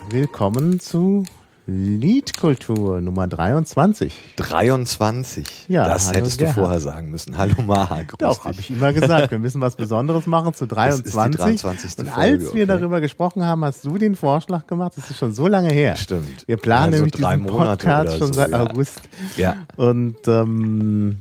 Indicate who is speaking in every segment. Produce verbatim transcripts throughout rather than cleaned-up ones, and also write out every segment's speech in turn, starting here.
Speaker 1: willkommen zu Liedkultur Nummer dreiundzwanzig.
Speaker 2: dreiundzwanzig?
Speaker 1: Ja,
Speaker 2: das
Speaker 1: hallo
Speaker 2: hättest du
Speaker 1: Gerhard.
Speaker 2: vorher sagen müssen. Hallo Maha, grüß
Speaker 1: Doch,
Speaker 2: dich.
Speaker 1: habe ich immer gesagt, wir müssen was Besonderes machen zu dreiundzwanzig.
Speaker 2: Das ist die dreiundzwanzigste
Speaker 1: Und
Speaker 2: Folge,
Speaker 1: als wir
Speaker 2: okay.
Speaker 1: darüber gesprochen haben, hast du den Vorschlag gemacht. Das ist schon so lange her.
Speaker 2: Stimmt.
Speaker 1: Wir planen
Speaker 2: Also
Speaker 1: nämlich
Speaker 2: drei
Speaker 1: diesen
Speaker 2: Monate
Speaker 1: Podcast
Speaker 2: oder
Speaker 1: schon
Speaker 2: so,
Speaker 1: seit
Speaker 2: ja.
Speaker 1: August.
Speaker 2: Ja.
Speaker 1: Und ähm,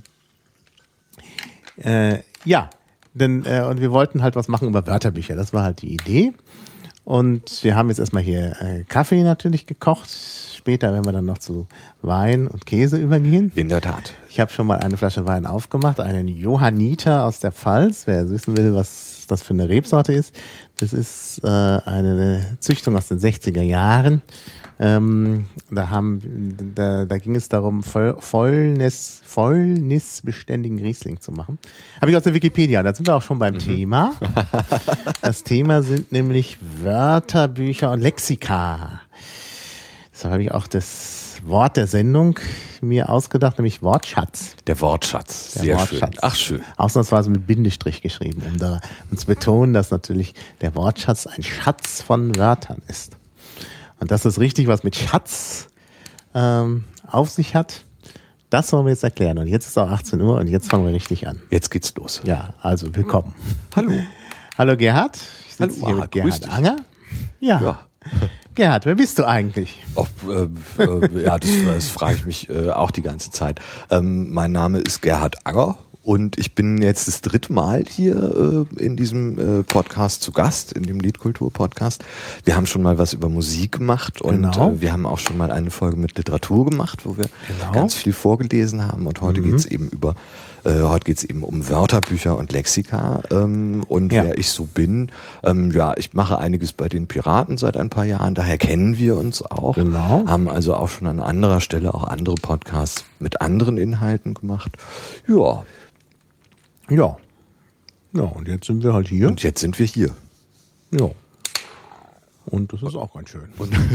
Speaker 1: äh, ja, denn, äh, und wir wollten halt was machen über Wörterbücher. Das war halt die Idee. Und wir haben jetzt erstmal hier äh, Kaffee natürlich gekocht. Später werden wir dann noch zu Wein und Käse übergehen.
Speaker 2: In der Tat.
Speaker 1: Ich habe schon mal eine Flasche Wein aufgemacht, einen Johanniter aus der Pfalz. Wer wissen will, was das für eine Rebsorte ist, das ist äh, eine Züchtung aus den sechziger Jahren. Ähm, da, haben, da, da ging es darum, Voll, Fäulnis, fäulnisbeständigen Riesling zu machen. Habe ich aus der Wikipedia. Da sind wir auch schon beim mhm. Thema. Das Thema sind nämlich Wörterbücher und Lexika. Deshalb habe ich auch das Wort der Sendung mir ausgedacht, nämlich Wortschatz.
Speaker 2: Der Wortschatz.
Speaker 1: Der
Speaker 2: Sehr
Speaker 1: Wortschatz.
Speaker 2: schön. Ach, schön.
Speaker 1: Ausnahmsweise mit Bindestrich geschrieben, um, da, um zu betonen, dass natürlich der Wortschatz ein Schatz von Wörtern ist. Und dass das richtig was mit Schatz ähm, auf sich hat, das wollen wir jetzt erklären. Und jetzt ist auch achtzehn Uhr und jetzt fangen wir richtig an.
Speaker 2: Jetzt geht's los.
Speaker 1: Ja, also willkommen.
Speaker 2: Hallo.
Speaker 1: Hallo Gerhard. Ich sitze
Speaker 2: Hallo,
Speaker 1: hier
Speaker 2: Aha,
Speaker 1: mit
Speaker 2: grüß
Speaker 1: Gerhard
Speaker 2: dich.
Speaker 1: Anger. Ja.
Speaker 2: Ja.
Speaker 1: Gerhard, wer bist du eigentlich?
Speaker 2: Oh, äh, äh, ja, das, das frage ich mich äh, auch die ganze Zeit. Ähm, mein Name ist Gerhard Anger und ich bin jetzt das dritte Mal hier äh, in diesem äh, Podcast zu Gast, in dem Liedkultur-Podcast. Wir haben schon mal was über Musik gemacht und
Speaker 1: Genau.
Speaker 2: äh, wir haben auch schon mal eine Folge mit Literatur gemacht, wo wir
Speaker 1: Genau.
Speaker 2: ganz viel vorgelesen haben. Und heute
Speaker 1: Mhm.
Speaker 2: geht's eben über Äh, heute geht es eben um Wörterbücher und Lexika ähm, und
Speaker 1: Ja.
Speaker 2: wer ich so bin. Ähm, ja, ich mache einiges bei den Piraten seit ein paar Jahren, daher kennen wir uns auch.
Speaker 1: Genau.
Speaker 2: Haben also auch schon an anderer Stelle auch andere Podcasts mit anderen Inhalten gemacht. Ja,
Speaker 1: Ja. Ja, und jetzt sind wir halt hier.
Speaker 2: und jetzt sind wir hier.
Speaker 1: Ja. Und das ist auch ganz schön.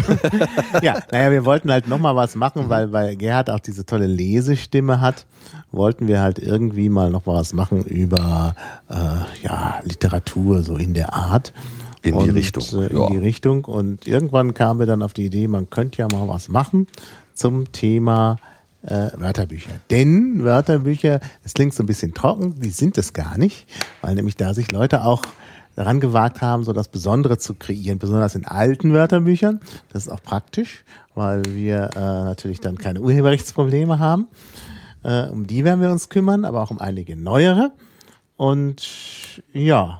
Speaker 1: Ja, naja, wir wollten halt nochmal was machen, weil, weil Gerhard auch diese tolle Lesestimme hat, wollten wir halt irgendwie mal noch mal was machen über äh, ja, Literatur, so in der Art.
Speaker 2: In die
Speaker 1: und,
Speaker 2: Richtung,
Speaker 1: Äh, in
Speaker 2: ja.
Speaker 1: die Richtung. Und irgendwann kamen wir dann auf die Idee, man könnte ja mal was machen zum Thema äh, Wörterbücher. Denn Wörterbücher, das klingt so ein bisschen trocken, die sind es gar nicht, weil nämlich da sich Leute auch daran gewagt haben, so das Besondere zu kreieren, besonders in alten Wörterbüchern. Das ist auch praktisch, weil wir äh, natürlich dann keine Urheberrechtsprobleme haben. Äh, um die werden wir uns kümmern, aber auch um einige neuere. Und ja,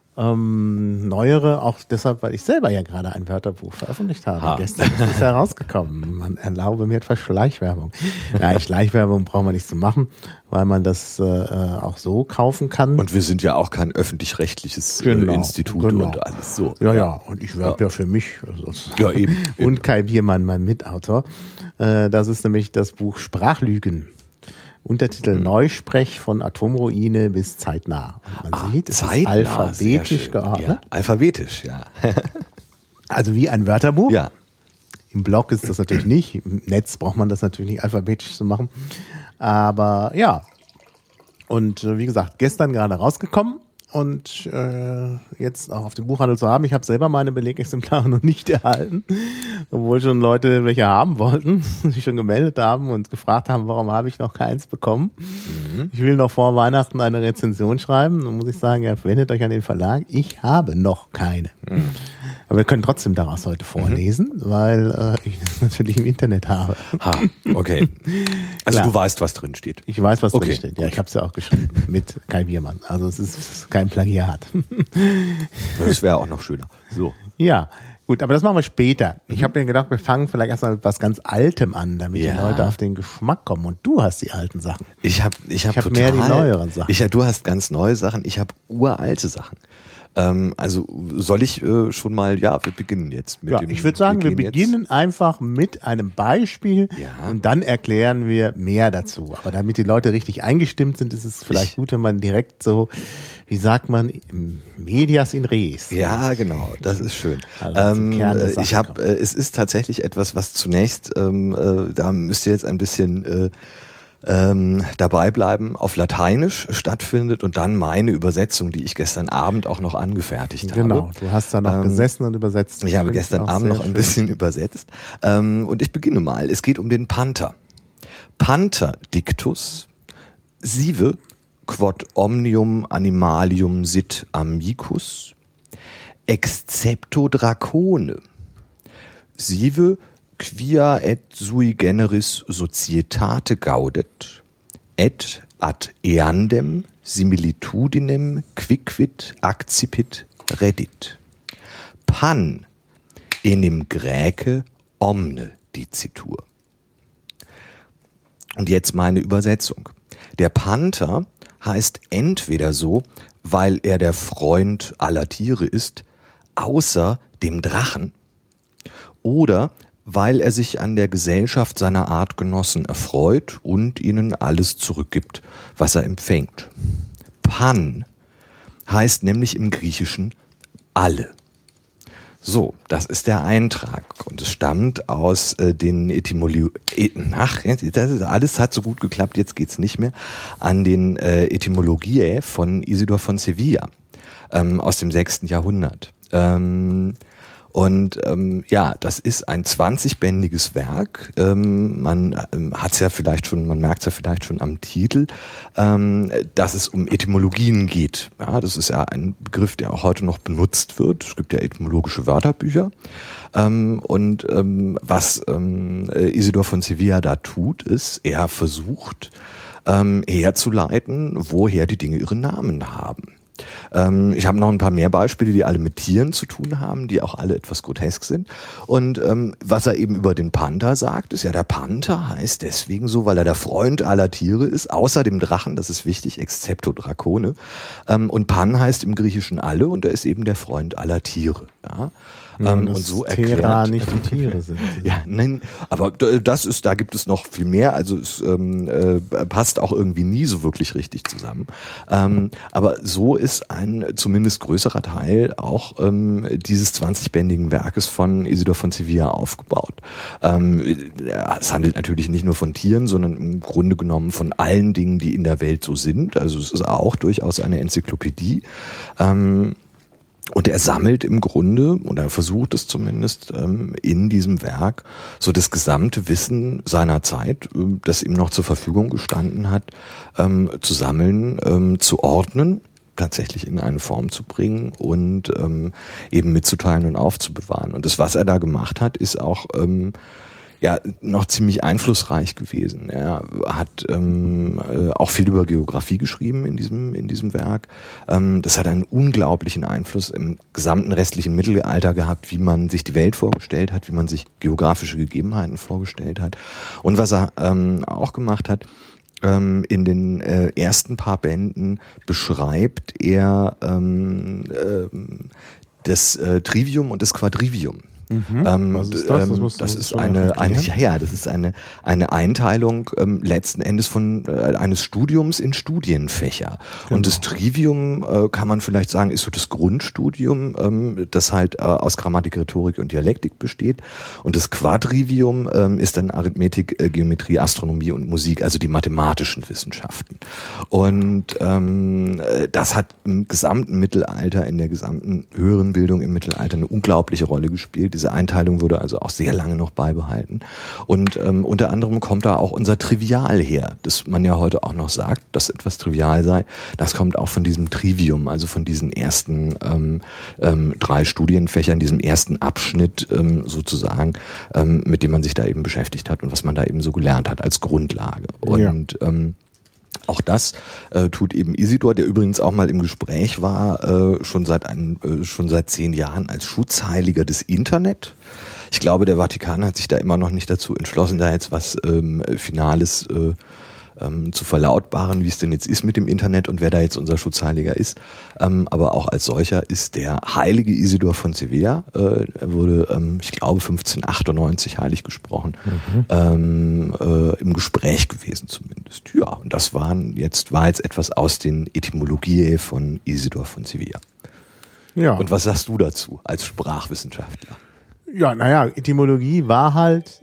Speaker 1: ähm, neuere auch deshalb, weil ich selber ja gerade ein Wörterbuch veröffentlicht habe.
Speaker 2: Ha.
Speaker 1: Gestern ist es herausgekommen. Man erlaube mir etwas Schleichwerbung. Nein, Schleichwerbung braucht man nicht zu machen, weil man das äh, auch so kaufen kann.
Speaker 2: Und wir sind ja auch kein öffentlich-rechtliches
Speaker 1: Genau,
Speaker 2: äh, Institut
Speaker 1: genau.
Speaker 2: und alles so.
Speaker 1: Ja, ja, und ich werbe ja.
Speaker 2: Ja.
Speaker 1: für mich. Also,
Speaker 2: Ja, eben, eben.
Speaker 1: Und Kai Biermann, mein Mitautor. Äh, das ist nämlich das Buch Sprachlügen. Untertitel Neusprech von Atomruine bis zeitnah. Und man
Speaker 2: Ah,
Speaker 1: sieht, es ist
Speaker 2: zeitnah, sehr
Speaker 1: alphabetisch
Speaker 2: schön.
Speaker 1: geordnet.
Speaker 2: Ja, alphabetisch, ja.
Speaker 1: Also wie ein Wörterbuch.
Speaker 2: Ja.
Speaker 1: Im Blog ist das natürlich nicht. Im Netz braucht man das natürlich nicht alphabetisch zu machen. Aber ja. Und äh, wie gesagt, gestern gerade rausgekommen und äh, jetzt auch auf dem Buchhandel zu haben. Ich habe selber meine Belegexemplare noch nicht erhalten, obwohl schon Leute welche haben wollten, sich schon gemeldet haben und gefragt haben, warum habe ich noch keins bekommen. Mhm. Ich will noch vor Weihnachten eine Rezension schreiben. Dann muss ich sagen, ja, wendet euch an den Verlag. Ich habe noch keine. Mhm. Aber wir können trotzdem daraus heute vorlesen, mhm. weil äh, ich das natürlich im Internet habe.
Speaker 2: Ha, okay. Also
Speaker 1: Klar.
Speaker 2: du weißt, was drin steht.
Speaker 1: Ich weiß, was
Speaker 2: Okay,
Speaker 1: drin steht. Ja,
Speaker 2: gut.
Speaker 1: ich habe es ja auch geschrieben mit Kai Biermann. Also es ist kein Plagiat.
Speaker 2: Das wäre auch noch schöner. So.
Speaker 1: Ja, gut, aber das machen wir später. Ich habe mir gedacht, wir fangen vielleicht erstmal mit was ganz Altem an, damit
Speaker 2: Ja.
Speaker 1: die Leute auf den Geschmack kommen. Und du hast die alten Sachen.
Speaker 2: Ich habe ich hab
Speaker 1: Ich hab
Speaker 2: total,
Speaker 1: mehr die neueren Sachen.
Speaker 2: Ich, du hast ganz neue Sachen, ich habe uralte Sachen. Ähm, also soll ich äh, schon mal, ja, wir beginnen jetzt mit
Speaker 1: Ja,
Speaker 2: dem.
Speaker 1: ich würde sagen, wir,
Speaker 2: gehen
Speaker 1: beginnen
Speaker 2: jetzt.
Speaker 1: einfach mit einem Beispiel
Speaker 2: Ja.
Speaker 1: und dann erklären wir mehr dazu. Aber damit die Leute richtig eingestimmt sind, ist es vielleicht
Speaker 2: Ich-
Speaker 1: gut, wenn man direkt so, wie sagt man, medias in res.
Speaker 2: Ja, genau, das ist schön.
Speaker 1: Also zum
Speaker 2: ähm,
Speaker 1: Kern der
Speaker 2: äh,
Speaker 1: Sache
Speaker 2: ich habe,
Speaker 1: kommen.
Speaker 2: äh, es ist tatsächlich etwas, was zunächst, ähm, äh, da müsst ihr jetzt ein bisschen äh, ähm, dabei bleiben, auf Lateinisch stattfindet und dann meine Übersetzung, die ich gestern Abend auch noch angefertigt habe.
Speaker 1: Genau, du hast da noch ähm, gesessen und übersetzt.
Speaker 2: Ich habe gestern Abend noch ein schön. bisschen übersetzt. Ähm, und ich beginne mal. Es geht um den Panther. Panther dictus sive quod omnium animalium sit amicus excepto dracone sive quia et sui generis societate gaudet et ad eandem similitudinem quicquid accipit reddit. Pan enim Graece omne dicitur. Und jetzt meine Übersetzung. Der Panther heißt entweder so, weil er der Freund aller Tiere ist, außer dem Drachen, oder weil er sich an der Gesellschaft seiner Artgenossen erfreut und ihnen alles zurückgibt, was er empfängt. Pan heißt nämlich im Griechischen alle. So, das ist der Eintrag und es stammt aus äh, den Etymologien, ach, das ist, alles hat so gut geklappt, jetzt geht's nicht mehr, an den äh, Etymologiae von Isidor von Sevilla ähm, aus dem sechsten Jahrhundert. Ähm, Und ähm, ja, das ist ein zwanzigbändiges Werk. Ähm, man ähm, hat es ja vielleicht schon, man merkt es ja vielleicht schon am Titel, ähm, dass es um Etymologien geht. Ja, das ist ja ein Begriff, der auch heute noch benutzt wird. Es gibt ja etymologische Wörterbücher. Ähm, und ähm, was ähm, Isidor von Sevilla da tut, ist, er versucht ähm, herzuleiten, woher die Dinge ihren Namen haben. Ich habe noch ein paar mehr Beispiele, die alle mit Tieren zu tun haben, die auch alle etwas grotesk sind. Und ähm, was er eben über den Panther sagt, ist ja, der Panther heißt deswegen so, weil er der Freund aller Tiere ist, außer dem Drachen, das ist wichtig, excepto dracone. Ähm, und Pan heißt im Griechischen alle und er ist eben der Freund aller Tiere. Ja.
Speaker 1: Ja,
Speaker 2: ähm,
Speaker 1: und,
Speaker 2: und so
Speaker 1: Thera
Speaker 2: erklärt,
Speaker 1: nicht die Tiere sind.
Speaker 2: Ja, nein, aber das ist, da gibt es noch viel mehr. Also es ähm, äh, passt auch irgendwie nie so wirklich richtig zusammen. Ähm, aber so ist ein zumindest größerer Teil auch ähm, dieses zwanzigbändigen Werkes von Isidor von Sevilla aufgebaut. Ähm, es handelt natürlich nicht nur von Tieren, sondern im Grunde genommen von allen Dingen, die in der Welt so sind. Also es ist auch durchaus eine Enzyklopädie. Ähm, Und er sammelt im Grunde, oder er versucht es zumindest, ähm, in diesem Werk so das gesamte Wissen seiner Zeit, äh, das ihm noch zur Verfügung gestanden hat, ähm, zu sammeln, ähm, zu ordnen, tatsächlich in eine Form zu bringen und ähm, eben mitzuteilen und aufzubewahren. Und das, was er da gemacht hat, ist auch ähm, ja noch ziemlich einflussreich gewesen. Er hat ähm, äh, auch viel über Geografie geschrieben in diesem in diesem Werk. Ähm, das hat einen unglaublichen Einfluss im gesamten restlichen Mittelalter gehabt, wie man sich die Welt vorgestellt hat, wie man sich geografische Gegebenheiten vorgestellt hat. Und was er ähm, auch gemacht hat, ähm, in den äh, ersten paar Bänden beschreibt er ähm, äh, das äh, Trivium und das Quadrivium.
Speaker 1: Mhm.
Speaker 2: Ähm,
Speaker 1: Was ist das? Das,
Speaker 2: ähm,
Speaker 1: musst du
Speaker 2: das
Speaker 1: uns
Speaker 2: ist
Speaker 1: schon
Speaker 2: eine,
Speaker 1: erklären.
Speaker 2: eine, ja, ja, das ist eine, eine Einteilung ähm, letzten Endes von äh, eines Studiums in Studienfächer.
Speaker 1: Genau.
Speaker 2: Und das Trivium, äh, kann man vielleicht sagen, ist so das Grundstudium, ähm, das halt äh, aus Grammatik, Rhetorik und Dialektik besteht. Und das Quadrivium ähm, ist dann Arithmetik, äh, Geometrie, Astronomie und Musik, also die mathematischen Wissenschaften. Und ähm, äh, das hat im gesamten Mittelalter, in der gesamten höheren Bildung im Mittelalter eine unglaubliche Rolle gespielt. Diese Einteilung wurde also auch sehr lange noch beibehalten. Und ähm, unter anderem kommt da auch unser Trivial her, das man ja heute auch noch sagt, dass etwas trivial sei. Das kommt auch von diesem Trivium, also von diesen ersten ähm, ähm, drei Studienfächern, diesem ersten Abschnitt ähm, sozusagen, ähm, mit dem man sich da eben beschäftigt hat und was man da eben so gelernt hat als Grundlage. Und ja. ähm, Auch das äh, tut eben Isidor, der übrigens auch mal im Gespräch war, äh, schon seit ein, äh, schon seit zehn Jahren als Schutzheiliger des Internet. Ich glaube, der Vatikan hat sich da immer noch nicht dazu entschlossen, da jetzt was ähm, Finales äh, ähm, zu verlautbaren, wie es denn jetzt ist mit dem Internet und wer da jetzt unser Schutzheiliger ist. Ähm, aber auch als solcher ist der heilige Isidor von Sevilla, äh, er wurde, ähm, ich glaube, fünfzehnhundertachtundneunzig heilig gesprochen, mhm. ähm, äh, im Gespräch gewesen zumindest. Ja, und das waren jetzt, war jetzt etwas aus den Etymologiae von Isidor von Sevilla.
Speaker 1: Ja.
Speaker 2: Und was sagst du dazu als Sprachwissenschaftler?
Speaker 1: Ja, naja, Etymologie war halt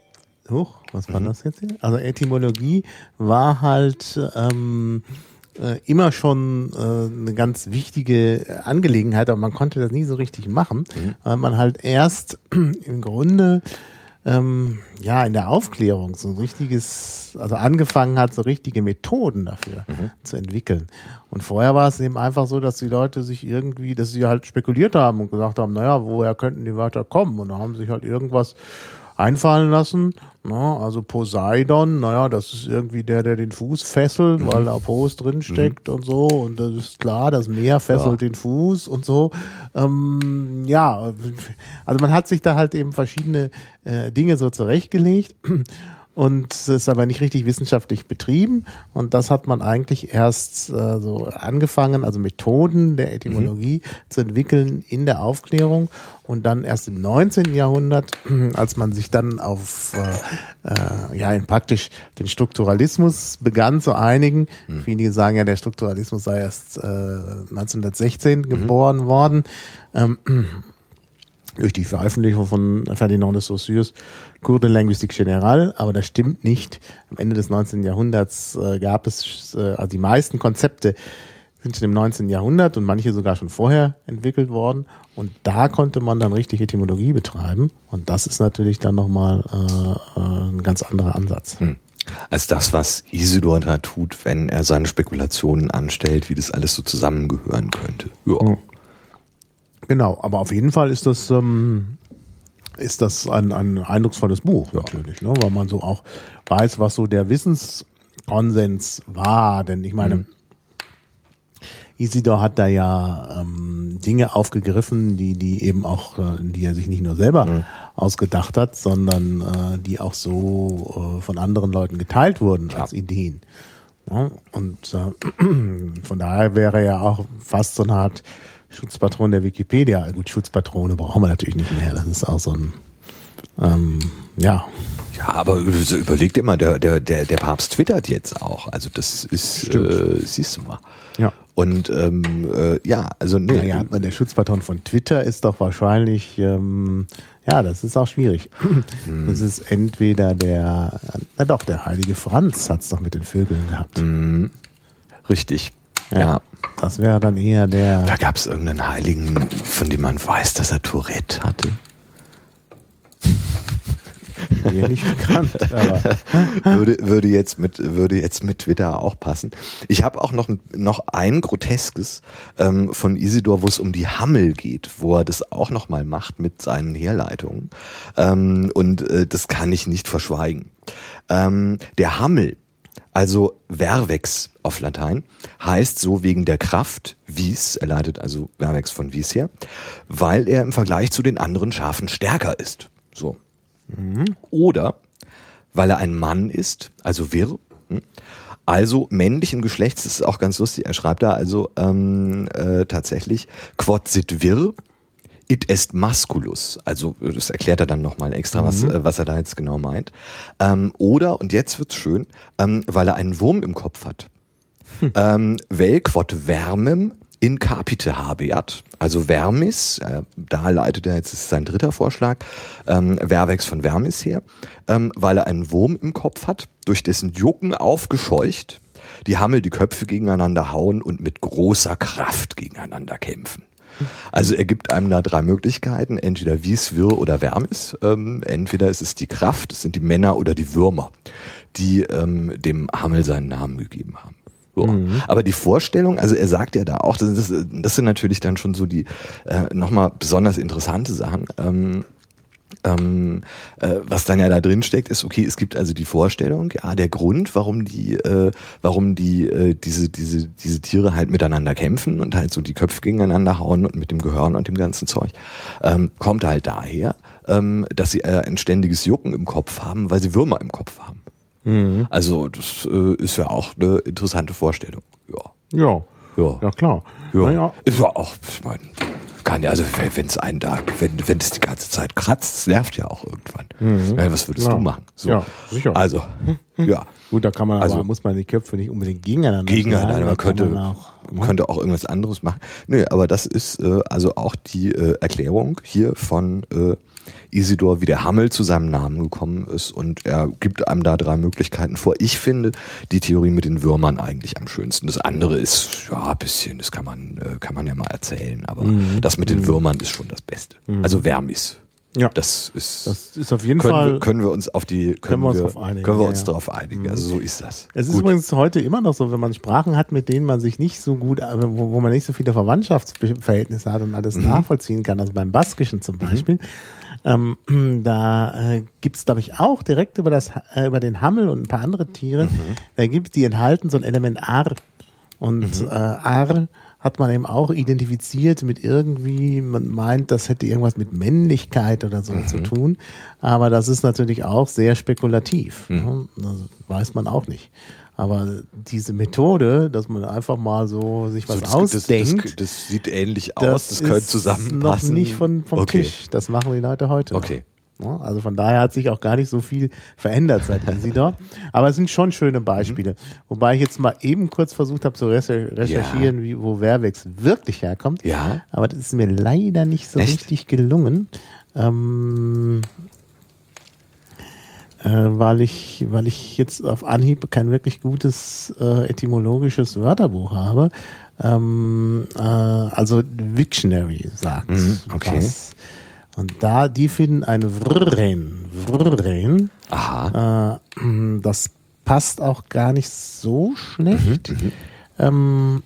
Speaker 1: Huch, was war mhm. das jetzt hier? Also Etymologie war halt ähm, äh, immer schon äh, eine ganz wichtige Angelegenheit, aber man konnte das nie so richtig machen, mhm. weil man halt erst im Grunde ähm, ja in der Aufklärung so ein richtiges, also angefangen hat, so richtige Methoden dafür mhm. zu entwickeln. Und vorher war es eben einfach so, dass die Leute sich irgendwie, dass sie halt spekuliert haben und gesagt haben, naja, woher könnten die Wörter kommen? Und da haben sich halt irgendwas einfallen lassen. Na, also Poseidon, naja, das ist irgendwie der, der den Fuß fesselt, mhm. weil da Pos drin steckt mhm. und so. Und das ist klar, das Meer fesselt ja. den Fuß und so. Ähm, ja, also man hat sich da halt eben verschiedene äh, Dinge so zurechtgelegt. Und es ist aber nicht richtig wissenschaftlich betrieben. Und das hat man eigentlich erst äh, so angefangen, also Methoden der Etymologie mhm. zu entwickeln in der Aufklärung. Und dann erst im neunzehnten Jahrhundert, als man sich dann auf äh, äh, ja, in praktisch den Strukturalismus begann zu einigen. Mhm. Viele sagen ja, der Strukturalismus sei erst äh, neunzehnhundertsechzehn mhm. geboren worden. Ähm, durch die Veröffentlichung von Ferdinand de Saussures Cours de Linguistique Générale, aber das stimmt nicht. Am Ende des neunzehnten Jahrhunderts äh, gab es, äh, also die meisten Konzepte sind schon im neunzehnten Jahrhundert und manche sogar schon vorher entwickelt worden. Und da konnte man dann richtig Etymologie betreiben. Und das ist natürlich dann nochmal äh, äh, ein ganz anderer Ansatz.
Speaker 2: Hm. Als das, was Isidor da tut, wenn er seine Spekulationen anstellt, wie das alles so zusammengehören könnte. Ja. Hm.
Speaker 1: Genau, aber auf jeden Fall ist das, ähm, ist das ein, ein eindrucksvolles Buch, natürlich, ja. ne? Weil man so auch weiß, was so der Wissenskonsens war. Denn ich meine, mhm. Isidor hat da ja ähm, Dinge aufgegriffen, die, die eben auch, äh, die er sich nicht nur selber mhm. ausgedacht hat, sondern äh, die auch so äh, von anderen Leuten geteilt wurden ja. als Ideen. Ja? Und äh, von daher wäre er ja auch fast so eine Art Schutzpatron der Wikipedia. Gut, Schutzpatrone brauchen wir natürlich nicht mehr. Das ist auch so ein, ähm, ja.
Speaker 2: Ja, aber überleg dir mal, der, der, der, der Papst twittert jetzt auch. Also das ist, äh, siehst du mal.
Speaker 1: Ja.
Speaker 2: Und ähm, äh, ja, also nee.
Speaker 1: Naja, der Schutzpatron von Twitter ist doch wahrscheinlich, ähm, ja, das ist auch schwierig. Hm. Das ist entweder der, na doch, der heilige Franz hat es doch mit den Vögeln gehabt.
Speaker 2: Hm. Richtig. Ja, ja.
Speaker 1: Das wäre dann eher der...
Speaker 2: Da gab es irgendeinen Heiligen, von dem man weiß, dass er Tourette hatte.
Speaker 1: Mir nicht bekannt, aber...
Speaker 2: würde, würde, jetzt mit, würde jetzt mit Twitter auch passen. Ich habe auch noch, noch ein Groteskes ähm, von Isidor, wo es um die Hammel geht, wo er das auch noch mal macht mit seinen Herleitungen. Ähm, und äh, das kann ich nicht verschweigen. Ähm, der Hammel, also Vervex auf Latein, heißt so wegen der Kraft, vis, er leitet also Vervex von vis her, weil er im Vergleich zu den anderen Schafen stärker ist. So. Mhm. Oder weil er ein Mann ist, also vir, also männlichen Geschlechts, das ist auch ganz lustig, er schreibt da also ähm, äh, tatsächlich quod sit vir, it est masculus. Also das erklärt er dann nochmal extra, was, mhm. was er da jetzt genau meint. Ähm, oder, und jetzt wird's schön, ähm, weil er einen Wurm im Kopf hat. Hm. Ähm, vel quod vermem in capite habeat, also vermis, äh, da leitet er, jetzt ist sein dritter Vorschlag, ähm, Vervex von vermis her, ähm, weil er einen Wurm im Kopf hat, durch dessen Jucken aufgescheucht die Hammel die Köpfe gegeneinander hauen und mit großer Kraft gegeneinander kämpfen. Also er gibt einem da drei Möglichkeiten, entweder vis, vir oder vermis. Ähm, entweder ist es die Kraft, es sind die Männer oder die Würmer, die ähm, dem Hammel seinen Namen gegeben haben. So. Mhm. Aber die Vorstellung, also er sagt ja da auch, das, das, das sind natürlich dann schon so die äh, nochmal besonders interessante Sachen. Ähm, Ähm, äh, was dann ja da drin steckt, ist, okay, es gibt also die Vorstellung, ja, der Grund, warum die, äh, warum die, äh, diese, diese, diese Tiere halt miteinander kämpfen und halt so die Köpfe gegeneinander hauen und mit dem Gehörn und dem ganzen Zeug, ähm, kommt halt daher, ähm, dass sie äh, ein ständiges Jucken im Kopf haben, weil sie Würmer im Kopf haben. Mhm. Also, das äh, ist ja auch eine interessante Vorstellung. Ja.
Speaker 1: Ja.
Speaker 2: Ja,
Speaker 1: ja klar.
Speaker 2: Ja. Ja. Ist ja auch, ich meine, kann ja, also wenn es einen da, wenn wenn es die ganze Zeit kratzt, das nervt ja auch irgendwann. Mhm. Ja, was würdest ja. du machen? So.
Speaker 1: Ja, sicher.
Speaker 2: Also, ja.
Speaker 1: Gut, da kann man
Speaker 2: also,
Speaker 1: aber, muss man die Köpfe nicht unbedingt gegeneinander
Speaker 2: Gegeneinander,
Speaker 1: schlagen,
Speaker 2: man könnte,
Speaker 1: man auch,
Speaker 2: man könnte auch irgendwas anderes machen. Nö, aber das ist äh, also auch die äh, Erklärung hier von äh, Isidor wie der Hammel zu seinem Namen gekommen ist und er gibt einem da drei Möglichkeiten vor. Ich finde die Theorie mit den Würmern eigentlich am schönsten. Das andere ist, ja, ein bisschen, das kann man, kann man ja mal erzählen, aber mhm. das mit den mhm. Würmern ist schon das Beste. Mhm. Also Vermis. Ja. Das ist,
Speaker 1: das ist auf jeden
Speaker 2: können
Speaker 1: Fall.
Speaker 2: Wir, können wir uns auf die, können, können wir uns, wir, darauf einigen, können wir uns ja, darauf einigen. Also so ist das.
Speaker 1: Es ist gut. Übrigens heute immer noch so, wenn man Sprachen hat, mit denen man sich nicht so gut, wo, wo man nicht so viele Verwandtschaftsverhältnisse hat und alles mhm. nachvollziehen kann. Also beim Baskischen zum Beispiel. Mhm. Ähm, da äh, gibt es, glaube ich, auch direkt über, das, äh, über den Hammel und ein paar andere Tiere, mhm. da gibt es, die enthalten so ein Element Ar. Und mhm. äh, Ar hat man eben auch identifiziert mit irgendwie, man meint, das hätte irgendwas mit Männlichkeit oder so mhm. zu tun. Aber das ist natürlich auch sehr spekulativ. Mhm. Ne? Das weiß man auch nicht. Aber diese Methode, dass man einfach mal so sich was so, das, ausdenkt.
Speaker 2: Das, das, das sieht ähnlich aus, das, das könnte zusammenpassen.
Speaker 1: Das ist noch nicht von, vom
Speaker 2: okay.
Speaker 1: Tisch. Das machen die Leute heute
Speaker 2: Okay.
Speaker 1: noch. Also von daher hat sich auch gar nicht so viel verändert seit Isidor. Aber es sind schon schöne Beispiele. Mhm. Wobei ich jetzt mal eben kurz versucht habe zu recherchieren, ja. wie, wo Werwex wirklich herkommt.
Speaker 2: Ja.
Speaker 1: Aber das ist mir leider nicht so
Speaker 2: Echt?
Speaker 1: richtig gelungen. Ähm, äh, weil, ich, weil ich jetzt auf Anhieb kein wirklich gutes äh, etymologisches Wörterbuch habe. Ähm, äh, also Wiktionary sagt
Speaker 2: mhm. okay.
Speaker 1: was. Und da, die finden ein Vrren. Vrren.
Speaker 2: Aha.
Speaker 1: Äh, das passt auch gar nicht so schlecht, mhm, ähm,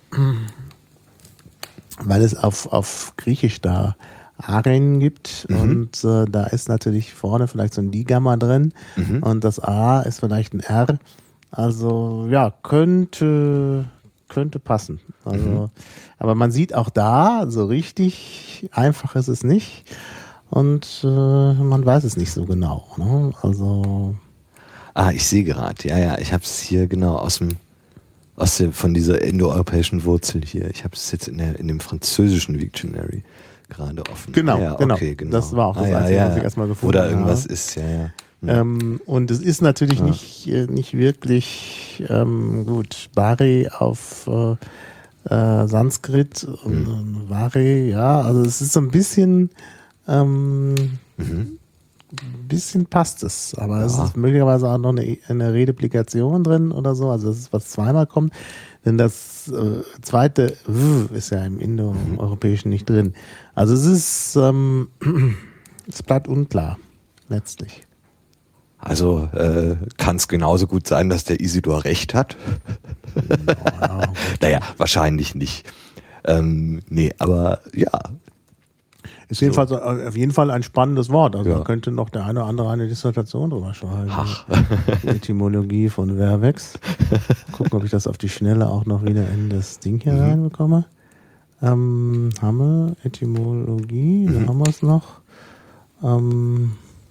Speaker 1: weil es auf, auf Griechisch da Aren gibt mhm. und äh, da ist natürlich vorne vielleicht so ein Digamma drin mhm. und das A ist vielleicht ein R. Also ja, könnte, könnte passen. Also, mhm. aber man sieht auch da, so richtig einfach ist es nicht. Und äh, man weiß es nicht so genau. Ne? Also
Speaker 2: ah, ich sehe gerade. Ja, ja, ich habe es hier genau aus dem, aus dem von dieser indoeuropäischen Wurzel hier. Ich habe es jetzt in, der, in dem französischen Wiktionary gerade offen.
Speaker 1: Genau,
Speaker 2: ah, ja,
Speaker 1: genau.
Speaker 2: Okay, genau.
Speaker 1: Das war auch das
Speaker 2: ah,
Speaker 1: Einzige,
Speaker 2: ja, ja.
Speaker 1: was ich erstmal gefunden habe.
Speaker 2: Oder irgendwas habe. ist, ja, ja. Hm.
Speaker 1: Ähm, und es ist natürlich ja. nicht, äh, nicht wirklich ähm, gut. Bari auf äh, äh, Sanskrit und hm. Vari, ja, also es ist so ein bisschen Ähm, mhm. bisschen passt es, aber ja. es ist möglicherweise auch noch eine, eine Redeplikation drin oder so, also das ist, was zweimal kommt, denn das äh, zweite W ist ja im Indoeuropäischen nicht drin. Also es ist, ähm, es bleibt unklar, letztlich.
Speaker 2: Also äh, kann es genauso gut sein, dass der Isidor recht hat?
Speaker 1: Ja,
Speaker 2: naja, wahrscheinlich nicht. Ähm, nee, aber ja.
Speaker 1: Ist jedenfalls so. Auf jeden Fall ein spannendes Wort. Also ja. da könnte noch der eine oder andere eine Dissertation drüber schreiben.
Speaker 2: Ach.
Speaker 1: Die Etymologie von Werwex. Gucken, ob ich das auf die Schnelle auch noch wieder in das Ding hier mhm. reinbekomme. Ähm, haben wir Etymologie, mhm. da haben wir es noch. Ähm,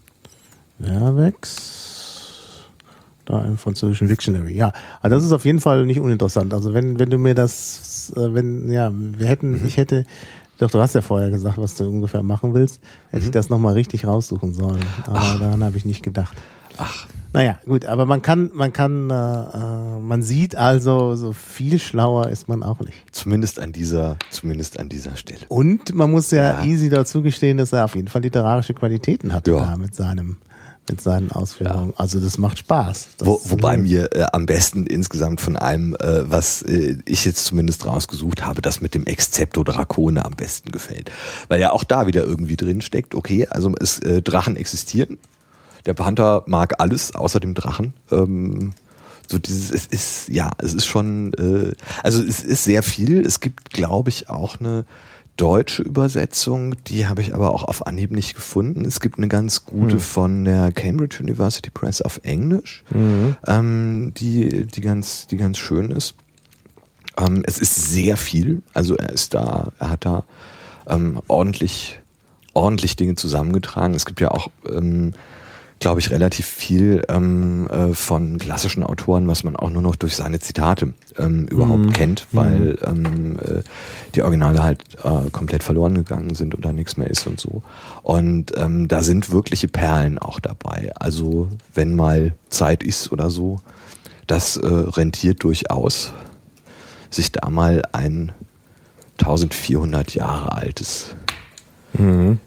Speaker 1: Werwex. Da im französischen Dictionary. Ja, also das ist auf jeden Fall nicht uninteressant. Also wenn, wenn du mir das, wenn, ja, wir hätten, mhm. ich hätte, doch, du hast ja vorher gesagt, was du ungefähr machen willst. Hätte mhm. ich das nochmal richtig raussuchen sollen. Aber Ach. daran habe ich nicht gedacht.
Speaker 2: Ach.
Speaker 1: Naja, gut, aber man kann, man kann, äh, man sieht also, so viel schlauer ist man auch nicht.
Speaker 2: Zumindest an dieser, zumindest an dieser Stelle.
Speaker 1: Und man muss ja, ja. easy dazu gestehen, dass er auf jeden Fall literarische Qualitäten hat
Speaker 2: ja.
Speaker 1: da mit seinem, mit seinen Ausführungen. Ja. Also das macht Spaß. Das
Speaker 2: Wo, wobei mir äh, am besten insgesamt von allem, äh, was äh, ich jetzt zumindest rausgesucht habe, das mit dem Excepto Dracone am besten gefällt. Weil ja auch da wieder irgendwie drin steckt, okay, also es, äh, Drachen existieren. Der Panther mag alles außer dem Drachen. Ähm, so dieses, es ist, ja, es ist schon, äh, also es ist sehr viel. Es gibt, glaube ich, auch eine deutsche Übersetzung, die habe ich aber auch auf Anhieb nicht gefunden. Es gibt eine ganz gute mhm. von der Cambridge University Press auf Englisch, mhm. ähm, die, die, ganz, die ganz schön ist. Ähm, es ist sehr viel, also er ist da, er hat da ähm, ordentlich, ordentlich Dinge zusammengetragen. Es gibt ja auch, ähm, glaube ich, relativ viel ähm, äh, von klassischen Autoren, was man auch nur noch durch seine Zitate ähm, überhaupt mhm. kennt, weil ähm, äh, die Originale halt äh, komplett verloren gegangen sind oder nichts mehr ist und so. Und ähm, da sind wirkliche Perlen auch dabei. Also wenn mal Zeit ist oder so, das äh, rentiert durchaus, sich da mal ein eintausendvierhundert Jahre altes
Speaker 1: mhm.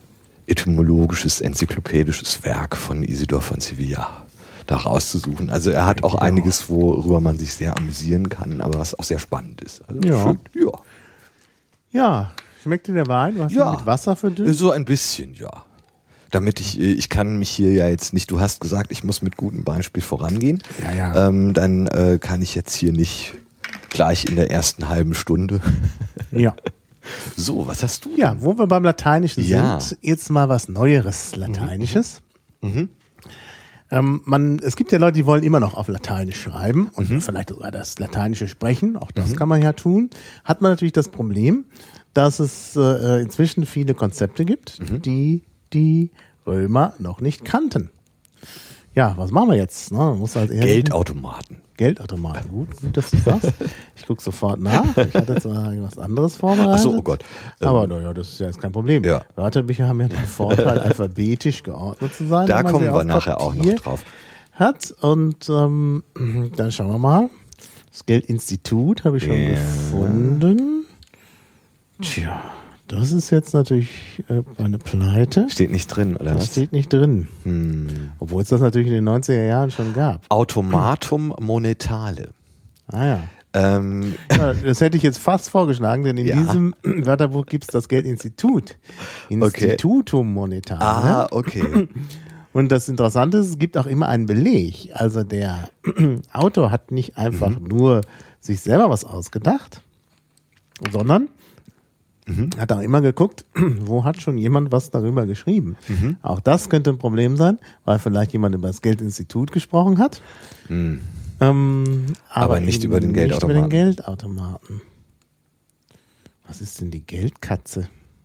Speaker 2: etymologisches, enzyklopädisches Werk von Isidor von Sevilla da rauszusuchen. Also er hat auch
Speaker 1: genau.
Speaker 2: einiges, worüber man sich sehr amüsieren kann, aber was auch sehr spannend ist. Also
Speaker 1: Ja.
Speaker 2: schön, ja.
Speaker 1: Ja, schmeckt dir der Wein? Du hast
Speaker 2: Ja.
Speaker 1: ihn mit Wasser verdünnt?
Speaker 2: So ein bisschen, ja. Damit ich, ich kann mich hier ja jetzt nicht, du hast gesagt, ich muss mit gutem Beispiel vorangehen.
Speaker 1: Ja, ja.
Speaker 2: Ähm, dann äh, kann ich jetzt hier nicht gleich in der ersten halben Stunde.
Speaker 1: Ja.
Speaker 2: So, was hast du?
Speaker 1: Ja, wo wir beim Lateinischen
Speaker 2: Ja.
Speaker 1: sind, jetzt mal was Neueres Lateinisches.
Speaker 2: Mhm.
Speaker 1: Ähm, man, es gibt ja Leute, die wollen immer noch auf Lateinisch schreiben und mhm. vielleicht sogar das Lateinische sprechen. Auch das mhm. kann man ja tun. Hat man natürlich das Problem, dass es äh, inzwischen viele Konzepte gibt, mhm. die die Römer noch nicht kannten. Ja, was machen wir jetzt? Ne? Man muss halt eher
Speaker 2: Geldautomaten.
Speaker 1: Geldautomaten, gut, gut, dass du sagst. Ich gucke sofort nach. Ich hatte zwar was anderes vorbereitet.
Speaker 2: Ach so, oh Gott.
Speaker 1: Aber naja, das ist ja jetzt kein Problem.
Speaker 2: Ja.
Speaker 1: Wörterbücher haben ja den Vorteil, alphabetisch geordnet zu sein.
Speaker 2: Da kommen wir nachher auch noch drauf.
Speaker 1: Hat. Und ähm, dann schauen wir mal. Das Geldinstitut habe ich schon yeah. gefunden. Tja, das ist jetzt natürlich äh, eine Pleite.
Speaker 2: Steht nicht drin, oder
Speaker 1: das
Speaker 2: was?
Speaker 1: Steht nicht drin.
Speaker 2: Hm.
Speaker 1: Obwohl es das natürlich in den neunziger Jahren schon gab.
Speaker 2: Automatum monetale.
Speaker 1: Ah ja.
Speaker 2: Ähm.
Speaker 1: Ja, das hätte ich jetzt fast vorgeschlagen, denn in
Speaker 2: Ja.
Speaker 1: diesem Wörterbuch gibt es das Geldinstitut. Institutum monetale.
Speaker 2: Ah, okay.
Speaker 1: Und das Interessante ist, es gibt auch immer einen Beleg. Also der Autor hat nicht einfach mhm. nur sich selber was ausgedacht, sondern mhm. hat auch immer geguckt, wo hat schon jemand was darüber geschrieben. Mhm. Auch das könnte ein Problem sein, weil vielleicht jemand über das Geldinstitut gesprochen hat.
Speaker 2: Mhm.
Speaker 1: Ähm, aber,
Speaker 2: aber nicht über den Geldautomaten.
Speaker 1: Nicht über den Geldautomaten. Was ist denn die Geldkatze?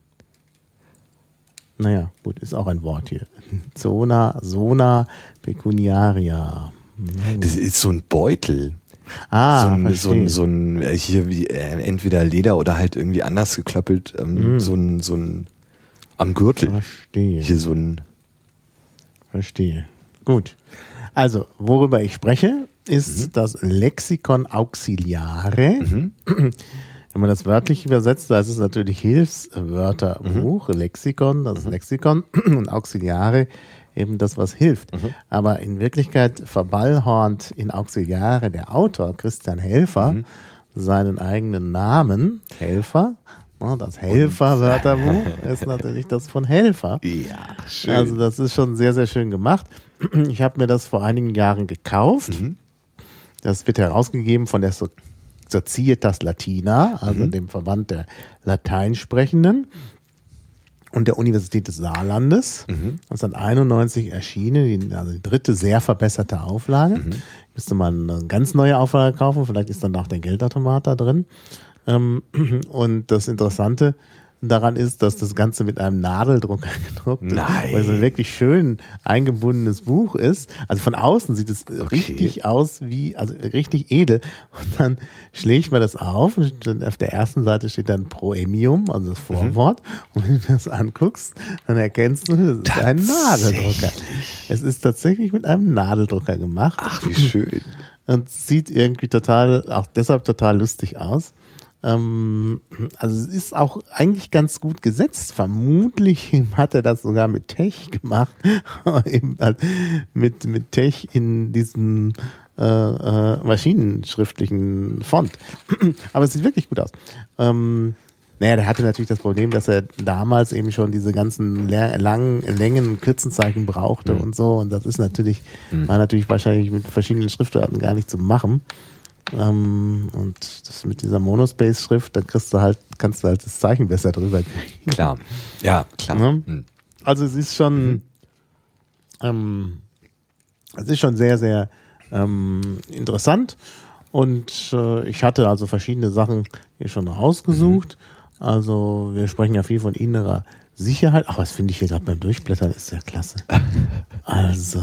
Speaker 1: Naja, gut, ist auch ein Wort hier. Zona, Sona pecuniaria.
Speaker 2: Das ist so ein Beutel.
Speaker 1: Ah,
Speaker 2: so ein,
Speaker 1: verstehe.
Speaker 2: so ein, so ein äh, hier wie äh, entweder Leder oder halt irgendwie anders geklöppelt, ähm, mm. so ein, so ein am Gürtel.
Speaker 1: Verstehe.
Speaker 2: Hier so ein.
Speaker 1: Verstehe. Gut. Also, worüber ich spreche, ist mhm. das Lexikon Auxiliare. Mhm. Wenn man das wörtlich übersetzt, da ist es natürlich Hilfswörterbuch, mhm. Lexikon, das ist Lexikon und Auxiliare eben das, was hilft. Mhm. Aber in Wirklichkeit verballhornt in Auxiliare der Autor Christian Helfer mhm. seinen eigenen Namen, Helfer. Das Helfer-Wörterbuch ist natürlich das von Helfer.
Speaker 2: Ja, schön.
Speaker 1: Also das ist schon sehr, sehr schön gemacht. Ich habe mir das vor einigen Jahren gekauft. Mhm. Das wird herausgegeben von der so Societas Latina, also mhm. dem Verband der Lateinsprechenden und der Universität des Saarlandes. Mhm. neunzehnhunderteinundneunzig erschienen, die, also die dritte sehr verbesserte Auflage. Mhm. Müsste man eine ganz neue Auflage kaufen, vielleicht ist dann auch der Geldautomat da drin. Ähm, und das Interessante daran ist, dass das Ganze mit einem Nadeldrucker gedruckt ist, weil es ein wirklich schön eingebundenes Buch ist. Also von außen sieht es okay. richtig aus wie, also richtig edel. Und dann schlägt man das auf und auf der ersten Seite steht dann Proemium, also das Vorwort. Mhm. Und wenn du das anguckst, dann erkennst du, das ist ein Nadeldrucker. Es ist tatsächlich mit einem Nadeldrucker gemacht.
Speaker 2: Ach, wie schön.
Speaker 1: Und sieht irgendwie total, auch deshalb total lustig aus. Also es ist auch eigentlich ganz gut gesetzt. Vermutlich hat er das sogar mit Tech gemacht. Eben halt mit, mit Tech in diesem äh, äh, maschinenschriftlichen Font. Aber es sieht wirklich gut aus. Ähm, naja, der hatte natürlich das Problem, dass er damals eben schon diese ganzen langen Längen, Kürzenzeichen brauchte mhm. und so. Und das ist natürlich, mhm. war natürlich wahrscheinlich mit verschiedenen Schriftarten gar nicht zu machen. Ähm, und das mit dieser Monospace-Schrift, da kriegst du halt, kannst du halt das Zeichen besser drüber kriegen.
Speaker 2: Klar, ja, klar.
Speaker 1: Ja? Also es ist schon, mhm. ähm, es ist schon sehr, sehr ähm, interessant. Und äh, ich hatte also verschiedene Sachen hier schon rausgesucht. Mhm. Also wir sprechen ja viel von innerer Sicherheit. Ach, was finde ich hier gerade beim Durchblättern, ist ja klasse. Also.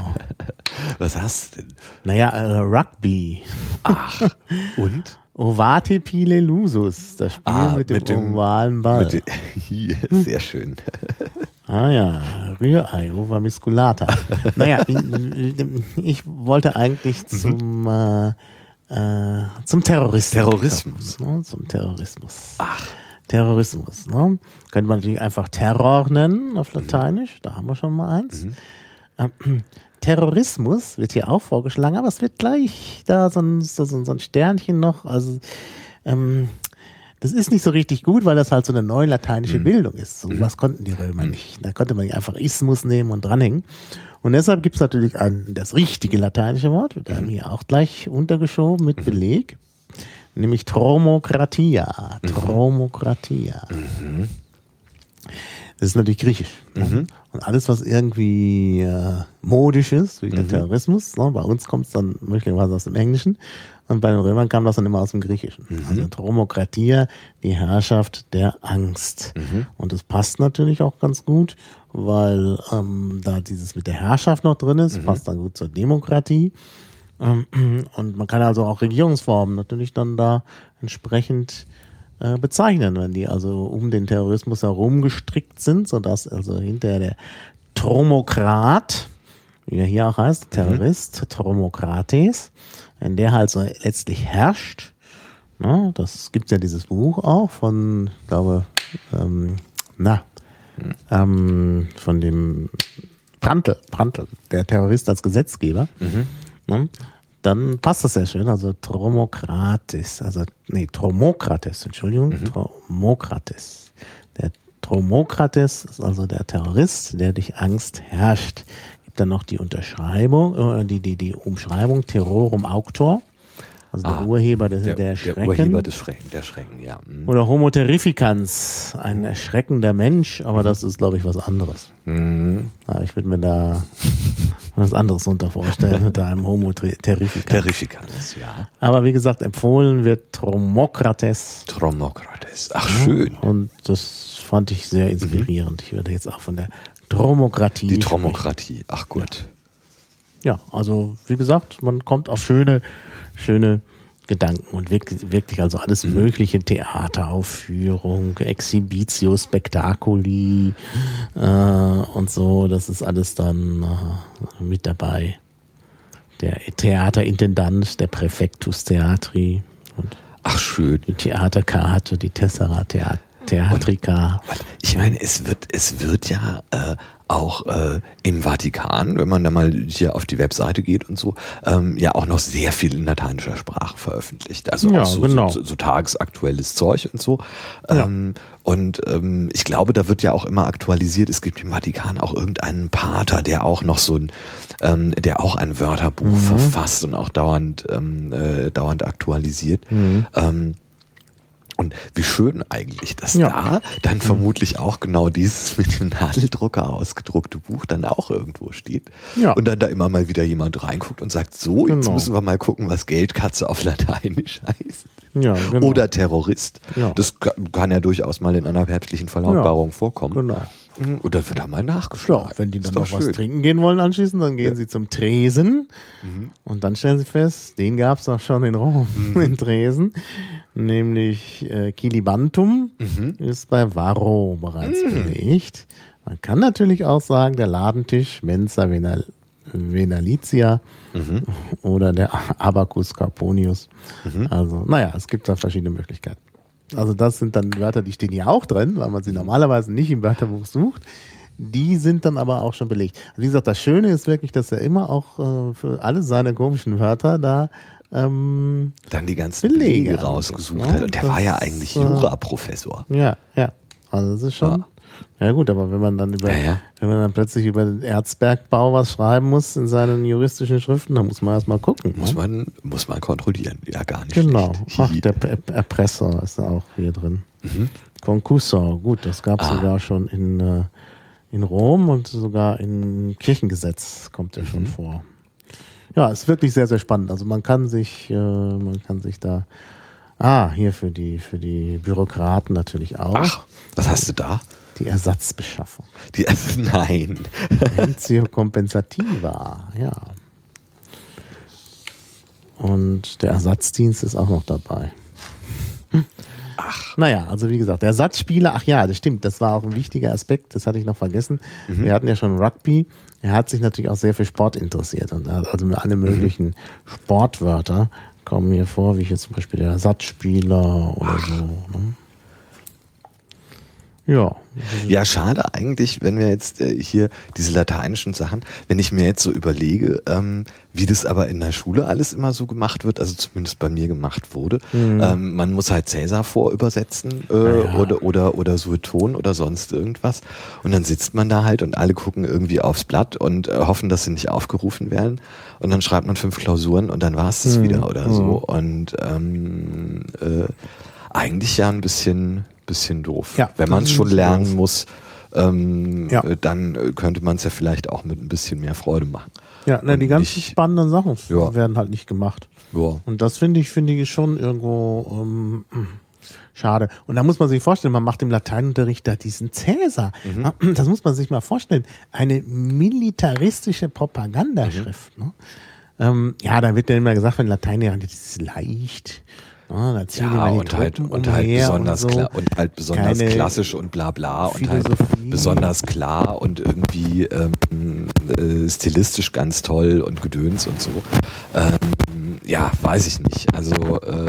Speaker 2: Was hast du denn?
Speaker 1: Naja, äh, Rugby.
Speaker 2: Ach, und?
Speaker 1: Ovate Pile Lusus, das Spiel
Speaker 2: ah,
Speaker 1: mit dem,
Speaker 2: mit dem
Speaker 1: ovalen Ball.
Speaker 2: Mit dem, sehr schön.
Speaker 1: Ah ja, Rührei, Ova Musculata. Naja, ich, ich wollte eigentlich mhm. zum, äh, äh, zum Terrorismus.
Speaker 2: Terrorismus.
Speaker 1: Kommen, ne? Zum Terrorismus.
Speaker 2: Ach.
Speaker 1: Terrorismus. Ne? Könnte man natürlich einfach Terror nennen auf Lateinisch. Da haben wir schon mal eins.
Speaker 2: Mhm.
Speaker 1: Ähm, Terrorismus wird hier auch vorgeschlagen, aber es wird gleich da so ein, so, so ein Sternchen noch. Also ähm, das ist nicht so richtig gut, weil das halt so eine neue lateinische
Speaker 2: Mhm.
Speaker 1: Bildung ist. So was konnten die Römer nicht. Da konnte man nicht einfach Ismus nehmen und dranhängen. Und deshalb gibt es natürlich ein, das richtige lateinische Wort, wird einem hier auch gleich untergeschoben mit Beleg, nämlich Tromokratia. Tromokratia.
Speaker 2: Mhm.
Speaker 1: Das ist natürlich griechisch.
Speaker 2: Mhm.
Speaker 1: Und alles, was irgendwie äh, modisch ist, wie der
Speaker 2: Mhm.
Speaker 1: Terrorismus, ne? Bei uns kommt es dann möglicherweise aus dem Englischen und bei den Römern kam das dann immer aus dem Griechischen.
Speaker 2: Mhm.
Speaker 1: Also Tromokratia, die Herrschaft der Angst.
Speaker 2: Mhm.
Speaker 1: Und das passt natürlich auch ganz gut, weil ähm, da dieses mit der Herrschaft noch drin ist,
Speaker 2: Mhm.
Speaker 1: passt dann gut zur Demokratie. Ähm, und man kann also auch Regierungsformen natürlich dann da entsprechend äh, bezeichnen, wenn die also um den Terrorismus herum gestrickt sind, sodass also hinterher der Tromokrat, wie er hier auch heißt, Terrorist, Tromokrates, wenn der halt so letztlich herrscht, ne, das gibt ja dieses Buch auch von, ich glaube, ähm, na, ähm, von dem Prantl, Prantl, der Terrorist als Gesetzgeber,
Speaker 2: Mhm.
Speaker 1: ne, dann passt das sehr schön. Also Tromokrates, also nee, Tromokrates, Entschuldigung,
Speaker 2: Mhm.
Speaker 1: Tromokrates. Der Tromokrates ist also der Terrorist, der durch Angst herrscht. Gibt dann noch die Unterschreibung, äh, die, die, die Umschreibung Terrorum Auctor, also der
Speaker 2: Ah,
Speaker 1: Urheber des,
Speaker 2: Der,
Speaker 1: der
Speaker 2: der
Speaker 1: Schrecken.
Speaker 2: Urheber des Schrecken, der Schrecken, ja. Mhm.
Speaker 1: Oder Homo terrificans, ein erschreckender Mensch, aber das ist, glaube ich, was anderes.
Speaker 2: Mhm.
Speaker 1: Ja, ich würde mir da was anderes unter vorstellen unter einem Homo ter- terrificans.
Speaker 2: Terrificans, ja.
Speaker 1: Aber wie gesagt, empfohlen wird Tromokrates.
Speaker 2: Tromokrates. Ach, schön.
Speaker 1: Und das fand ich sehr inspirierend. Ich würde jetzt auch von der Tromokratie
Speaker 2: Die
Speaker 1: sprechen.
Speaker 2: Tromokratie. Ach gut.
Speaker 1: Ja, also wie gesagt, man kommt auf schöne, schöne Gedanken und wirklich, wirklich also alles mögliche, Theateraufführung, Exhibitio Spectaculi äh, und so, das ist alles dann äh, mit dabei. Der Theaterintendant, der Präfectus Theatri und
Speaker 2: Ach, schön.
Speaker 1: die Theaterkarte, die Tessera Thea- Theatrica.
Speaker 2: Ich meine, es wird, es wird ja äh, auch äh, im Vatikan, wenn man da mal hier auf die Webseite geht und so, ähm, ja auch noch sehr viel in lateinischer Sprache veröffentlicht. Also
Speaker 1: Ja,
Speaker 2: auch so,
Speaker 1: genau.
Speaker 2: so, so tagesaktuelles Zeug und so. Ähm, und ähm, ich glaube, da wird ja auch immer aktualisiert. Es gibt im Vatikan auch irgendeinen Pater, der auch noch so ein, ähm, der auch ein Wörterbuch
Speaker 1: Mhm.
Speaker 2: verfasst und auch dauernd, ähm, äh, dauernd aktualisiert.
Speaker 1: Mhm.
Speaker 2: Ähm, Und wie schön eigentlich, dass
Speaker 1: Ja.
Speaker 2: da dann vermutlich auch genau dieses mit dem Nadeldrucker ausgedruckte Buch dann auch irgendwo steht.
Speaker 1: Ja.
Speaker 2: Und dann da immer mal wieder jemand reinguckt und sagt, so, jetzt
Speaker 1: Genau.
Speaker 2: müssen wir mal gucken, was Geldkatze auf Lateinisch heißt.
Speaker 1: Ja, genau.
Speaker 2: Oder Terrorist.
Speaker 1: Ja.
Speaker 2: Das ka- kann ja durchaus mal in einer päpstlichen Verlautbarung vorkommen.
Speaker 1: Genau.
Speaker 2: Und dann wird da mal
Speaker 1: Ja,
Speaker 2: nachgeschlagen.
Speaker 1: wenn die dann
Speaker 2: Ist
Speaker 1: noch
Speaker 2: doch
Speaker 1: was
Speaker 2: schön.
Speaker 1: trinken gehen wollen anschließend, dann gehen
Speaker 2: Ja.
Speaker 1: sie zum Tresen
Speaker 2: Mhm.
Speaker 1: und dann stellen sie fest, den gab es auch schon in Rom, in Tresen, nämlich äh, Kilibantum
Speaker 2: Mhm.
Speaker 1: ist bei Varro bereits belegt. Man kann natürlich auch sagen, der Ladentisch Mensa Venal Venalizia
Speaker 2: Mhm.
Speaker 1: oder der Abacus Carponius.
Speaker 2: Mhm.
Speaker 1: Also, naja, es gibt da verschiedene Möglichkeiten. Also das sind dann Wörter, die stehen hier auch drin, weil man sie normalerweise nicht im Wörterbuch sucht. Die sind dann aber auch schon belegt. Wie gesagt, das Schöne ist wirklich, dass er immer auch äh, für alle seine komischen Wörter da ähm,
Speaker 2: Dann die ganzen
Speaker 1: Belege
Speaker 2: Belege
Speaker 1: angibt,
Speaker 2: rausgesucht
Speaker 1: ne?
Speaker 2: hat. Und der
Speaker 1: Das
Speaker 2: war ja
Speaker 1: ist,
Speaker 2: eigentlich
Speaker 1: äh,
Speaker 2: Juraprofessor.
Speaker 1: ja, ja. Also das ist schon. Ja. gut, aber wenn man dann über,
Speaker 2: Ja, ja.
Speaker 1: wenn man dann plötzlich über den Erzbergbau was schreiben muss in seinen juristischen Schriften, dann muss man erst mal gucken.
Speaker 2: Muss
Speaker 1: ne?
Speaker 2: man, muss man kontrollieren. Ja, gar nicht
Speaker 1: Genau.
Speaker 2: schlecht.
Speaker 1: Ach, der P- Erpresser ist auch hier drin.
Speaker 2: Mhm.
Speaker 1: Concussor, gut, das gab es
Speaker 2: Ah.
Speaker 1: sogar schon in, äh, in Rom und sogar im Kirchengesetz kommt er
Speaker 2: Mhm.
Speaker 1: schon vor. Ja, ist wirklich sehr, sehr spannend. Also man kann sich, äh, man kann sich da, ah, hier für die, für die Bürokraten natürlich auch.
Speaker 2: Ach, was hast du da?
Speaker 1: Die Ersatzbeschaffung.
Speaker 2: Die, nein.
Speaker 1: Rentio compensativa, ja. Und der Ersatzdienst ist auch noch dabei. Ach. Naja, also wie gesagt, der Ersatzspieler, ach ja, das stimmt, das war auch ein wichtiger Aspekt, das hatte ich noch vergessen.
Speaker 2: Mhm.
Speaker 1: Wir hatten ja schon Rugby, er hat sich natürlich auch sehr für Sport interessiert und er hat also alle möglichen Sportwörter kommen hier vor, wie hier zum Beispiel der Ersatzspieler oder so. Ne? Ja.
Speaker 2: Ja, schade eigentlich, wenn wir jetzt äh, hier diese lateinischen Sachen, wenn ich mir jetzt so überlege, ähm, wie das aber in der Schule alles immer so gemacht wird, also zumindest bei mir gemacht wurde. Mhm. Ähm, man muss halt Cäsar vorübersetzen äh, ja. oder, oder, oder Sueton oder sonst irgendwas. Und dann sitzt man da halt und alle gucken irgendwie aufs Blatt und äh, hoffen, dass sie nicht aufgerufen werden. Und dann schreibt man fünf Klausuren und dann war es das mhm. wieder oder mhm. so. Und ähm, äh, eigentlich ja ein bisschen... bisschen doof.
Speaker 1: Ja,
Speaker 2: wenn man es schon lernen doof. muss, ähm,
Speaker 1: ja.
Speaker 2: dann könnte man es ja vielleicht auch mit ein bisschen mehr Freude machen.
Speaker 1: Ja, na, die ganzen
Speaker 2: nicht,
Speaker 1: spannenden Sachen
Speaker 2: ja.
Speaker 1: werden halt nicht gemacht.
Speaker 2: Ja.
Speaker 1: Und das finde ich, finde ich schon irgendwo ähm, schade. Und da muss man sich vorstellen, man macht im Lateinunterricht da diesen Cäsar. Mhm. Das muss man sich mal vorstellen. Eine militaristische Propagandaschrift. Mhm. Ne? Ähm, ja, da wird ja immer gesagt, wenn Latein ja, das ist leicht. Ja, da ziehen
Speaker 2: ja,
Speaker 1: die
Speaker 2: und halt, und halt besonders
Speaker 1: und, so.
Speaker 2: klar, und halt besonders
Speaker 1: Keine
Speaker 2: klassisch und bla bla und halt
Speaker 1: Philosophie.
Speaker 2: besonders klar und irgendwie ähm, äh, stilistisch ganz toll und Gedöns und so. Ähm, ja, weiß ich nicht. Also äh,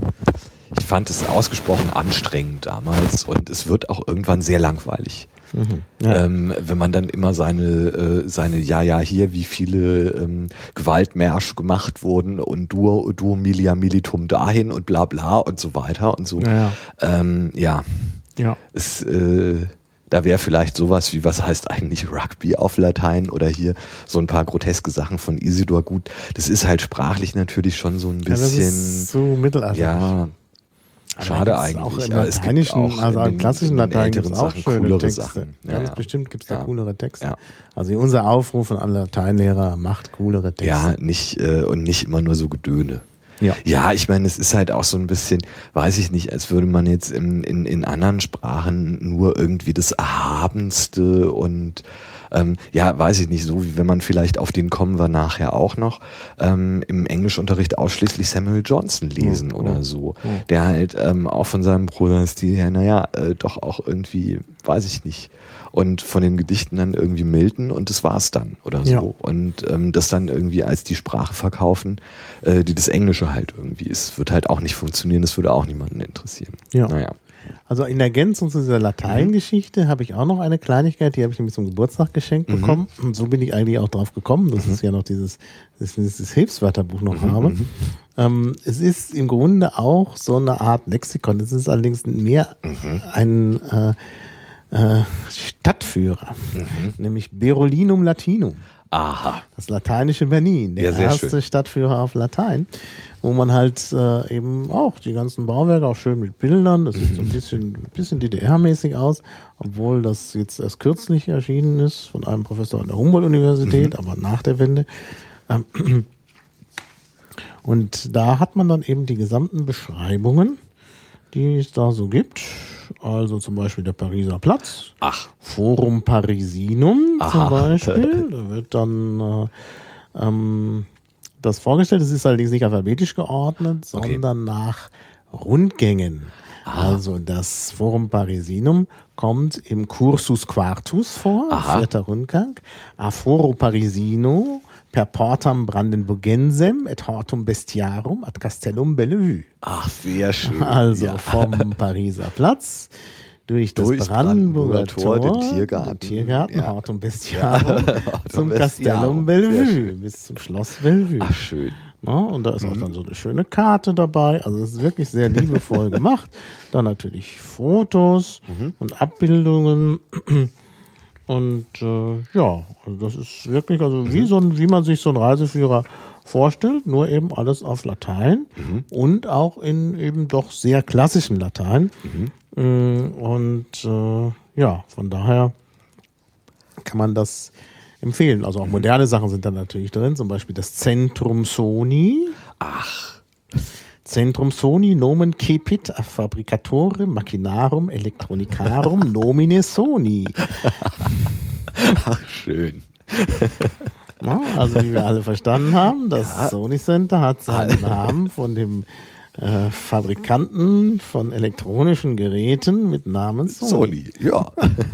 Speaker 2: ich fand es ausgesprochen anstrengend damals und es wird auch irgendwann sehr langweilig. Mhm. Ja. Ähm, wenn man dann immer seine, äh, seine ja, ja, hier, wie viele ähm, Gewaltmärsche gemacht wurden und Duo, Duo Milia Militum dahin und bla bla und so weiter und so.
Speaker 1: Ja, ja.
Speaker 2: Ähm, ja.
Speaker 1: ja.
Speaker 2: Es, äh, da wäre vielleicht sowas wie, was heißt eigentlich Rugby auf Latein oder hier so ein paar groteske Sachen von Isidor gut. Das ist halt sprachlich natürlich schon so ein bisschen. Ja, das ist
Speaker 1: so mittelalterlich.
Speaker 2: Ja. Schade eigentlich.
Speaker 1: Auch im
Speaker 2: ja,
Speaker 1: lateinischen,
Speaker 2: auch
Speaker 1: also im klassischen Latein gibt es auch
Speaker 2: Sachen,
Speaker 1: schöne Texte.
Speaker 2: Sachen. Ja,
Speaker 1: Ganz
Speaker 2: ja.
Speaker 1: bestimmt gibt es da
Speaker 2: ja.
Speaker 1: coolere Texte.
Speaker 2: Ja.
Speaker 1: Also unser Aufruf an alle Lateinlehrer, macht coolere Texte.
Speaker 2: Ja, nicht äh, und nicht immer nur so Gedöne.
Speaker 1: Ja,
Speaker 2: ja, ich meine, es ist halt auch so ein bisschen, weiß ich nicht, als würde man jetzt in, in, in anderen Sprachen nur irgendwie das Erhabenste und Ähm, ja, weiß ich nicht, so wie wenn man vielleicht, auf den kommen wir nachher auch noch, ähm, im Englischunterricht ausschließlich Samuel Johnson lesen mhm. oder so. Mhm. Der halt ähm, auch von seinem Bruderstil her, naja, äh, doch auch irgendwie, weiß ich nicht. Und von den Gedichten dann irgendwie Milton und das war's dann oder so.
Speaker 1: Ja.
Speaker 2: Und ähm, das dann irgendwie als die Sprache verkaufen, äh, die das Englische halt irgendwie ist. Wird halt auch nicht funktionieren, das würde auch niemanden interessieren.
Speaker 1: Ja.
Speaker 2: Naja.
Speaker 1: Also in Ergänzung zu dieser Lateingeschichte mhm. habe ich auch noch eine Kleinigkeit, die habe ich nämlich zum Geburtstag geschenkt mhm. bekommen. Und so bin ich eigentlich auch drauf gekommen, dass mhm. ich ja noch dieses, dieses, dieses Hilfswörterbuch noch mhm. habe. Mhm. Ähm, es ist im Grunde auch so eine Art Lexikon. Es ist allerdings mehr mhm. ein äh, äh, Stadtführer, mhm. nämlich Berolinum Latinum.
Speaker 2: Aha.
Speaker 1: Das lateinische Berlin, der
Speaker 2: ja,
Speaker 1: erste
Speaker 2: schön.
Speaker 1: Stadtführer auf Latein, wo man halt äh, eben auch die ganzen Bauwerke, auch schön mit Bildern, das sieht so ein bisschen, bisschen D D R-mäßig aus, obwohl das jetzt erst kürzlich erschienen ist von einem Professor an der Humboldt-Universität, mhm. aber nach der Wende. Ähm, und da hat man dann eben die gesamten Beschreibungen, die es da so gibt. Also zum Beispiel der Pariser Platz.
Speaker 2: Ach.
Speaker 1: Forum Parisinum
Speaker 2: Aha.
Speaker 1: zum Beispiel. Da wird dann äh, ähm, das vorgestellt. Es ist allerdings nicht alphabetisch geordnet, sondern okay. nach Rundgängen. Ah. Also das Forum Parisinum kommt im Cursus Quartus vor, Aha. vierter Rundgang. A Foro Parisino per portam Brandenburgensem et hortum bestiarum ad Castellum Bellevue.
Speaker 2: Ach, sehr schön.
Speaker 1: Also
Speaker 2: ja.
Speaker 1: vom Pariser Platz durch das
Speaker 2: durch
Speaker 1: Brandenburger Tor,
Speaker 2: Tor, den Tiergarten,
Speaker 1: den Tiergarten
Speaker 2: ja.
Speaker 1: Hortum Bestiarum,
Speaker 2: ja.
Speaker 1: zum Castellum Bellevue, bis zum Schloss Bellevue.
Speaker 2: Ach, schön.
Speaker 1: Ja, und da ist mhm. auch dann so eine schöne Karte dabei. Also es ist wirklich sehr liebevoll gemacht. Dann natürlich Fotos mhm. und Abbildungen. Und äh, ja, also das ist wirklich, also mhm. wie, so ein, wie man sich so einen Reiseführer vorstellt, nur eben alles auf Latein mhm. und auch in eben doch sehr klassischen Latein. Mhm. Und äh, ja, von daher kann man das empfehlen. Also auch moderne Sachen sind da natürlich drin, zum Beispiel das Centrum Soni.
Speaker 2: Ach.
Speaker 1: Centrum Soni nomen cepit a fabricatore machinarum electronicarum nomine Soni.
Speaker 2: Ach, schön.
Speaker 1: Ja, also wie wir alle verstanden haben, das ja. Sony Center hat seinen Namen von dem äh, Fabrikanten von elektronischen Geräten mit Namen Sony.
Speaker 2: Sony, ja.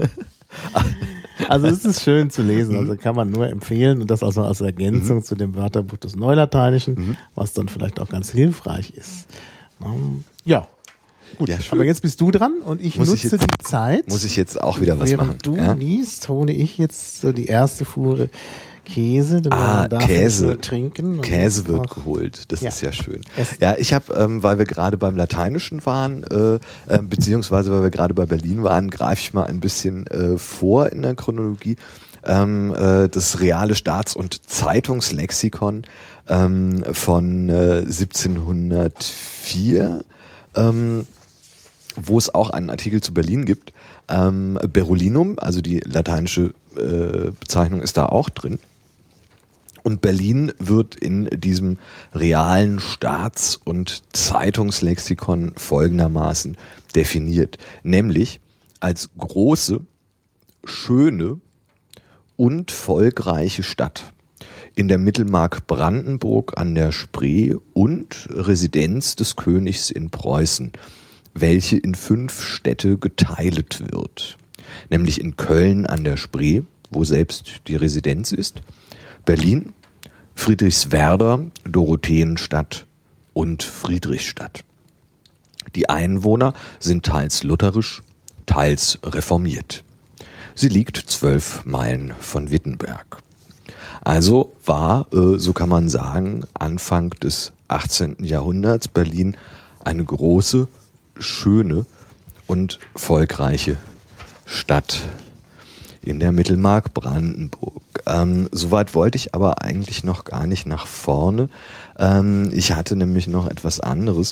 Speaker 1: Also es ist schön zu lesen, also kann man nur empfehlen und das also als Ergänzung mhm. zu dem Wörterbuch des Neulateinischen, mhm. was dann vielleicht auch ganz hilfreich ist. Um, ja. Gut,
Speaker 2: Ja,
Speaker 1: aber jetzt bist du dran und ich
Speaker 2: Muss ich
Speaker 1: nutze
Speaker 2: jetzt-
Speaker 1: die Zeit.
Speaker 2: Muss ich jetzt auch wieder was
Speaker 1: Während
Speaker 2: machen?
Speaker 1: du
Speaker 2: ja?
Speaker 1: liest, hole ich jetzt so die erste Fuhre Käse. Denn
Speaker 2: Ah,
Speaker 1: man darf
Speaker 2: Käse.
Speaker 1: nicht nur trinken. Man
Speaker 2: Käse
Speaker 1: muss
Speaker 2: wird
Speaker 1: auch-
Speaker 2: geholt, das
Speaker 1: Ja.
Speaker 2: ist ja schön.
Speaker 1: Essen.
Speaker 2: Ja, ich habe, ähm, weil wir gerade beim Lateinischen waren, äh, äh, beziehungsweise weil wir gerade bei Berlin waren, greife ich mal ein bisschen äh, vor in der Chronologie. Ähm, äh, das reale Staats- und Zeitungslexikon ähm, von äh, siebzehnhundertvier, ähm, wo es auch einen Artikel zu Berlin gibt. Ähm, Berulinum, also die lateinische äh, Bezeichnung ist da auch drin. Und Berlin wird in diesem realen Staats- und Zeitungslexikon folgendermaßen definiert, nämlich als große, schöne und volkreiche Stadt in der Mittelmark Brandenburg an der Spree und Residenz des Königs in Preußen, welche in fünf Städte geteilt wird, nämlich in Köln an der Spree, wo selbst die Residenz ist, Berlin, Friedrichswerder, Dorotheenstadt und Friedrichstadt. Die Einwohner sind teils lutherisch, teils reformiert. Sie liegt zwölf Meilen von Wittenberg. Also war, äh, so kann man sagen, Anfang des achtzehnten Jahrhunderts Berlin eine große, schöne und volkreiche Stadt in der Mittelmark Brandenburg. Ähm, Soweit wollte ich aber eigentlich noch gar nicht nach vorne. Ähm, ich hatte nämlich noch etwas anderes.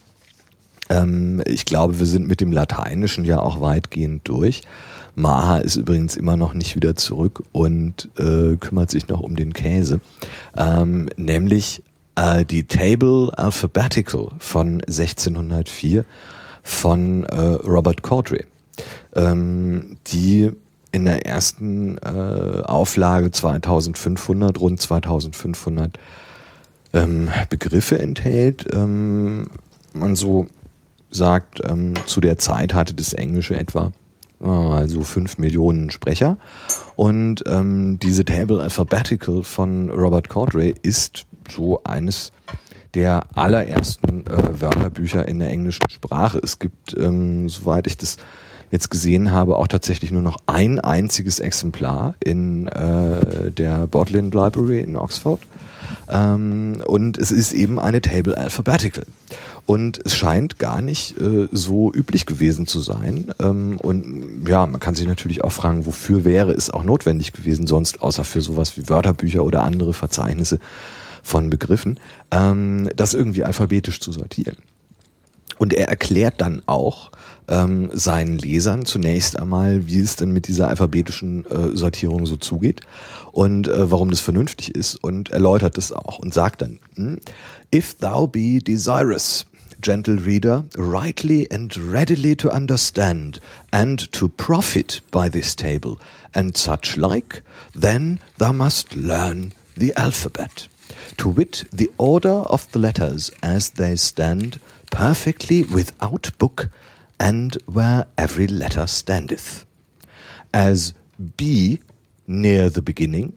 Speaker 2: Ähm, ich glaube, wir sind mit dem Lateinischen ja auch weitgehend durch. Maha ist übrigens immer noch nicht wieder zurück und äh, kümmert sich noch um den Käse. Ähm, nämlich äh, die Table Alphabetical von sechzehnhundertvier von äh, Robert Cordray. Ähm, die in der ersten äh, Auflage zweitausendfünfhundert, rund zweitausendfünfhundert ähm, Begriffe enthält. Ähm, man so sagt, ähm, zu der Zeit hatte das Englische etwa also fünf Millionen Sprecher. Und ähm, diese Table Alphabetical von Robert Cordray ist so eines der allerersten äh, Wörterbücher in der englischen Sprache. Es gibt, ähm, soweit ich das jetzt gesehen habe, auch tatsächlich nur noch ein einziges Exemplar in äh, der Bodleian Library in Oxford. Ähm, und es ist eben eine Table Alphabetical. Und es scheint gar nicht äh, so üblich gewesen zu sein. Ähm, und ja, man kann sich natürlich auch fragen, wofür wäre es auch notwendig gewesen, sonst außer für sowas wie Wörterbücher oder andere Verzeichnisse von Begriffen, ähm, das irgendwie alphabetisch zu sortieren. Und er erklärt dann auch ähm, seinen Lesern zunächst einmal, wie es denn mit dieser alphabetischen äh, Sortierung so zugeht und äh, warum das vernünftig ist, und erläutert das auch und sagt dann, hm, if thou be desirous, gentle reader, rightly and readily to understand and to profit by this table and such like, then thou must learn the alphabet, to wit the order of the letters as they stand perfectly without book and where every letter standeth, as B near the beginning,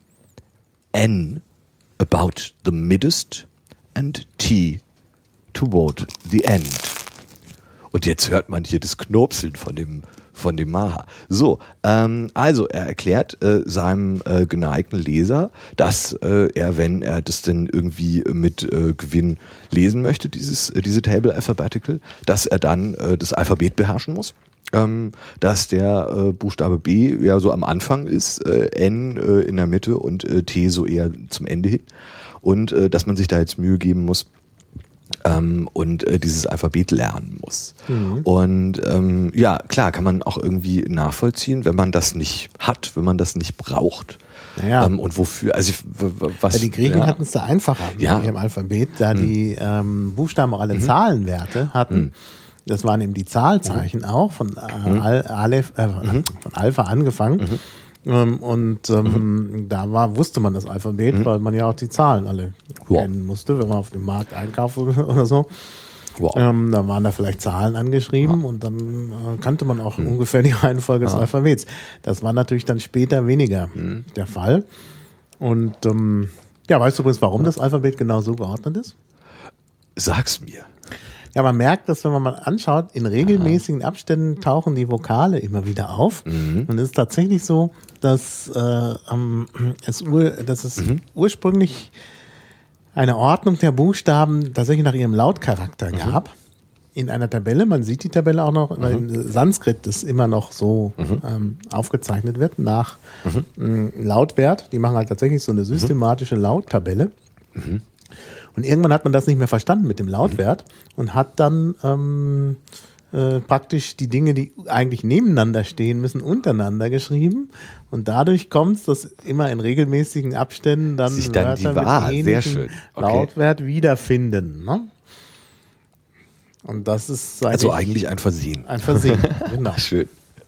Speaker 2: N about the middest and T toward the end. Und jetzt hört man hier das Knurpseln von dem von dem Maha. So, ähm, also er erklärt äh, seinem äh, geneigten Leser, dass äh, er, wenn er das denn irgendwie mit äh, Gewinn lesen möchte, dieses äh, diese Table Alphabetical, dass er dann äh, das Alphabet beherrschen muss. Ähm, dass der äh, Buchstabe B ja so am Anfang ist, äh, N äh, in der Mitte und äh, T so eher zum Ende hin. Und äh, dass man sich da jetzt Mühe geben muss, Ähm, und äh, dieses Alphabet lernen muss. Mhm. Und ähm, ja, klar, kann man auch irgendwie nachvollziehen, wenn man das nicht hat, wenn man das nicht braucht.
Speaker 1: Naja.
Speaker 2: Ähm, und wofür, also ich, w- was...
Speaker 1: Ja, die Griechen
Speaker 2: ja.
Speaker 1: hatten es da einfacher
Speaker 2: Ja.
Speaker 1: mit ihrem Alphabet, da
Speaker 2: Mhm.
Speaker 1: die ähm, Buchstaben auch alle
Speaker 2: Mhm.
Speaker 1: Zahlenwerte hatten.
Speaker 2: Mhm.
Speaker 1: Das waren eben die Zahlzeichen mhm. auch, von, äh, Al Aleph, äh,
Speaker 2: Mhm.
Speaker 1: von Alpha angefangen.
Speaker 2: Mhm.
Speaker 1: Ähm, und ähm,
Speaker 2: Mhm.
Speaker 1: da war, wusste man das Alphabet,
Speaker 2: Mhm.
Speaker 1: weil man ja auch die Zahlen alle
Speaker 2: Wow.
Speaker 1: kennen musste, wenn man auf dem Markt einkauft oder so.
Speaker 2: Wow.
Speaker 1: Ähm, da waren da vielleicht Zahlen angeschrieben ja. und dann äh, kannte man auch mhm. ungefähr die Reihenfolge des
Speaker 2: ja.
Speaker 1: Alphabets. Das war natürlich dann später weniger
Speaker 2: mhm.
Speaker 1: der Fall. Und ähm, ja, weißt du übrigens, warum das Alphabet genau so geordnet ist?
Speaker 2: Sag's mir.
Speaker 1: Ja, man merkt, dass wenn man mal anschaut, in regelmäßigen Abständen tauchen die Vokale immer wieder auf.
Speaker 2: Mhm.
Speaker 1: Und es ist tatsächlich so, dass, äh, ähm, es, ur, dass es
Speaker 2: Mhm.
Speaker 1: ursprünglich eine Ordnung der Buchstaben tatsächlich nach ihrem Lautcharakter
Speaker 2: Mhm.
Speaker 1: gab. In einer Tabelle, man sieht die Tabelle auch noch, weil in Sanskrit das immer noch so
Speaker 2: Mhm.
Speaker 1: ähm, aufgezeichnet wird nach
Speaker 2: Mhm.
Speaker 1: ähm, Lautwert. Die machen halt tatsächlich so eine systematische Lauttabelle.
Speaker 2: Mhm.
Speaker 1: Und irgendwann hat man das nicht mehr verstanden mit dem Lautwert und hat dann ähm, äh, praktisch die Dinge, die eigentlich nebeneinander stehen müssen, untereinander geschrieben. Und dadurch kommt es, dass immer in regelmäßigen Abständen dann
Speaker 2: Sich dann die
Speaker 1: Wörter mit
Speaker 2: wahr, sehr
Speaker 1: ähnlichem
Speaker 2: schön. Okay.
Speaker 1: Lautwert wiederfinden. Ne? Und das ist seit
Speaker 2: Also
Speaker 1: ich-
Speaker 2: eigentlich ein Versehen.
Speaker 1: ein Versehen. Genau.
Speaker 2: Schön.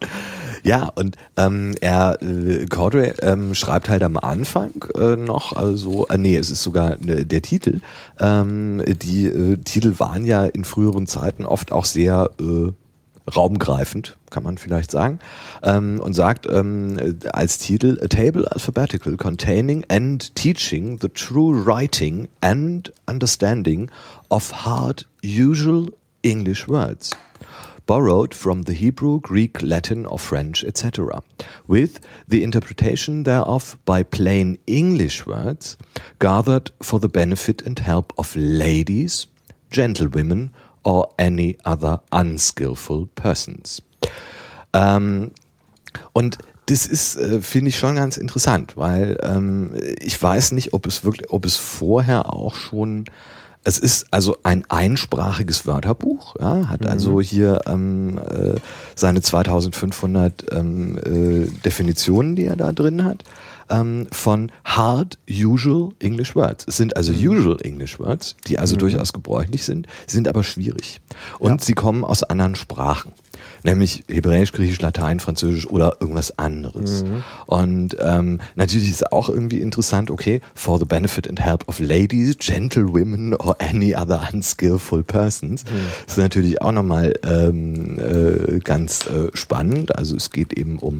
Speaker 2: Ja, und ähm, er, äh, Cordray ähm, schreibt halt am Anfang äh, noch, also, äh, nee, es ist sogar ne, der Titel. Ähm, die äh, Titel waren ja in früheren Zeiten oft auch sehr äh, raumgreifend, kann man vielleicht sagen, ähm, und sagt ähm, als Titel A Table Alphabetical containing and teaching the true writing and understanding of hard usual English words, borrowed from the Hebrew, Greek, Latin or French, et cetera, with the interpretation thereof by plain English words gathered for the benefit and help of ladies, gentlewomen or any other unskillful persons. Ähm, und das ist, äh, finde ich, schon ganz interessant, weil ähm, ich weiß nicht, ob es wirklich, ob es vorher auch schon, es ist also ein einsprachiges Wörterbuch, ja, hat also hier ähm, äh, seine zweitausendfünfhundert ähm, äh, Definitionen, die er da drin hat, ähm, von hard usual English Words. Es sind also usual English Words, die also durchaus gebräuchlich sind, sind aber schwierig. Und
Speaker 1: Ja.
Speaker 2: sie kommen aus anderen Sprachen. Nämlich Hebräisch, Griechisch, Latein, Französisch oder irgendwas anderes.
Speaker 1: Mhm.
Speaker 2: Und ähm, natürlich ist auch irgendwie interessant, okay, for the benefit and help of ladies, gentlewomen or any other unskillful persons. Das ist natürlich auch nochmal ähm, äh, ganz äh, spannend. Also es geht eben um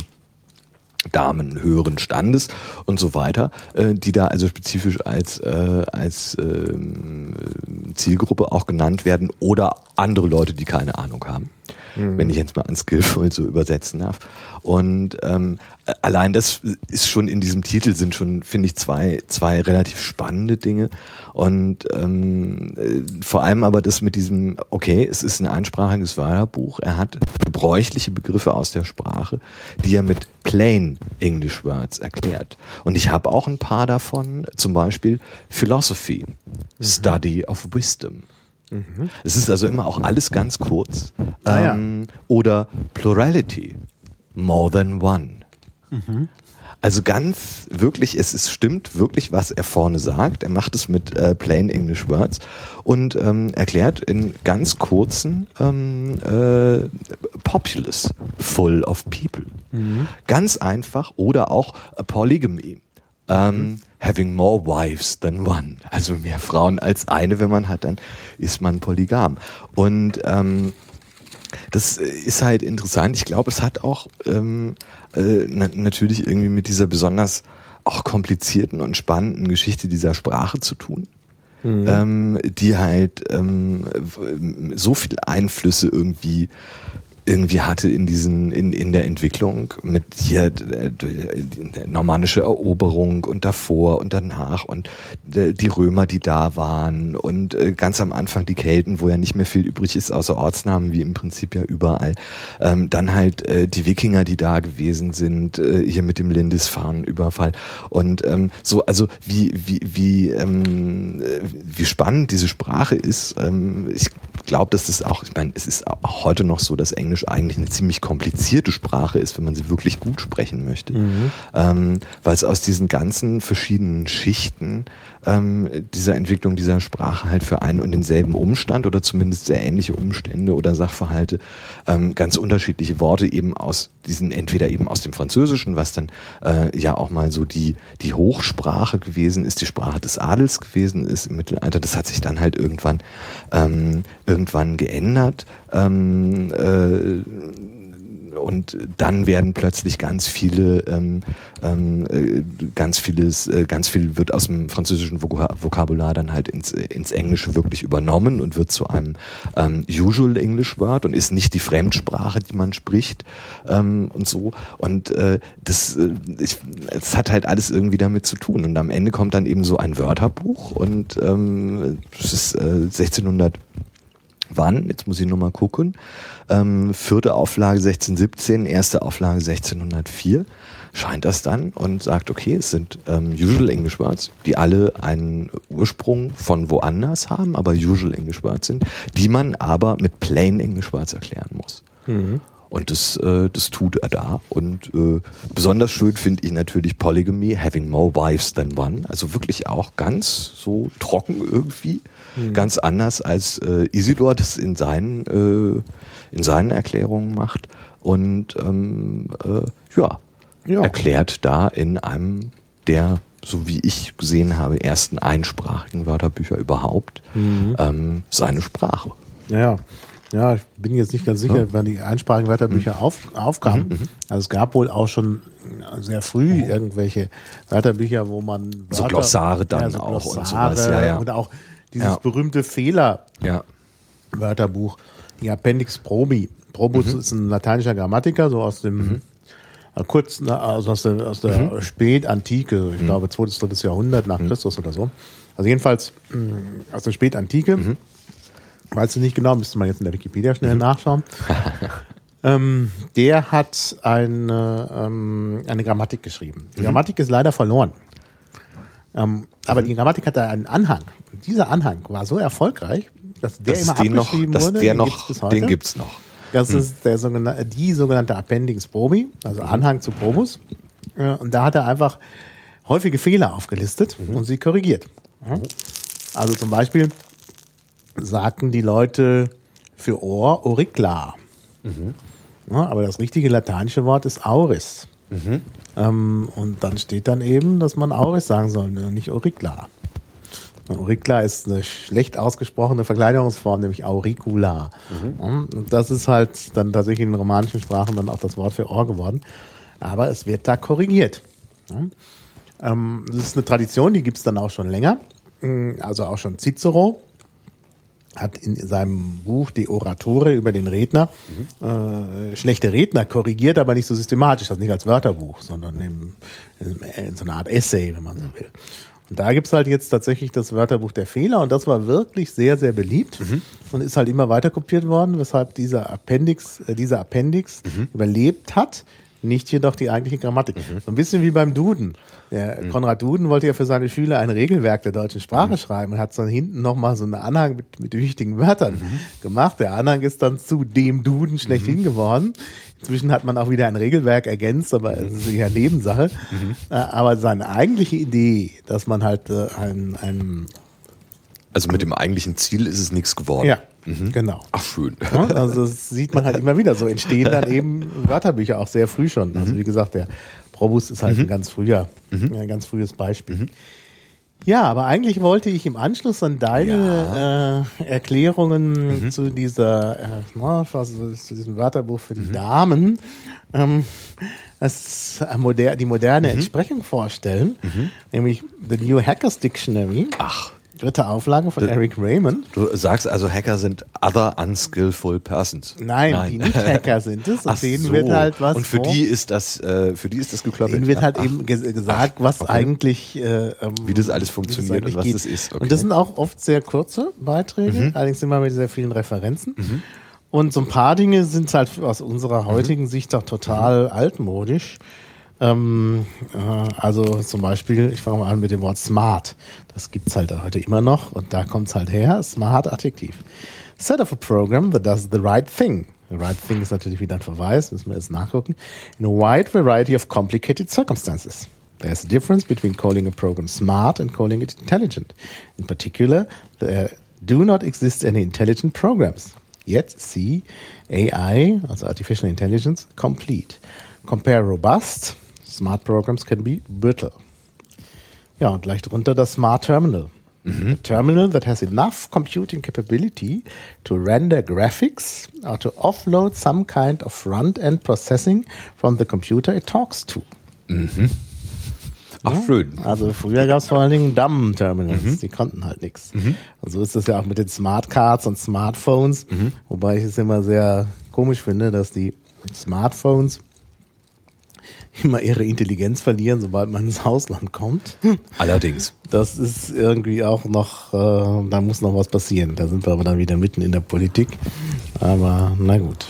Speaker 2: Damen höheren Standes und so weiter, äh, die da also spezifisch als, äh, als ähm, Zielgruppe auch genannt werden oder andere Leute, die keine Ahnung haben. Mhm. Wenn ich jetzt mal unskillful so übersetzen darf. Und ähm, allein das ist schon in diesem Titel sind schon, finde ich, zwei, zwei relativ spannende Dinge. Und ähm, äh, vor allem aber das mit diesem, okay, es ist ein einsprachiges Wörterbuch, er hat gebräuchliche Begriffe aus der Sprache, die er mit plain English Words erklärt. Und ich habe auch ein paar davon, zum Beispiel Philosophy, mhm. Study of Wisdom. Mhm. Es ist also immer auch alles ganz kurz.
Speaker 1: Ah,
Speaker 2: ähm, ja. Oder Plurality, more than one. Mhm. Also ganz wirklich, es ist, stimmt wirklich, was er vorne sagt. Er macht es mit äh, plain English Words und ähm, erklärt in ganz kurzen ähm, äh, Populous, full of people. Mhm. Ganz einfach. Oder auch äh, Polygamy. Ähm, mhm. Having more wives than one. Also mehr Frauen als eine, wenn man hat, dann ist man polygam. Und ähm, das ist halt interessant. Ich glaube, es hat auch ähm, äh, na- natürlich irgendwie mit dieser besonders auch komplizierten und spannenden Geschichte dieser Sprache zu tun. Mhm. Ähm, die halt ähm, so viele Einflüsse irgendwie irgendwie hatte in diesen in in der Entwicklung mit hier äh, die normannische Eroberung und davor und danach und äh, die Römer, die da waren und äh, ganz am Anfang die Kelten, wo ja nicht mehr viel übrig ist außer Ortsnamen, wie im Prinzip ja überall. Ähm, dann halt äh, die Wikinger, die da gewesen sind, äh, hier mit dem Lindisfarne-Überfall und ähm, so, also wie wie wie ähm, wie spannend diese Sprache ist. Ähm, ich glaube, dass das auch, ich meine, es ist auch heute noch so, dass Englisch eigentlich eine ziemlich komplizierte Sprache ist, wenn man sie wirklich gut sprechen möchte. Mhm. Ähm, weil es aus diesen ganzen verschiedenen Schichten ähm, dieser Entwicklung dieser Sprache halt für einen und denselben Umstand oder zumindest sehr ähnliche Umstände oder Sachverhalte ähm, ganz unterschiedliche Worte eben aus diesen, entweder eben aus dem Französischen, was dann äh, ja auch mal so die, die Hochsprache gewesen ist, die Sprache des Adels gewesen ist im Mittelalter, das hat sich dann halt irgendwann ähm, irgendwann geändert. Ähm, äh, und dann werden plötzlich ganz viele, ähm, ähm, äh, ganz vieles, äh, ganz viel wird aus dem französischen Vok- Vokabular dann halt ins, ins Englische wirklich übernommen und wird zu einem ähm, Usual English Word und ist nicht die Fremdsprache, die man spricht ähm, und so. Und äh, das, äh, ich, das hat halt alles irgendwie damit zu tun. Und am Ende kommt dann eben so ein Wörterbuch und ähm, das ist äh, sechzehnhundert wann, jetzt muss ich nochmal gucken, ähm, vierte Auflage sechzehn siebzehn, erste Auflage sechzehnhundertvier, scheint das dann und sagt, okay, es sind ähm, Usual English Words, die alle einen Ursprung von woanders haben, aber Usual English Words sind, die man aber mit Plain English Words erklären muss. Mhm. Und das, äh, das tut er da. Und äh, besonders schön finde ich natürlich Polygamy, having more wives than one. Also wirklich auch ganz so trocken irgendwie. Mhm. Ganz anders als äh, Isidor das in seinen, äh, in seinen Erklärungen macht. Und ähm, äh, ja, ja, erklärt da in einem der, so wie ich gesehen habe, ersten einsprachigen Wörterbücher überhaupt mhm. ähm, seine Sprache.
Speaker 1: Ja. Ja, ich bin jetzt nicht ganz sicher, ja. wann die einsprachigen Wörterbücher mhm. auf, aufkamen. Mhm. Also es gab wohl auch schon sehr früh mhm. irgendwelche Wörterbücher, wo man Wörter,
Speaker 2: so Glossare dann ja, so auch
Speaker 1: Glossare
Speaker 2: und sowas. Ja, ja.
Speaker 1: Oder auch dieses
Speaker 2: ja.
Speaker 1: berühmte Fehler-Wörterbuch, die Appendix Probi. Probus mhm. ist ein lateinischer Grammatiker, so aus dem mhm. kurz, also aus der, aus der mhm. Spätantike, ich mhm. glaube zweites, drittes Jahrhundert nach mhm. Christus oder so. Also jedenfalls mh, aus der Spätantike. Mhm. Weißt du nicht genau, müsste man jetzt in der Wikipedia schnell mhm. nachschauen. ähm, der hat eine, ähm, eine Grammatik geschrieben. Die mhm. Grammatik ist leider verloren. Ähm, aber die Grammatik hatte einen Anhang. Und dieser Anhang war so erfolgreich, dass der
Speaker 2: das
Speaker 1: immer abgeschrieben
Speaker 2: noch,
Speaker 1: wurde.
Speaker 2: Der den noch, gibt's den gibt es noch.
Speaker 1: Das mhm. ist der sogenannte, die sogenannte Appendix Probi, also mhm. Anhang zu Probus. Und da hat er einfach häufige Fehler aufgelistet mhm. und sie korrigiert. Also zum Beispiel sagten die Leute für Ohr Auricula. Mhm. Ja, aber das richtige lateinische Wort ist Auris. Mhm. Ähm, und dann steht dann eben, dass man Auris sagen soll, nicht Auricula. Auricula ist eine schlecht ausgesprochene Verkleinerungsform, nämlich Auricula. Mhm. Und das ist halt dann tatsächlich in den romanischen Sprachen dann auch das Wort für Ohr geworden. Aber es wird da korrigiert. Ja. Ähm, das ist eine Tradition, die gibt es dann auch schon länger. Also auch schon Cicero hat in seinem Buch Die Oratore über den Redner mhm. äh, schlechte Redner korrigiert, aber nicht so systematisch, also nicht als Wörterbuch, sondern in, in, in so einer Art Essay, wenn man so will. Und da gibt es halt jetzt tatsächlich das Wörterbuch der Fehler und das war wirklich sehr, sehr beliebt mhm. und ist halt immer weiter kopiert worden, weshalb dieser Appendix, äh, dieser Appendix mhm. überlebt hat, nicht jedoch die eigentliche Grammatik. Mhm. So ein bisschen wie beim Duden. Der mhm. Konrad Duden wollte ja für seine Schüler ein Regelwerk der deutschen Sprache mhm. schreiben und hat dann hinten nochmal so einen Anhang mit, mit wichtigen Wörtern mhm. gemacht. Der Anhang ist dann zu dem Duden schlechthin mhm. geworden. Inzwischen hat man auch wieder ein Regelwerk ergänzt, aber es ist ja Nebensache. Mhm. Aber seine eigentliche Idee, dass man halt äh, ein, ein
Speaker 2: Also mit dem eigentlichen Ziel ist es nichts geworden.
Speaker 1: Ja, mhm. genau.
Speaker 2: Ach, schön.
Speaker 1: Ja, also das sieht man halt immer wieder. So entstehen dann eben Wörterbücher auch sehr früh schon. Also wie gesagt, der Probus ist halt mhm. ein ganz früher, mhm. ein ganz frühes Beispiel. Mhm. Ja, aber eigentlich wollte ich im Anschluss an deine ja. äh, Erklärungen mhm. zu dieser, äh, na, was, zu diesem Wörterbuch für die mhm. Damen, ähm, das, äh, moder die moderne mhm. Entsprechung vorstellen, mhm. nämlich The New Hackers Dictionary.
Speaker 2: Ach.
Speaker 1: Dritte Auflage von du, Eric Raymond.
Speaker 2: Du sagst also, Hacker sind other unskillful persons.
Speaker 1: Nein, Nein. die nicht Hacker sind es. Und
Speaker 2: Ach
Speaker 1: denen
Speaker 2: so.
Speaker 1: wird halt was.
Speaker 2: Und für vor, die ist das, äh, für die ist das geklöppelt.
Speaker 1: Denen wird halt
Speaker 2: Ach.
Speaker 1: eben ge gesagt, was okay. eigentlich, äh, ähm,
Speaker 2: wie das alles funktioniert das und was
Speaker 1: geht.
Speaker 2: das ist. Okay.
Speaker 1: Und das sind auch oft sehr kurze Beiträge, mhm. allerdings immer mit sehr vielen Referenzen. Mhm. Und so ein paar Dinge sind halt aus unserer heutigen mhm. Sicht auch total mhm. altmodisch. Ähm, äh, also zum Beispiel, ich fange mal an mit dem Wort smart. Das gibt es halt heute immer noch und da kommt es halt her. Smart Adjektiv. Set of a program that does the right thing. The right thing ist natürlich wieder ein Verweis, müssen wir jetzt nachgucken. In a wide variety of complicated circumstances. There's a difference between calling a program smart and calling it intelligent. In particular, there do not exist any intelligent programs. Yet see A I, also Artificial Intelligence, complete. Compare robust. Smart programs can be brittle. Ja, und gleich drunter das Smart Terminal. Mm-hmm. A terminal that has enough computing capability to render graphics or to offload some kind of front-end processing from the computer it talks to.
Speaker 2: Mhm. Ach,
Speaker 1: ja?
Speaker 2: schön.
Speaker 1: Also früher gab es vor allen Dingen Dumb-Terminals,
Speaker 2: mhm.
Speaker 1: die konnten halt nichts.
Speaker 2: Mhm.
Speaker 1: Und so ist das ja auch mit den Smartcards und Smartphones, mhm. wobei ich es immer sehr komisch finde, dass die Smartphones immer ihre Intelligenz verlieren, sobald man ins Ausland kommt.
Speaker 2: Allerdings.
Speaker 1: Das ist irgendwie auch noch, äh, da muss noch was passieren. Da sind wir aber dann wieder mitten in der Politik. Aber na gut.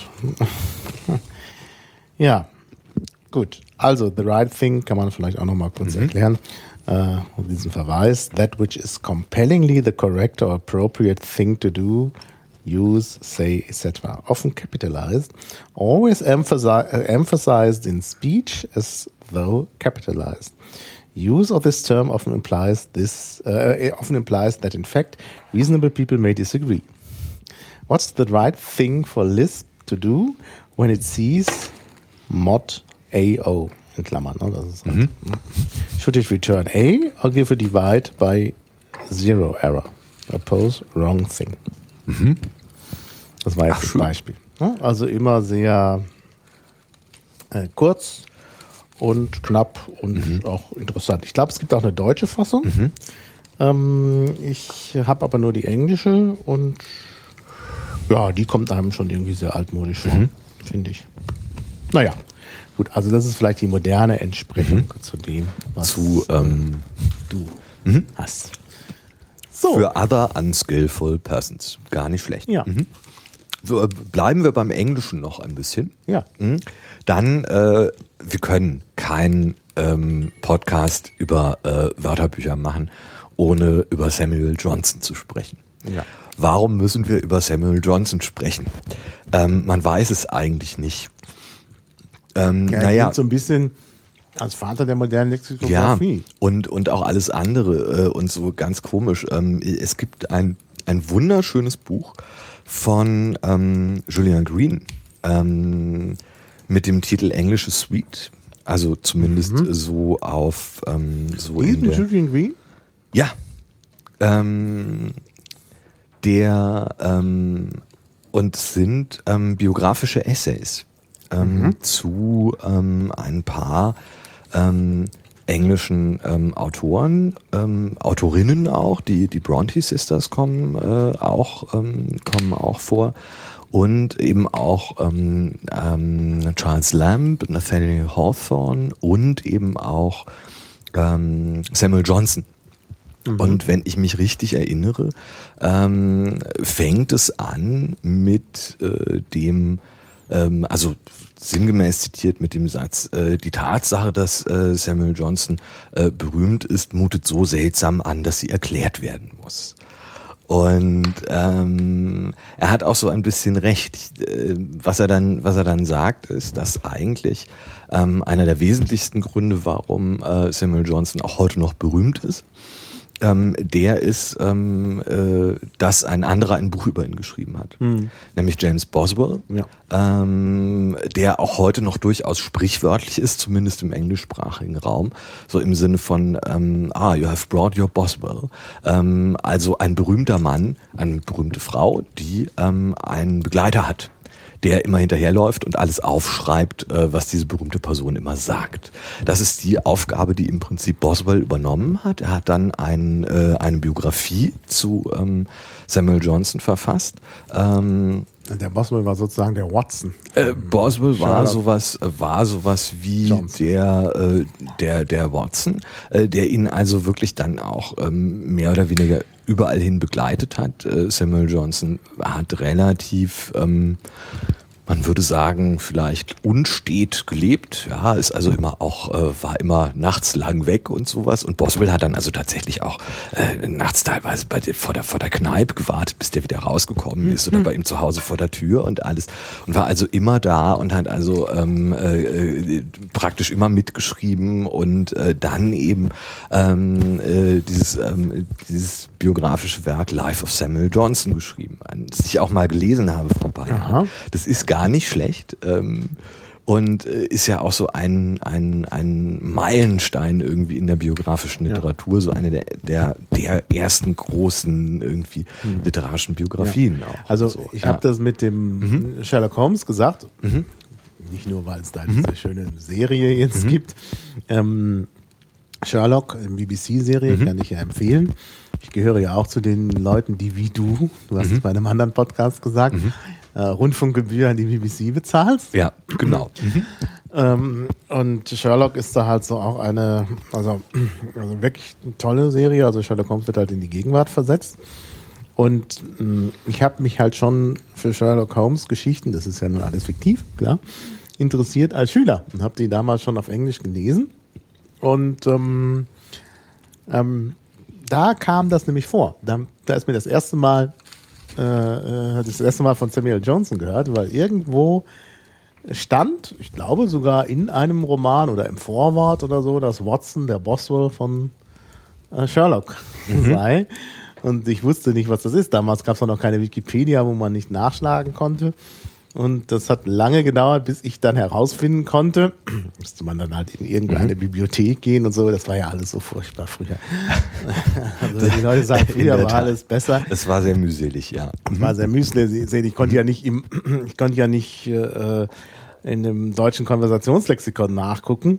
Speaker 1: Ja, gut. Also, the right thing kann man vielleicht auch noch mal kurz mhm. erklären. Äh, diesen Verweis. That which is compellingly the correct or appropriate thing to do, use, say, et cetera. Often capitalized, always emphasi- uh, emphasized in speech as though capitalized. Use of this term often implies this uh, often implies that in fact reasonable people may disagree. What's the right thing for Lisp to do when it sees mod A O in Klammern? Ne? Das ist halt, mhm. Should it return A or give a divide by zero error? Oppose wrong thing. Mhm. Das war jetzt Ach, das Beispiel. Also immer sehr äh, kurz und knapp und mhm. auch interessant. Ich glaube, es gibt auch eine deutsche Fassung. Mhm. Ähm, ich habe aber nur die englische und ja, die kommt einem schon irgendwie sehr altmodisch vor, mhm. finde ich. Naja, gut, also das ist vielleicht die moderne Entsprechung mhm. zu dem, was
Speaker 2: zu, ähm,
Speaker 1: du
Speaker 2: mhm.
Speaker 1: hast.
Speaker 2: So. Für other unskillful persons. Gar nicht schlecht.
Speaker 1: Ja.
Speaker 2: Mhm. So, bleiben wir beim Englischen noch ein bisschen.
Speaker 1: Ja.
Speaker 2: Mhm. Dann, äh, wir können keinen ähm, Podcast über äh, Wörterbücher machen, ohne über Samuel Johnson zu sprechen.
Speaker 1: Ja.
Speaker 2: Warum müssen wir über Samuel Johnson sprechen? Ähm, man weiß es eigentlich nicht. Ähm,
Speaker 1: ja,
Speaker 2: naja,
Speaker 1: so ein bisschen als Vater der modernen Lexikographie.
Speaker 2: Ja, und, und auch alles andere äh, und so ganz komisch. Ähm, es gibt ein, ein wunderschönes Buch von ähm, Julian Green ähm, mit dem Titel Englische Suite. Also zumindest mhm. so auf ähm, so
Speaker 1: in
Speaker 2: der,
Speaker 1: Julian Green?
Speaker 2: Ja. Ähm, der ähm, und sind ähm, biografische Essays ähm, mhm. zu ähm, ein paar ähm, englischen ähm, Autoren, ähm, Autorinnen auch, die die Bronte Sisters kommen äh, auch ähm, kommen auch vor und eben auch ähm, ähm, Charles Lamb, Nathaniel Hawthorne und eben auch ähm, Samuel Johnson. Mhm. Und wenn ich mich richtig erinnere, ähm, fängt es an mit äh, dem, ähm, also sinngemäß zitiert mit dem Satz, äh, die Tatsache, dass äh, Samuel Johnson äh, berühmt ist, mutet so seltsam an, dass sie erklärt werden muss. Und ähm, er hat auch so ein bisschen recht. Ich, äh, was er dann, was er dann sagt, ist, dass eigentlich ähm, einer der wesentlichsten Gründe, warum äh, Samuel Johnson auch heute noch berühmt ist, Ähm, der ist, ähm, äh, dass ein anderer ein Buch über ihn geschrieben hat, mhm. nämlich James Boswell,
Speaker 1: ja.
Speaker 2: ähm, der auch heute noch durchaus sprichwörtlich ist, zumindest im englischsprachigen Raum, so im Sinne von, ähm, ah, you have brought your Boswell, ähm, also ein berühmter Mann, eine berühmte Frau, die ähm, einen Begleiter hat, der immer hinterherläuft und alles aufschreibt, äh, was diese berühmte Person immer sagt. Das ist die Aufgabe, die im Prinzip Boswell übernommen hat. Er hat dann ein, äh, eine Biografie zu ähm, Samuel Johnson verfasst. Ähm,
Speaker 1: der Boswell war sozusagen der Watson.
Speaker 2: Äh, Boswell war sowas, war sowas wie der, äh, der, der Watson, äh, der ihn also wirklich dann auch ähm, mehr oder weniger überall hin begleitet hat. Äh, Samuel Johnson hat relativ, ähm, man würde sagen, vielleicht unstet gelebt. Ja, ist also immer auch, äh, war immer nachts lang weg und sowas. Und Boswell hat dann also tatsächlich auch äh, nachts teilweise bei der, vor, der, vor der Kneipe gewartet, bis der wieder rausgekommen ist oder bei ihm zu Hause vor der Tür und alles. Und war also immer da und hat also ähm, äh, praktisch immer mitgeschrieben und äh, dann eben ähm, äh, dieses, ähm, dieses biografische Werk Life of Samuel Johnson geschrieben, das ich auch mal gelesen habe vor ein paar Jahren. Das ist gar nicht schlecht. Ähm, und äh, ist ja auch so ein, ein, ein Meilenstein irgendwie in der biografischen Literatur, ja. so eine der, der, der ersten großen irgendwie hm. literarischen Biografien.
Speaker 1: Ja.
Speaker 2: Auch
Speaker 1: also
Speaker 2: so.
Speaker 1: ich
Speaker 2: ja.
Speaker 1: habe das mit dem mhm. Sherlock Holmes gesagt,
Speaker 2: mhm.
Speaker 1: nicht nur, weil es da
Speaker 2: mhm.
Speaker 1: diese schöne Serie jetzt mhm. gibt. Ähm, Sherlock, B B C-Serie, mhm. kann ich ja empfehlen. Ich gehöre ja auch zu den Leuten, die wie du, du hast mhm. es bei einem anderen Podcast gesagt, mhm. äh, Rundfunkgebühr an die B B C bezahlst.
Speaker 2: Ja, genau. Mhm.
Speaker 1: Ähm, und Sherlock ist da halt so auch eine, also, also wirklich eine tolle Serie. Also Sherlock Holmes wird halt in die Gegenwart versetzt. Und mh, ich habe mich halt schon für Sherlock Holmes Geschichten, das ist ja nun alles fiktiv, klar, interessiert als Schüler und habe die damals schon auf Englisch gelesen. Und ähm, ähm, da kam das nämlich vor. Da, da ist mir das erste Mal, äh, äh, das erste Mal von Samuel Johnson gehört, weil irgendwo stand, ich glaube sogar in einem Roman oder im Vorwort oder so, dass Watson der Boswell von äh, Sherlock mhm. sei. Und ich wusste nicht, was das ist. Damals gab es noch keine Wikipedia, wo man nicht nachschlagen konnte. Und das hat lange gedauert, bis ich dann herausfinden konnte. Musste man dann halt in irgendeine mhm. Bibliothek gehen und so. Das war ja alles so furchtbar früher. Also die Leute sagen, früher war alles besser.
Speaker 2: Es war sehr mühselig, ja.
Speaker 1: Es war sehr mühselig. Ich konnte ja nicht im, ich konnte ja nicht äh, in dem deutschen Konversationslexikon nachgucken,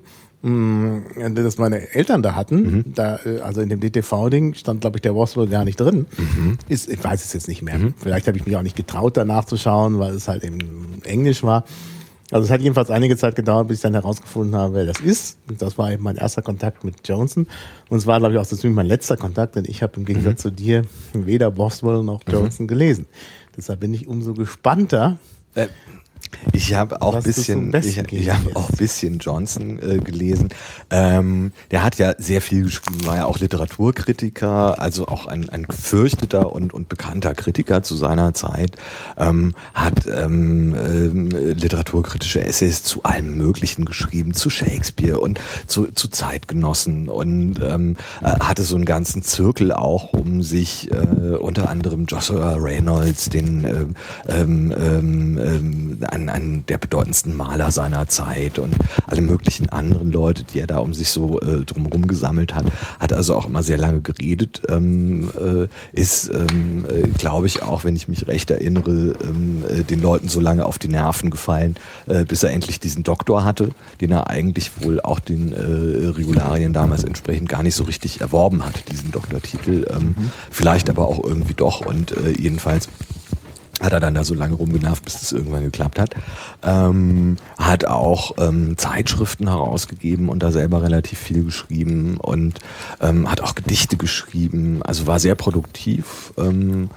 Speaker 1: das meine Eltern da hatten. Mhm. Da, also in dem D T V-Ding stand, glaube ich, der Boswell gar nicht drin. Mhm. Ist, ich weiß es jetzt nicht mehr. Mhm. Vielleicht habe ich mich auch nicht getraut, da nachzuschauen, weil es halt in Englisch war. Also es hat jedenfalls einige Zeit gedauert, bis ich dann herausgefunden habe, wer das ist. Und das war eben mein erster Kontakt mit Johnson. Und es war, glaube ich, auch ziemlich mein letzter Kontakt, denn ich habe im Gegensatz mhm. zu dir weder Boswell noch Johnson mhm. gelesen. Deshalb bin ich umso gespannter.
Speaker 2: Äh. Ich habe auch ein bisschen, ich, ich habe auch ein bisschen Johnson äh, gelesen. Ähm, der hat ja sehr viel geschrieben, war ja auch Literaturkritiker, also auch ein, ein gefürchteter und, und bekannter Kritiker zu seiner Zeit. Ähm, hat ähm, äh, literaturkritische Essays zu allem Möglichen geschrieben, zu Shakespeare und zu, zu Zeitgenossen und ähm, äh, hatte so einen ganzen Zirkel auch um sich, äh, unter anderem Joshua Reynolds, den äh, ähm, ähm, An, an der bedeutendsten Maler seiner Zeit und alle möglichen anderen Leute, die er da um sich so äh, drumherum gesammelt hat, hat also auch immer sehr lange geredet, ähm, äh, ist, ähm, äh, glaube ich, auch, wenn ich mich recht erinnere, ähm, äh, den Leuten so lange auf die Nerven gefallen, äh, bis er endlich diesen Doktor hatte, den er eigentlich wohl auch den äh, Regularien damals entsprechend gar nicht so richtig erworben hat, diesen Doktortitel, ähm, mhm. vielleicht aber auch irgendwie doch und äh, jedenfalls hat er dann da so lange rumgenervt, bis es irgendwann geklappt hat. Ähm, hat auch ähm, Zeitschriften herausgegeben und da selber relativ viel geschrieben und ähm, hat auch Gedichte geschrieben, also war sehr produktiv ähm,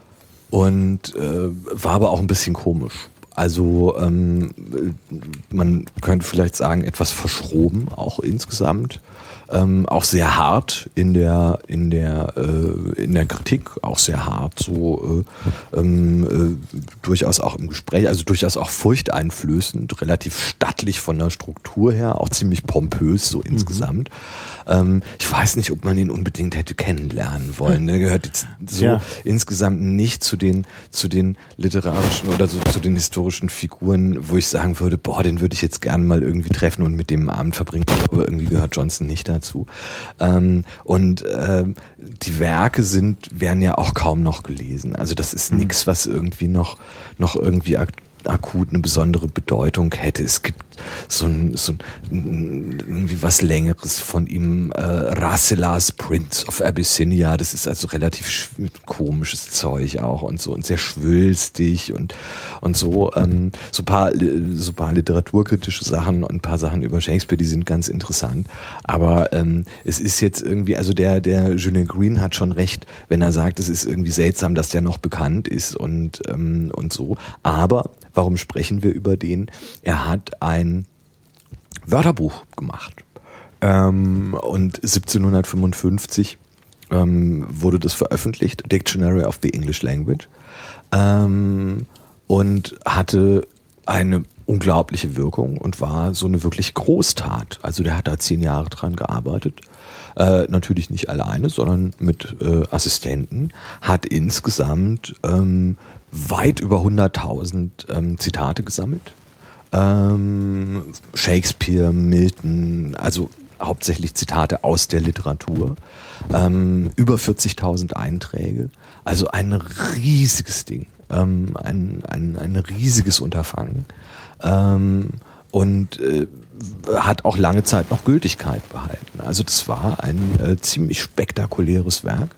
Speaker 2: und äh, war aber auch ein bisschen komisch. Also ähm, man könnte vielleicht sagen, etwas verschroben, auch insgesamt. Ähm, auch sehr hart in der in der äh, in der Kritik, auch sehr hart, so äh, ähm, äh, durchaus auch im Gespräch, also durchaus auch furchteinflößend, relativ stattlich von der Struktur her, auch ziemlich pompös so insgesamt. Mhm. Ähm, ich weiß nicht, ob man ihn unbedingt hätte kennenlernen wollen. Er gehört jetzt so ja. insgesamt nicht zu den zu den literarischen oder so zu den historischen Figuren, wo ich sagen würde, boah, den würde ich jetzt gerne mal irgendwie treffen und mit dem Abend verbringen. Aber irgendwie gehört Johnson nicht dazu. Ähm, und ähm, die Werke sind, werden ja auch kaum noch gelesen. Also das ist mhm. nichts, was irgendwie noch, noch irgendwie ak- akut eine besondere Bedeutung hätte. Es gibt so ein, so ein irgendwie was Längeres von ihm, äh, Rasselas Prince of Abyssinia. Das ist also relativ sch- komisches Zeug auch und so und sehr schwülstig und und so ähm, so paar so paar literaturkritische Sachen und ein paar Sachen über Shakespeare, die sind ganz interessant. Aber ähm, es ist jetzt irgendwie, also der der Julian Green hat schon recht, wenn er sagt, es ist irgendwie seltsam, dass der noch bekannt ist und ähm, und so. Aber warum sprechen wir über den? Er hat ein Wörterbuch gemacht. Ähm, und siebzehnhundertfünfundfünfzig ähm, wurde das veröffentlicht, Dictionary of the English Language, ähm, und hatte eine unglaubliche Wirkung und war so eine wirklich Großtat. Also der hat da zehn Jahre dran gearbeitet. Äh, natürlich nicht alleine, sondern mit äh, Assistenten, hat insgesamt ähm, weit über hunderttausend ähm, Zitate gesammelt. ähm, Shakespeare, Milton, also hauptsächlich Zitate aus der Literatur, ähm, über vierzigtausend Einträge, also ein riesiges Ding, ähm, ein, ein, ein riesiges Unterfangen ähm, und äh, hat auch lange Zeit noch Gültigkeit behalten. Also das war ein äh, ziemlich spektakuläres Werk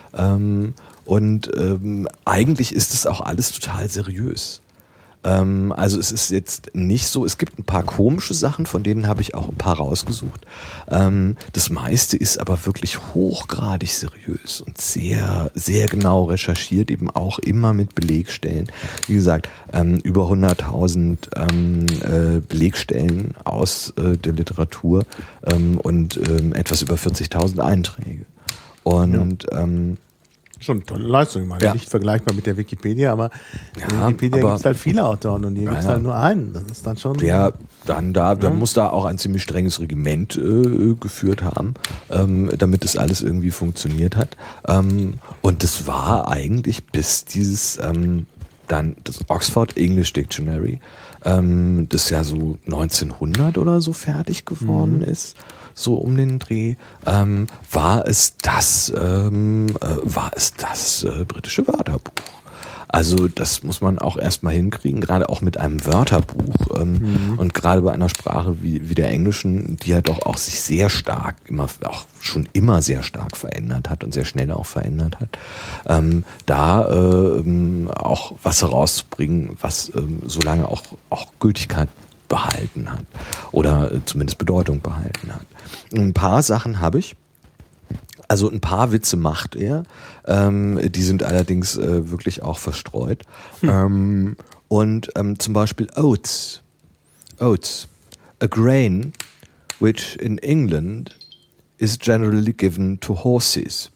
Speaker 2: ähm, und ähm, eigentlich ist es auch alles total seriös. Ähm, also es ist jetzt nicht so, es gibt ein paar komische Sachen, von denen habe ich auch ein paar rausgesucht. Ähm, das meiste ist aber wirklich hochgradig seriös und sehr, sehr genau recherchiert, eben auch immer mit Belegstellen. Wie gesagt, ähm, über hunderttausend ähm, äh, Belegstellen aus äh, der Literatur ähm, und ähm, etwas über vierzigtausend Einträge. Und ja. ähm,
Speaker 1: Schon eine tolle Leistung, ich meine,
Speaker 2: ja.
Speaker 1: nicht vergleichbar mit der Wikipedia, aber in der
Speaker 2: Ja,
Speaker 1: Wikipedia
Speaker 2: aber-
Speaker 1: gibt es halt viele Autoren und hier
Speaker 2: Ja,
Speaker 1: gibt es
Speaker 2: ja.
Speaker 1: halt nur einen. Das ist dann schon.
Speaker 2: der dann da, dann
Speaker 1: Ja.
Speaker 2: muss da auch ein ziemlich strenges Regiment äh, geführt haben, ähm, damit das alles irgendwie funktioniert hat. Ähm, und das war eigentlich bis dieses ähm, dann das Oxford English Dictionary, ähm, das ja so neunzehnhundert oder so fertig geworden
Speaker 1: Mhm.
Speaker 2: ist, so um den Dreh, ähm, war es das, ähm, äh, war es das äh, britische Wörterbuch. Also das muss man auch erstmal hinkriegen, gerade auch mit einem Wörterbuch ähm,
Speaker 1: Mhm.
Speaker 2: und gerade bei einer Sprache wie, wie der Englischen, die ja doch auch sich sehr stark, immer auch schon immer sehr stark verändert hat und sehr schnell auch verändert hat, ähm, da äh, ähm, auch was herauszubringen, was ähm, so lange auch, auch Gültigkeit behalten hat oder äh, zumindest Bedeutung behalten hat. Ein paar Sachen habe ich. Also ein paar Witze macht er, ähm, die sind allerdings äh, wirklich auch verstreut. Hm. Ähm, und ähm, zum Beispiel Oats. Oats. A grain which in England is generally given to horses,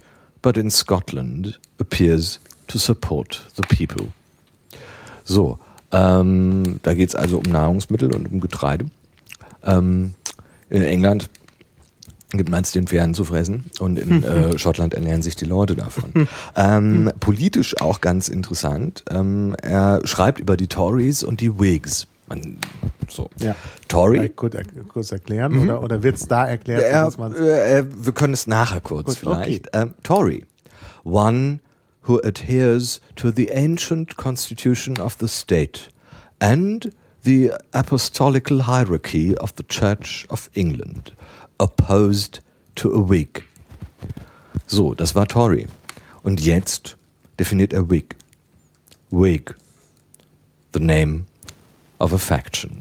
Speaker 2: but in Scotland appears to support the people. So, ähm, da geht es also um Nahrungsmittel und um Getreide. Ähm, in England gibt man es den Pferden zu fressen und in äh, Schottland ernähren sich die Leute davon. ähm, politisch auch ganz interessant. Ähm, er schreibt über die Tories und die Whigs. Man, so.
Speaker 1: Ja.
Speaker 2: Tory.
Speaker 1: Vielleicht kurz, kurz erklären mhm. oder, oder wird es da erklärt?
Speaker 2: Ja,
Speaker 1: dass man's
Speaker 2: äh, wir können es nachher kurz
Speaker 1: Gut,
Speaker 2: vielleicht.
Speaker 1: okay.
Speaker 2: Ähm, Tory. One who adheres to the ancient constitution of the state and the apostolical hierarchy of the Church of England. Opposed to a Whig. So, das war Tory. Und jetzt definiert er Whig. Whig. The name of a faction.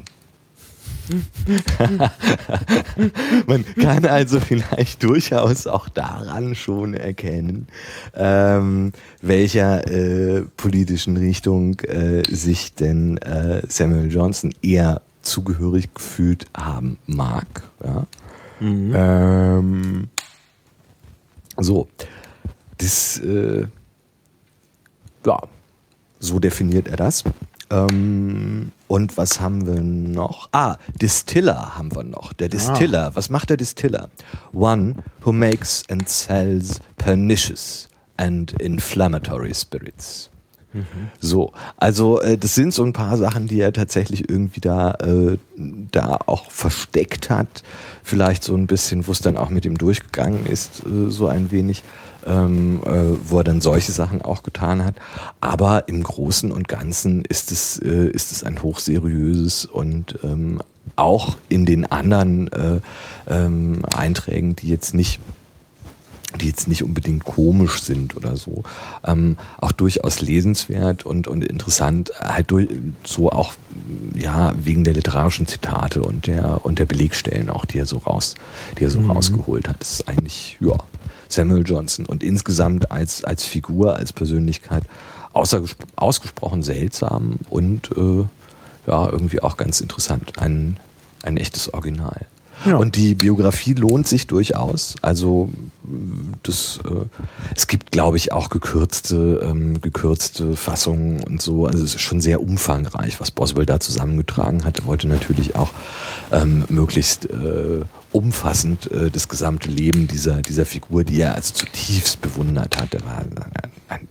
Speaker 2: Man kann also vielleicht durchaus auch daran schon erkennen, ähm, welcher äh, politischen Richtung äh, sich denn äh, Samuel Johnson eher zugehörig gefühlt haben mag. Ja? Mhm. Ähm, so, das, äh, ja, so definiert er das. Ähm, und was haben wir noch? Ah, Distiller haben wir noch. Der Distiller, ah. Was macht der Distiller? One who makes and sells pernicious and inflammatory spirits. Mhm. So, also äh, das sind so ein paar Sachen, die er tatsächlich irgendwie da, äh, da auch versteckt hat. Vielleicht so ein bisschen, wo es dann auch mit ihm durchgegangen ist, äh, so ein wenig, ähm, äh, wo er dann solche Sachen auch getan hat. Aber im Großen und Ganzen ist es, äh, ist es ein hochseriöses und ähm, auch in den anderen äh, ähm, Einträgen, die jetzt nicht die jetzt nicht unbedingt komisch sind oder so, ähm, auch durchaus lesenswert und, und interessant, halt durch, so auch, ja, wegen der literarischen Zitate und der, und der Belegstellen auch, die er so raus, die er so mhm. rausgeholt hat. Das ist eigentlich, ja, Samuel Johnson und insgesamt als, als Figur, als Persönlichkeit ausgesprochen seltsam und, äh, ja, irgendwie auch ganz interessant. Ein, ein echtes Original. Ja. Und die Biografie lohnt sich durchaus. Also das, äh, es gibt, glaube ich, auch gekürzte, ähm, gekürzte Fassungen und so. Also es ist schon sehr umfangreich, was Boswell da zusammengetragen hat. Er wollte natürlich auch ähm, möglichst äh, umfassend äh, das gesamte Leben dieser, dieser Figur, die er als zutiefst bewundert hat. Er war ein, ein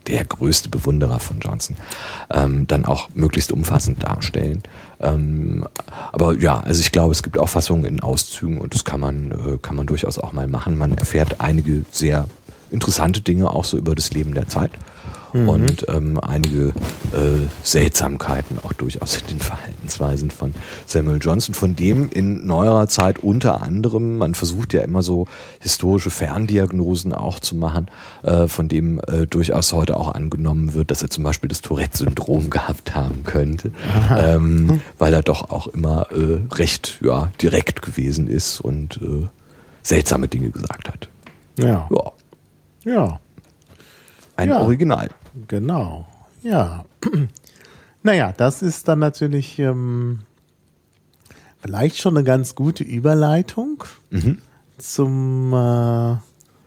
Speaker 2: der größte Bewunderer von Johnson, ähm, dann auch möglichst umfassend darstellen. Ähm, aber ja, also ich glaube, es gibt auch Fassungen in Auszügen und das kann man, äh, kann man durchaus auch mal machen. Man erfährt einige sehr interessante Dinge auch so über das Leben der Zeit. Mhm. Und ähm, einige äh, Seltsamkeiten auch durchaus in den Verhaltensweisen von Samuel Johnson, von dem in neuerer Zeit unter anderem, man versucht ja immer so historische Ferndiagnosen auch zu machen, äh, von dem äh, durchaus heute auch angenommen wird, dass er zum Beispiel das Tourette-Syndrom gehabt haben könnte, ähm, weil er doch auch immer äh, recht ja, direkt gewesen ist und äh, seltsame Dinge gesagt hat.
Speaker 1: Ja.
Speaker 2: Ja.
Speaker 1: Ja.
Speaker 2: Ein
Speaker 1: ja.
Speaker 2: Original.
Speaker 1: Genau, ja. Naja, das ist dann natürlich ähm, vielleicht schon eine ganz gute Überleitung
Speaker 2: mhm.
Speaker 1: zum äh,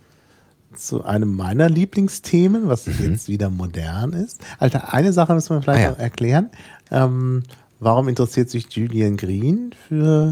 Speaker 1: zu einem meiner Lieblingsthemen, was mhm. jetzt wieder modern ist. Alter, eine Sache müssen wir vielleicht ah, ja. noch erklären. Ähm, warum interessiert sich Julian Green für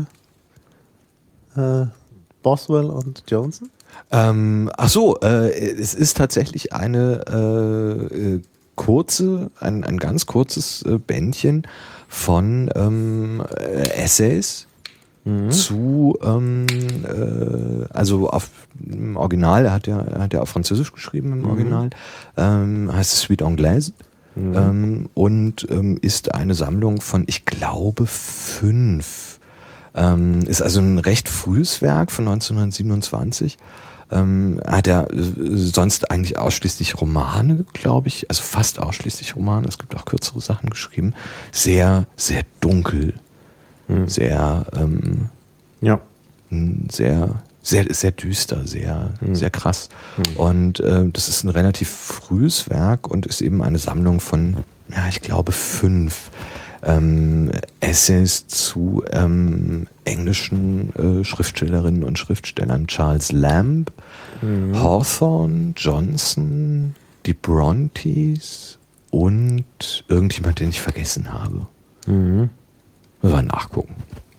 Speaker 1: äh, Boswell und Johnson?
Speaker 2: Ähm, ach so, äh, es ist tatsächlich eine äh, kurze, ein, ein ganz kurzes äh, Bändchen von ähm, äh, Essays mhm. zu, ähm, äh, also auf im Original, er hat ja, er hat ja auf Französisch geschrieben im mhm. Original, ähm, heißt es Suite Anglaise mhm. ähm, und ähm, ist eine Sammlung von, ich glaube, fünf. Ähm, ist also ein recht frühes Werk von neunzehnhundertsiebenundzwanzig. Ähm, hat er äh, sonst eigentlich ausschließlich Romane, glaube ich, also fast ausschließlich Romane, es gibt auch kürzere Sachen geschrieben, sehr, sehr dunkel, hm. sehr, ähm,
Speaker 1: ja.
Speaker 2: sehr, sehr, sehr düster, sehr, hm. sehr krass. Hm. Und äh, das ist ein relativ frühes Werk und ist eben eine Sammlung von, ja, ich glaube, fünf Ähm, Essays zu ähm, englischen äh, Schriftstellerinnen und Schriftstellern. Charles Lamb, mhm. Hawthorne, Johnson, die Brontes und irgendjemand, den ich vergessen habe.
Speaker 1: Mhm.
Speaker 2: Müssen wir nachgucken.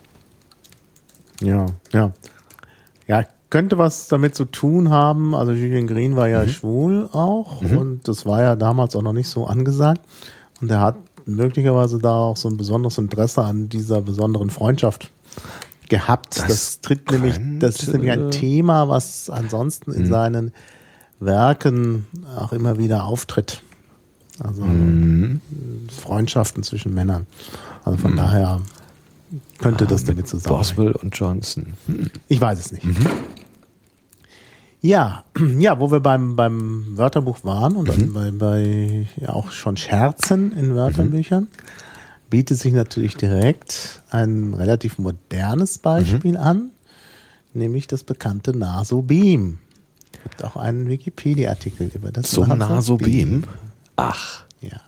Speaker 1: Ja, ja. Ja, könnte was damit zu tun haben. Also Julian Green war ja mhm. schwul auch mhm. und das war ja damals auch noch nicht so angesagt. Und er hat möglicherweise da auch so ein besonderes Interesse an dieser besonderen Freundschaft gehabt. Das, das tritt nämlich, das ist nämlich ein Thema, was ansonsten in mhm. seinen Werken auch immer wieder auftritt. Also mhm. Freundschaften zwischen Männern. Also von mhm. daher könnte ah, das damit zusammenhängen.
Speaker 2: Boswell und Johnson.
Speaker 1: Hm. Ich weiß es nicht. Mhm. Ja, ja, wo wir beim, beim Wörterbuch waren und mhm. bei, bei ja auch schon Scherzen in Wörterbüchern, mhm. bietet sich natürlich direkt ein relativ modernes Beispiel mhm. an, nämlich das bekannte Naso-Beam. Es gibt auch einen Wikipedia-Artikel über das
Speaker 2: so Naso-Beam. Ach.
Speaker 1: Ja.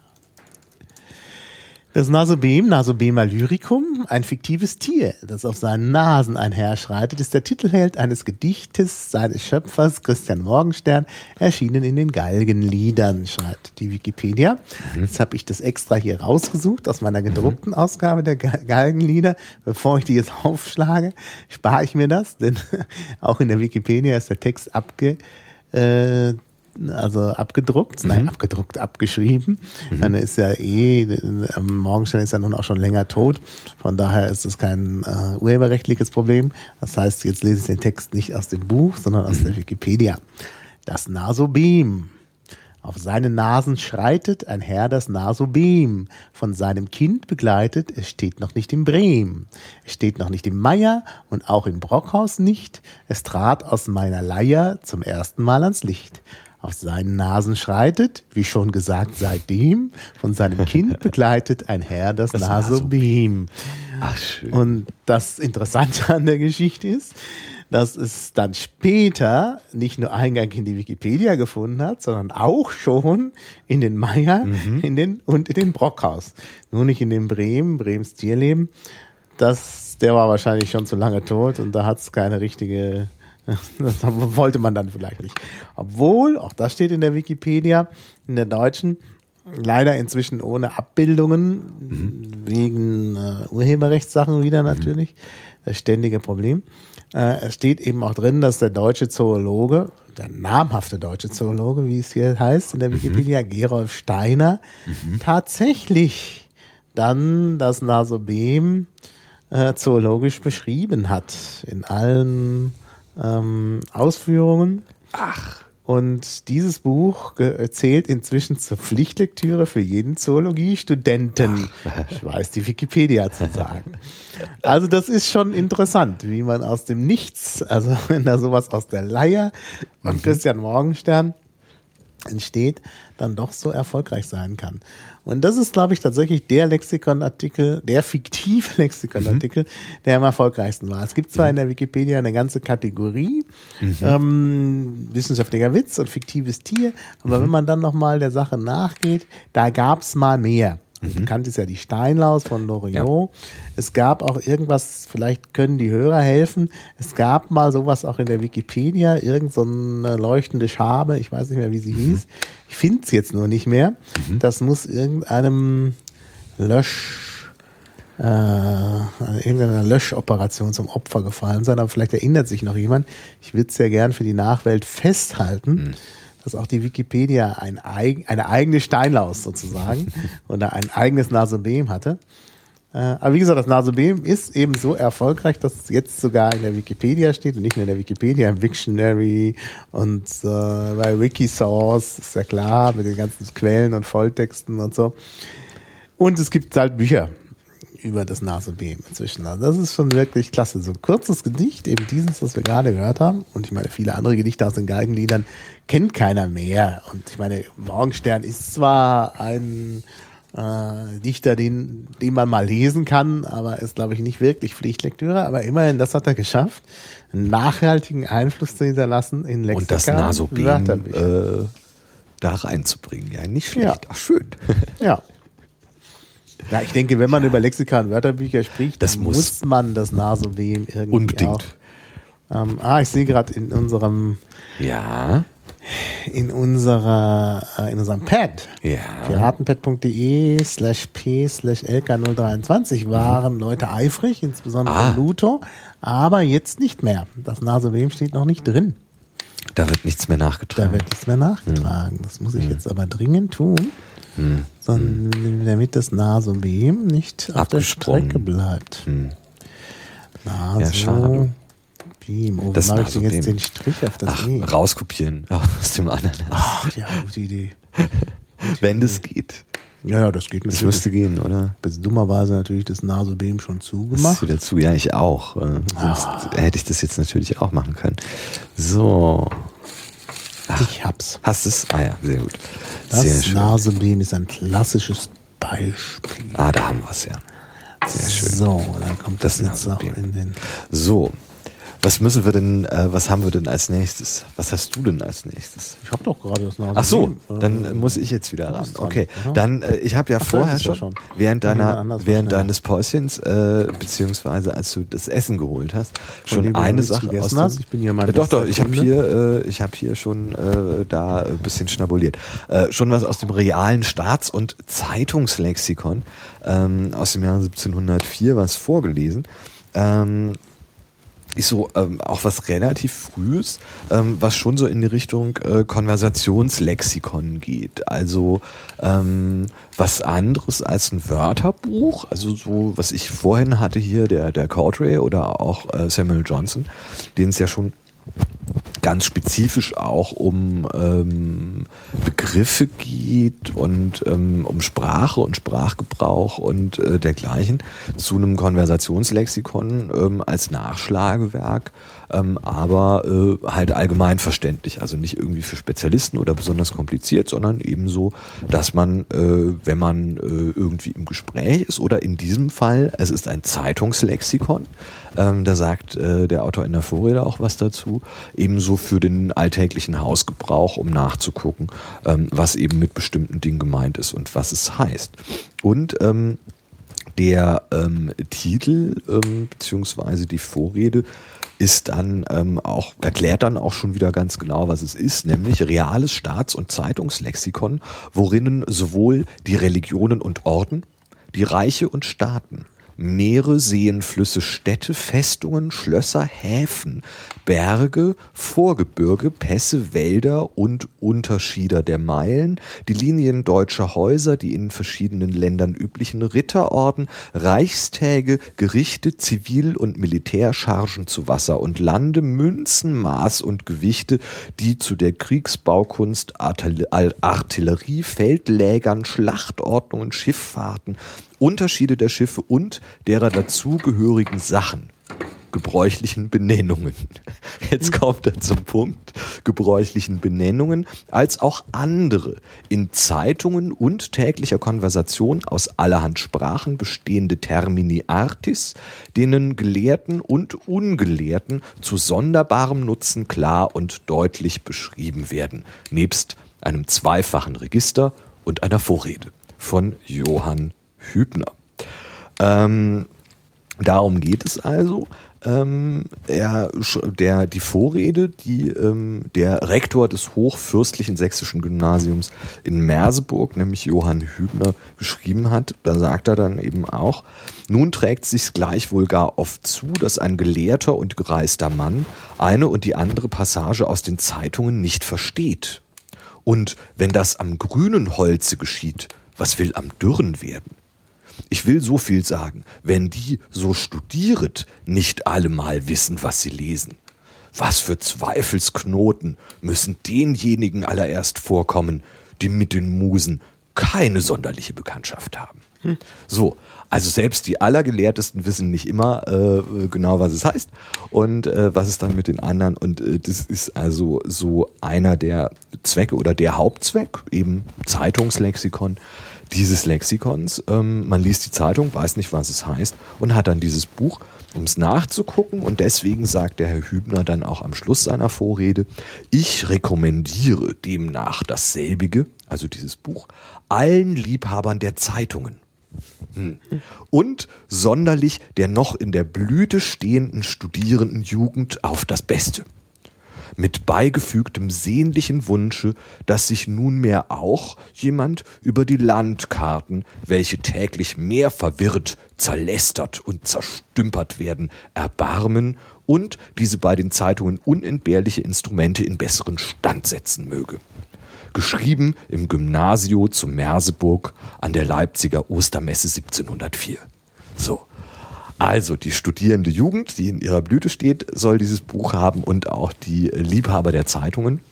Speaker 1: Das Naso-Beam, Nasobema lyricum, ein fiktives Tier, das auf seinen Nasen einherschreitet, ist der Titelheld eines Gedichtes seines Schöpfers Christian Morgenstern, erschienen in den Galgenliedern, schreibt die Wikipedia. Mhm. Jetzt habe ich das extra hier rausgesucht aus meiner gedruckten mhm. Ausgabe der Galgenlieder. Bevor ich die jetzt aufschlage, spare ich mir das, denn auch in der Wikipedia ist der Text abge... Äh, also abgedruckt, mhm. nein, abgedruckt, abgeschrieben. Mhm. Dann ist ja eh, Morgenstern ist ja nun auch schon länger tot. Von daher ist es kein äh, urheberrechtliches Problem. Das heißt, jetzt lese ich den Text nicht aus dem Buch, sondern aus mhm. der Wikipedia. Das Naso-Beam. Auf seinen Nasen schreitet ein Herr das Naso-Beam. Von seinem Kind begleitet, es steht noch nicht im Brehm. Es steht noch nicht im Meier und auch im Brockhaus nicht. Es trat aus meiner Leier zum ersten Mal ans Licht. Auf seinen Nasen schreitet, wie schon gesagt, seitdem von seinem Kind begleitet ein Herr das, das Naso-Beam.
Speaker 2: Ach, schön.
Speaker 1: Und das Interessante an der Geschichte ist, dass es dann später nicht nur Eingang in die Wikipedia gefunden hat, sondern auch schon in den Meier mhm. in den, und in den Brockhaus. Nur nicht in den Bremen, Brems Tierleben. Das, der war wahrscheinlich schon zu lange tot und da hat es keine richtige... Das wollte man dann vielleicht nicht. Obwohl, auch das steht in der Wikipedia, in der deutschen, leider inzwischen ohne Abbildungen, mhm. wegen äh, Urheberrechtssachen wieder natürlich, das ständige Problem. Äh, es steht eben auch drin, dass der deutsche Zoologe, der namhafte deutsche Zoologe, wie es hier heißt in der Wikipedia, mhm. Gerolf Steiner, mhm. tatsächlich dann das Nasobem äh, zoologisch beschrieben hat in allen ähm, Ausführungen.
Speaker 2: Ach.
Speaker 1: Und dieses Buch zählt inzwischen zur Pflichtlektüre für jeden Zoologiestudenten. Ich weiß die Wikipedia zu sagen. Also das ist schon interessant, wie man aus dem Nichts, also wenn da sowas aus der Leier von mhm. Christian Morgenstern entsteht, dann doch so erfolgreich sein kann. Und das ist, glaube ich, tatsächlich der Lexikonartikel, der fiktive Lexikonartikel, mhm. der am erfolgreichsten war. Es gibt zwar mhm. in der Wikipedia eine ganze Kategorie, mhm. ähm, wissenschaftlicher Witz und fiktives Tier, aber mhm. wenn man dann nochmal der Sache nachgeht, da gab es mal mehr. Mhm. Bekannt ist ja die Steinlaus von Loriot. Ja. Es gab auch irgendwas, vielleicht können die Hörer helfen, es gab mal sowas auch in der Wikipedia, irgend so eine leuchtende Schabe, ich weiß nicht mehr, wie sie mhm. hieß. Ich finde es jetzt nur nicht mehr. Mhm. Das muss irgendeinem Lösch, äh, irgendeiner Löschoperation zum Opfer gefallen sein, aber vielleicht erinnert sich noch jemand. Ich würde es ja gern für die Nachwelt festhalten. Mhm. Dass auch die Wikipedia ein eig- eine eigene Steinlaus sozusagen oder ein eigenes Nasobem hatte. Äh, aber wie gesagt, das Nasobem ist eben so erfolgreich, dass es jetzt sogar in der Wikipedia steht und nicht nur in der Wikipedia, im Wiktionary und äh, bei Wikisource, ist ja klar, mit den ganzen Quellen und Volltexten und so. Und es gibt halt Bücher über das Nasobem inzwischen. Also das ist schon wirklich klasse. So ein kurzes Gedicht, eben dieses, was wir gerade gehört haben. Und ich meine, viele andere Gedichte aus den Galgenliedern kennt keiner mehr. Und ich meine, Morgenstern ist zwar ein äh, Dichter, den, den man mal lesen kann, aber ist, glaube ich, nicht wirklich Pflichtlektüre. Aber immerhin, das hat er geschafft, einen nachhaltigen Einfluss zu hinterlassen in Lexika.
Speaker 2: Und das Nasobem äh, da reinzubringen. Ja, nicht schlecht. Ja. Ach, schön.
Speaker 1: Ja. Ja, ich denke, wenn man ja. über Lexika und Wörterbücher spricht,
Speaker 2: das
Speaker 1: dann
Speaker 2: muss,
Speaker 1: muss man das Nasobem irgendwie
Speaker 2: unbedingt.
Speaker 1: auch. Ähm, ah, ich sehe gerade in unserem
Speaker 2: ja.
Speaker 1: in unserer äh, in unserem Pad
Speaker 2: ja.
Speaker 1: piratenpad.de slash p slash lk null dreiundzwanzig waren mhm. Leute eifrig, insbesondere ah. Luto, aber jetzt nicht mehr. Das Nasobem steht noch nicht drin.
Speaker 2: Da wird nichts mehr nachgetragen.
Speaker 1: Da wird nichts mehr nachgetragen. Mhm. Das muss ich mhm. jetzt aber dringend tun. Hm. Sondern damit das Nasobem nicht auf der Strecke bleibt. Hm. Naso
Speaker 2: ja, schade.
Speaker 1: Beam. Oh,
Speaker 2: das
Speaker 1: mache ich denn jetzt den Strich auf das
Speaker 2: Ach,
Speaker 1: E?
Speaker 2: Rauskopieren aus dem anderen.
Speaker 1: Ach, ja, gute Idee.
Speaker 2: Wenn das geht.
Speaker 1: Ja, ja, das geht
Speaker 2: natürlich. Das müsste gehen, oder?
Speaker 1: Bis dummerweise natürlich das Nasobem schon zugemacht.
Speaker 2: Das ist wieder zu, ja, ich auch. Äh, sonst ah. hätte ich das jetzt natürlich auch machen können. So.
Speaker 1: Ach, ich hab's.
Speaker 2: Hast es? Ah ja, sehr gut.
Speaker 1: Das
Speaker 2: sehr schön.
Speaker 1: Nasobem ist ein klassisches Beispiel.
Speaker 2: Ah, da haben wir es ja. Sehr schön.
Speaker 1: So, dann kommt das, das jetzt noch in den...
Speaker 2: So, was müssen wir denn, äh, was haben wir denn als nächstes? Was hast du denn als nächstes?
Speaker 1: Ich habe doch gerade das Nasobem.
Speaker 2: Ach so, dann äh, muss ich jetzt wieder ran. Okay, dann, äh, ich habe ja Ach, vorher schon, schon, während deiner, während deines Päuschens, äh, beziehungsweise als du das Essen geholt hast, schon
Speaker 1: Von
Speaker 2: eine Sache aus dem,
Speaker 1: hast? Ich bin hier mal
Speaker 2: äh, Doch, doch, ich habe hier, äh, ich habe hier schon äh, da ein bisschen schnabuliert. Äh, schon was aus dem realen Staats- und Zeitungslexikon ähm, aus dem Jahr siebzehnhundertvier was vorgelesen. Ähm, ist so ähm, auch was relativ Frühes, ähm, was schon so in die Richtung äh, Konversationslexikon geht. Also ähm, was anderes als ein Wörterbuch, also so, was ich vorhin hatte hier, der, der Cowdray oder auch äh, Samuel Johnson, den es ja schon ganz spezifisch auch um ähm, Begriffe geht und ähm, um Sprache und Sprachgebrauch und äh, dergleichen zu einem Konversationslexikon ähm, als Nachschlagewerk, ähm, aber äh, halt allgemein verständlich, also nicht irgendwie für Spezialisten oder besonders kompliziert, sondern ebenso, dass man, äh, wenn man äh, irgendwie im Gespräch ist oder in diesem Fall, es ist ein Zeitungslexikon, ähm, da sagt äh, der Autor in der Vorrede auch was dazu, ebenso für den alltäglichen Hausgebrauch, um nachzugucken, ähm, was eben mit bestimmten Dingen gemeint ist und was es heißt. Und ähm, der ähm, Titel ähm, beziehungsweise die Vorrede ist dann ähm, auch, erklärt dann auch schon wieder ganz genau, was es ist, nämlich reales Staats- und Zeitungslexikon, worinnen sowohl die Religionen und Orden, die Reiche und Staaten, Meere, Seen, Flüsse, Städte, Festungen, Schlösser, Häfen, Berge, Vorgebirge, Pässe, Wälder und Unterschieder der Meilen, die Linien deutscher Häuser, die in verschiedenen Ländern üblichen Ritterorden, Reichstäge, Gerichte, Zivil- und Militärchargen zu Wasser und Lande, Münzen, Maß und Gewichte, die zu der Kriegsbaukunst, Artillerie, Feldlägern, Schlachtordnungen, Schifffahrten, Unterschiede der Schiffe und derer dazugehörigen Sachen, gebräuchlichen Benennungen. Jetzt kommt er zum Punkt, gebräuchlichen Benennungen, als auch andere in Zeitungen und täglicher Konversation aus allerhand Sprachen bestehende Termini artis, denen Gelehrten und Ungelehrten zu sonderbarem Nutzen klar und deutlich beschrieben werden, nebst einem zweifachen Register und einer Vorrede von Johann Hübner. Ähm, darum geht es also. Ähm, er, der, die Vorrede, die ähm, der Rektor des Hochfürstlichen Sächsischen Gymnasiums in Merseburg, nämlich Johann Hübner, geschrieben hat, da sagt er dann eben auch: Nun trägt sich's gleichwohl gar oft zu, dass ein gelehrter und gereister Mann eine und die andere Passage aus den Zeitungen nicht versteht. Und wenn das am grünen Holze geschieht, was will am dürren werden? Ich will so viel sagen, wenn die, so studieret, nicht allemal wissen, was sie lesen. Was für Zweifelsknoten müssen denjenigen allererst vorkommen, die mit den Musen keine sonderliche Bekanntschaft haben. Hm. So, also selbst die Allergelehrtesten wissen nicht immer äh, genau, was es heißt und äh, was es dann mit den anderen, und äh, das ist also so einer der Zwecke oder der Hauptzweck, eben Zeitungslexikon, dieses Lexikons. Ähm, man liest die Zeitung, weiß nicht, was es heißt und hat dann dieses Buch, um es nachzugucken, und deswegen sagt der Herr Hübner dann auch am Schluss seiner Vorrede: Ich rekommendiere demnach dasselbige, also dieses Buch, allen Liebhabern der Zeitungen. Hm. Und sonderlich der noch in der Blüte stehenden studierenden Jugend auf das Beste. Mit beigefügtem sehnlichen Wunsche, dass sich nunmehr auch jemand über die Landkarten, welche täglich mehr verwirrt, zerlästert und zerstümpert werden, erbarmen und diese bei den Zeitungen unentbehrliche Instrumente in besseren Stand setzen möge. Geschrieben im Gymnasio zu Merseburg an der Leipziger Ostermesse siebzehnhundertvier. So. Also die studierende Jugend, die in ihrer Blüte steht, soll dieses Buch haben, und auch die Liebhaber der Zeitungen.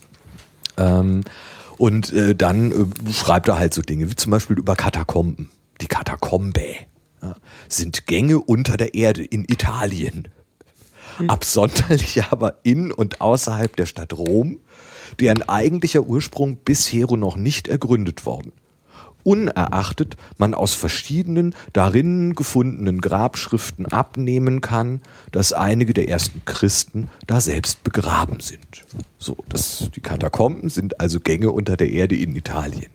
Speaker 2: Ähm, und äh, dann äh, schreibt er halt so Dinge wie zum Beispiel über Katakomben. Die Katakombe, ja, sind Gänge unter der Erde in Italien. Hm. Absonderlich aber in und außerhalb der Stadt Rom, deren eigentlicher Ursprung bisher noch nicht ergründet worden. Unerachtet man aus verschiedenen darin gefundenen Grabschriften abnehmen kann, dass einige der ersten Christen da selbst begraben sind. So, das, die Katakomben sind also Gänge unter der Erde in Italien.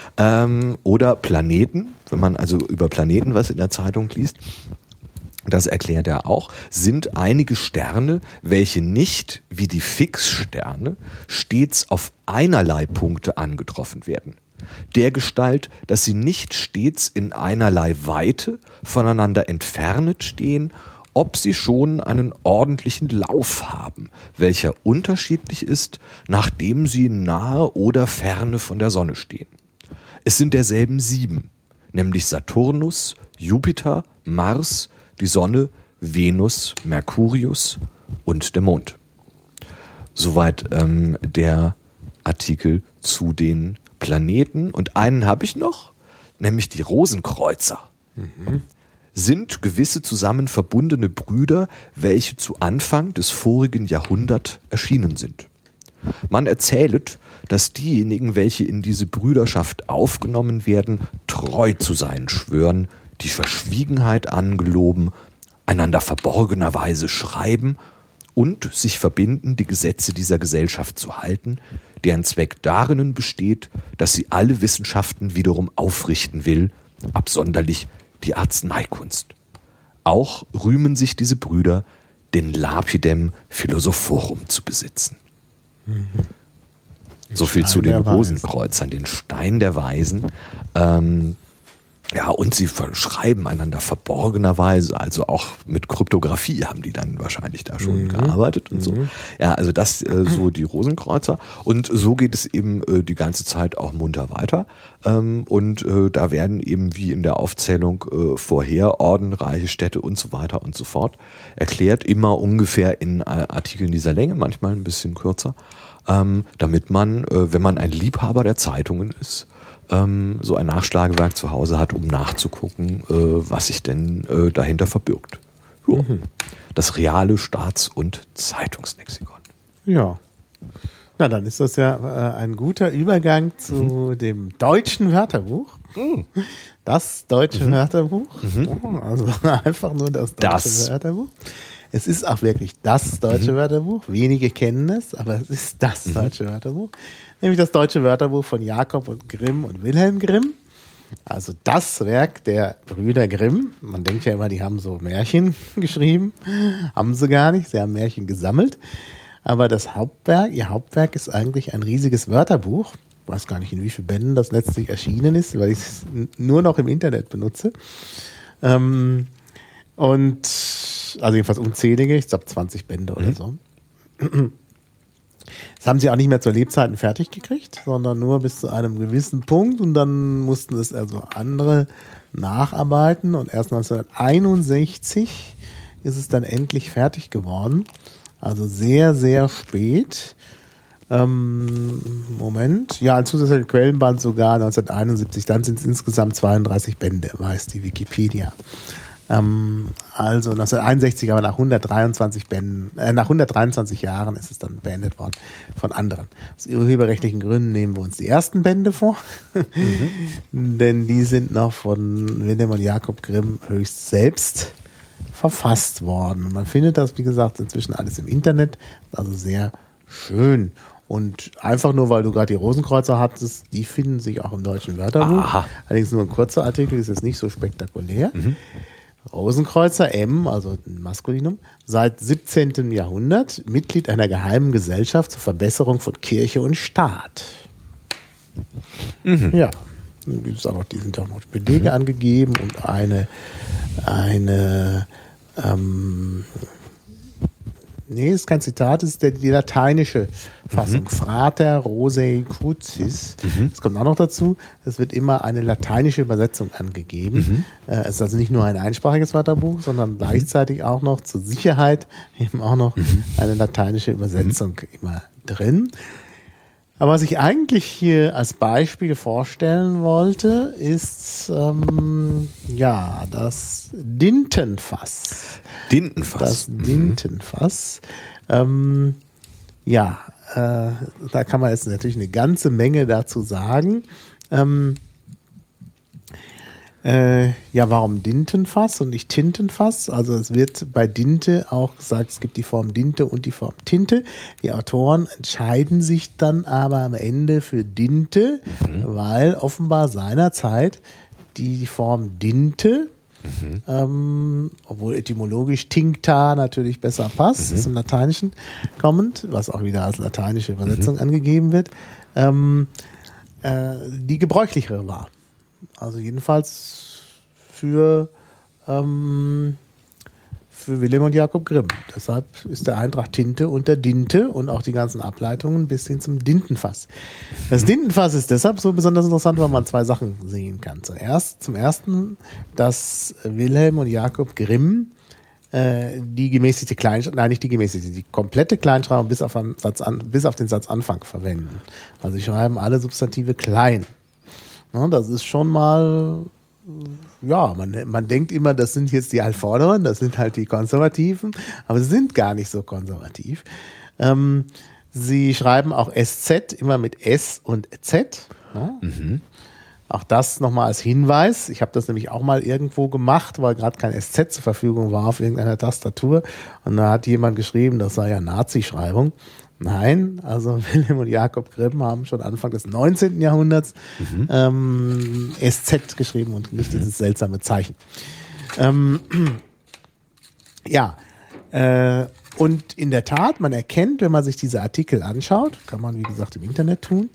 Speaker 2: Ähm, oder Planeten, wenn man also über Planeten was in der Zeitung liest, das erklärt er auch, sind einige Sterne, welche nicht, wie die Fixsterne, stets auf einerlei Punkte angetroffen werden. Dergestalt, dass sie nicht stets in einerlei Weite voneinander entfernet stehen, ob sie schon einen ordentlichen Lauf haben, welcher unterschiedlich ist, nachdem sie nahe oder ferne von der Sonne stehen. Es sind derselben sieben, nämlich Saturnus, Jupiter, Mars, die Sonne, Venus, Mercurius und der Mond. Soweit ähm, der Artikel zu den Planeten. Und einen habe ich noch, nämlich die Rosenkreuzer. Mhm. Sind gewisse zusammen verbundene Brüder, welche zu Anfang des vorigen Jahrhunderts erschienen sind. Man erzählet, dass diejenigen, welche in diese Brüderschaft aufgenommen werden, treu zu sein schwören, die Verschwiegenheit angeloben, einander verborgenerweise schreiben und sich verbinden, die Gesetze dieser Gesellschaft zu halten, deren Zweck darin besteht, dass sie alle Wissenschaften wiederum aufrichten will, absonderlich die Arzneikunst. Auch rühmen sich diese Brüder, den Lapidem Philosophorum zu besitzen. Mhm. So viel zu den Rosenkreuzern, den Stein der Weisen. Ähm, Ja, und sie schreiben einander verborgenerweise, also auch mit Kryptographie haben die dann wahrscheinlich da schon mhm. gearbeitet und mhm. so. Ja, also das äh, so die Rosenkreuzer. Und so geht es eben äh, die ganze Zeit auch munter weiter. Ähm, und äh, da werden eben wie in der Aufzählung äh, vorher Orden, Reiche, Städte und so weiter und so fort erklärt, immer ungefähr in äh, Artikeln dieser Länge, manchmal ein bisschen kürzer, ähm, damit man, äh, wenn man ein Liebhaber der Zeitungen ist, so ein Nachschlagewerk zu Hause hat, um nachzugucken, äh, was sich denn äh, dahinter verbirgt. Ja. Mhm. Das reale Staats- und Zeitungslexikon.
Speaker 1: Ja. Na, dann ist das ja äh, ein guter Übergang zu mhm. dem deutschen Wörterbuch. Mhm. Das deutsche mhm. Wörterbuch. Mhm. Also einfach nur das deutsche das. Wörterbuch. Es ist auch wirklich das deutsche mhm. Wörterbuch. Wenige kennen es, aber es ist das mhm. deutsche Wörterbuch. Nämlich das deutsche Wörterbuch von Jakob und Grimm und Wilhelm Grimm. Also das Werk der Brüder Grimm. Man denkt ja immer, die haben so Märchen geschrieben. Haben sie gar nicht. Sie haben Märchen gesammelt. Aber das Hauptwerk, ihr Hauptwerk ist eigentlich ein riesiges Wörterbuch. Ich weiß gar nicht, in wie vielen Bänden das letztlich erschienen ist, weil ich es nur noch im Internet benutze. Ähm, und also jedenfalls unzählige, ich glaube zwanzig Bände oder mhm. so. Das haben sie auch nicht mehr zur Lebzeiten fertig gekriegt, sondern nur bis zu einem gewissen Punkt und dann mussten es also andere nacharbeiten und erst neunzehnhunderteinundsechzig ist es dann endlich fertig geworden. Also sehr, sehr spät. Ähm, Moment. Ja, ein zusätzlicher Quellenband sogar neunzehnhunderteinundsiebzig. Dann sind es insgesamt zweiunddreißig Bände, weiß die Wikipedia. Ähm, also neunzehnhunderteinundsechzig, aber nach hundertdreiundzwanzig Bänden, äh, nach hundertdreiundzwanzig Jahren ist es dann beendet worden von anderen. Aus urheberrechtlichen Gründen nehmen wir uns die ersten Bände vor, mhm. denn die sind noch von Wilhelm und Jakob Grimm höchst selbst verfasst worden. Man findet das, wie gesagt, inzwischen alles im Internet, also sehr schön. Und einfach nur, weil du gerade die Rosenkreuzer hattest, die finden sich auch im deutschen Wörterbuch. Aha. Allerdings nur ein kurzer Artikel, ist jetzt nicht so spektakulär. Mhm. Rosenkreuzer, M, also ein Maskulinum, seit siebzehnten Jahrhundert Mitglied einer geheimen Gesellschaft zur Verbesserung von Kirche und Staat. Mhm. Ja, dann gibt es auch noch, die sind auch noch Belege mhm. angegeben und eine, eine, ähm, nee, ist kein Zitat, das ist der, die lateinische Fassung. Mhm. Frater Rosae Crucis. Mhm. Das kommt auch noch dazu. Es wird immer eine lateinische Übersetzung angegeben. Mhm. Äh, es ist also nicht nur ein einsprachiges Wörterbuch, sondern mhm. gleichzeitig auch noch zur Sicherheit eben auch noch mhm. eine lateinische Übersetzung mhm. immer drin. Aber was ich eigentlich hier als Beispiel vorstellen wollte, ist ähm, ja das Dintenfass.
Speaker 2: Dintenfass.
Speaker 1: Das Dintenfass. Mhm. Ähm, ja, äh, da kann man jetzt natürlich eine ganze Menge dazu sagen. Ähm, Äh, ja, warum Dintenfass und nicht Tintenfass? Also es wird bei Dinte auch gesagt, es gibt die Form Dinte und die Form Tinte. Die Autoren entscheiden sich dann aber am Ende für Dinte, mhm. weil offenbar seinerzeit die Form Dinte, mhm. ähm, obwohl etymologisch Tincta natürlich besser passt, mhm. ist im Lateinischen kommend, was auch wieder als lateinische Übersetzung mhm. angegeben wird, ähm, äh, die gebräuchlichere war. Also jedenfalls für, ähm, für Wilhelm und Jakob Grimm. Deshalb ist der Eintrag Tinte unter Dinte und auch die ganzen Ableitungen bis hin zum Dintenfass. Das Dintenfass ist deshalb so besonders interessant, weil man zwei Sachen sehen kann. Zuerst, zum ersten, dass Wilhelm und Jakob Grimm äh, die gemäßigte Kleinschreibung, nein, nicht die gemäßigte, die komplette Kleinschreibung bis auf, einen Satz an, bis auf den Satzanfang verwenden. Also sie schreiben alle Substantive klein. Ja, das ist schon mal, ja, man, man denkt immer, das sind jetzt die Altvorderen, das sind halt die Konservativen, aber sie sind gar nicht so konservativ. Ähm, sie schreiben auch S Z immer mit S und Z. Ja? Mhm. Auch das nochmal als Hinweis. Ich habe das nämlich auch mal irgendwo gemacht, weil gerade kein S Z zur Verfügung war auf irgendeiner Tastatur. Und da hat jemand geschrieben, das sei ja Nazi-Schreibung. Nein, also Wilhelm und Jakob Grimm haben schon Anfang des neunzehnten Jahrhunderts mhm. ähm, S Z geschrieben und nicht mhm. dieses seltsame Zeichen. Ähm, ja, äh, und in der Tat, man erkennt, wenn man sich diese Artikel anschaut, kann man wie gesagt im Internet tun,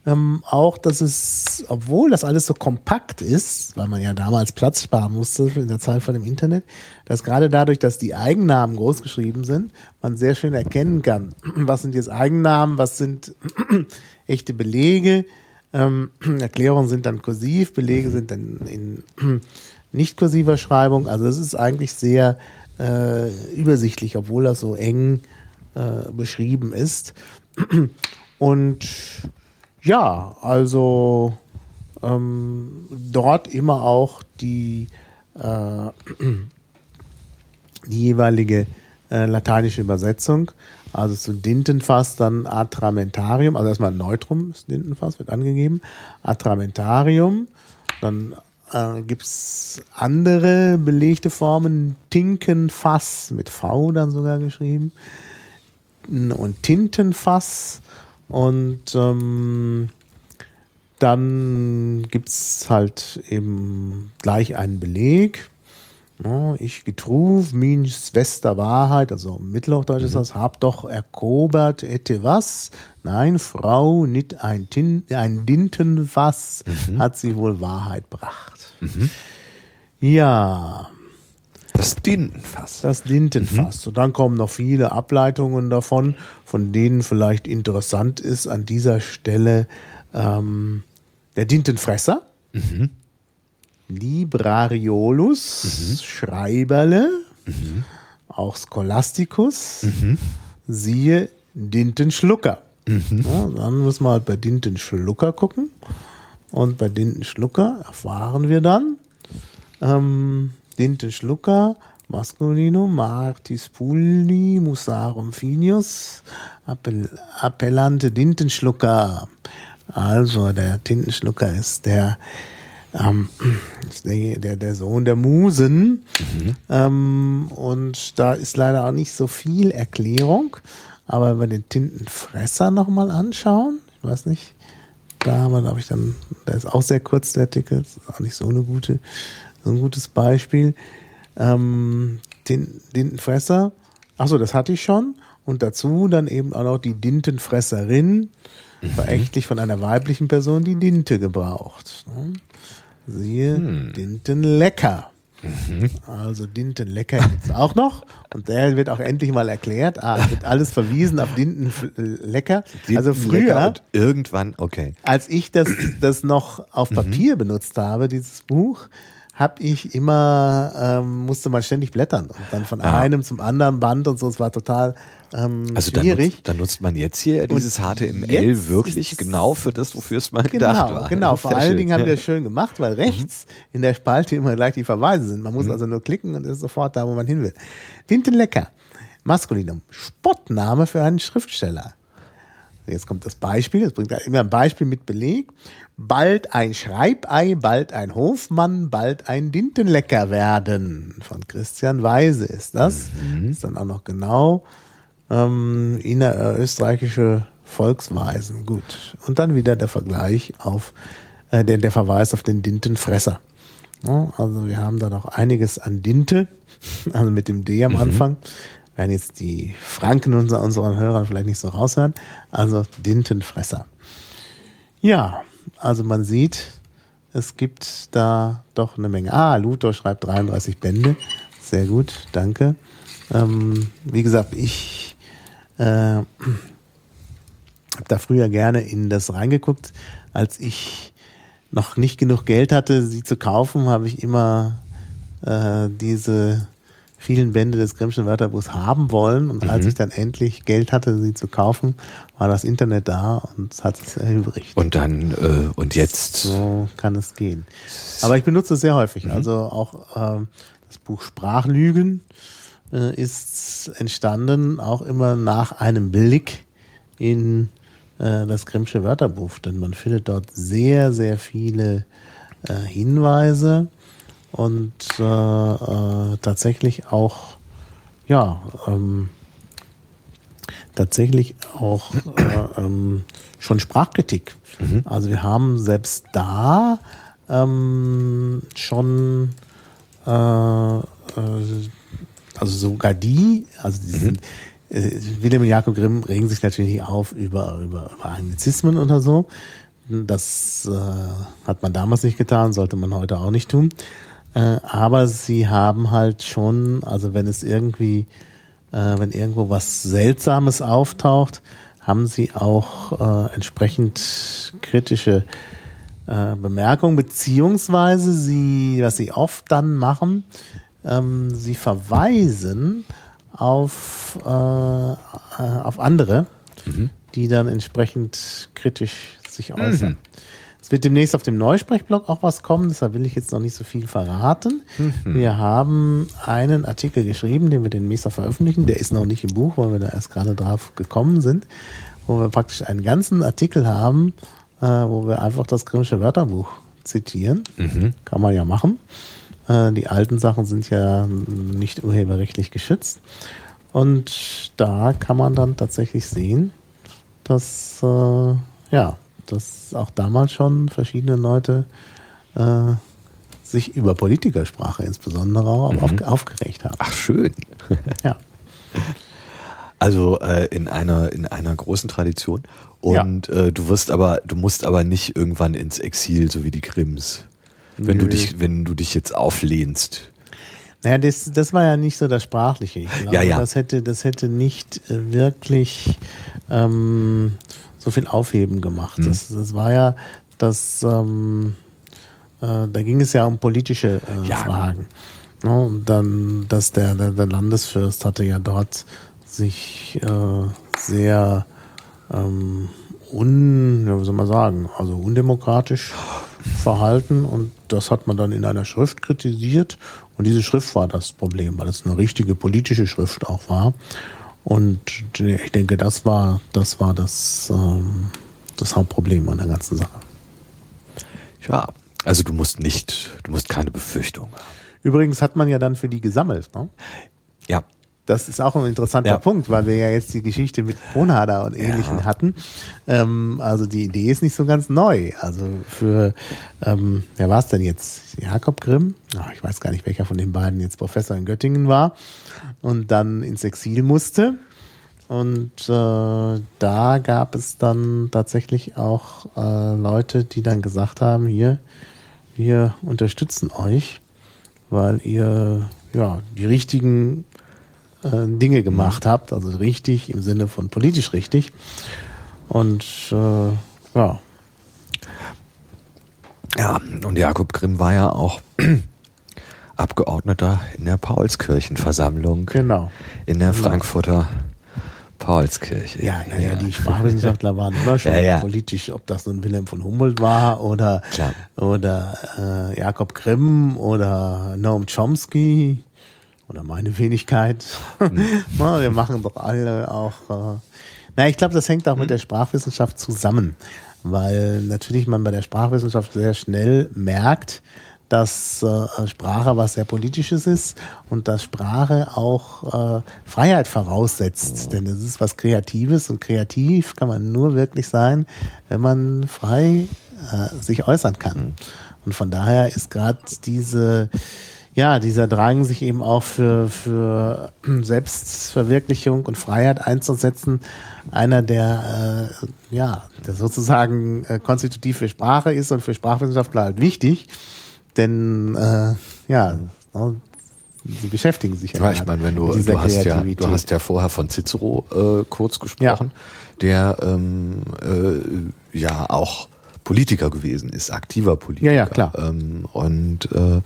Speaker 1: ähm, auch, dass es, obwohl das alles so kompakt ist, weil man ja damals Platz sparen musste in der Zeit von dem Internet, dass gerade dadurch, dass die Eigennamen groß geschrieben sind, man sehr schön erkennen kann, was sind jetzt Eigennamen, was sind echte Belege. Ähm, Erklärungen sind dann kursiv, Belege sind dann in nicht kursiver Schreibung. Also es ist eigentlich sehr äh, übersichtlich, obwohl das so eng äh, beschrieben ist. Und ja, also ähm, dort immer auch die, äh, die jeweilige äh, lateinische Übersetzung. Also zu Dintenfass dann Atramentarium, also erstmal Neutrum, das Dintenfass wird angegeben, Atramentarium, dann äh, gibt es andere belegte Formen, Tinkenfass, mit V dann sogar geschrieben, und Tintenfass, und ähm, dann gibt es halt eben gleich einen Beleg. Ja, ich getruf, min Schwester Wahrheit, also Mittelhochdeutsch ist das, hab doch erkobert ette was. Nein, Frau, nicht ein, Tin, ein Dintenfass, mhm. hat sie wohl Wahrheit bracht. Mhm. Ja.
Speaker 2: Das Dintenfass.
Speaker 1: Das Dintenfass. Mhm. Und dann kommen noch viele Ableitungen davon, von denen vielleicht interessant ist an dieser Stelle ähm, der Dintenfresser. Mhm. Librariolus, mhm. Schreiberle, mhm. auch Scholasticus, mhm. siehe Dintenschlucker. Mhm. Ja, dann müssen wir halt bei Dintenschlucker gucken. Und bei Dintenschlucker erfahren wir dann ähm, Dintenschlucker, Masculinum, Martis Pulli, Musarum Finius, Appell, Appellante Dintenschlucker. Also der Tintenschlucker ist der Ähm, der, der Sohn der Musen. Mhm. Ähm, und da ist leider auch nicht so viel Erklärung. Aber wenn wir den Tintenfresser nochmal anschauen, ich weiß nicht, da haben wir, glaube ich, dann, der ist auch sehr kurz, der Artikel, das ist auch nicht so eine gute, so ein gutes Beispiel. Ähm, den Tintenfresser, achso, das hatte ich schon. Und dazu dann eben auch noch die Dintenfresserin, mhm. verächtlich von einer weiblichen Person, die Dinte gebraucht. Ne? Siehe hm. Dintenlecker. Mhm. Also Dintenlecker gibt es auch noch. Und der wird auch endlich mal erklärt. Ah, wird alles verwiesen auf Dintenlecker. Also früher,
Speaker 2: und irgendwann, okay.
Speaker 1: als ich das, das noch auf Papier mhm. benutzt habe, dieses Buch, habe ich immer, ähm, musste man ständig blättern. Und dann von ah. einem zum anderen Band und so. Es war total ähm,
Speaker 2: also
Speaker 1: schwierig.
Speaker 2: Also da nutzt man jetzt hier dieses H T M L wirklich genau für das, wofür es mal
Speaker 1: genau,
Speaker 2: gedacht war.
Speaker 1: Genau, vor allen schön. Dingen haben wir es schön gemacht, weil rechts mhm. in der Spalte immer gleich die Verweise sind. Man muss mhm. also nur klicken und ist sofort da, wo man hin will. Dintenlecker, Maskulinum, Spottname für einen Schriftsteller. Jetzt kommt das Beispiel, es bringt ja immer ein Beispiel mit Beleg. Bald ein Schreibei, bald ein Hofmann, bald ein Dintenlecker werden. Von Christian Weise ist das. Mhm. Ist dann auch noch genau ähm, innerösterreichische Volksweisen. Gut. Und dann wieder der Vergleich auf, äh, der, der Verweis auf den Dintenfresser. Ja, also wir haben da noch einiges an Dinte, also mit dem D am mhm. Anfang. Werden jetzt die Franken unserer, unseren Hörern vielleicht nicht so raushören. Also Dintenfresser. Ja, also man sieht, es gibt da doch eine Menge. Ah, Luthor schreibt dreiunddreißig Bände. Sehr gut, danke. Ähm, wie gesagt, ich äh, habe da früher gerne in das reingeguckt. Als ich noch nicht genug Geld hatte, sie zu kaufen, habe ich immer äh, diese vielen Bände des Grimmschen Wörterbuchs haben wollen. Und mhm. als ich dann endlich Geld hatte, sie zu kaufen, war das Internet da und es hat es erübrigt.
Speaker 2: Und dann, äh, und jetzt?
Speaker 1: So kann es gehen. Aber ich benutze es sehr häufig. Mhm. Also auch äh, das Buch Sprachlügen äh, ist entstanden, auch immer nach einem Blick in äh, das Grimmsche Wörterbuch. Denn man findet dort sehr, sehr viele äh, Hinweise. Und äh, äh, tatsächlich auch, ja, ähm, tatsächlich auch äh, ähm, schon Sprachkritik. Mhm. Also wir haben selbst da ähm, schon, äh, äh, also sogar die, also diesen, mhm. äh, Wilhelm und Jakob Grimm regen sich natürlich auf über, über, über Anglizismen oder so. Das äh, hat man damals nicht getan, sollte man heute auch nicht tun. Äh, aber sie haben halt schon, also wenn es irgendwie, äh, wenn irgendwo was Seltsames auftaucht, haben sie auch äh, entsprechend kritische äh, Bemerkungen, beziehungsweise sie, was sie oft dann machen, ähm, sie verweisen auf, äh, auf andere, mhm. die dann entsprechend kritisch sich äußern. Mhm. Es wird demnächst auf dem Neusprechblog auch was kommen, deshalb will ich jetzt noch nicht so viel verraten. Mhm. Wir haben einen Artikel geschrieben, den wir demnächst auch veröffentlichen. Der ist noch nicht im Buch, weil wir da erst gerade drauf gekommen sind, wo wir praktisch einen ganzen Artikel haben, äh, wo wir einfach das Grimmsche Wörterbuch zitieren. Mhm. Kann man ja machen. Äh, die alten Sachen sind ja nicht urheberrechtlich geschützt. Und da kann man dann tatsächlich sehen, dass äh, ja, dass auch damals schon verschiedene Leute äh, sich über Politikersprache insbesondere auch mhm. auf, aufgeregt haben.
Speaker 2: Ach, schön.
Speaker 1: Ja.
Speaker 2: Also äh, in einer in einer großen Tradition. Und ja. äh, du wirst aber, du musst aber nicht irgendwann ins Exil, so wie die Grimms. Wenn Nö. du dich, wenn du dich jetzt auflehnst.
Speaker 1: Naja, das, das war ja nicht so das Sprachliche. Ich glaube,
Speaker 2: ja, ja.
Speaker 1: Das hätte, das hätte nicht wirklich ähm, so viel Aufheben gemacht. Hm. Das, das war ja, das, ähm, äh, da ging es ja um politische äh, ja. Fragen. Ja, und dann, dass der, der, der Landesfürst hatte ja dort sich äh, sehr ähm, un, ja, wie soll man sagen, also undemokratisch verhalten, und das hat man dann in einer Schrift kritisiert, und diese Schrift war das Problem, weil es eine richtige politische Schrift auch war. Und ich denke, das war das, war das, ähm, das Hauptproblem an der ganzen Sache.
Speaker 2: Ja, also du musst nicht, du musst keine Befürchtung haben.
Speaker 1: Übrigens hat man ja dann für die gesammelt, ne?
Speaker 2: Ja.
Speaker 1: Das ist auch ein interessanter ja. Punkt, weil wir ja jetzt die Geschichte mit Kronhader und Ähnlichen ja. hatten. Ähm, also die Idee ist nicht so ganz neu. Also für, ähm, wer war es denn jetzt? Jakob Grimm? Oh, ich weiß gar nicht, welcher von den beiden jetzt Professor in Göttingen war und dann ins Exil musste. Und äh, da gab es dann tatsächlich auch äh, Leute, die dann gesagt haben, hier, wir unterstützen euch, weil ihr ja die richtigen Dinge gemacht habt, also richtig im Sinne von politisch richtig. Und äh, ja.
Speaker 2: Ja, und Jakob Grimm war ja auch Abgeordneter in der Paulskirchenversammlung.
Speaker 1: Genau.
Speaker 2: In der Frankfurter Paulskirche.
Speaker 1: Ja, ja, ja, die Sprachwissenschaftler waren immer schon ja, ja. politisch, ob das nun Wilhelm von Humboldt war oder, oder äh, Jakob Grimm oder Noam Chomsky. Oder meine Wenigkeit. Mhm. Na, wir machen doch alle auch. Äh Na, ich glaube, das hängt auch mhm. mit der Sprachwissenschaft zusammen, weil natürlich man bei der Sprachwissenschaft sehr schnell merkt, dass äh, Sprache was sehr Politisches ist und dass Sprache auch äh, Freiheit voraussetzt. Mhm. Denn es ist was Kreatives, und kreativ kann man nur wirklich sein, wenn man frei äh, sich äußern kann. Mhm. Und von daher ist gerade diese Ja, dieser Drang, sich eben auch für, für Selbstverwirklichung und Freiheit einzusetzen, einer der, äh, ja, der sozusagen äh, konstitutiv für Sprache ist und für Sprachwissenschaftler halt wichtig, denn, äh, ja, sie beschäftigen sich ja.
Speaker 2: Ja, ich meine, wenn du, du hast ja, du hast ja vorher von Cicero äh, kurz gesprochen, ja. der ähm, äh, ja auch Politiker gewesen ist, aktiver Politiker.
Speaker 1: Ja, ja, klar.
Speaker 2: Ähm, und äh,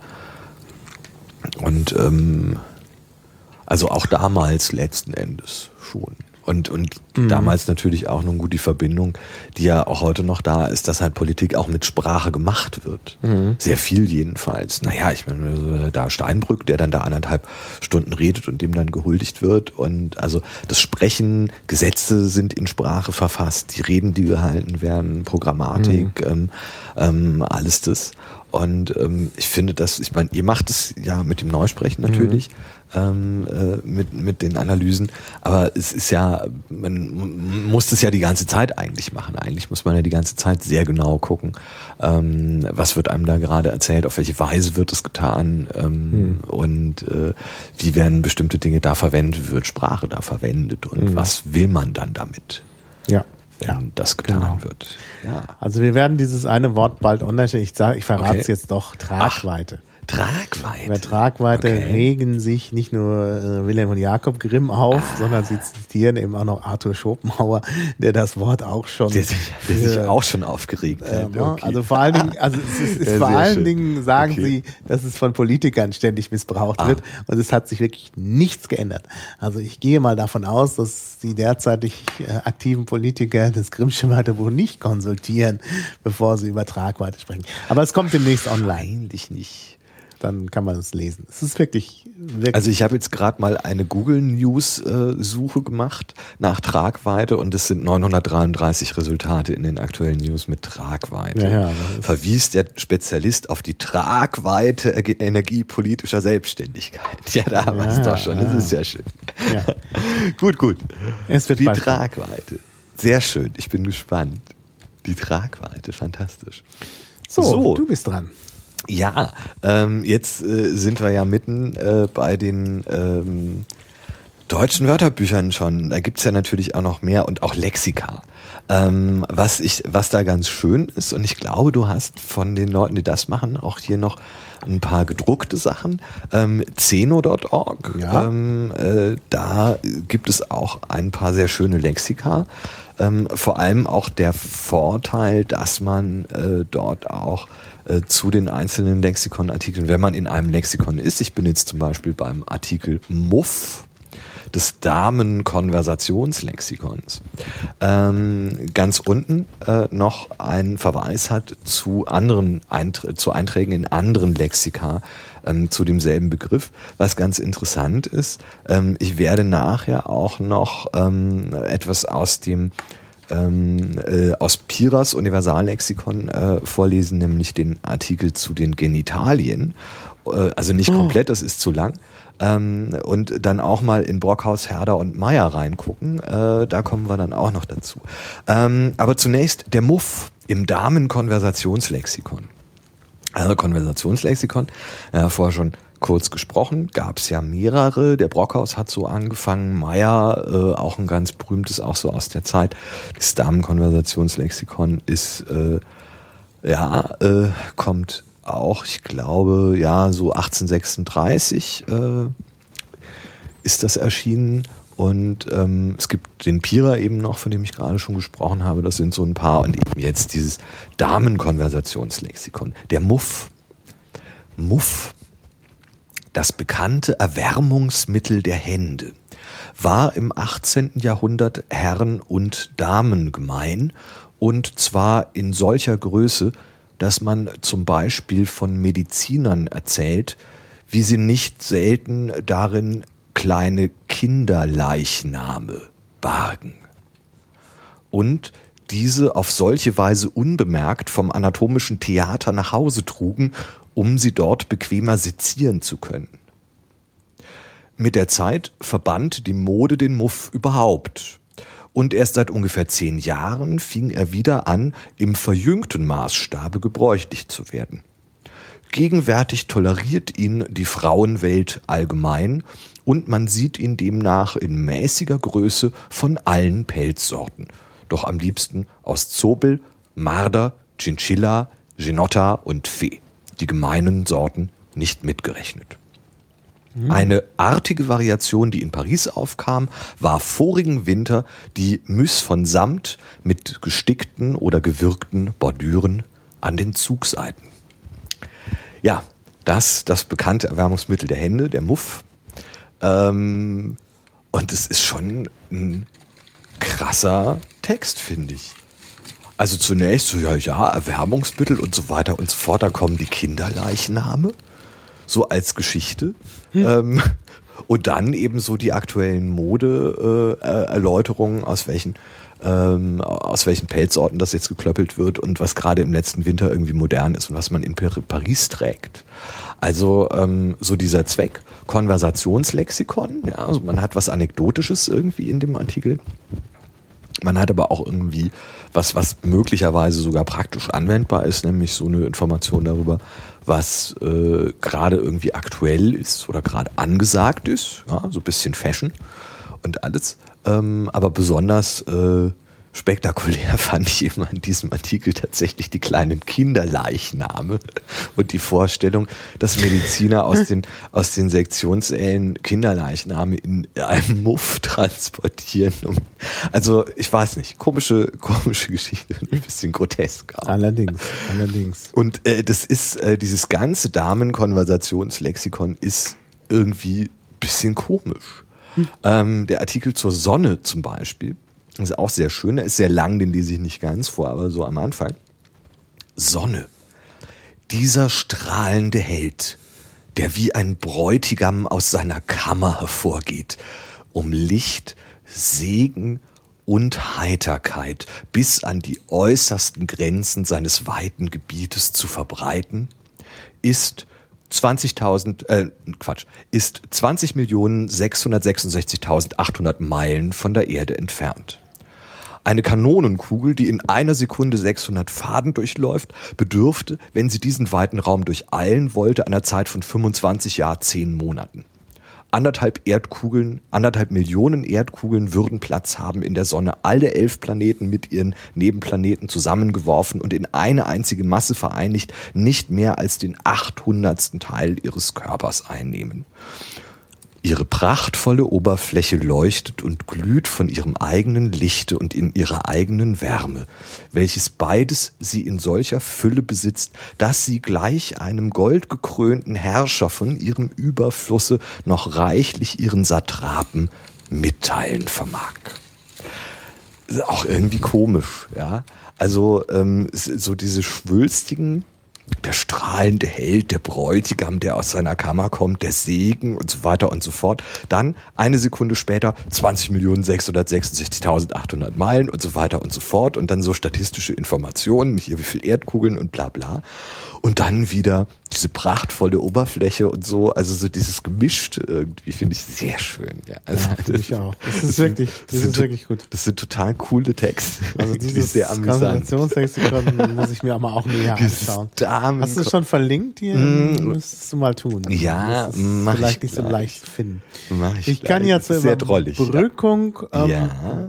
Speaker 2: Und ähm, also auch damals letzten Endes schon. Und, und mhm. damals natürlich auch nun gut die Verbindung, die ja auch heute noch da ist, dass halt Politik auch mit Sprache gemacht wird. Mhm. Sehr viel jedenfalls. Naja, ich meine, da Steinbrück, der dann da anderthalb Stunden redet und dem dann gehuldigt wird. Und also das Sprechen, Gesetze sind in Sprache verfasst, die Reden, die gehalten werden, Programmatik, mhm. ähm, ähm, alles das. Und ähm, ich finde, dass, ich meine, ihr macht es ja mit dem Neusprechen natürlich, mhm. ähm, äh, mit, mit den Analysen, aber es ist ja, man muss es ja die ganze Zeit eigentlich machen. Eigentlich muss man ja die ganze Zeit sehr genau gucken, ähm, was wird einem da gerade erzählt, auf welche Weise wird es getan ähm, mhm. und äh, wie werden bestimmte Dinge da verwendet, wie wird Sprache da verwendet und mhm. was will man dann damit?
Speaker 1: Ja.
Speaker 2: wenn
Speaker 1: Ja,
Speaker 2: das getan
Speaker 1: genau.
Speaker 2: wird. Ja.
Speaker 1: Also wir werden dieses eine Wort bald online stellen. Ich sage, ich verrate es
Speaker 2: Okay.
Speaker 1: jetzt doch, Tragweite.
Speaker 2: Tragweite.
Speaker 1: Bei Tragweite
Speaker 2: Okay.
Speaker 1: regen sich nicht nur äh, Wilhelm und Jakob Grimm auf, ah. sondern sie zitieren eben auch noch Arthur Schopenhauer, der das Wort auch schon...
Speaker 2: Der sich, der
Speaker 1: für,
Speaker 2: sich auch schon aufgeregt
Speaker 1: äh,
Speaker 2: hat.
Speaker 1: Okay. Also vor allen Dingen, also es ist, ist
Speaker 2: ja,
Speaker 1: vor allen
Speaker 2: schön.
Speaker 1: Dingen sagen
Speaker 2: okay.
Speaker 1: sie, dass es von Politikern ständig missbraucht ah. wird und es hat sich wirklich nichts geändert. Also ich gehe mal davon aus, dass die derzeitig äh, aktiven Politiker das Grimmsche Wörterbuch nicht konsultieren, bevor sie über Tragweite sprechen. Aber es kommt demnächst online.
Speaker 2: Eigentlich nicht.
Speaker 1: Dann kann man es lesen. Es ist wirklich, wirklich
Speaker 2: Also ich habe jetzt gerade mal eine Google News äh, Suche gemacht nach Tragweite und es sind neunhundertdreiunddreißig Resultate in den aktuellen News mit Tragweite.
Speaker 1: Ja, ja,
Speaker 2: verwies der Spezialist auf die Tragweite energiepolitischer Selbstständigkeit. Ja, da haben wir es doch schon. Das ist ja schön.
Speaker 1: Ja.
Speaker 2: gut, gut.
Speaker 1: Es wird
Speaker 2: die
Speaker 1: bald
Speaker 2: Tragweite. Sehr schön. Ich bin gespannt. Die Tragweite. Fantastisch.
Speaker 1: So, so. Du bist dran.
Speaker 2: Ja, ähm, jetzt äh, sind wir ja mitten äh, bei den ähm, deutschen Wörterbüchern schon. Da gibt's ja natürlich auch noch mehr und auch Lexika. Ähm, was ich, was da ganz schön ist, und ich glaube, du hast von den Leuten, die das machen, auch hier noch ein paar gedruckte Sachen. Ähm, Zeno Punkt org,
Speaker 1: ja.
Speaker 2: ähm, äh, da gibt es auch ein paar sehr schöne Lexika. Ähm, vor allem auch der Vorteil, dass man äh, dort auch äh, zu den einzelnen Lexikonartikeln, wenn man in einem Lexikon ist, ich bin jetzt zum Beispiel beim Artikel Muff des Damen-Konversationslexikons, ähm, ganz unten äh, noch einen Verweis hat zu anderen Eintr- zu Einträgen in anderen Lexika ähm, zu demselben Begriff, was ganz interessant ist. Ähm, ich werde nachher auch noch ähm, etwas aus dem ähm, äh, aus Piras Universallexikon äh, vorlesen, nämlich den Artikel zu den Genitalien. Äh, also nicht
Speaker 1: Oh.
Speaker 2: komplett, das ist zu lang. Ähm, und dann auch mal in Brockhaus, Herder und Meyer reingucken. Äh, da kommen wir dann auch noch dazu. Ähm, aber zunächst der Muff im Damen-Konversationslexikon. Also Konversationslexikon, ja, vorher schon kurz gesprochen, gab es ja mehrere. Der Brockhaus hat so angefangen, Meyer, äh, auch ein ganz berühmtes, auch so aus der Zeit. Das Damen-Konversationslexikon ist, äh, ja, äh, kommt auch, ich glaube, ja, so achtzehnhundertsechsunddreißig äh, ist das erschienen. Und ähm, es gibt den Pira eben noch, von dem ich gerade schon gesprochen habe. Das sind so ein paar. Und eben jetzt dieses Damen-Konversationslexikon. Der Muff. Muff, das bekannte Erwärmungsmittel der Hände, war im achtzehnten Jahrhundert Herren- und Damengemein. Und zwar in solcher Größe, dass man zum Beispiel von Medizinern erzählt, wie sie nicht selten darin kleine Kinderleichname bargen. Und diese auf solche Weise unbemerkt vom anatomischen Theater nach Hause trugen, um sie dort bequemer sezieren zu können. Mit der Zeit verband die Mode den Muff überhaupt. Und erst seit ungefähr zehn Jahren fing er wieder an, im verjüngten Maßstabe gebräuchlich zu werden. Gegenwärtig toleriert ihn die Frauenwelt allgemein und man sieht ihn demnach in mäßiger Größe von allen Pelzsorten. Doch am liebsten aus Zobel, Marder, Chinchilla, Genotta und Fee. Die gemeinen Sorten nicht mitgerechnet. Eine artige Variation, die in Paris aufkam, war vorigen Winter die Mousse von Samt mit gestickten oder gewirkten Bordüren an den Zugseiten. Ja, das das bekannte Erwärmungsmittel der Hände, der Muff. Ähm, und es ist schon ein krasser Text, finde ich. Also zunächst so, ja, ja, Erwärmungsmittel und so weiter und so fort, da kommen die Kinderleichname. So als Geschichte. Hm. Ähm, und dann eben so die aktuellen Mode-Erläuterungen, äh, aus welchen ähm, aus welchen Pelzsorten das jetzt geklöppelt wird und was gerade im letzten Winter irgendwie modern ist und was man in Paris trägt. Also ähm, so dieser Zweck, Konversationslexikon, ja, also man hat was Anekdotisches irgendwie in dem Artikel. Man hat aber auch irgendwie was, was möglicherweise sogar praktisch anwendbar ist, nämlich so eine Information darüber, was äh, gerade irgendwie aktuell ist oder gerade angesagt ist, ja, so ein bisschen Fashion und alles, ähm, aber besonders äh, Spektakulär fand ich immer in diesem Artikel tatsächlich die kleinen Kinderleichname und die Vorstellung, dass Mediziner aus den, aus den Sektionssälen Kinderleichname in einem Muff transportieren. Um, also ich weiß nicht, komische, komische Geschichte, ein bisschen grotesk. Auch.
Speaker 1: Allerdings, allerdings.
Speaker 2: Und äh, das ist, äh, dieses ganze Damenkonversationslexikon ist irgendwie ein bisschen komisch. Hm. Ähm, der Artikel zur Sonne zum Beispiel, das ist auch sehr schön, der ist sehr lang, den lese ich nicht ganz vor, aber so am Anfang. Sonne, dieser strahlende Held, der wie ein Bräutigam aus seiner Kammer hervorgeht, um Licht, Segen und Heiterkeit bis an die äußersten Grenzen seines weiten Gebietes zu verbreiten, ist zwanzigtausend, äh, Quatsch, ist zwanzig Millionen sechshundertsechsundsechzigtausendachthundert Meilen von der Erde entfernt. Eine Kanonenkugel, die in einer Sekunde sechshundert Faden durchläuft, bedürfte, wenn sie diesen weiten Raum durcheilen wollte, einer Zeit von fünfundzwanzig Jahren, zehn Monaten. Anderthalb Erdkugeln, anderthalb Millionen Erdkugeln würden Platz haben in der Sonne, alle elf Planeten mit ihren Nebenplaneten zusammengeworfen und in eine einzige Masse vereinigt, nicht mehr als den achthundertsten Teil ihres Körpers einnehmen. Ihre prachtvolle Oberfläche leuchtet und glüht von ihrem eigenen Lichte und in ihrer eigenen Wärme, welches beides sie in solcher Fülle besitzt, dass sie gleich einem goldgekrönten Herrscher von ihrem Überflusse noch reichlich ihren Satrapen mitteilen vermag. Das ist auch irgendwie komisch, ja. Also ähm, so diese schwülstigen, der strahlende Held, der Bräutigam, der aus seiner Kammer kommt, der Segen und so weiter und so fort. Dann eine Sekunde später zwanzig Millionen sechshundertsechsundsechzigtausendachthundert Meilen und so weiter und so fort. Und dann so statistische Informationen, hier wie viel Erdkugeln und bla bla. Und dann wieder diese prachtvolle Oberfläche und so. Also so dieses Gemischt irgendwie finde ich sehr schön. Ja, also
Speaker 1: ja, finde ich auch. Das ist das wirklich, das, das ist wirklich gut.
Speaker 2: Das sind total coole Texte.
Speaker 1: Also dieses Konversationslexikon muss ich mir aber auch näher anschauen. Hast du es schon verlinkt hier? Mm. Müsstest du mal tun.
Speaker 2: Ja, mach
Speaker 1: vielleicht
Speaker 2: ich
Speaker 1: nicht
Speaker 2: gleich.
Speaker 1: so leicht finden.
Speaker 2: Mach ich
Speaker 1: ich kann
Speaker 2: gleich.
Speaker 1: ja zur Überbrückung.
Speaker 2: Ja.
Speaker 1: Ähm,
Speaker 2: ja.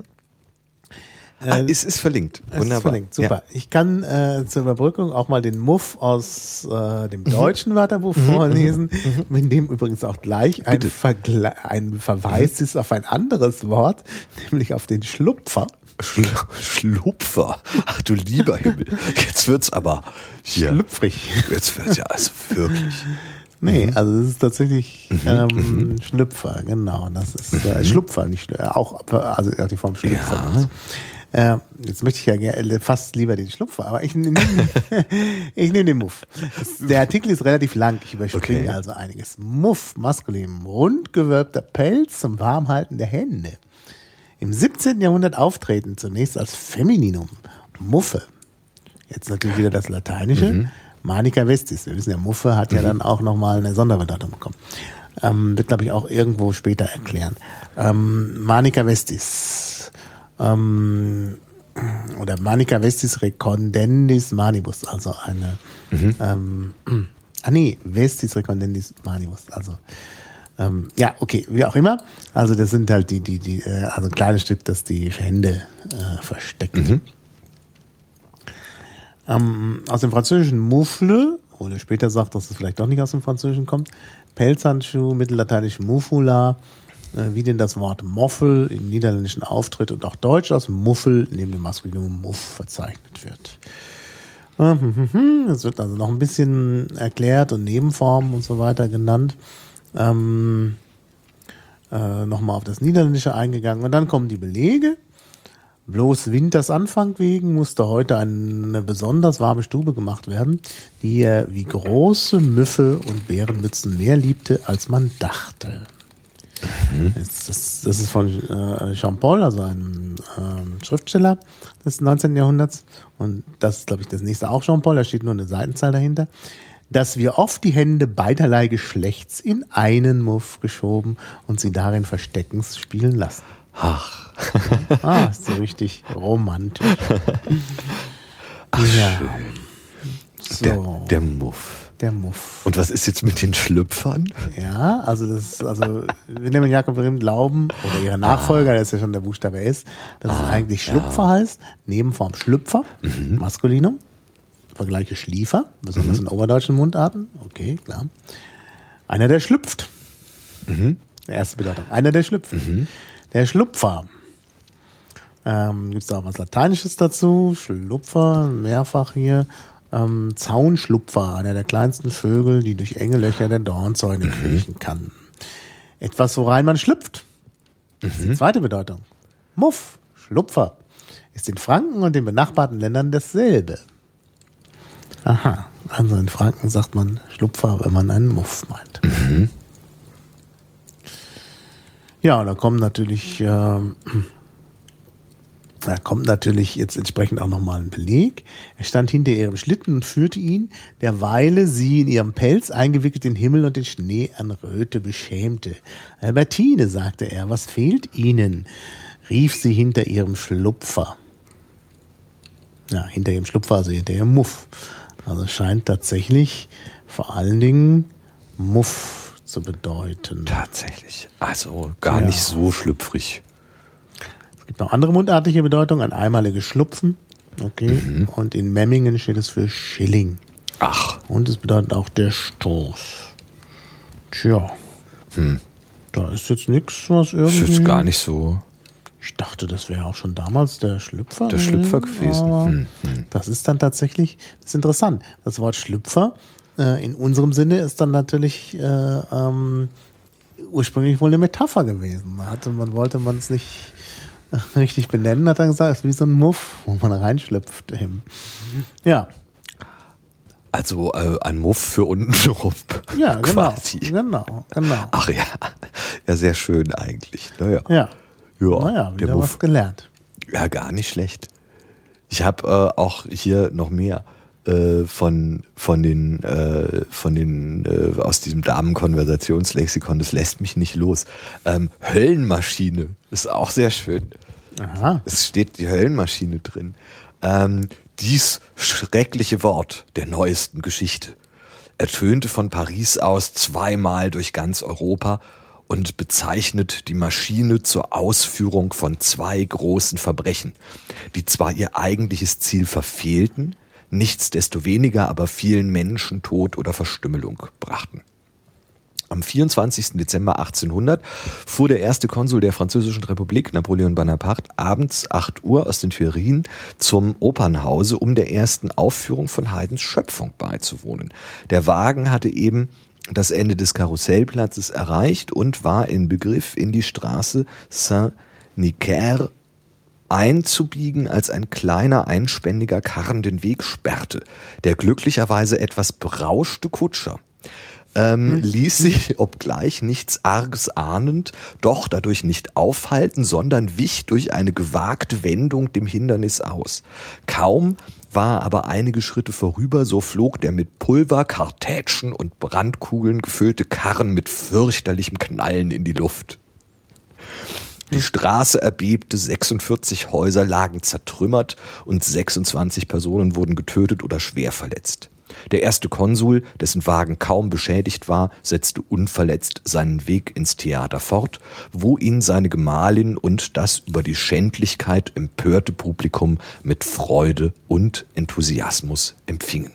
Speaker 2: Ah, es ist verlinkt.
Speaker 1: Es
Speaker 2: Wunderbar.
Speaker 1: ist verlinkt. Super. Ja. Ich kann äh, zur Überbrückung auch mal den Muff aus äh, dem deutschen mhm. Wörterbuch mhm. vorlesen, mhm. in dem übrigens auch gleich ein, Vergle- ein Verweis mhm. ist auf ein anderes Wort, nämlich auf den Schlupfer.
Speaker 2: Schl- Schlupfer? Ach du lieber Himmel. Jetzt wird's aber hier.
Speaker 1: Schlüpfrig.
Speaker 2: Jetzt wird's ja also wirklich.
Speaker 1: Nee, also es ist tatsächlich ähm, mhm. Schlüpfer, genau. Das ist äh, Schlupfer, nicht äh, auch, also die Form Schlüpfer. Ja. Äh, jetzt möchte ich ja gerne, fast lieber den Schlupfer, aber ich nehme ich nehm den Muff. Der Artikel ist relativ lang, ich überspringe okay. also einiges. Muff, maskulin, rundgewölbter Pelz zum Warmhalten der Hände. Im siebzehnten Jahrhundert auftreten, zunächst als Femininum, Muffe. Jetzt natürlich wieder das Lateinische. Mhm. Manica vestis. Wir wissen ja, Muffe hat ja mhm. dann auch nochmal eine Sonderbedeutung bekommen. Ähm, wird, glaube ich, auch irgendwo später erklären. Ähm, Manica vestis. Ähm, oder Manica vestis recondendis manibus. Also eine. Mhm. Ähm, ah, nee, vestis recondendis manibus. Also. Ähm, ja, okay, wie auch immer. Also, das sind halt die, die, die, äh, also ein kleines Stück, das die Hände äh, versteckt. Mhm. Ähm, aus dem französischen Moufle, oder später sagt, dass es vielleicht doch nicht aus dem Französischen kommt, Pelzhandschuh, mittellateinisch Mufula, äh, wie denn das Wort Moffel im Niederländischen auftritt und auch Deutsch aus Muffel neben dem Maskulinum Muff verzeichnet wird. Es wird also noch ein bisschen erklärt und Nebenformen und so weiter genannt. Ähm, äh, nochmal auf das Niederländische eingegangen und dann kommen die Belege. Bloß Winters Anfang wegen musste heute eine besonders warme Stube gemacht werden, die er wie große Müffe und Bärenmützen mehr liebte, als man dachte. Mhm. Das, das, das ist von äh, Jean-Paul, also einem äh, Schriftsteller des neunzehnten Jahrhunderts. Und das ist, glaube ich, das nächste auch Jean-Paul, da steht nur eine Seitenzahl dahinter. Dass wir oft die Hände beiderlei Geschlechts in einen Muff geschoben und sie darin versteckens spielen lassen.
Speaker 2: Ach.
Speaker 1: Ah, ist so richtig romantisch.
Speaker 2: Ach,
Speaker 1: ja.
Speaker 2: schön.
Speaker 1: So.
Speaker 2: Der, der Muff.
Speaker 1: der Muff.
Speaker 2: Und was ist jetzt mit den Schlüpfern?
Speaker 1: Ja, also das also Wilhelm und Jakob Grimm glauben, oder ihre Nachfolger, ah. das ist ja schon der Buchstabe S, dass ah, es eigentlich Schlüpfer ja. heißt, Nebenform Schlüpfer, mhm. Maskulinum, Vergleiche Schliefer, besonders mhm. in oberdeutschen Mundarten, okay, klar. Einer, der schlüpft. Mhm. Erste Bedeutung, einer, der schlüpft. Mhm. Der Schlupfer. Ähm, gibt es da auch was Lateinisches dazu? Schlupfer, mehrfach hier. Ähm, Zaunschlupfer, einer der kleinsten Vögel, die durch enge Löcher der Dornzäune kriechen kann. Etwas, worein man schlüpft. Das ist die zweite Bedeutung. Muff, Schlupfer, ist in Franken und den benachbarten Ländern dasselbe. Aha, also in Franken sagt man Schlupfer, wenn man einen Muff meint. Mhm. Ja, da kommen natürlich... Äh, Da kommt natürlich jetzt entsprechend auch nochmal ein Beleg. Er stand hinter ihrem Schlitten und führte ihn, derweile sie in ihrem Pelz eingewickelt den Himmel und den Schnee an Röte beschämte. Albertine, sagte er, was fehlt Ihnen? Rief sie hinter ihrem Schlupfer. Ja, hinter ihrem Schlupfer, also hinter ihrem Muff. Also es scheint tatsächlich vor allen Dingen Muff zu bedeuten.
Speaker 2: Tatsächlich. Also gar ja. nicht so schlüpfrig.
Speaker 1: Es gibt noch andere mundartliche Bedeutungen, ein einmaliges Schlupfen. Okay. Mhm. Und in Memmingen steht es für Schilling.
Speaker 2: Ach.
Speaker 1: Und es bedeutet auch der Stoß. Tja. Hm. Da ist jetzt nichts, was irgendwie...
Speaker 2: Das ist jetzt gar nicht so...
Speaker 1: Ich dachte, das wäre auch schon damals der Schlüpfer.
Speaker 2: Der Schlüpfer gewesen. Hm. Hm.
Speaker 1: Das ist dann tatsächlich... Das ist interessant. Das Wort Schlüpfer äh, in unserem Sinne ist dann natürlich... Äh, ähm, ursprünglich wohl eine Metapher gewesen. Da hatte man, wollte man es nicht... richtig benennen, hat er gesagt, es ist wie so ein Muff, wo man reinschlüpft. Ja.
Speaker 2: Also äh, ein Muff für unten rum.
Speaker 1: Ja, genau, genau, genau.
Speaker 2: Ach ja, ja, sehr schön eigentlich. Naja,
Speaker 1: ja,
Speaker 2: ja,
Speaker 1: naja wieder der was gelernt.
Speaker 2: Ja, gar nicht schlecht. Ich habe äh, auch hier noch mehr äh, von, von den, äh, von den äh, aus diesem Damenkonversationslexikon, das lässt mich nicht los. Ähm, Höllenmaschine ist auch sehr schön.
Speaker 1: Aha.
Speaker 2: Es steht die Höllenmaschine drin. Ähm, dies schreckliche Wort der neuesten Geschichte ertönte von Paris aus zweimal durch ganz Europa und bezeichnet die Maschine zur Ausführung von zwei großen Verbrechen, die zwar ihr eigentliches Ziel verfehlten, nichtsdestoweniger aber vielen Menschen Tod oder Verstümmelung brachten. Am vierundzwanzigsten Dezember achtzehnhundert fuhr der erste Konsul der Französischen Republik, Napoleon Bonaparte, abends acht Uhr aus den Tuilerien zum Opernhause, um der ersten Aufführung von Haydns Schöpfung beizuwohnen. Der Wagen hatte eben das Ende des Karussellplatzes erreicht und war in Begriff, in die Straße Saint-Nicaire einzubiegen, als ein kleiner, einspänniger Karren den Weg sperrte. Der glücklicherweise etwas berauschte Kutscher ähm, ließ sich, obgleich nichts Arges ahnend, doch dadurch nicht aufhalten, sondern wich durch eine gewagte Wendung dem Hindernis aus. Kaum war aber einige Schritte vorüber, so flog der mit Pulver, Kartätschen und Brandkugeln gefüllte Karren mit fürchterlichem Knallen in die Luft. Die Straße erbebte, sechsundvierzig Häuser lagen zertrümmert und sechsundzwanzig Personen wurden getötet oder schwer verletzt. Der erste Konsul, dessen Wagen kaum beschädigt war, setzte unverletzt seinen Weg ins Theater fort, wo ihn seine Gemahlin und das über die Schändlichkeit empörte Publikum mit Freude und Enthusiasmus empfingen.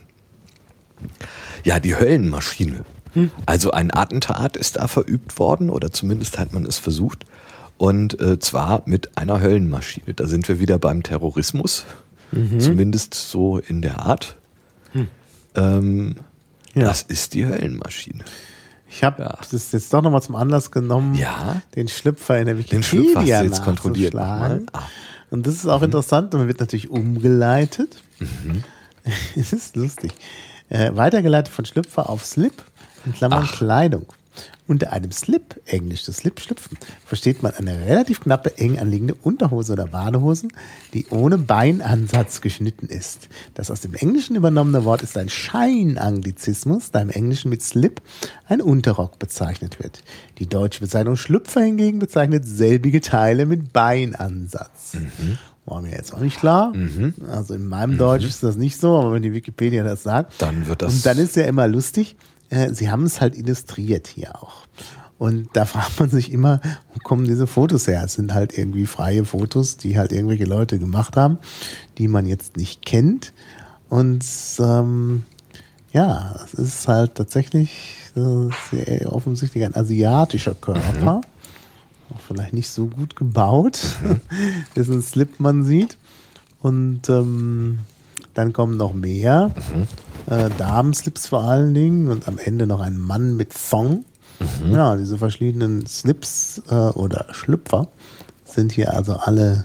Speaker 2: Ja, die Höllenmaschine. Also ein Attentat ist da verübt worden, oder zumindest hat man es versucht. Und äh, zwar mit einer Höllenmaschine. Da sind wir wieder beim Terrorismus, mhm. zumindest so in der Art. Hm. Ähm, ja. Das ist die Höllenmaschine.
Speaker 1: Ich habe ja. das jetzt doch nochmal zum Anlass genommen,
Speaker 2: ja.
Speaker 1: den Schlüpfer in der Wikipedia
Speaker 2: den Schlüpfer hast du jetzt kontrolliert.
Speaker 1: Ah. Und das ist auch mhm. interessant, man wird natürlich umgeleitet. Mhm. Es ist lustig. Äh, weitergeleitet von Schlüpfer auf Slip, in Klammern Ach. Kleidung. Unter einem Slip, englisch das Slip schlüpfen, versteht man eine relativ knappe, eng anliegende Unterhose oder Badehosen, die ohne Beinansatz geschnitten ist. Das aus dem Englischen übernommene Wort ist ein Scheinanglizismus, da im Englischen mit Slip ein Unterrock bezeichnet wird. Die deutsche Bezeichnung Schlüpfer hingegen bezeichnet selbige Teile mit Beinansatz. Mhm. War mir jetzt auch nicht klar.
Speaker 2: Mhm.
Speaker 1: Also in meinem Deutsch
Speaker 2: Mhm.
Speaker 1: ist das nicht so, aber wenn die Wikipedia das sagt.
Speaker 2: Dann wird das.
Speaker 1: Und dann ist ja immer lustig, äh, sie haben es halt illustriert hier auch. Und da fragt man sich immer, wo kommen diese Fotos her? Es sind halt irgendwie freie Fotos, die halt irgendwelche Leute gemacht haben, die man jetzt nicht kennt. Und ähm, ja, es ist halt tatsächlich äh, sehr offensichtlich ein asiatischer Körper. Mhm. Vielleicht nicht so gut gebaut, dessen Slip man sieht. Und ähm, dann kommen noch mehr mhm. äh, Damenslips vor allen Dingen und am Ende noch ein Mann mit Thong. Mhm. Ja, diese verschiedenen Slips äh, oder Schlüpfer sind hier also alle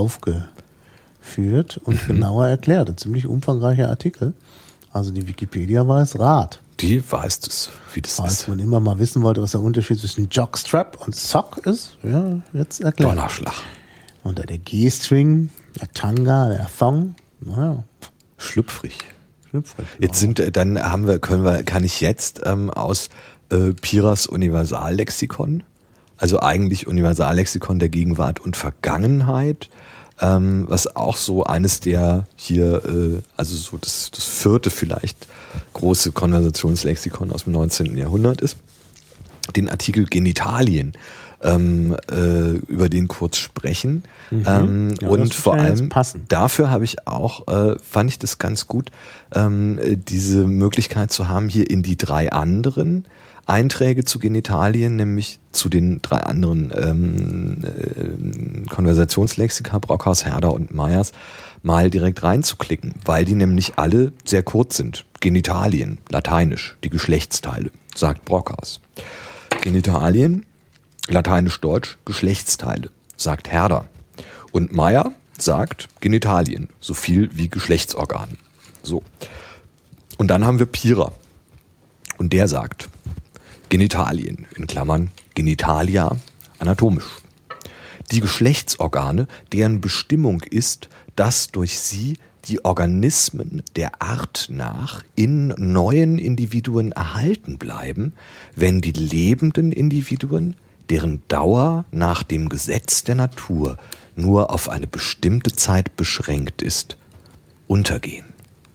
Speaker 1: aufgeführt und mhm. genauer erklärt. Ein ziemlich umfangreicher Artikel. Also die Wikipedia weiß Rat.
Speaker 2: Die weiß es, wie das
Speaker 1: Falls
Speaker 2: ist.
Speaker 1: Falls man immer mal wissen wollte, was der Unterschied zwischen Jockstrap und Sock ist, ja, jetzt erklärt.
Speaker 2: Donnerschlag.
Speaker 1: Und der G-String, der Tanga, der Thong, naja.
Speaker 2: Schlüpfrig.
Speaker 1: Schlüpfrig.
Speaker 2: Jetzt sind, dann haben wir, können wir, kann ich jetzt ähm, aus äh, Piras Universallexikon, also eigentlich Universallexikon der Gegenwart und Vergangenheit, ähm, was auch so eines der hier, äh, also so das, das vierte vielleicht große Konversationslexikon aus dem neunzehnten Jahrhundert ist, den Artikel Genitalien, ähm, äh, über den kurz sprechen. Mhm. Ähm, ja, und vor allem dafür habe ich auch, äh, fand ich das ganz gut, ähm, diese Möglichkeit zu haben, hier in die drei anderen Einträge zu Genitalien, nämlich zu den drei anderen ähm, äh, Konversationslexika, Brockhaus, Herder und Meyers, mal direkt reinzuklicken, weil die nämlich alle sehr kurz sind. Genitalien, lateinisch, die Geschlechtsteile, sagt Brockhaus. Genitalien, lateinisch-deutsch, Geschlechtsteile, sagt Herder. Und Meyer sagt Genitalien, so viel wie Geschlechtsorgane. So. Und dann haben wir Pira. Und der sagt Genitalien, in Klammern Genitalia, anatomisch. Die Geschlechtsorgane, deren Bestimmung ist, dass durch sie die Organismen der Art nach in neuen Individuen erhalten bleiben, wenn die lebenden Individuen, deren Dauer nach dem Gesetz der Natur nur auf eine bestimmte Zeit beschränkt ist, untergehen.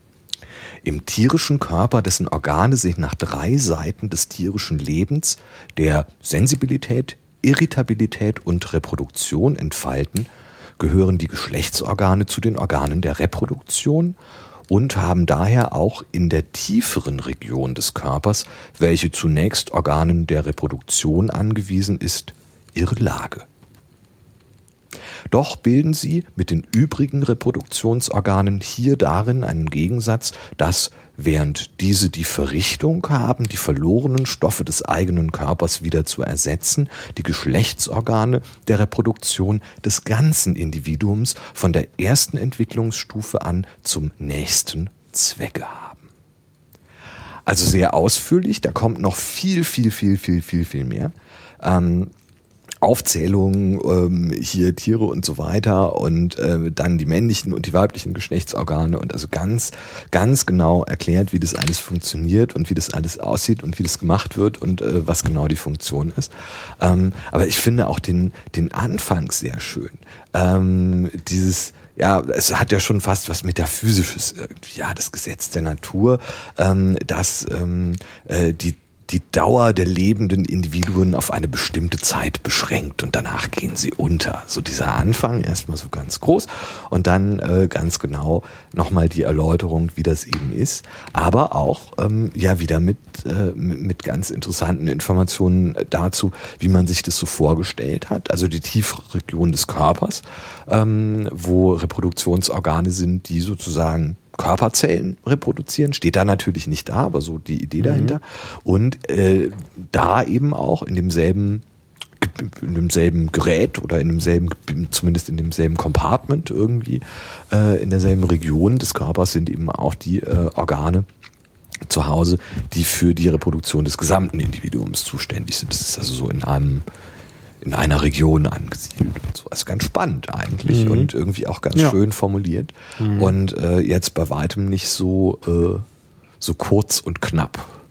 Speaker 2: Im tierischen Körper, dessen Organe sich nach drei Seiten des tierischen Lebens, der Sensibilität, Irritabilität und Reproduktion entfalten, gehören die Geschlechtsorgane zu den Organen der Reproduktion und haben daher auch in der tieferen Region des Körpers, welche zunächst Organen der Reproduktion angewiesen ist, ihre Lage. Doch bilden sie mit den übrigen Reproduktionsorganen hier darin einen Gegensatz, dass, während diese die Verrichtung haben, die verlorenen Stoffe des eigenen Körpers wieder zu ersetzen, die Geschlechtsorgane der Reproduktion des ganzen Individuums von der ersten Entwicklungsstufe an zum nächsten Zwecke haben. Also sehr ausführlich, da kommt noch viel, viel, viel, viel, viel, viel mehr. Ähm, Aufzählungen, ähm, hier Tiere und so weiter und äh, dann die männlichen und die weiblichen Geschlechtsorgane und also ganz, ganz genau erklärt, wie das alles funktioniert und wie das alles aussieht und wie das gemacht wird und äh, was genau die Funktion ist. Ähm, aber ich finde auch den, den Anfang sehr schön. Ähm, dieses Ja, es hat ja schon fast was Metaphysisches irgendwie. Ja, das Gesetz der Natur, ähm, dass ähm, äh, die die Dauer der lebenden Individuen auf eine bestimmte Zeit beschränkt und danach gehen sie unter. So dieser Anfang erstmal so ganz groß und dann äh, ganz genau nochmal die Erläuterung, wie das eben ist, aber auch ähm, ja wieder mit, äh, mit ganz interessanten Informationen dazu, wie man sich das so vorgestellt hat. Also die tiefere Region des Körpers, ähm, wo Reproduktionsorgane sind, die sozusagen Körperzellen reproduzieren, steht da natürlich nicht da, aber so die Idee dahinter. Mhm. Und äh, da eben auch in demselben, in demselben Gerät oder in demselben, zumindest in demselben Compartment irgendwie, äh, in derselben Region des Körpers sind eben auch die äh, Organe zu Hause, die für die Reproduktion des gesamten Individuums zuständig sind. Das ist also so in einem in einer Region angesiedelt und so. Das ist ganz spannend eigentlich mhm. und irgendwie auch ganz ja. schön formuliert mhm. und äh, jetzt bei weitem nicht so, äh, so kurz und knapp,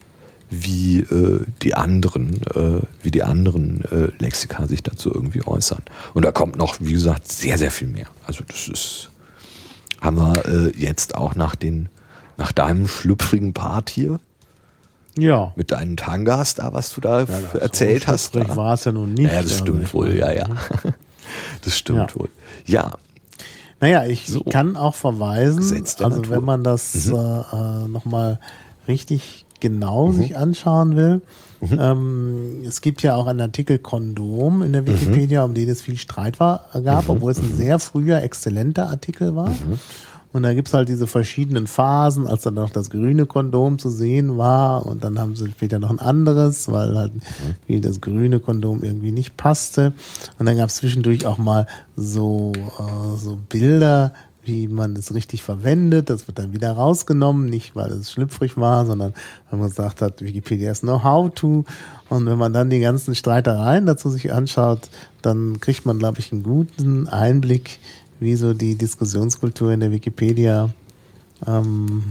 Speaker 2: wie äh, die anderen, äh, wie die anderen äh, Lexika sich dazu irgendwie äußern. Und da kommt noch, wie gesagt, sehr, sehr viel mehr. Also das ist, haben wir äh, jetzt auch nach den, nach deinem schlüpfrigen Part hier,
Speaker 1: Ja.
Speaker 2: mit deinen Tangas da, was du da
Speaker 1: Ja,
Speaker 2: f-
Speaker 1: das
Speaker 2: erzählt
Speaker 1: so
Speaker 2: hast.
Speaker 1: schlüpfrig
Speaker 2: Da.
Speaker 1: war es ja nun nicht.
Speaker 2: Ja, das
Speaker 1: Also
Speaker 2: stimmt
Speaker 1: ich
Speaker 2: wohl,
Speaker 1: meine,
Speaker 2: ja, ja. Das stimmt
Speaker 1: Ja.
Speaker 2: wohl. Ja,
Speaker 1: Naja, ich
Speaker 2: So.
Speaker 1: kann auch verweisen,
Speaker 2: Gesetz der
Speaker 1: also
Speaker 2: Natur.
Speaker 1: wenn man das
Speaker 2: Mhm.
Speaker 1: äh, äh, nochmal richtig genau sich anschauen will,
Speaker 2: Mhm.
Speaker 1: ähm, es gibt ja auch einen Artikel Kondom in der Wikipedia, um den es viel Streit war, gab,
Speaker 2: Mhm.
Speaker 1: obwohl es ein sehr früher, exzellenter Artikel war.
Speaker 2: Mhm.
Speaker 1: Und da gibt's halt diese verschiedenen Phasen, als dann noch das grüne Kondom zu sehen war und dann haben sie später noch ein anderes, weil halt wie das grüne Kondom irgendwie nicht passte. Und dann gab's zwischendurch auch mal so, äh, so Bilder, wie man es richtig verwendet. Das wird dann wieder rausgenommen, nicht weil es schlüpfrig war, sondern weil man gesagt hat, Wikipedia ist know how to. Und wenn man dann die ganzen Streitereien dazu sich anschaut, dann kriegt man, glaube ich, einen guten Einblick, wie so die Diskussionskultur in der Wikipedia ähm,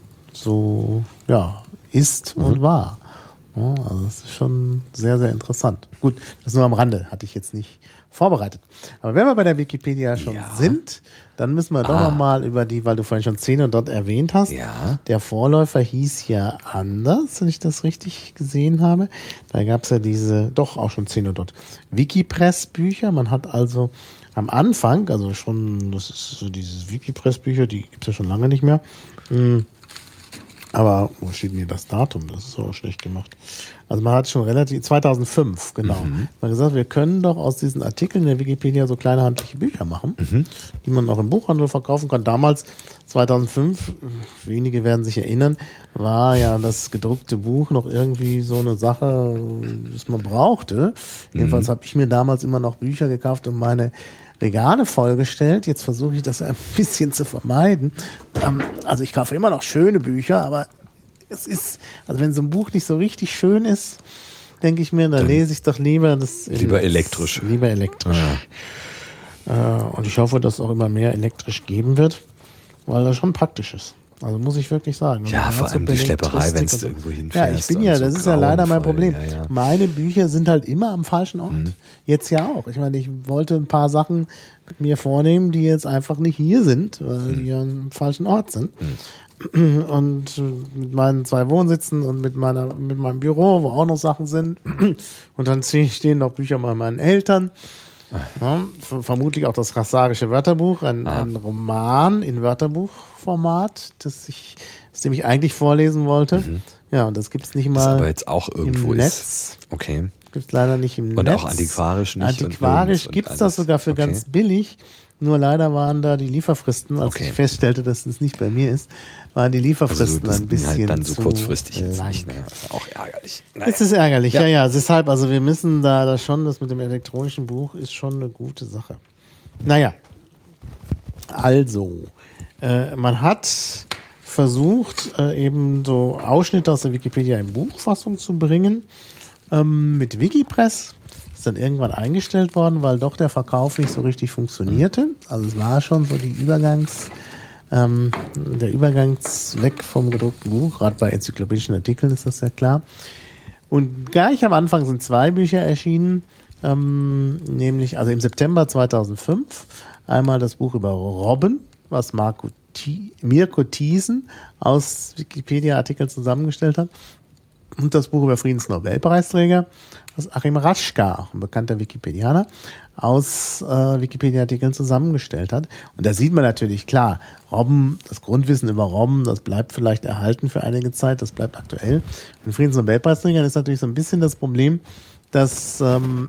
Speaker 1: so ja, ist und war. Ja, also das ist schon sehr, sehr interessant. Gut, das nur am Rande, hatte ich jetzt nicht vorbereitet. Aber wenn wir bei der Wikipedia schon
Speaker 2: Ja.
Speaker 1: sind, dann müssen wir doch
Speaker 2: Ah.
Speaker 1: noch mal über die, weil du vorhin schon zehn und dort erwähnt hast.
Speaker 2: Ja.
Speaker 1: Der Vorläufer hieß ja anders, wenn ich das richtig gesehen habe. Da gab es ja diese, doch auch schon zehn und dort Wikipress-Bücher. Man hat also am Anfang, also schon, das ist so dieses Wikipress-Bücher, die gibt es ja schon lange nicht mehr. Hm. Aber wo steht denn hier das Datum? Das ist auch schlecht gemacht. Also man hat schon relativ, zweitausendfünf, genau. Man hat gesagt, wir können doch aus diesen Artikeln der Wikipedia so kleine handliche Bücher machen, die man auch im Buchhandel verkaufen kann. Damals, zweitausendfünf, wenige werden sich erinnern, war ja das gedruckte Buch noch irgendwie so eine Sache, das man brauchte. Jedenfalls habe ich mir damals immer noch Bücher gekauft und meine Regale vollgestellt. Jetzt versuche ich das ein bisschen zu vermeiden. Ähm, also ich kaufe immer noch schöne Bücher, aber es ist, also wenn so ein Buch nicht so richtig schön ist, denke ich mir, dann, dann lese ich doch lieber das.
Speaker 2: Lieber elektrisch.
Speaker 1: Lieber elektrisch. Ja. Äh, und ich hoffe, dass es auch immer mehr elektrisch geben wird, weil das schon praktisch ist. Also muss ich wirklich sagen.
Speaker 2: Ja, vor allem die Schlepperei, wenn du irgendwo hinfährst.
Speaker 1: Ja, ich bin ja,
Speaker 2: und so
Speaker 1: das ist ja leider mein
Speaker 2: grauenvoll.
Speaker 1: Problem.
Speaker 2: Ja, ja.
Speaker 1: Meine Bücher sind halt immer am falschen Ort. Jetzt ja auch. Ich meine, ich wollte ein paar Sachen mit mir vornehmen, die jetzt einfach nicht hier sind, weil die am falschen Ort sind. Und mit meinen zwei Wohnsitzen und mit meiner, mit meinem Büro, wo auch noch Sachen sind. Und dann stehen noch Bücher bei meinen Eltern. Ja, v- vermutlich auch das Rassarische Wörterbuch, ein,
Speaker 2: Ah.
Speaker 1: ein Roman in Wörterbuchformat, das ich, aus dem ich eigentlich vorlesen wollte. Ja, und das gibt es nicht
Speaker 2: Das
Speaker 1: mal
Speaker 2: aber jetzt auch irgendwo
Speaker 1: im
Speaker 2: ist.
Speaker 1: Netz.
Speaker 2: Okay.
Speaker 1: Gibt es leider nicht im
Speaker 2: Und
Speaker 1: Netz.
Speaker 2: auch antiquarisch nicht und
Speaker 1: Antiquarisch
Speaker 2: nirgends und
Speaker 1: gibt es das
Speaker 2: alles.
Speaker 1: sogar für
Speaker 2: Okay.
Speaker 1: ganz billig. Nur leider waren da die Lieferfristen, als
Speaker 2: Okay.
Speaker 1: ich feststellte, dass es nicht bei mir ist, waren die
Speaker 2: Also
Speaker 1: Lieferfristen
Speaker 2: das
Speaker 1: ein bisschen
Speaker 2: halt dann so
Speaker 1: zu
Speaker 2: kurzfristig jetzt
Speaker 1: lang.
Speaker 2: nicht. Ne? Das ist auch ärgerlich.
Speaker 1: Es ist ärgerlich, ja. ja, Deshalb, also wir müssen da, da schon, das mit dem elektronischen Buch ist schon eine gute Sache. Naja, also, äh, man hat versucht, äh, eben so Ausschnitte aus der Wikipedia in Buchfassung zu bringen, ähm, mit Wikipress. Ist dann irgendwann eingestellt worden, weil doch der Verkauf nicht so richtig funktionierte. Also es war schon so die Übergangs... Ähm, der Übergangsweg vom gedruckten Buch, gerade bei enzyklopädischen Artikeln ist das ja klar. Und gleich am Anfang sind zwei Bücher erschienen, ähm, nämlich also im September zweitausendfünf einmal das Buch über Robben, was Marco Thi- Mirko Thiesen aus Wikipedia-Artikeln zusammengestellt hat, und das Buch über Friedensnobelpreisträger, was Achim Raschka, auch ein bekannter Wikipedianer, aus äh, Wikipedia-Artikeln zusammengestellt hat. Und da sieht man natürlich klar, Robben, das Grundwissen über Robben, das bleibt vielleicht erhalten für einige Zeit, das bleibt aktuell. Und Friedensnobelpreisträgern ist natürlich so ein bisschen das Problem, dass ähm,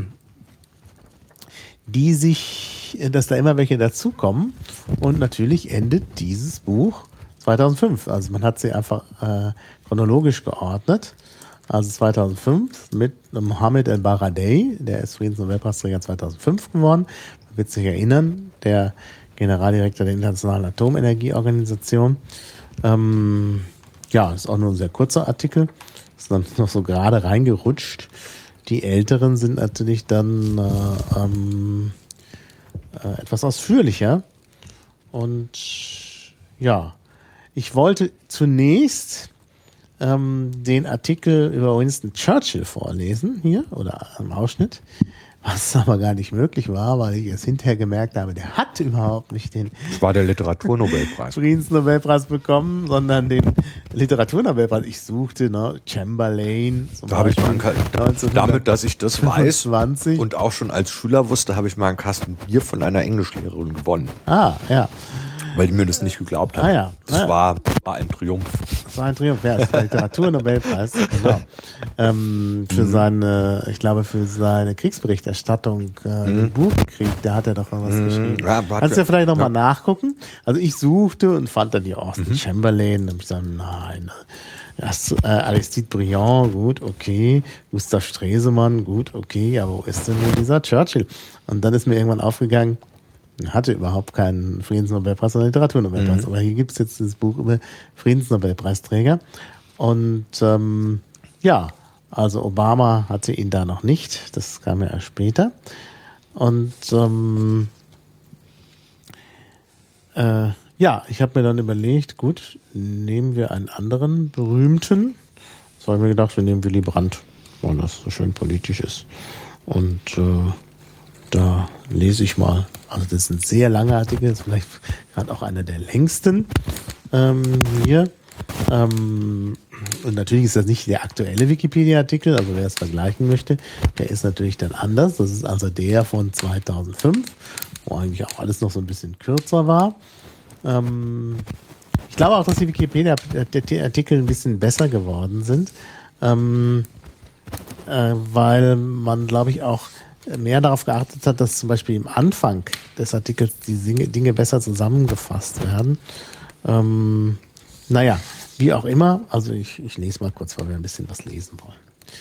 Speaker 1: die sich, dass da immer welche dazukommen. Und natürlich endet dieses Buch zweitausendfünf. Also man hat sie einfach äh, chronologisch geordnet. Also zweitausendfünf mit Mohammed El-Baradei, der ist Friedensnobelpreisträger zweitausendfünf geworden. Man wird sich erinnern, der Generaldirektor der Internationalen Atomenergieorganisation. Ähm, ja, ist auch nur ein sehr kurzer Artikel. Ist dann noch so gerade reingerutscht. Die Älteren sind natürlich dann äh, ähm, äh, etwas ausführlicher. Und ja, ich wollte zunächst ähm, den Artikel über Winston Churchill vorlesen, hier, oder im Ausschnitt, was aber gar nicht möglich war, weil ich es hinterher gemerkt habe, der hat überhaupt nicht den
Speaker 2: Das war der Literaturnobelpreis.
Speaker 1: Friedensnobelpreis bekommen, sondern den Literaturnobelpreis. Ich suchte ne, Chamberlain. Zum
Speaker 2: Da habe ich mal einen
Speaker 1: Beispiel
Speaker 2: Ka- damit, dass ich das weiß
Speaker 1: neunzehnhundertfünfundzwanzig.
Speaker 2: und auch schon als Schüler wusste, habe ich mal einen Kasten Bier von einer Englischlehrerin gewonnen,
Speaker 1: Ah, ja.
Speaker 2: weil die mir das nicht geglaubt hat.
Speaker 1: Ah, ja.
Speaker 2: Das
Speaker 1: Ah, ja.
Speaker 2: war, war ein Triumph.
Speaker 1: Das war ein Triumph, ja, das war der Literaturnobelpreis, genau. Ähm, für seine, ich glaube, für seine Kriegsberichterstattung, äh, mhm. Bürgerkrieg, da hat er doch noch was mhm. geschrieben. Ja, Kannst du ja vielleicht nochmal ja. nachgucken? Also ich suchte und fand dann die Austin mhm. Chamberlain, und ich sagte, nein, das, äh, Aristide Briand, gut, okay, Gustav Stresemann, gut, okay, aber wo ist denn nur dieser Churchill? Und dann ist mir irgendwann aufgegangen, er hatte überhaupt keinen Friedensnobelpreis, sondern Literaturnobelpreis. Mhm. Aber hier gibt es jetzt das Buch über Friedensnobelpreisträger. Und ähm, ja, also Obama hatte ihn da noch nicht. Das kam ja erst später. Und ähm, äh, ja, ich habe mir dann überlegt, gut, nehmen wir einen anderen berühmten. So habe ich mir gedacht, wir nehmen Willy Brandt, weil das so schön politisch ist. Und äh, da lese ich mal, also das ist ein sehr langer Artikel, das ist vielleicht gerade auch einer der längsten ähm, hier. Ähm, und natürlich ist das nicht der aktuelle Wikipedia-Artikel, also wer es vergleichen möchte, der ist natürlich dann anders. Das ist also der von zweitausendfünf, wo eigentlich auch alles noch so ein bisschen kürzer war. Ähm, ich glaube auch, dass die Wikipedia-Artikel ein bisschen besser geworden sind, ähm, äh, weil man, glaube ich, auch mehr darauf geachtet hat, dass zum Beispiel im Anfang des Artikels die Dinge besser zusammengefasst werden. Ähm, naja, wie auch immer, also ich, ich lese mal kurz, weil wir ein bisschen was lesen wollen.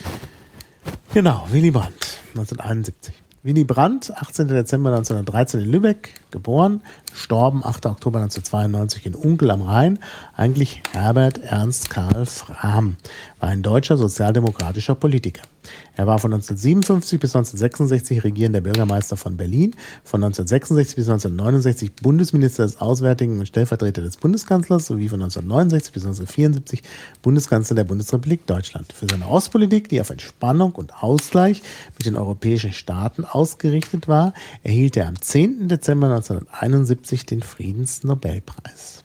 Speaker 1: Genau, Willy Brandt, neunzehnhunderteinundsiebzig. Willy Brandt, achtzehnten Dezember neunzehnhundertdreizehn in Lübeck, geboren, gestorben achten Oktober neunzehnhundertzweiundneunzig in Unkel am Rhein, eigentlich Herbert Ernst Karl Frahm, war ein deutscher sozialdemokratischer Politiker. Er war von neunzehnhundertsiebenundfünfzig bis neunzehnhundertsechsundsechzig regierender Bürgermeister von Berlin, von neunzehnhundertsechsundsechzig bis neunzehnhundertneunundsechzig Bundesminister des Auswärtigen und Stellvertreter des Bundeskanzlers sowie von neunzehnhundertneunundsechzig bis neunzehnhundertvierundsiebzig Bundeskanzler der Bundesrepublik Deutschland. Für seine Ostpolitik, die auf Entspannung und Ausgleich mit den europäischen Staaten ausgerichtet war, erhielt er am zehnten Dezember neunzehnhunderteinundsiebzig den Friedensnobelpreis.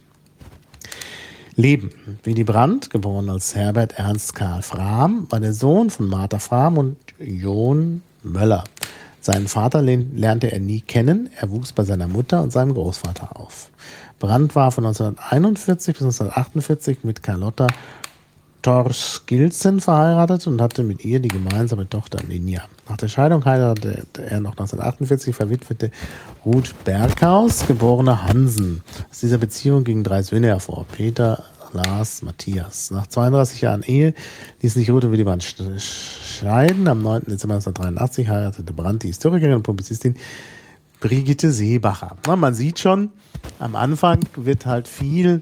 Speaker 1: Leben. Willy Brandt, geboren als Herbert Ernst Karl Frahm, war der Sohn von Martha Frahm und John Möller. Seinen Vater lernte er nie kennen. Er wuchs bei seiner Mutter und seinem Großvater auf. Brandt war von neunzehnhunderteinundvierzig bis neunzehnhundertachtundvierzig mit Carlotta Thorskildsen verheiratet und hatte mit ihr die gemeinsame Tochter Ninja. Nach der Scheidung heiratete er noch neunzehnhundertachtundvierzig verwitwete Ruth Berghaus, geborene Hansen. Aus dieser Beziehung gingen drei Söhne hervor: Peter, Lars, Matthias. Nach zweiunddreißig Jahren Ehe ließ sich Ruth und Willy Brandt scheiden. Am neunten Dezember neunzehnhundertdreiundachtzig heiratete Brandt die Historikerin und Publizistin Brigitte Seebacher. Na, man sieht schon, am Anfang wird halt viel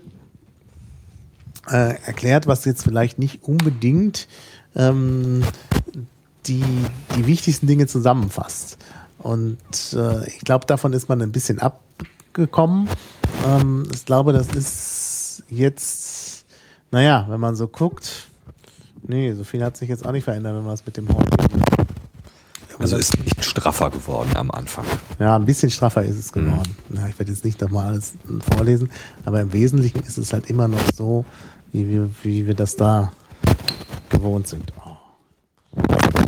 Speaker 1: äh, erklärt, was jetzt vielleicht nicht unbedingt ähm, die, die wichtigsten Dinge zusammenfasst. Und äh, ich glaube, davon ist man ein bisschen abgekommen. Ähm, ich glaube, das ist jetzt, naja, wenn man so guckt, nee, so viel hat sich jetzt auch nicht verändert, wenn man es mit dem heutigen.
Speaker 2: Also ist nicht straffer geworden am Anfang.
Speaker 1: Ja, ein bisschen straffer ist es geworden. Mhm. Ja, ich werde jetzt nicht nochmal alles vorlesen, aber im Wesentlichen ist es halt immer noch so, wie wir, wie wir das da gewohnt sind. Oh.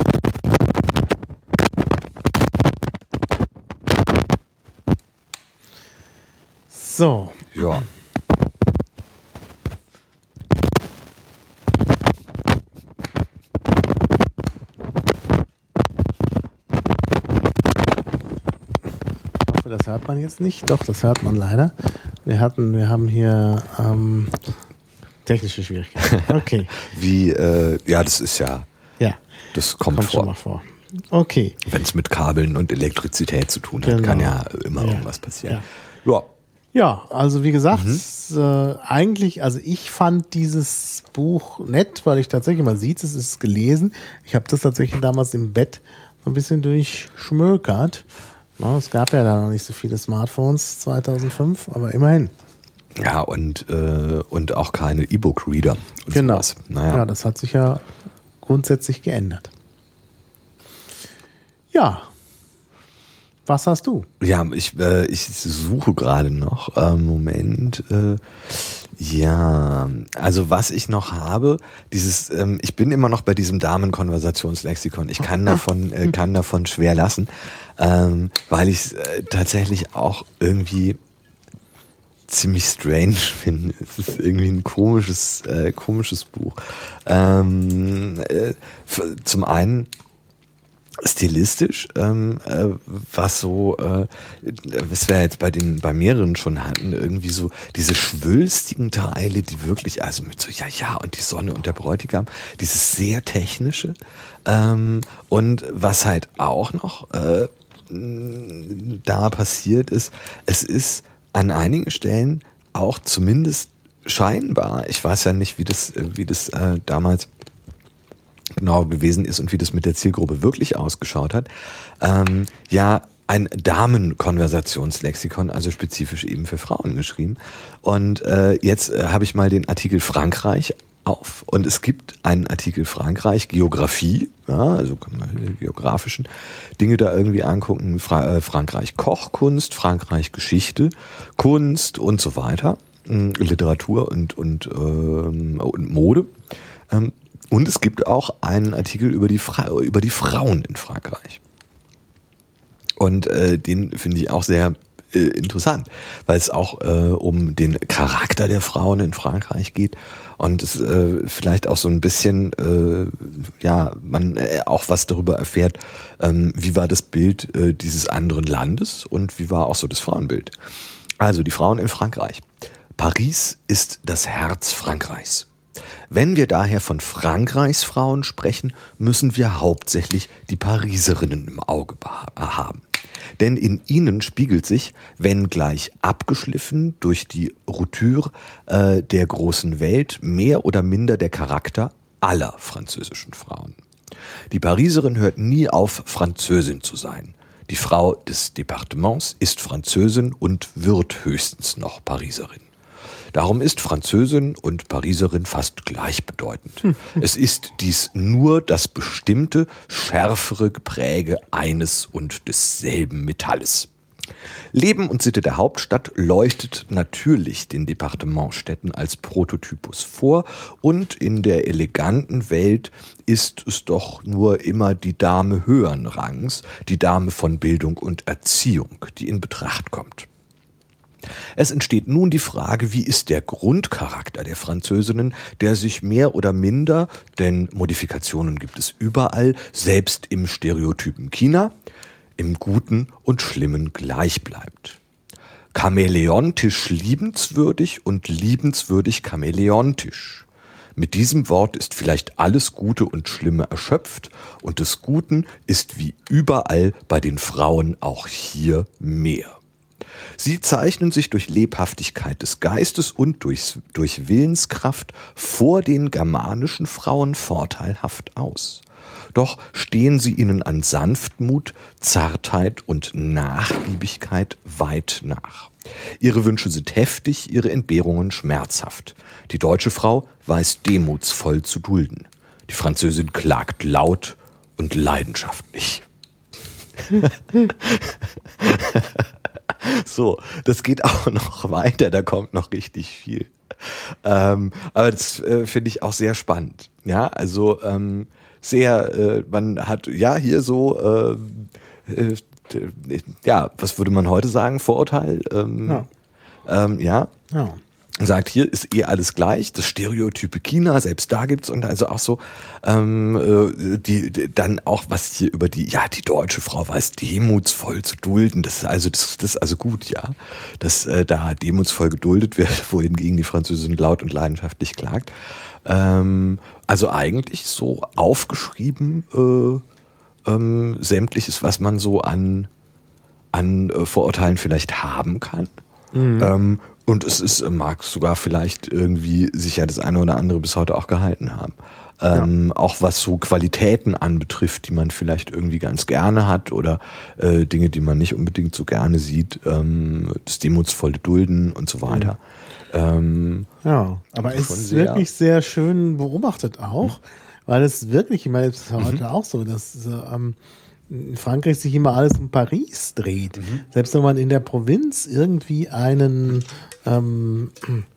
Speaker 1: So.
Speaker 2: Ja.
Speaker 1: Das hört man jetzt nicht. Doch, das hört man leider. Wir hatten, wir haben hier ähm, technische Schwierigkeiten. Okay.
Speaker 2: Wie, äh, ja, das ist ja,
Speaker 1: ja,
Speaker 2: das kommt,
Speaker 1: kommt
Speaker 2: vor.
Speaker 1: Schon mal vor. Okay.
Speaker 2: Wenn es mit Kabeln und Elektrizität zu tun hat,
Speaker 1: Genau.
Speaker 2: kann ja immer
Speaker 1: Ja.
Speaker 2: irgendwas passieren.
Speaker 1: Ja.
Speaker 2: Ja.
Speaker 1: Ja, also wie gesagt,
Speaker 2: Mhm.
Speaker 1: es, äh, eigentlich, also ich fand dieses Buch nett, weil ich tatsächlich, man sieht es, es ist gelesen. Ich habe das tatsächlich damals im Bett so ein bisschen durchschmökert. Na, es gab ja da noch nicht so viele Smartphones zweitausendfünf, aber immerhin.
Speaker 2: Ja, und, äh, und auch keine E-Book-Reader. und
Speaker 1: Genau.
Speaker 2: sowas. Naja.
Speaker 1: Ja, das hat sich ja grundsätzlich geändert. Ja. Was hast du?
Speaker 2: Ja, ich, äh, ich suche gerade noch. Ähm, Moment. Äh, ja, also was ich noch habe, dieses, ähm, ich bin immer noch bei diesem Damenkonversationslexikon. Ich kann davon, äh, kann davon schwer lassen, ähm, weil ich es äh, tatsächlich auch irgendwie ziemlich strange finde. Es ist irgendwie ein komisches, äh, komisches Buch. Ähm, äh, f- zum einen stilistisch, ähm, äh, was so, äh, was wir jetzt bei den, bei mehreren schon hatten, irgendwie so diese schwülstigen Teile, die wirklich, also mit so, ja, ja, und die Sonne und der Bräutigam, dieses sehr technische, ähm, und was halt auch noch, äh, mh, da passiert ist, es ist an einigen Stellen auch zumindest scheinbar, ich weiß ja nicht, wie das, äh, wie das äh, damals genau gewesen ist und wie das mit der Zielgruppe wirklich ausgeschaut hat, ähm, ja, ein Damenkonversationslexikon, also spezifisch eben für Frauen geschrieben. Und äh, jetzt äh, habe ich mal den Artikel Frankreich auf und es gibt einen Artikel Frankreich, Geografie, ja, also kann man die geografischen Dinge da irgendwie angucken, Fra äh, Frankreich Kochkunst, Frankreich Geschichte, Kunst und so weiter, äh, Literatur und, und, ähm, und Mode. Ähm, Und es gibt auch einen Artikel über die, Fra über die Frauen in Frankreich. Und äh, den finde ich auch sehr äh, interessant, weil es auch äh, um den Charakter der Frauen in Frankreich geht und es äh, vielleicht auch so ein bisschen, äh, ja, man äh, auch was darüber erfährt, ähm, wie war das Bild äh, dieses anderen Landes und wie war auch so das Frauenbild. Also die Frauen in Frankreich. Paris ist das Herz Frankreichs. Wenn wir daher von Frankreichs Frauen sprechen, müssen wir hauptsächlich die Pariserinnen im Auge haben. Denn in ihnen spiegelt sich, wenngleich abgeschliffen durch die Routine äh, der großen Welt, mehr oder minder der Charakter aller französischen Frauen. Die Pariserin hört nie auf, Französin zu sein. Die Frau des Departements ist Französin und wird höchstens noch Pariserin. Darum ist Französin und Pariserin fast gleichbedeutend. Hm. Es ist dies nur das bestimmte, schärfere Gepräge eines und desselben Metalles. Leben und Sitte der Hauptstadt leuchtet natürlich den Departementstädten als Prototypus vor und in der eleganten Welt ist es doch nur immer die Dame höheren Rangs, die Dame von Bildung und Erziehung, die in Betracht kommt. Es entsteht nun die Frage, wie ist der Grundcharakter der Französinnen, der sich mehr oder minder, denn Modifikationen gibt es überall, selbst im Stereotypen China, im Guten und Schlimmen gleich bleibt. Chamäleontisch liebenswürdig und liebenswürdig chamäleontisch. Mit diesem Wort ist vielleicht alles Gute und Schlimme erschöpft und des Guten ist wie überall bei den Frauen auch hier mehr. Sie zeichnen sich durch Lebhaftigkeit des Geistes und durch, durch Willenskraft vor den germanischen Frauen vorteilhaft aus. Doch stehen sie ihnen an Sanftmut, Zartheit und Nachgiebigkeit weit nach. Ihre Wünsche sind heftig, ihre Entbehrungen schmerzhaft. Die deutsche Frau weiß demutsvoll zu dulden. Die Französin klagt laut und leidenschaftlich. So, das geht auch noch weiter, da kommt noch richtig viel. Ähm, aber das äh, finde ich auch sehr spannend. Ja, also ähm, sehr, äh, man hat ja hier so, äh, äh, ja, was würde man heute sagen, Vorurteil? Ähm,
Speaker 1: Ja.
Speaker 2: Ähm, ja.
Speaker 1: Ja.
Speaker 2: Sagt, hier ist eh alles gleich, das Stereotype China, selbst da gibt's und also auch so, ähm, äh, die, die dann auch was hier über die, ja, die deutsche Frau weiß demutsvoll zu dulden, das ist also, das, das ist also gut, ja, dass äh, da demutsvoll geduldet wird, wohingegen die Französin laut und leidenschaftlich klagt. Ähm, also eigentlich so aufgeschrieben, äh, ähm, sämtliches, was man so an, an äh, Vorurteilen vielleicht haben kann. Mhm. Ähm, Und es ist, mag sogar vielleicht irgendwie sich ja das eine oder andere bis heute auch gehalten haben. Ähm, ja. Auch was so Qualitäten anbetrifft, die man vielleicht irgendwie ganz gerne hat oder äh, Dinge, die man nicht unbedingt so gerne sieht, ähm, das demutsvolle Dulden und so weiter. Mhm. Ähm,
Speaker 1: ja, aber es ist sehr wirklich sehr schön beobachtet auch, mhm. weil es wirklich, ich meine, es ist heute mhm. auch so, dass ähm, in Frankreich sich immer alles um Paris dreht. Mhm. Selbst wenn man in der Provinz irgendwie einen ähm,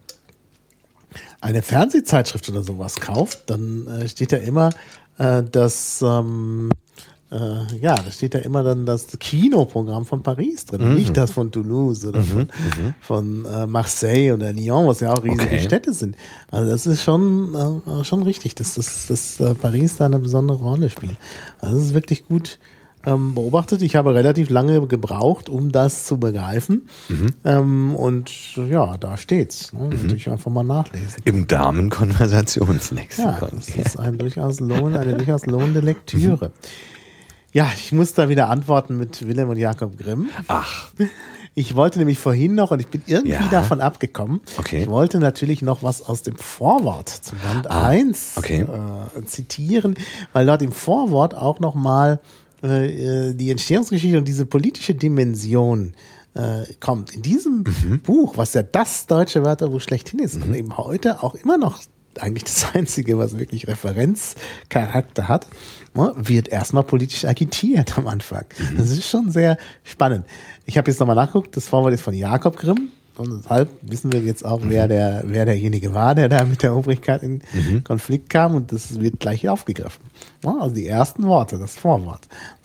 Speaker 1: eine Fernsehzeitschrift oder sowas kauft, dann äh, steht da immer äh, das ähm, äh, ja, da steht da immer dann das Kinoprogramm von Paris drin, mhm. nicht das von Toulouse oder mhm. von, von äh, Marseille oder Lyon, was ja auch riesige okay. Städte sind. Also das ist schon äh, schon richtig, dass das dass, dass, äh, Paris da eine besondere Rolle spielt. Also das ist wirklich gut ähm, beobachtet. Ich habe relativ lange gebraucht, um das zu begreifen. Mhm. Ähm, und ja, da steht's. Ne? Mhm. Natürlich einfach mal nachlesen.
Speaker 2: Im Damenkonversationslexikon.
Speaker 1: Ja, das ist ein durchaus lohn, eine durchaus lohnende Lektüre. Mhm. Ja, ich muss da wieder antworten mit Wilhelm und Jakob Grimm.
Speaker 2: Ach.
Speaker 1: Ich wollte nämlich vorhin noch, und ich bin irgendwie ja. davon abgekommen,
Speaker 2: okay.
Speaker 1: ich wollte natürlich noch was aus dem Vorwort zu Band ah, eins
Speaker 2: okay.
Speaker 1: äh, zitieren, weil dort im Vorwort auch nochmal äh, die Entstehungsgeschichte und diese politische Dimension äh, kommt. In diesem mhm. Buch, was ja das deutsche Wörterbuch schlechthin ist, mhm. und eben heute auch immer noch eigentlich das Einzige, was wirklich Referenzcharakter hat, wird erstmal politisch agitiert am Anfang. Mhm. Das ist schon sehr spannend. Ich habe jetzt nochmal nachgeguckt, das Vorwort ist von Jakob Grimm und deshalb wissen wir jetzt auch, mhm. wer, der, wer derjenige war, der da mit der Obrigkeit in mhm. Konflikt kam und das wird gleich aufgegriffen. Also die ersten Worte, das Vorwort.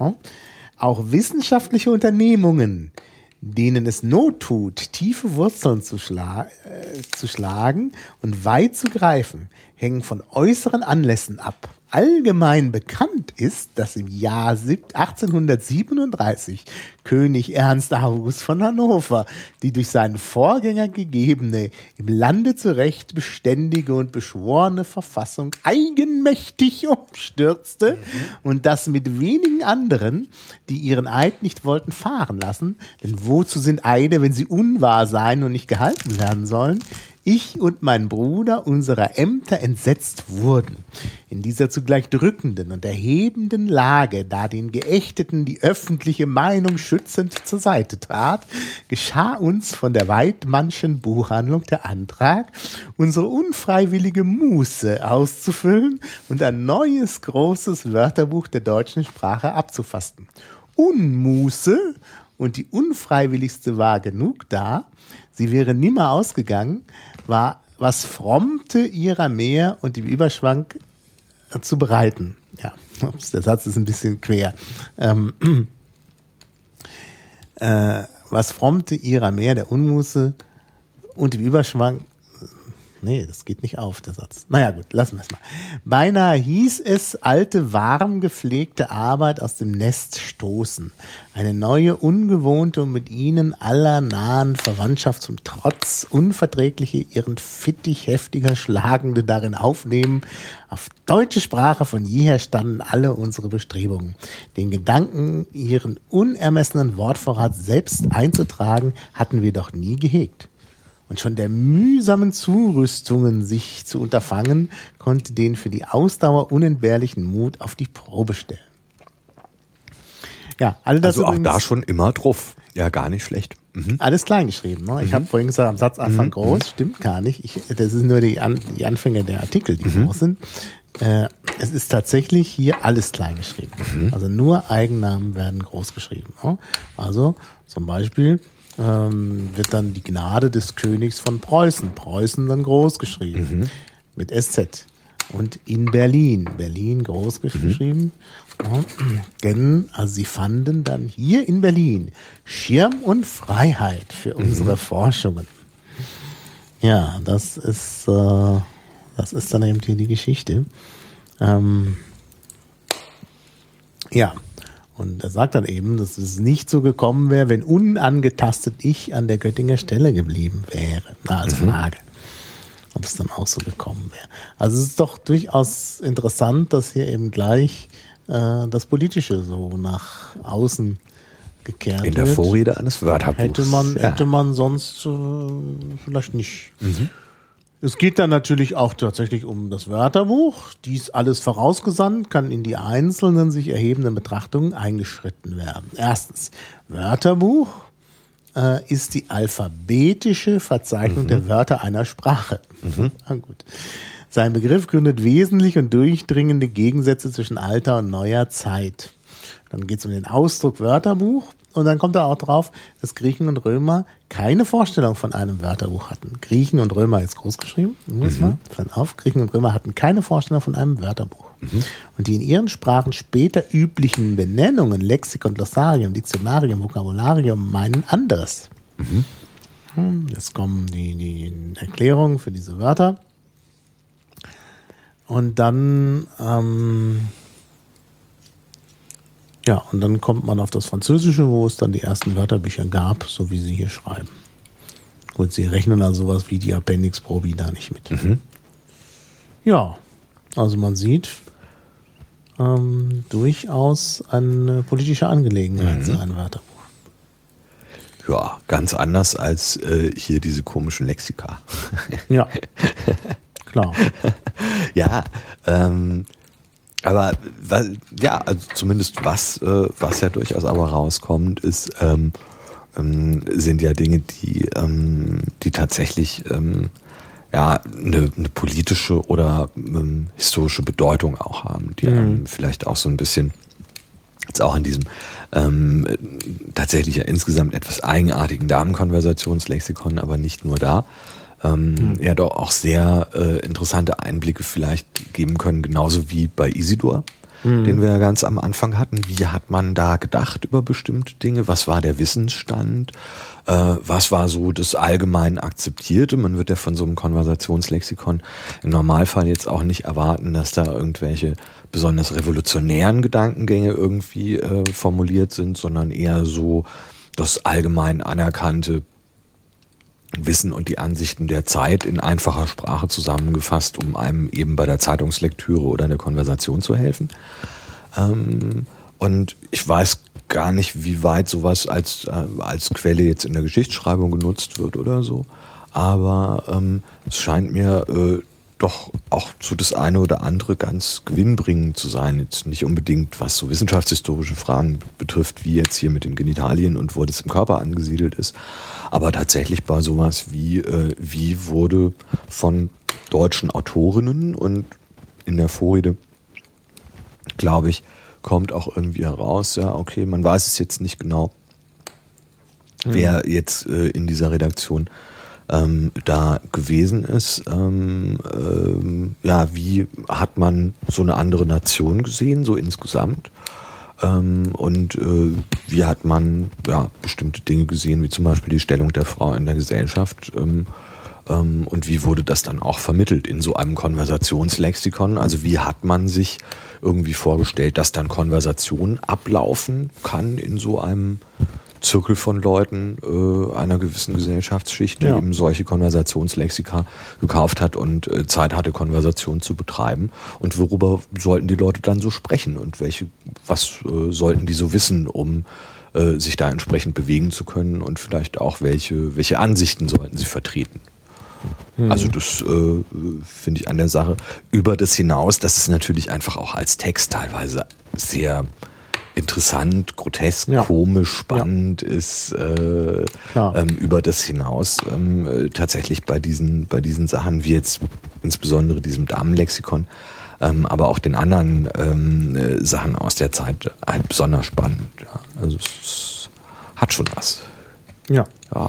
Speaker 1: Auch wissenschaftliche Unternehmungen, denen es Not tut, tiefe Wurzeln zu, schla- äh, zu schlagen und weit zu greifen, hängen von äußeren Anlässen ab. Allgemein bekannt ist, dass im Jahr achtzehnhundertsiebenunddreißig König Ernst August von Hannover die durch seinen Vorgänger gegebene, im Lande zu Recht beständige und beschworene Verfassung eigenmächtig umstürzte mhm. und das mit wenigen anderen, die ihren Eid nicht wollten fahren lassen, denn wozu sind Eide, wenn sie unwahr sein und nicht gehalten werden sollen, ich und mein Bruder unserer Ämter entsetzt wurden. In dieser zugleich drückenden und erhebenden Lage, da den Geächteten die öffentliche Meinung schützend zur Seite trat, geschah uns von der Weidmannschen Buchhandlung der Antrag, unsere unfreiwillige Muße auszufüllen und ein neues großes Wörterbuch der deutschen Sprache abzufassen. Unmuße und die unfreiwilligste war genug da, sie wäre nimmer ausgegangen, war, was frommte ihrer mehr und im Überschwang zu bereiten. Ja, der Satz ist ein bisschen quer. Ähm, äh, was frommte ihrer mehr, der Unmuße und im Überschwang. Nee, das geht nicht auf, der Satz. Naja, gut, lassen wir es mal. Beinahe hieß es, alte, warm gepflegte Arbeit aus dem Nest stoßen. Eine neue, ungewohnte und mit ihnen aller nahen Verwandtschaft zum Trotz, unverträgliche, ihren Fittich heftiger Schlagende darin aufnehmen. Auf deutsche Sprache von jeher standen alle unsere Bestrebungen. Den Gedanken, ihren unermessenen Wortvorrat selbst einzutragen, hatten wir doch nie gehegt. Und schon der mühsamen Zurüstungen sich zu unterfangen, konnte den für die Ausdauer unentbehrlichen Mut auf die Probe stellen. Ja, all das
Speaker 2: also auch da schon immer drauf. Ja, gar nicht schlecht. Mhm.
Speaker 1: Alles klein geschrieben. Ne? Ich mhm. habe vorhin gesagt, am Satzanfang mhm. groß, stimmt gar nicht. Ich, das sind nur die, An- die Anfänge der Artikel, die mhm. groß sind. Äh, es ist tatsächlich hier alles klein geschrieben. Mhm. Also nur Eigennamen werden groß geschrieben. Ne? Also zum Beispiel Ähm, wird dann die Gnade des Königs von Preußen. Preußen dann groß geschrieben. Mhm. Mit S Z. Und in Berlin. Berlin groß geschrieben. Mhm. Denn, also sie fanden dann hier in Berlin Schirm und Freiheit für unsere mhm. Forschungen. Ja, das ist, äh, das ist dann eben hier die Geschichte. Ähm, ja. Und er sagt dann eben, dass es nicht so gekommen wäre, wenn unangetastet ich an der Göttinger Stelle geblieben wäre. Na, als mhm. Frage, ob es dann auch so gekommen wäre. Also es ist doch durchaus interessant, dass hier eben gleich äh, das Politische so nach außen gekehrt wird.
Speaker 2: In der Vorrede eines Wörterbuchs.
Speaker 1: Hätte man, ja. hätte man sonst äh, vielleicht nicht. Mhm. Es geht dann natürlich auch tatsächlich um das Wörterbuch. Dies alles vorausgesandt, kann in die einzelnen sich erhebenden Betrachtungen eingeschritten werden. Erstens, Wörterbuch äh, ist die alphabetische Verzeichnung mhm. der Wörter einer Sprache. Mhm. Na gut. Sein Begriff gründet wesentliche und durchdringende Gegensätze zwischen alter und neuer Zeit. Dann geht es um den Ausdruck Wörterbuch. Und dann kommt er auch drauf, dass Griechen und Römer keine Vorstellung von einem Wörterbuch hatten. Griechen und Römer ist groß geschrieben. Mhm. Mal auf. Griechen und Römer hatten keine Vorstellung von einem Wörterbuch. Mhm. Und die in ihren Sprachen später üblichen Benennungen, Lexikon, Glossarium, Diktionarium, Vokabularium, meinen anderes. Mhm. Jetzt kommen die, die Erklärungen für diese Wörter. Und dann... Ähm, Ja, und dann kommt man auf das Französische, wo es dann die ersten Wörterbücher gab, so wie sie hier schreiben. Gut, sie rechnen also sowas wie die Appendix Probi da nicht mit. Mhm. Ja, also man sieht ähm, durchaus eine politische Angelegenheit, mhm. so ein Wörterbuch.
Speaker 2: Ja, ganz anders als äh, hier diese komischen Lexika.
Speaker 1: Ja, klar.
Speaker 2: Ja, ähm... Aber ja, also zumindest was, äh, was ja durchaus aber rauskommt, ist, ähm, ähm, sind ja Dinge, die, ähm, die tatsächlich ähm, ja, eine, eine politische oder ähm, historische Bedeutung auch haben, die mhm. ähm, vielleicht auch so ein bisschen jetzt auch in diesem ähm, tatsächlich ja insgesamt etwas eigenartigen Damenkonversationslexikon, aber nicht nur da, Ähm, mhm. ja doch auch sehr äh, interessante Einblicke vielleicht geben können, genauso wie bei Isidor, mhm. den wir ja ganz am Anfang hatten. Wie hat man da gedacht über bestimmte Dinge? Was war der Wissensstand? Äh, was war so das allgemein Akzeptierte? Man wird ja von so einem Konversationslexikon im Normalfall jetzt auch nicht erwarten, dass da irgendwelche besonders revolutionären Gedankengänge irgendwie äh, formuliert sind, sondern eher so das allgemein anerkannte Wissen und die Ansichten der Zeit in einfacher Sprache zusammengefasst, um einem eben bei der Zeitungslektüre oder in der Konversation zu helfen. Ähm, und ich weiß gar nicht, wie weit sowas als, äh, als Quelle jetzt in der Geschichtsschreibung genutzt wird oder so. Aber ähm, es scheint mir äh, doch auch so das eine oder andere ganz gewinnbringend zu sein. Jetzt nicht unbedingt, was so wissenschaftshistorische Fragen betrifft, wie jetzt hier mit den Genitalien und wo das im Körper angesiedelt ist. Aber tatsächlich bei sowas wie, äh, wie wurde von deutschen Autorinnen und in der Vorrede, glaube ich, kommt auch irgendwie heraus, ja, okay, man weiß es jetzt nicht genau, mhm. wer jetzt äh, in dieser Redaktion ähm, da gewesen ist. Ähm, ähm, ja, wie hat man so eine andere Nation gesehen, so insgesamt? Ähm, und äh, wie hat man ja, bestimmte Dinge gesehen, wie zum Beispiel die Stellung der Frau in der Gesellschaft, ähm, ähm, und wie wurde das dann auch vermittelt in so einem Konversationslexikon? Also wie hat man sich irgendwie vorgestellt, dass dann Konversation ablaufen kann in so einem Zirkel von Leuten äh, einer gewissen Gesellschaftsschicht, die ja. eben solche Konversationslexika gekauft hat und äh, Zeit hatte, Konversation zu betreiben. Und worüber sollten die Leute dann so sprechen und welche, was äh, sollten die so wissen, um äh, sich da entsprechend bewegen zu können und vielleicht auch welche, welche Ansichten sollten sie vertreten. Mhm. Also das äh, finde ich an der Sache über das hinaus, dass es natürlich einfach auch als Text teilweise sehr interessant, grotesk, ja. komisch, spannend ja. ist, äh, ähm, über das hinaus ähm, äh, tatsächlich bei diesen, bei diesen Sachen, wie jetzt insbesondere diesem Damenlexikon, ähm, aber auch den anderen ähm, äh, Sachen aus der Zeit halt besonders spannend. Ja. Also es hat schon was.
Speaker 1: Ja.
Speaker 2: ja.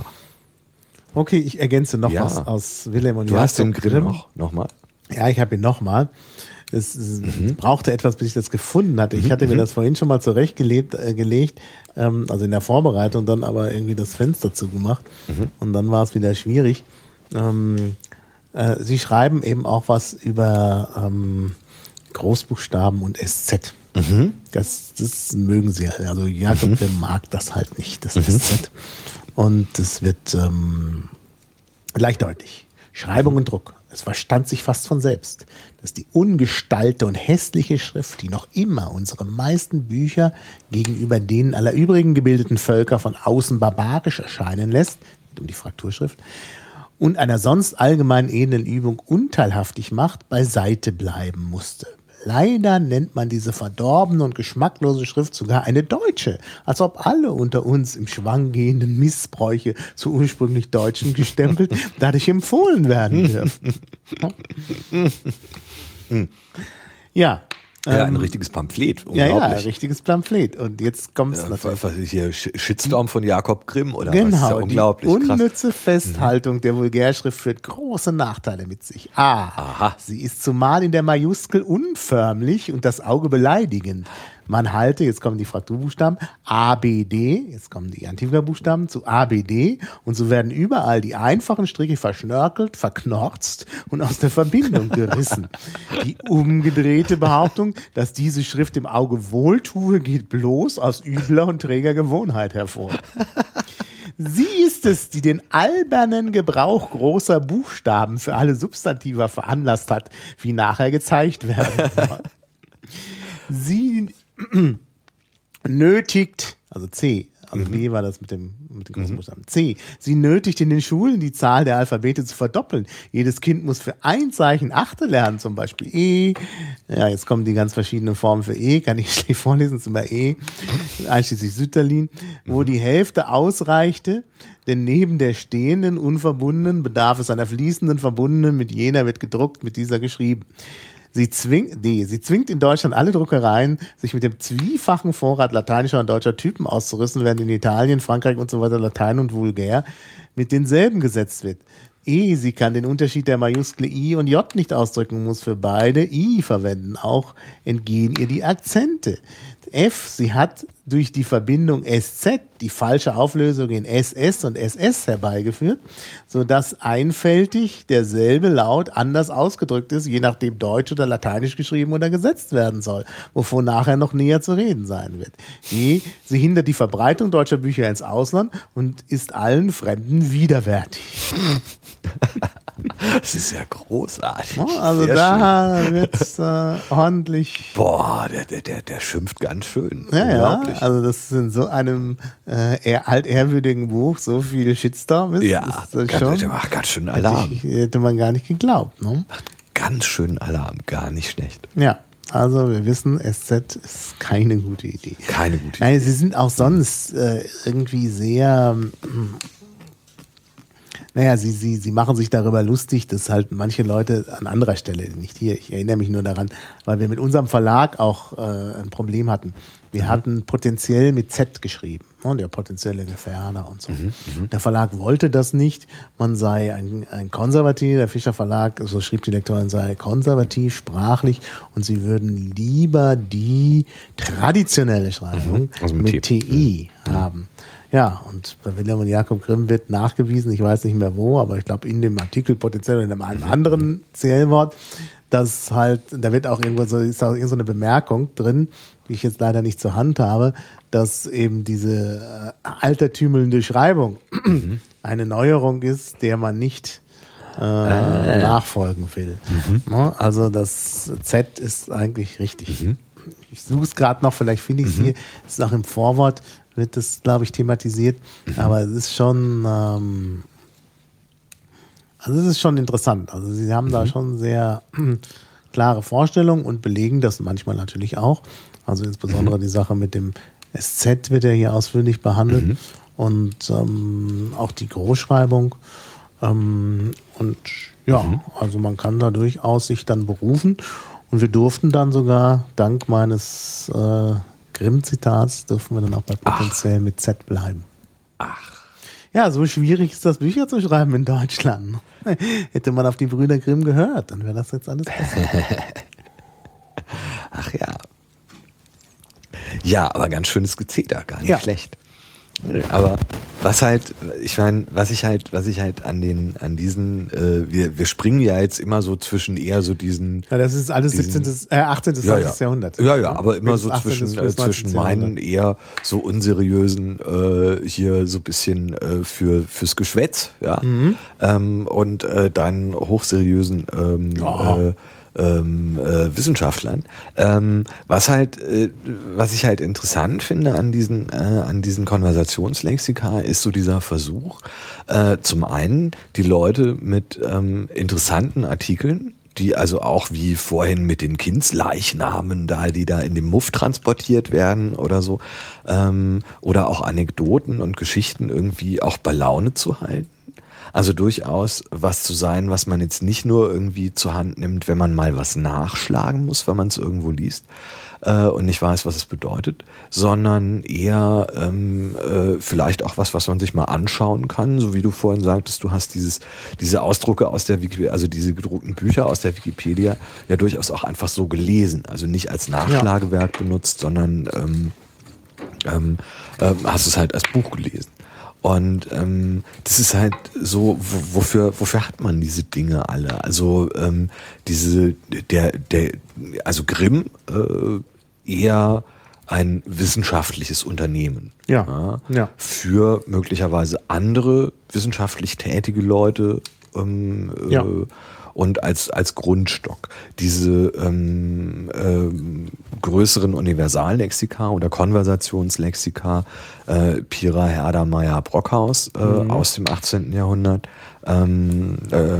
Speaker 1: Okay, ich ergänze noch ja. was aus Wilhelm und
Speaker 2: Du hast den Grimm noch, noch mal?
Speaker 1: Ja, ich habe ihn noch mal. Es, es mhm. brauchte etwas, bis ich das gefunden hatte. Ich hatte mhm. mir das vorhin schon mal zurechtgelegt, äh, gelegt, ähm, also in der Vorbereitung, dann aber irgendwie das Fenster zugemacht. Mhm. Und dann war es wieder schwierig. Ähm, äh, Sie schreiben eben auch was über ähm, Großbuchstaben und S Z. Mhm. Das, das mögen Sie halt. Also Jakob, mhm. der mag das halt nicht, das mhm. S Z. Und das wird ähm, gleich deutlich. Schreibung mhm. und Druck. Es verstand sich fast von selbst, dass die ungestalte und hässliche Schrift, die noch immer unsere meisten Bücher gegenüber denen aller übrigen gebildeten Völker von außen barbarisch erscheinen lässt, um die Frakturschrift, und einer sonst allgemein edlen Übung unteilhaftig macht, beiseite bleiben musste. Leider nennt man diese verdorbene und geschmacklose Schrift sogar eine deutsche, als ob alle unter uns im Schwang gehenden Missbräuche zu ursprünglich Deutschen gestempelt, dadurch empfohlen werden dürfen. Ja.
Speaker 2: Ja,
Speaker 1: ähm,
Speaker 2: ein richtiges Pamphlet.
Speaker 1: Ja, ja, ein
Speaker 2: Unglaublich.
Speaker 1: richtiges Pamphlet. Und jetzt kommt es
Speaker 2: Ja,
Speaker 1: natürlich.
Speaker 2: was ist hier Sh- Shitstorm von Jakob Grimm oder was? Das ist ja
Speaker 1: Genau, die
Speaker 2: unglaublich krass.
Speaker 1: unnütze Festhaltung der Vulgärschrift führt große Nachteile mit sich. A.
Speaker 2: Aha.
Speaker 1: Sie ist zumal in der Majuskel unförmlich und das Auge beleidigend. Man halte, jetzt kommen die Frakturbuchstaben, A, B, D, jetzt kommen die Antiphonbuchstaben zu A, B, D und so werden überall die einfachen Striche verschnörkelt, verknorzt und aus der Verbindung gerissen. Die umgedrehte Behauptung, dass diese Schrift im Auge wohltue, geht bloß aus übler und träger Gewohnheit hervor. Sie ist es, die den albernen Gebrauch großer Buchstaben für alle Substantiva veranlasst hat, wie nachher gezeigt werden soll. Sie nötigt, also C, also
Speaker 2: Mhm.
Speaker 1: B war das mit dem, mit den großen Buchstaben, C, sie nötigt in den Schulen die Zahl der Alphabete zu verdoppeln. Jedes Kind muss für ein Zeichen Achte lernen, zum Beispiel E. Ja, jetzt kommen die ganz verschiedenen Formen für E, kann ich schlecht vorlesen, zum Beispiel E, einschließlich Sütterlin, wo die Hälfte ausreichte, denn neben der stehenden, unverbundenen bedarf es einer fließenden, verbundenen, mit jener wird gedruckt, mit dieser geschrieben. Sie zwingt, nee, sie zwingt in Deutschland alle Druckereien, sich mit dem zwiefachen Vorrat lateinischer und deutscher Typen auszurüsten, während in Italien, Frankreich und so weiter Latein und Vulgär mit denselben gesetzt wird. E, sie kann den Unterschied der Majuskel I und J nicht ausdrücken, muss für beide I verwenden. Auch entgehen ihr die Akzente. F, sie hat durch die Verbindung S Z die falsche Auflösung in S S und S S herbeigeführt, sodass einfältig derselbe Laut anders ausgedrückt ist, je nachdem Deutsch oder Lateinisch geschrieben oder gesetzt werden soll, wovon nachher noch näher zu reden sein wird. G, sie hindert die Verbreitung deutscher Bücher ins Ausland und ist allen Fremden widerwärtig.
Speaker 2: Das ist ja großartig.
Speaker 1: Also
Speaker 2: Sehr
Speaker 1: da wird es äh, ordentlich.
Speaker 2: schön. Boah, der, der, der, der schimpft ganz schön.
Speaker 1: Ja, ja,
Speaker 2: Unglaublich.
Speaker 1: also das ist in so einem äh, eher altehrwürdigen Buch so viel Shitstorm ist.
Speaker 2: Ja,
Speaker 1: ist das
Speaker 2: ganz,
Speaker 1: schon,
Speaker 2: der macht ganz schön Alarm.
Speaker 1: hätte, ich, hätte man gar nicht geglaubt. Ne?
Speaker 2: Ganz schön Alarm, gar nicht schlecht.
Speaker 1: Ja, also wir wissen, S Z ist keine gute Idee.
Speaker 2: Keine gute Idee.
Speaker 1: Nein, sie sind auch sonst äh, irgendwie sehr. Ähm, Naja, sie, sie, sie machen sich darüber lustig, dass halt manche Leute an anderer Stelle, nicht hier, ich erinnere mich nur daran, weil wir mit unserem Verlag auch äh, ein Problem hatten. Wir mhm. hatten potenziell mit Z geschrieben, ne, der potenzielle Gefährder und so. Mhm, der Verlag wollte das nicht, man sei ein, ein konservativ, der Fischer Verlag, so schrieb die Lektorin, sei konservativ, sprachlich und sie würden lieber die traditionelle Schreibung
Speaker 2: mhm. also
Speaker 1: mit,
Speaker 2: mit
Speaker 1: T I mhm. haben. Ja, und bei Wilhelm und Jakob Grimm wird nachgewiesen, ich weiß nicht mehr wo, aber ich glaube in dem Artikel potenziell in einem anderen Zählwort, dass halt, da wird auch irgendwo so, ist auch irgendwo so eine Bemerkung drin, die ich jetzt leider nicht zur Hand habe, dass eben diese äh, altertümelnde Schreibung mhm. eine Neuerung ist, der man nicht äh, ah, nachfolgen will. Mhm. Also das Z ist eigentlich richtig. Mhm. Ich suche es gerade noch, vielleicht finde ich es mhm. hier, es ist auch im Vorwort, wird das, glaube ich, thematisiert. Mhm. Aber es ist schon, ähm, also es ist schon interessant. Also sie haben mhm. da schon sehr klare Vorstellungen und belegen das manchmal natürlich auch. Also insbesondere mhm. die Sache mit dem S Z wird ja hier ausführlich behandelt mhm. und ähm, auch die Großschreibung. Ähm, und ja, mhm. also man kann da durchaus sich dann berufen. Und wir durften dann sogar, dank meines äh, Grimm-Zitats, dürfen wir dann auch bei potenziell Ach. mit Z bleiben.
Speaker 2: Ach.
Speaker 1: Ja, so schwierig ist das, Bücher zu schreiben in Deutschland. Hätte man auf die Brüder Grimm gehört, dann wäre das jetzt alles besser.
Speaker 2: Ach ja. Ja, aber ganz schönes Gezeter, gar nicht ja. schlecht. Aber was halt, ich meine, was ich halt, was ich halt an den, an diesen, äh, wir, wir springen ja jetzt immer so zwischen eher so diesen.
Speaker 1: Ja, das ist alles
Speaker 2: diesen,
Speaker 1: siebzehnten., äh, achtzehnten.
Speaker 2: Ja, ja.
Speaker 1: Jahrhundert.
Speaker 2: Ja, ja, aber immer so zwischen, äh, zwischen meinen eher so unseriösen, äh, hier so ein bisschen äh, für, fürs Geschwätz, ja, mhm. ähm, und äh, deinen hochseriösen, ähm,
Speaker 1: oh.
Speaker 2: äh, ähm, äh, Wissenschaftlern. Ähm, was halt, äh, was ich halt interessant finde an diesen, äh, an diesen Konversationslexika ist so dieser Versuch, äh, zum einen die Leute mit ähm, interessanten Artikeln, die also auch wie vorhin mit den Kindsleichnamen da, die da in dem Muff transportiert werden oder so, ähm, oder auch Anekdoten und Geschichten irgendwie auch bei Laune zu halten. Also durchaus was zu sein, was man jetzt nicht nur irgendwie zur Hand nimmt, wenn man mal was nachschlagen muss, wenn man es irgendwo liest äh, und nicht weiß, was es bedeutet, sondern eher ähm, äh, vielleicht auch was, was man sich mal anschauen kann, so wie du vorhin sagtest, du hast dieses diese Ausdrucke aus der Wikipedia, also diese gedruckten Bücher aus der Wikipedia ja durchaus auch einfach so gelesen, also nicht als Nachschlagewerk ja. benutzt, sondern ähm, ähm, äh, hast es halt als Buch gelesen. Und ähm, das ist halt so, wofür, wofür hat man diese Dinge alle? Also ähm, diese, der, der, also Grimm äh, eher ein wissenschaftliches Unternehmen.
Speaker 1: Ja,
Speaker 2: ja,
Speaker 1: ja.
Speaker 2: Für möglicherweise andere wissenschaftlich tätige Leute ähm,
Speaker 1: ja.
Speaker 2: äh, und als, als Grundstock. Diese ähm, ähm, größeren Universallexika oder Konversationslexika, äh, Pira, Herder, Meyer, Brockhaus äh, mhm. aus dem achtzehnten Jahrhundert, ähm, äh,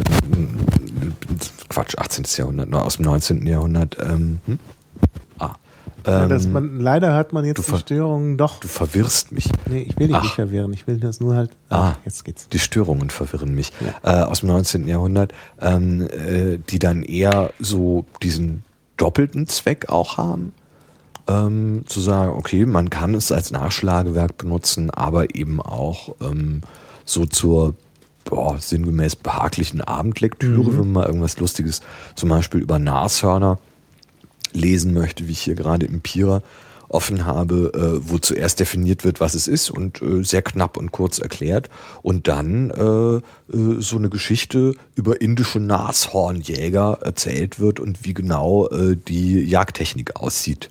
Speaker 2: Quatsch, achtzehnten Jahrhundert, nur aus dem neunzehnten Jahrhundert. Ähm, hm? Ah.
Speaker 1: Ja, das man, leider hört man jetzt die Störungen doch.
Speaker 2: Du verwirrst mich.
Speaker 1: Nee, ich will dich Ach. nicht verwirren. Ich will das nur halt.
Speaker 2: Ah, jetzt geht's. Die Störungen verwirren mich. Ja. Äh, aus dem neunzehnten Jahrhundert, ähm, äh, die dann eher so diesen doppelten Zweck auch haben. Ähm, zu sagen, okay, man kann es als Nachschlagewerk benutzen, aber eben auch ähm, so zur boah, sinngemäß behaglichen Abendlektüre, mhm. wenn man mal irgendwas Lustiges, zum Beispiel über Nashörner lesen möchte, wie ich hier gerade im Pira offen habe, äh, wo zuerst definiert wird, was es ist und äh, sehr knapp und kurz erklärt und dann äh, äh, so eine Geschichte über indische Nashornjäger erzählt wird und wie genau äh, die Jagdtechnik aussieht.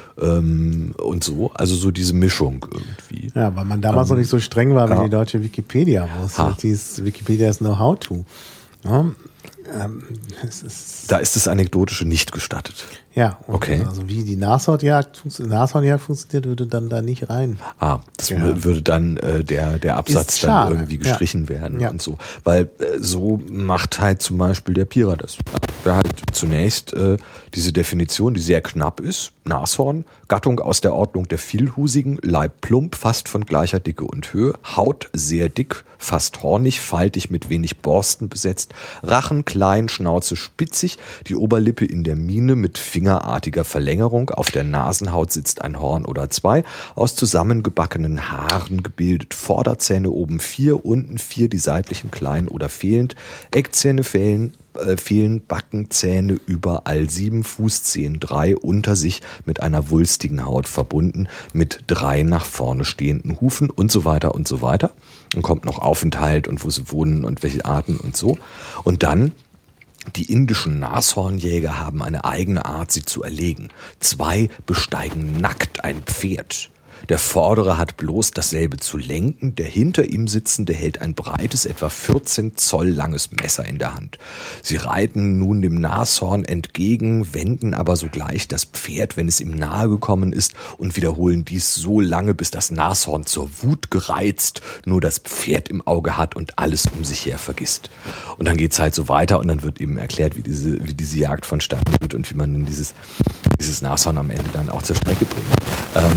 Speaker 2: Ähm, und so, also so diese Mischung irgendwie.
Speaker 1: Ja, weil man damals ähm, noch nicht so streng war wie ja. die deutsche Wikipedia, wo es dieses Wikipedia ist Know-how-to. Ja, ähm, es ist
Speaker 2: da ist das Anekdotische nicht gestattet.
Speaker 1: Ja,
Speaker 2: okay.
Speaker 1: Also wie die Nashornjagd funktioniert, Nashornjagd funktioniert, würde dann da nicht rein.
Speaker 2: Ah, das ja. würde dann äh, der, der Absatz dann irgendwie gestrichen ja. werden ja. und so. Weil äh, so macht halt zum Beispiel der Pira das. Der halt zunächst äh, diese Definition, die sehr knapp ist, Nashorn, Gattung aus der Ordnung der Vielhusigen, Leib plump, fast von gleicher Dicke und Höhe, Haut sehr dick, fast hornig, faltig mit wenig Borsten besetzt, Rachen klein, Schnauze spitzig, die Oberlippe in der Miene mit fingerartiger Verlängerung, auf der Nasenhaut sitzt ein Horn oder zwei, aus zusammengebackenen Haaren gebildet, Vorderzähne oben vier, unten vier, die seitlichen klein oder fehlend, Eckzähne fehlen, äh, fehlen, Backenzähne überall sieben, Fußzehen drei, unter sich mit einer wulstigen Haut verbunden, mit drei nach vorne stehenden Hufen und so weiter und so weiter. Dann kommt noch Aufenthalt und wo sie wohnen und welche Arten und so. Und dann die indischen Nashornjäger haben eine eigene Art, sie zu erlegen. Zwei besteigen nackt ein Pferd. Der Vordere hat bloß dasselbe zu lenken, der hinter ihm Sitzende hält ein breites, etwa vierzehn Zoll langes Messer in der Hand. Sie reiten nun dem Nashorn entgegen, wenden aber sogleich das Pferd, wenn es ihm nahe gekommen ist, und wiederholen dies so lange, bis das Nashorn zur Wut gereizt nur das Pferd im Auge hat und alles um sich her vergisst. Und dann geht's halt so weiter und dann wird eben erklärt, wie diese, wie diese Jagd vonstatten geht und wie man dann dieses, dieses Nashorn am Ende dann auch zur Strecke bringt. Ähm,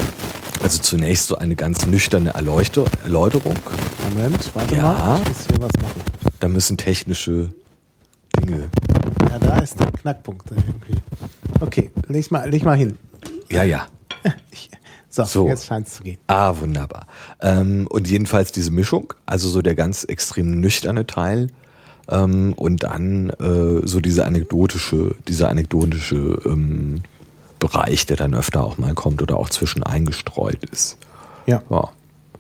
Speaker 2: Also zunächst so eine ganz nüchterne Erleuchter- Erläuterung.
Speaker 1: Moment, warte
Speaker 2: ja,
Speaker 1: mal, ich muss hier was machen.
Speaker 2: Da müssen technische Dinge.
Speaker 1: Ja, da ist der Knackpunkt irgendwie. Okay, leg mal, leg mal hin.
Speaker 2: Ja, ja.
Speaker 1: Ich, so, so, jetzt scheint es zu gehen.
Speaker 2: Ah, wunderbar. Ähm, und jedenfalls diese Mischung, also so der ganz extrem nüchterne Teil ähm, und dann äh, so diese anekdotische, diese anekdotische ähm, Bereich, der dann öfter auch mal kommt oder auch zwischen eingestreut ist.
Speaker 1: Ja.
Speaker 2: Ja.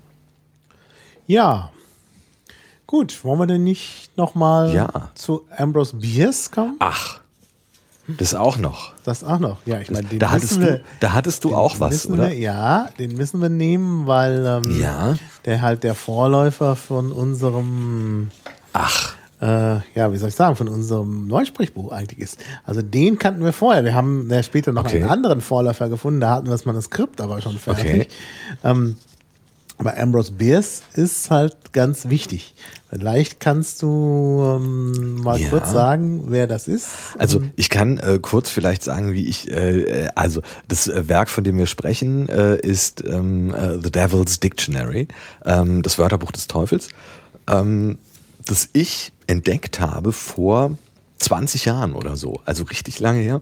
Speaker 1: Ja. Gut, wollen wir denn nicht nochmal
Speaker 2: ja.
Speaker 1: zu Ambrose Bierce kommen?
Speaker 2: Ach, das auch noch.
Speaker 1: Das auch noch, ja. Ich meine, den
Speaker 2: da, hattest
Speaker 1: wir,
Speaker 2: du, da hattest du auch was, oder?
Speaker 1: Wir, ja, den müssen wir nehmen, weil ähm,
Speaker 2: ja.
Speaker 1: der halt der Vorläufer von unserem
Speaker 2: Ach.
Speaker 1: äh, ja, wie soll ich sagen, von unserem Neusprechbuch eigentlich ist. Also den kannten wir vorher. Wir haben ja später noch
Speaker 2: Okay.
Speaker 1: einen anderen Vorläufer gefunden, da hatten wir das Manuskript aber schon fertig.
Speaker 2: Okay.
Speaker 1: Ähm, aber Ambrose Bierce ist halt ganz wichtig. Vielleicht kannst du ähm, mal
Speaker 2: Ja.
Speaker 1: kurz sagen, wer das ist.
Speaker 2: Also ich kann äh, kurz vielleicht sagen, wie ich, äh, also das äh, Werk, von dem wir sprechen, äh, ist ähm, äh, The Devil's Dictionary, ähm, das Wörterbuch des Teufels, ähm, das ich entdeckt habe vor zwanzig Jahren oder so, also richtig lange her.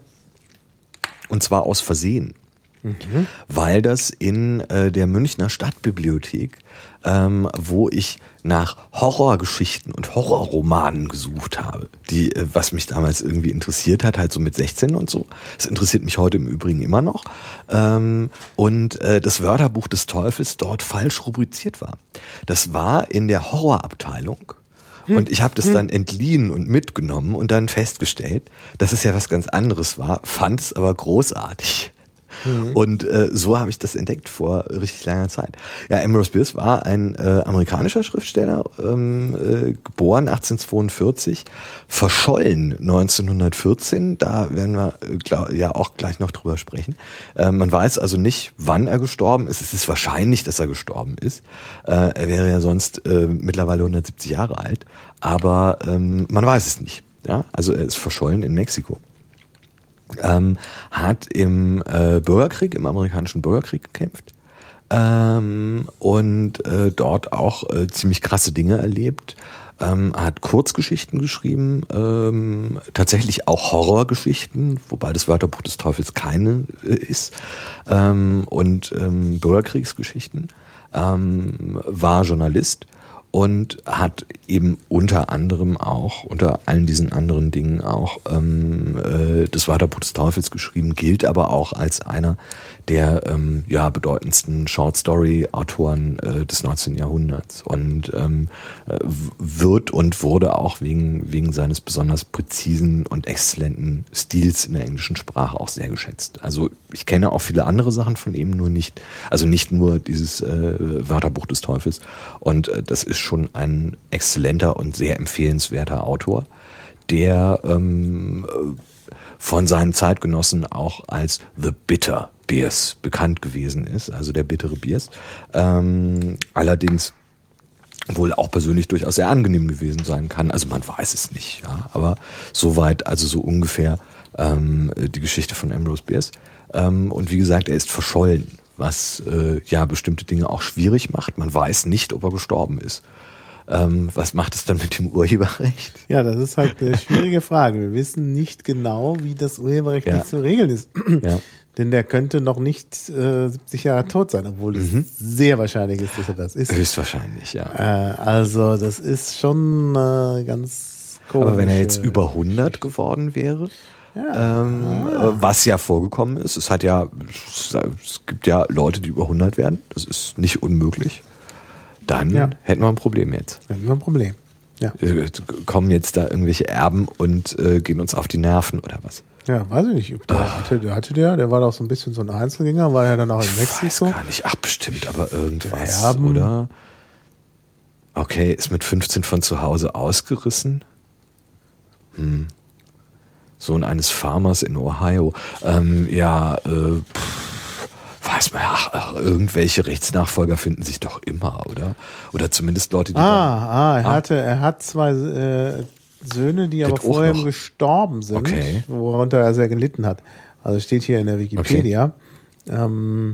Speaker 2: Und zwar aus Versehen. Mhm. Weil das in äh, der Münchner Stadtbibliothek, ähm, wo ich nach Horrorgeschichten und Horrorromanen gesucht habe, die, äh, was mich damals irgendwie interessiert hat, halt so mit sechzehn und so. Das interessiert mich heute im Übrigen immer noch. Ähm, und äh, das Wörterbuch des Teufels dort falsch rubriziert war. Das war in der Horrorabteilung. Und ich habe das dann entliehen und mitgenommen und dann festgestellt, dass es ja was ganz anderes war, fand es aber großartig. Mhm. Und äh, so habe ich das entdeckt vor richtig langer Zeit. Ja, Ambrose Bierce war ein äh, amerikanischer Schriftsteller, ähm, äh, geboren achtzehnhundertzweiundvierzig, verschollen neunzehnhundertvierzehn, da werden wir äh, glaub, ja auch gleich noch drüber sprechen. Äh, man weiß also nicht, wann er gestorben ist. Es ist wahrscheinlich, dass er gestorben ist. Äh, er wäre ja sonst äh, mittlerweile hundertsiebzig Jahre alt, aber ähm, man weiß es nicht. Ja? Also er ist verschollen in Mexiko. Ähm, hat im äh, Bürgerkrieg, im amerikanischen Bürgerkrieg gekämpft ähm, und äh, dort auch äh, ziemlich krasse Dinge erlebt. Ähm, hat Kurzgeschichten geschrieben, ähm, tatsächlich auch Horrorgeschichten, wobei das Wörterbuch des Teufels keine äh, ist, ähm, und ähm, Bürgerkriegsgeschichten, ähm, war Journalist. Und hat eben unter anderem auch, unter allen diesen anderen Dingen auch ähm, äh, das Wörterbuch des Teufels geschrieben, gilt aber auch als einer der ähm, ja, bedeutendsten Short-Story-Autoren äh, des neunzehnten Jahrhunderts und ähm, wird und wurde auch wegen, wegen seines besonders präzisen und exzellenten Stils in der englischen Sprache auch sehr geschätzt. Also ich kenne auch viele andere Sachen von ihm, nur nicht, also nicht nur dieses äh, Wörterbuch des Teufels, und äh, das ist schon ein exzellenter und sehr empfehlenswerter Autor, der ähm, von seinen Zeitgenossen auch als The Bitter Bierce bekannt gewesen ist, also der bittere Bierce. Ähm, allerdings wohl auch persönlich durchaus sehr angenehm gewesen sein kann. Also man weiß es nicht, ja, aber soweit, also so ungefähr ähm, die Geschichte von Ambrose Bierce. Ähm, und wie gesagt, er ist verschollen, was äh, ja bestimmte Dinge auch schwierig macht. Man weiß nicht, ob er gestorben ist. Ähm, was macht es dann mit dem Urheberrecht?
Speaker 1: Ja, das ist halt eine schwierige Frage. Wir wissen nicht genau, wie das Urheberrecht
Speaker 2: Ja.
Speaker 1: zu regeln ist.
Speaker 2: Ja.
Speaker 1: Denn der könnte noch nicht äh, siebzig Jahre tot sein, obwohl
Speaker 2: Mhm.
Speaker 1: es sehr wahrscheinlich ist, dass er das ist.
Speaker 2: Höchstwahrscheinlich, ja.
Speaker 1: Äh, also das ist schon äh, ganz komisch.
Speaker 2: Aber wenn er jetzt über hundert geworden wäre,
Speaker 1: Ja.
Speaker 2: ähm, äh, was ja vorgekommen ist, es hat ja, es gibt ja Leute, die über hundert werden, das ist nicht unmöglich, dann
Speaker 1: Ja.
Speaker 2: hätten wir ein Problem jetzt.
Speaker 1: Das ist ein Problem. Ja.
Speaker 2: Äh, Kommen jetzt da irgendwelche Erben und äh, gehen uns auf die Nerven oder was?
Speaker 1: Ja, weiß ich nicht. Der hatte, der hatte der, der war doch so ein bisschen so ein Einzelgänger, war ja dann auch in
Speaker 2: Ich weiß
Speaker 1: Mexiko.
Speaker 2: gar nicht abgestimmt, aber irgendwas,
Speaker 1: Erben.
Speaker 2: oder? Okay, ist mit fünfzehn von zu Hause ausgerissen. Hm. Sohn eines Farmers in Ohio. Ähm, ja, äh, pff, weiß man, ach, ach, irgendwelche Rechtsnachfolger finden sich doch immer, oder? Oder zumindest Leute, die
Speaker 1: Ah, ah, er
Speaker 2: Ah.
Speaker 1: hatte, er hat zwei äh, Söhne, die aber
Speaker 2: Geht auch
Speaker 1: vorher
Speaker 2: noch.
Speaker 1: gestorben sind,
Speaker 2: Okay.
Speaker 1: worunter er sehr gelitten hat. Also steht hier in der Wikipedia. Ähm,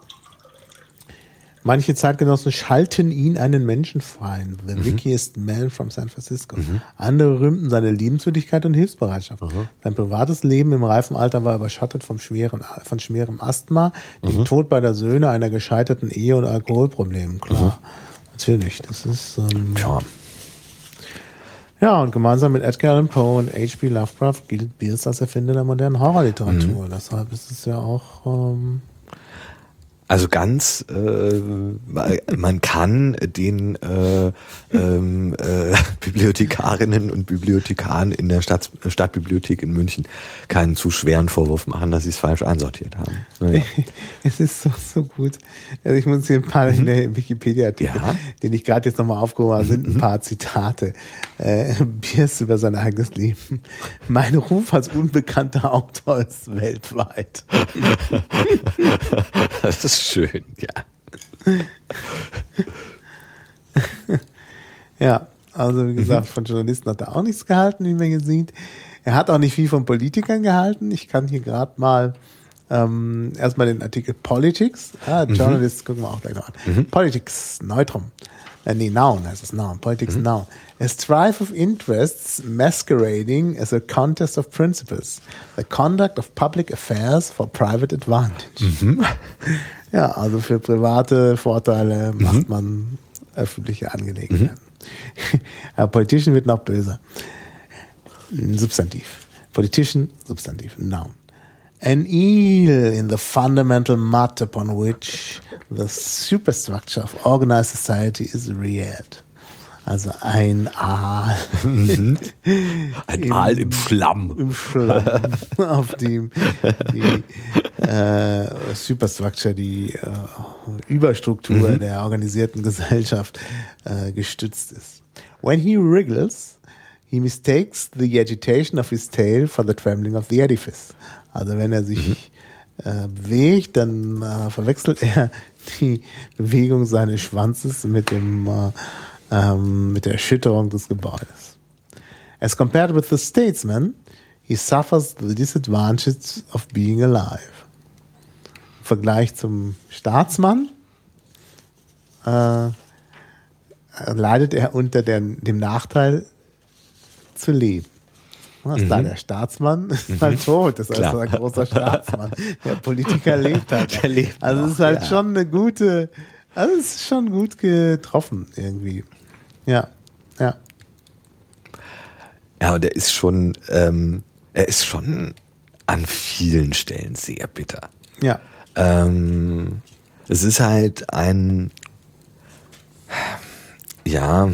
Speaker 1: manche Zeitgenossen schalten ihn einen Menschenfeind. The wickedest man from San Francisco. Andere rühmten seine Liebenswürdigkeit und Hilfsbereitschaft. Sein privates Leben im reifen Alter war überschattet vom schweren, von schwerem Asthma, dem Tod beider Söhne, einer gescheiterten Ehe und Alkoholproblemen. Klar, natürlich. Das ist ähm,
Speaker 2: Tja.
Speaker 1: ja, und gemeinsam mit Edgar Allan Poe und H P Lovecraft gilt Bierce als Erfinder der modernen Horrorliteratur. Deshalb ist es ja auch ähm,
Speaker 2: Also ganz, äh, man kann den äh, ähm, äh, Bibliothekarinnen und Bibliothekaren in der Stadt, Stadtbibliothek in München keinen zu schweren Vorwurf machen, dass sie es falsch einsortiert haben. Naja.
Speaker 1: Es ist so, so gut. Also ich muss hier ein paar mhm. in der Wikipedia-Artikel, ja. den ich gerade jetzt nochmal aufgehoben habe, sind ein paar Zitate. Äh, Bierce über sein eigenes Leben. Mein Ruf als unbekannter Autor ist weltweit.
Speaker 2: Das ist schön, ja.
Speaker 1: Ja, also wie gesagt, mhm. von Journalisten hat er auch nichts gehalten, wie man hier sieht. Er hat auch nicht viel von Politikern gehalten. Ich kann hier gerade mal ähm, erstmal den Artikel Politics, ah, Journalists, mhm. gucken wir auch gleich noch an. Mhm. Politics, Neutrum. Äh, nee, Noun heißt es, Noun. Politics, mhm. Noun. A strife of interests masquerading as a contest of principles. The conduct of public affairs for private advantage. Mhm. Ja, also für private Vorteile mhm. macht man öffentliche Angelegenheiten. Mhm. Ja, Politician wird noch böser. Substantiv. Politician, Substantiv, Noun. An eel in the fundamental mud upon which the superstructure of organized society is reared. Also ein Aal.
Speaker 2: ein im, Aal im Schlamm.
Speaker 1: Im Schlamm, auf dem die äh, Superstructure, die äh, Überstruktur mhm. der organisierten Gesellschaft äh, gestützt ist. When he wriggles, he mistakes the agitation of his tail for the trembling of the edifice. Also wenn er sich mhm. äh, bewegt, dann äh, verwechselt er die Bewegung seines Schwanzes mit dem äh, ähm, mit der Erschütterung des Gebäudes. As compared with the statesman, he suffers the disadvantage of being alive. Im Vergleich zum Staatsmann äh, leidet er unter der, dem Nachteil zu leben. Was mhm. da der Staatsmann ist mhm. halt tot, das ist also ein großer Staatsmann. Der Politiker lebt halt. Der lebt also es ist halt ja. schon eine gute, also es ist schon gut getroffen irgendwie. Ja, ja.
Speaker 2: Ja, und er ist schon, ähm, er ist schon an vielen Stellen sehr bitter.
Speaker 1: Ja.
Speaker 2: Ähm, es ist halt ein, ja,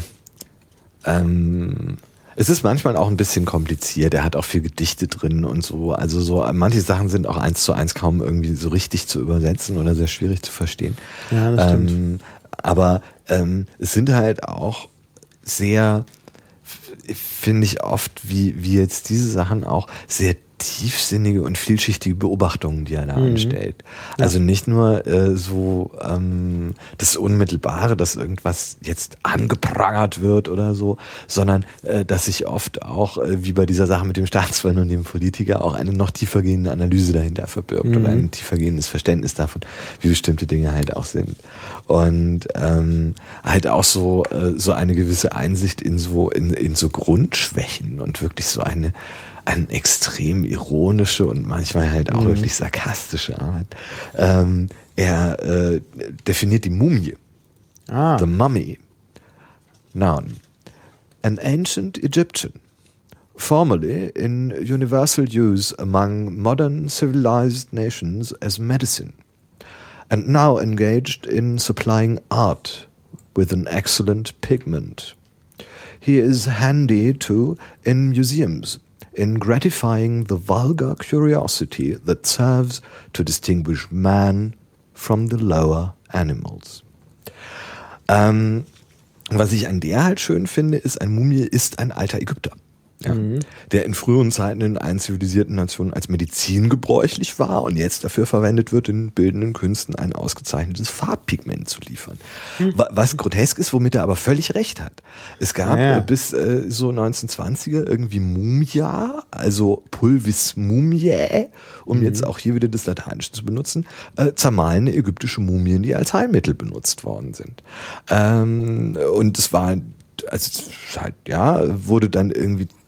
Speaker 2: ähm, es ist manchmal auch ein bisschen kompliziert. Er hat auch viel Gedichte drin und so. Also so manche Sachen sind auch eins zu eins kaum irgendwie so richtig zu übersetzen oder sehr schwierig zu verstehen.
Speaker 1: Ja, das stimmt.
Speaker 2: Ähm, aber ähm, es sind halt auch sehr, finde ich oft, wie, wie jetzt diese Sachen auch sehr tiefsinnige und vielschichtige Beobachtungen, die er da mhm. anstellt. Also ja. nicht nur äh, so ähm, das Unmittelbare, dass irgendwas jetzt angeprangert wird oder so, sondern äh, dass sich oft auch, äh, wie bei dieser Sache mit dem Staatsmann und dem Politiker, auch eine noch tiefergehende Analyse dahinter verbirgt mhm. oder ein tiefergehendes Verständnis davon, wie bestimmte Dinge halt auch sind. Und ähm, halt auch so, äh, so eine gewisse Einsicht in so, in, in so Grundschwächen und wirklich so eine eine extrem ironische und manchmal halt auch mhm. wirklich sarkastische Art. Ähm, er äh, definiert die Mumie.
Speaker 1: Ah.
Speaker 2: The Mummy. Noun. An ancient Egyptian. Formerly in universal use among modern civilized nations as medicine. And now engaged in supplying art with an excellent pigment. He is handy too in museums, in gratifying the vulgar curiosity that serves to distinguish man from the lower animals. Ähm, was ich an der halt schön finde, ist, ein Mumie ist ein alter Ägypter. Ja, mhm. der in früheren Zeiten in allen zivilisierten Nationen als Medizin gebräuchlich war und jetzt dafür verwendet wird, in bildenden Künsten ein ausgezeichnetes Farbpigment zu liefern. Mhm. Was grotesk ist, womit er aber völlig recht hat. Es gab ja. äh, bis äh, so neunzehnhundertzwanziger irgendwie Mumia, also Pulvis Mumiae, um mhm. jetzt auch hier wieder das Lateinische zu benutzen, äh, zermahlene ägyptische Mumien, die als Heilmittel benutzt worden sind. Ähm, und es war also halt, ja, wurde dann irgendwie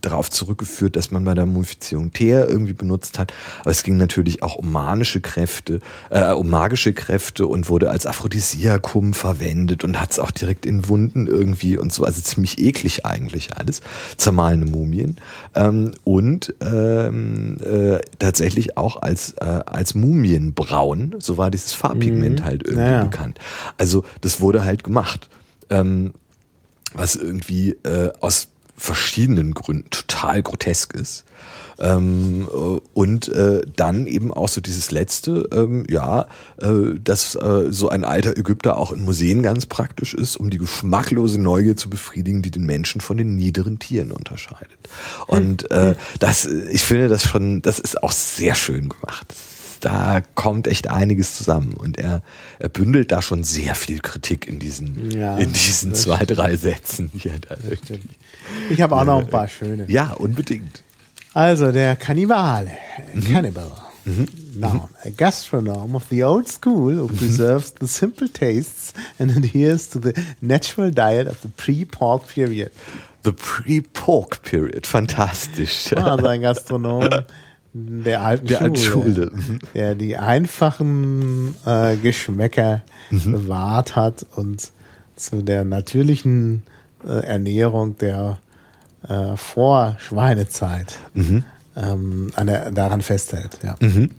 Speaker 2: darauf zurückgeführt, dass man bei der Mumifizierung Teer irgendwie benutzt hat. Aber es ging natürlich auch um manische Kräfte, äh, um magische Kräfte und wurde als Aphrodisiakum verwendet und hat es auch direkt in Wunden irgendwie und so. Also ziemlich eklig eigentlich alles. Zermahlene Mumien. Ähm, und ähm, äh, tatsächlich auch als, äh, als Mumienbraun. So war dieses Farbpigment mhm. halt irgendwie ja. bekannt. Also das wurde halt gemacht. Ähm, was irgendwie äh, aus verschiedenen Gründen total grotesk ist. Ähm, und äh, dann eben auch so dieses letzte, ähm, ja, äh, dass äh, so ein alter Ägypter auch in Museen ganz praktisch ist, um die geschmacklose Neugier zu befriedigen, die den Menschen von den niederen Tieren unterscheidet. Und äh, das, ich finde das schon, das ist auch sehr schön gemacht. Da kommt echt einiges zusammen und er, er bündelt da schon sehr viel Kritik in diesen, ja, in diesen zwei, drei Sätzen. Hier.
Speaker 1: Ich habe auch noch ein paar schöne.
Speaker 2: Ja, unbedingt.
Speaker 1: Also der Kannibale, mhm. Cannibal, mhm. noun, a gastronome of the old school who preserves the simple tastes and adheres to the natural diet of the pre-pork period.
Speaker 2: The pre-pork period, fantastisch.
Speaker 1: Also ein Gastronom der alten
Speaker 2: der
Speaker 1: Schule,
Speaker 2: alten Schule.
Speaker 1: Mhm. der die einfachen äh, Geschmäcker mhm. bewahrt hat und zu der natürlichen äh, Ernährung der äh, Vor-Schweinezeit mhm. ähm, an der, daran festhält. Ja. Mhm.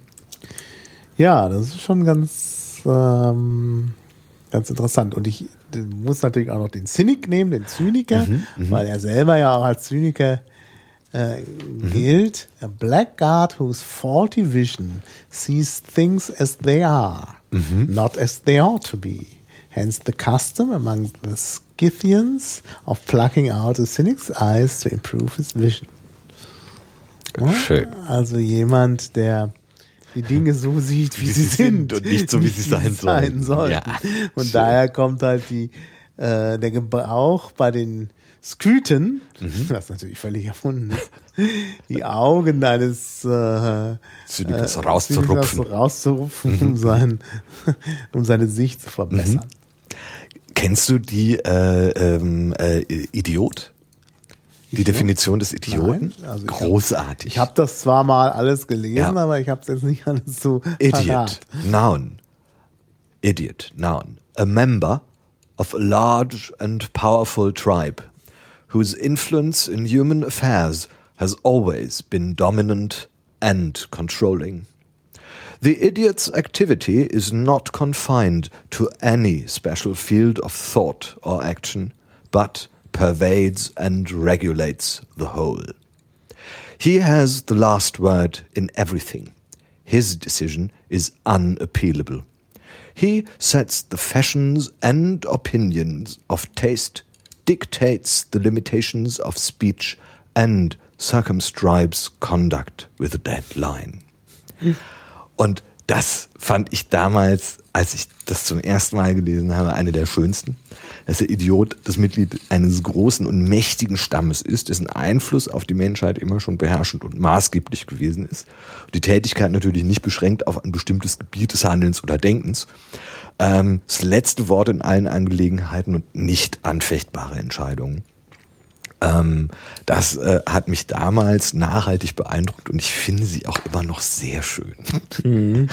Speaker 1: ja, das ist schon ganz, ähm, ganz interessant. Und ich muss natürlich auch noch den Cynic nehmen, den Zyniker, mhm. Mhm. weil er selber ja auch als Zyniker Uh, mhm. gilt, a blackguard whose faulty vision sees things as they are, mhm. not as they ought to be. Hence the custom among the Scythians of plucking out a cynic's eyes to improve his vision. Ja?
Speaker 2: Schön.
Speaker 1: Also jemand, der die Dinge so sieht, wie, wie sie, sie sind,
Speaker 2: sind und nicht so, wie sie sein sollen.
Speaker 1: sollen. Ja. Und schön. Daher kommt halt die, äh, der Gebrauch bei den Skythen, mhm. was natürlich völlig erfunden ist, die Augen eines äh,
Speaker 2: Zynikers äh, rauszurupfen,
Speaker 1: rauszurupfen um, sein, um seine Sicht zu verbessern.
Speaker 2: Mhm. Kennst du die äh, ähm, äh, Idiot? Die Idiot? Definition des Idioten?
Speaker 1: Also
Speaker 2: großartig.
Speaker 1: Ich habe hab das zwar mal alles gelesen, ja. aber ich habe es jetzt nicht alles so
Speaker 2: Idiot,
Speaker 1: parat.
Speaker 2: Noun. Idiot, Noun. A member of a large and powerful tribe, whose influence in human affairs has always been dominant and controlling. The idiot's activity is not confined to any special field of thought or action, but pervades and regulates the whole. He has the last word in everything. His decision is unappealable. He sets the fashions and opinions of taste, dictates the limitations of speech, and circumscribes conduct with a deadline. Hm. Und das fand ich damals, als ich das zum ersten Mal gelesen habe, eine der schönsten. Dass der Idiot das Mitglied eines großen und mächtigen Stammes ist, dessen Einfluss auf die Menschheit immer schon beherrschend und maßgeblich gewesen ist. Und die Tätigkeit natürlich nicht beschränkt auf ein bestimmtes Gebiet des Handelns oder Denkens. Ähm, das letzte Wort in allen Angelegenheiten und nicht anfechtbare Entscheidungen. Ähm, das äh, hat mich damals nachhaltig beeindruckt und ich finde sie auch immer noch sehr schön. Mhm.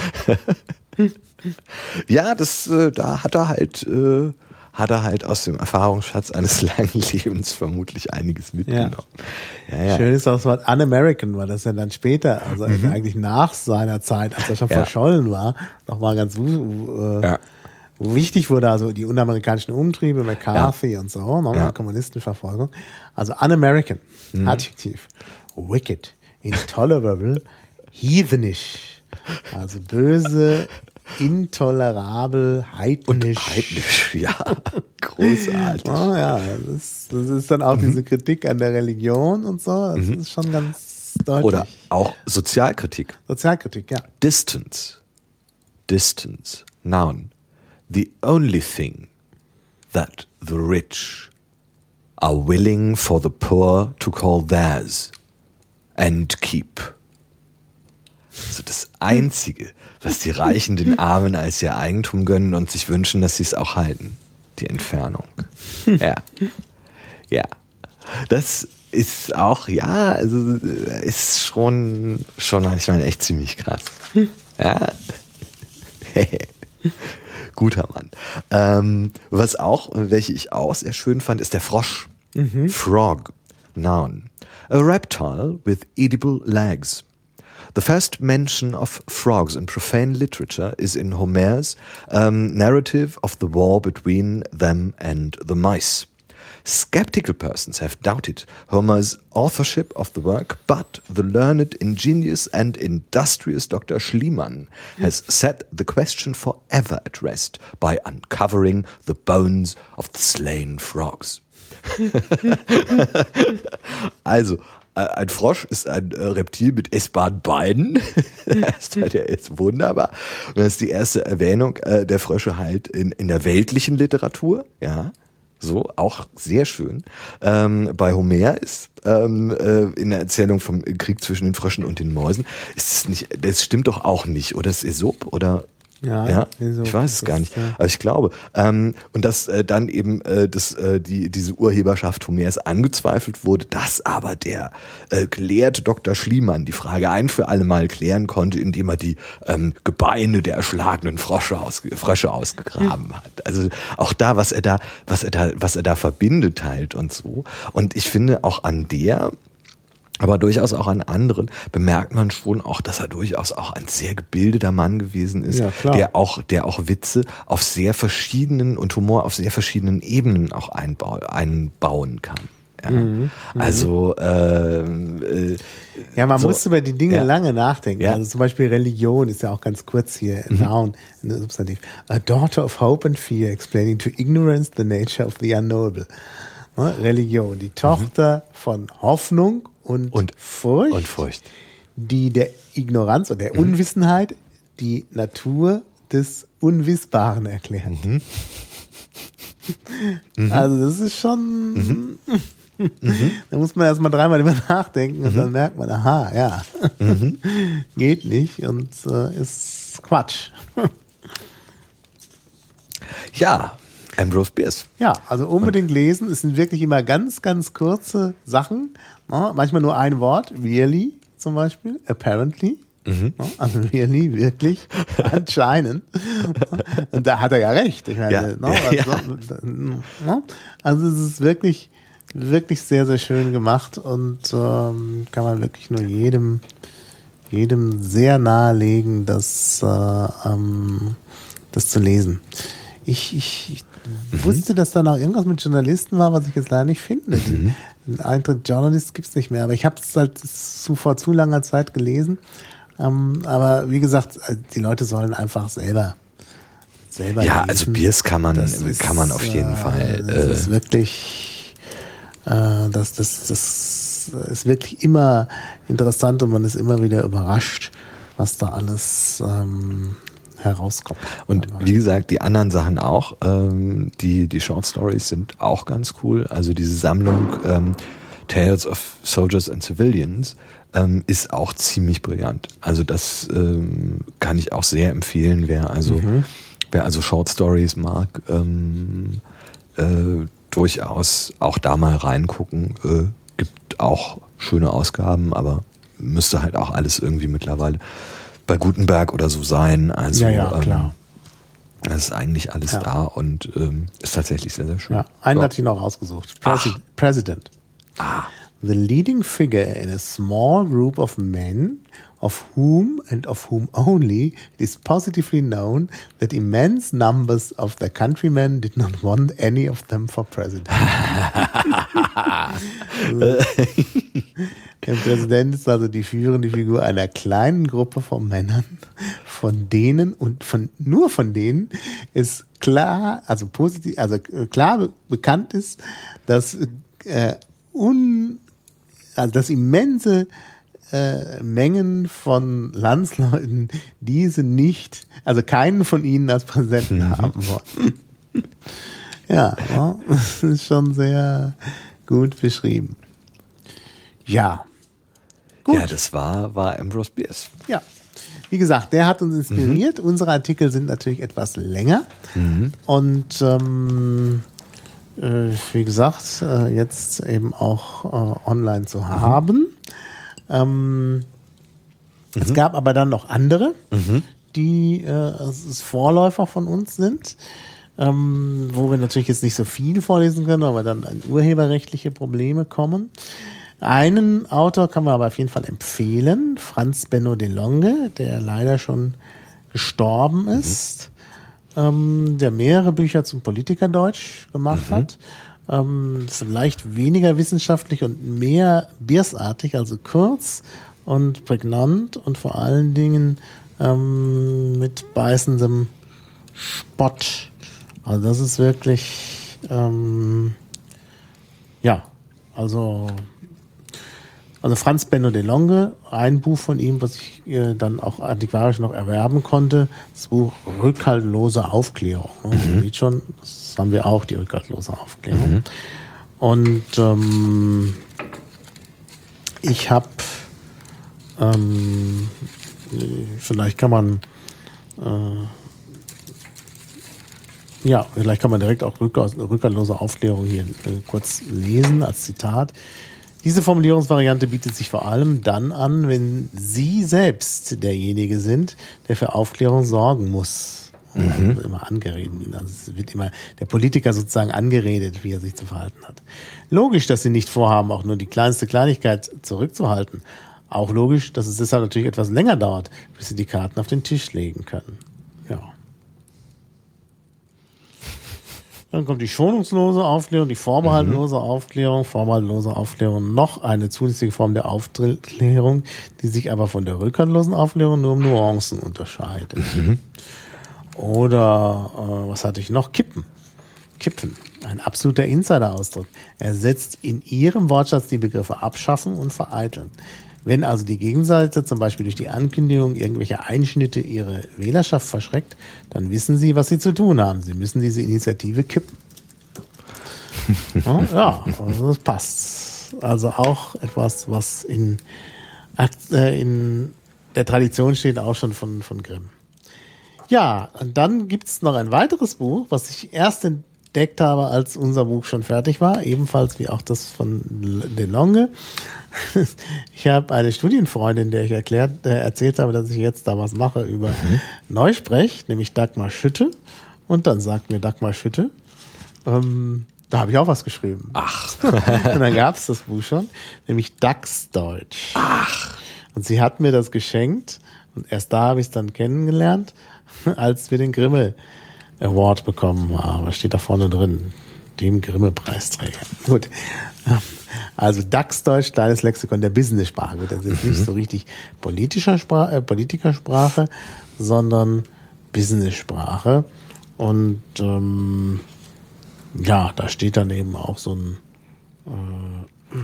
Speaker 2: Ja, das, äh, da hat er halt, äh, hat er halt aus dem Erfahrungsschatz eines langen Lebens vermutlich einiges mitgenommen.
Speaker 1: Ja. Ja, ja. Schön ist auch das Wort Un-American, weil das ja dann später, also mhm. eigentlich nach seiner Zeit, als er schon ja. verschollen war, nochmal ganz äh, ja. wichtig wurde, also die unamerikanischen Umtriebe, McCarthy ja. und so, ne, ja. Kommunistenverfolgung. Also Un-American, mhm. Adjektiv, wicked, intolerable, heathenish, also böse, intolerabel, heidnisch.
Speaker 2: Und heidnisch, ja, großartig.
Speaker 1: Oh, ja, das, das ist dann auch mhm. diese Kritik an der Religion und so, das mhm. ist schon ganz deutlich.
Speaker 2: Oder auch Sozialkritik.
Speaker 1: Sozialkritik, ja.
Speaker 2: Distance, distance, noun. The only thing that the rich are willing for the poor to call theirs and keep. Also das Einzige, was die Reichen den Armen als ihr Eigentum gönnen und sich wünschen, dass sie es auch halten. Die Entfernung. Ja. Ja. Das ist auch, ja, also ist schon, schon manchmal echt ziemlich krass. Ja. Guter Mann. Ähm, was auch, welche ich auch sehr schön fand, ist der Frosch. Mhm. Frog, noun. A reptile with edible legs. The first mention of frogs in profane literature is in Homer's um, narrative of the war between them and the mice. Skeptical persons have doubted Homer's authorship of the work, but the learned, ingenious and industrious Doctor Schliemann has set the question forever at rest by uncovering the bones of the slain frogs. Also, ein Frosch ist ein Reptil mit essbaren Beinen. Der ist wunderbar. Und das ist die erste Erwähnung der Frösche halt in, in der weltlichen Literatur, ja. So, auch sehr schön. Ähm, bei Homer ist ähm, äh, in der Erzählung vom Krieg zwischen den Fröschen und den Mäusen, ist es nicht, das stimmt doch auch nicht, oder ist Aesop, oder?
Speaker 1: Ja,
Speaker 2: ja?
Speaker 1: Aesop,
Speaker 2: Ich weiß es gar nicht,
Speaker 1: ist, ja.
Speaker 2: aber ich glaube. Ähm, und dass äh, dann eben äh, das, äh, die, diese Urheberschaft Homers angezweifelt wurde, dass aber der äh, gelehrte Doktor Schliemann die Frage ein für alle Mal klären konnte, indem er die ähm, Gebeine der erschlagenen Frösche, ausge Frösche ausgegraben hat. Also auch da, was er da, was er da, was er da verbindet halt und so. Und ich finde auch an der, aber durchaus auch an anderen bemerkt man schon auch, dass er durchaus auch ein sehr gebildeter Mann gewesen ist,
Speaker 1: ja, klar.
Speaker 2: der auch, der auch Witze auf sehr verschiedenen und Humor auf sehr verschiedenen Ebenen auch einbau, einbauen kann. Ja. Mhm, also ähm, äh,
Speaker 1: ja, man
Speaker 2: so,
Speaker 1: muss über die Dinge
Speaker 2: ja.
Speaker 1: lange nachdenken.
Speaker 2: Ja.
Speaker 1: Also zum Beispiel Religion ist ja auch ganz kurz hier, mhm. Noun, Substantiv. A daughter of hope and fear, explaining to ignorance the nature of the unknowable. Religion, die Tochter mhm. von Hoffnung und,
Speaker 2: und,
Speaker 1: Furcht,
Speaker 2: und Furcht,
Speaker 1: die der Ignoranz und der mhm. Unwissenheit die Natur des Unwissbaren erklärt. Mhm. Also das ist schon, mhm. Mhm. da muss man erstmal dreimal drüber nachdenken und mhm. dann merkt man, aha, ja, mhm. geht nicht und äh, ist Quatsch.
Speaker 2: Ja, Ambrose Bierce.
Speaker 1: Ja, also unbedingt lesen. Es sind wirklich immer ganz, ganz kurze Sachen. Ja, manchmal nur ein Wort. Really zum Beispiel. Apparently. Mhm. Ja, also really, wirklich. Anscheinend. Und da hat er ja recht. Ich meine,
Speaker 2: ja.
Speaker 1: No, also, ja. also es ist wirklich, wirklich sehr, sehr schön gemacht und ähm, kann man wirklich nur jedem, jedem sehr nahelegen, das, äh, ähm, das zu lesen. Ich, ich, ich mhm. wusste, dass da noch irgendwas mit Journalisten war, was ich jetzt leider nicht finde. Mhm. Den Eintritt Journalist gibt es nicht mehr, aber ich habe es halt zu, vor zu langer Zeit gelesen. Ähm, aber wie gesagt, die Leute sollen einfach selber selber
Speaker 2: Ja,
Speaker 1: lesen.
Speaker 2: also Bierce kann man,
Speaker 1: ist,
Speaker 2: kann man auf jeden
Speaker 1: äh,
Speaker 2: Fall.
Speaker 1: Das
Speaker 2: äh,
Speaker 1: ist wirklich äh, das, das, das ist wirklich immer interessant und man ist immer wieder überrascht, was da alles ähm, herauskommt.
Speaker 2: Und wie gesagt, die anderen Sachen auch, ähm, die, die Short Stories sind auch ganz cool. Also diese Sammlung ähm, Tales of Soldiers and Civilians ähm, ist auch ziemlich brillant. Also das ähm, kann ich auch sehr empfehlen, wer also, mhm. wer also Short Stories mag, ähm, äh, durchaus auch da mal reingucken. Äh, gibt auch schöne Ausgaben, aber müsste halt auch alles irgendwie mittlerweile bei Gutenberg oder so sein. Also,
Speaker 1: ja, ja, klar.
Speaker 2: Ähm, das ist eigentlich alles ja. da und ähm, ist tatsächlich sehr, sehr schön.
Speaker 1: Ja, einen
Speaker 2: so.
Speaker 1: hatte ich noch ausgesucht. Presi Ach. President.
Speaker 2: Ah.
Speaker 1: The leading figure in a small group of men, of whom and of whom only it is positively known that immense numbers of their countrymen did not want any of them for president. Der Präsident ist also die führende Figur einer kleinen Gruppe von Männern, von denen und von nur von denen es klar, also positiv, also klar be bekannt ist, dass äh, un, also dass immense äh, Mengen von Landsleuten diese nicht, also keinen von ihnen als Präsidenten mhm. haben wollen. Ja, ja, das ist schon sehr gut beschrieben. Ja. Gut.
Speaker 2: Ja, das war, war Ambrose Bierce.
Speaker 1: Ja. Wie gesagt, der hat uns inspiriert. Mhm. Unsere Artikel sind natürlich etwas länger. Mhm. Und ähm, äh, wie gesagt, äh, jetzt eben auch äh, online zu haben. Mhm. Ähm, mhm. Es gab aber dann noch andere, mhm. die äh, Vorläufer von uns sind, ähm, wo wir natürlich jetzt nicht so viel vorlesen können, aber dann an urheberrechtliche Probleme kommen. Einen Autor kann man aber auf jeden Fall empfehlen, Franz Benno de Longe, der leider schon gestorben ist, mhm. ähm, der mehrere Bücher zum Politikerdeutsch gemacht mhm. hat. Ähm, vielleicht weniger wissenschaftlich und mehr biersartig, also kurz und prägnant und vor allen Dingen ähm, mit beißendem Spott. Also das ist wirklich, ähm, ja, also Also Franz Benno de Longe, ein Buch von ihm, was ich äh, dann auch antiquarisch noch erwerben konnte, das Buch Rückhaltlose Aufklärung. Mhm. Sieht schon, das haben wir auch, die rückhaltlose Aufklärung. Mhm. Und ähm, ich habe, ähm, vielleicht kann man, äh, ja, vielleicht kann man direkt auch Rückhaltlose Aufklärung hier äh, kurz lesen als Zitat. Diese Formulierungsvariante bietet sich vor allem dann an, wenn Sie selbst derjenige sind, der für Aufklärung sorgen muss. Mhm. Also immer angeredet. Also es wird immer der Politiker sozusagen angeredet, wie er sich zu verhalten hat. Logisch, dass Sie nicht vorhaben, auch nur die kleinste Kleinigkeit zurückzuhalten. Auch logisch, dass es deshalb natürlich etwas länger dauert, bis Sie die Karten auf den Tisch legen können. Ja. Dann kommt die schonungslose Aufklärung, die vorbehaltlose mhm. Aufklärung, vorbehaltlose Aufklärung, noch eine zusätzliche Form der Aufklärung, die sich aber von der rückhaltlosen Aufklärung nur um Nuancen unterscheidet. Mhm. Oder, äh, was hatte ich noch? Kippen. Kippen. Ein absoluter Insider-Ausdruck. Er setzt in ihrem Wortschatz die Begriffe abschaffen und vereiteln. Wenn also die Gegenseite zum Beispiel durch die Ankündigung irgendwelcher Einschnitte ihre Wählerschaft verschreckt, dann wissen sie, was sie zu tun haben. Sie müssen diese Initiative kippen. Ja, also das passt. Also auch etwas, was in, äh, in der Tradition steht, auch schon von, von Grimm. Ja, und dann gibt es noch ein weiteres Buch, was ich erst entdeckt habe, als unser Buch schon fertig war, ebenfalls wie auch das von de Longe. Ich habe eine Studienfreundin, der ich erklärt, äh, erzählt habe, dass ich jetzt da was mache über mhm. Neusprech, nämlich Dagmar Schütte. Und dann sagt mir Dagmar Schütte, ähm, da habe ich auch was geschrieben.
Speaker 2: Ach.
Speaker 1: Und dann gab es das Buch schon, nämlich Dachsdeutsch.
Speaker 2: Ach.
Speaker 1: Und sie hat mir das geschenkt und erst da habe ich es dann kennengelernt, als wir den Grimme Award bekommen haben. Was steht da vorne drin? Dem Grimme-Preisträger. Gut. Also Dachsdeutsch, kleines Lexikon der Business-Sprache. Das ist mhm. nicht so richtig politischer Spra- äh, Politikersprache, sondern Business-Sprache. Und ähm, ja, da steht dann eben auch so ein äh,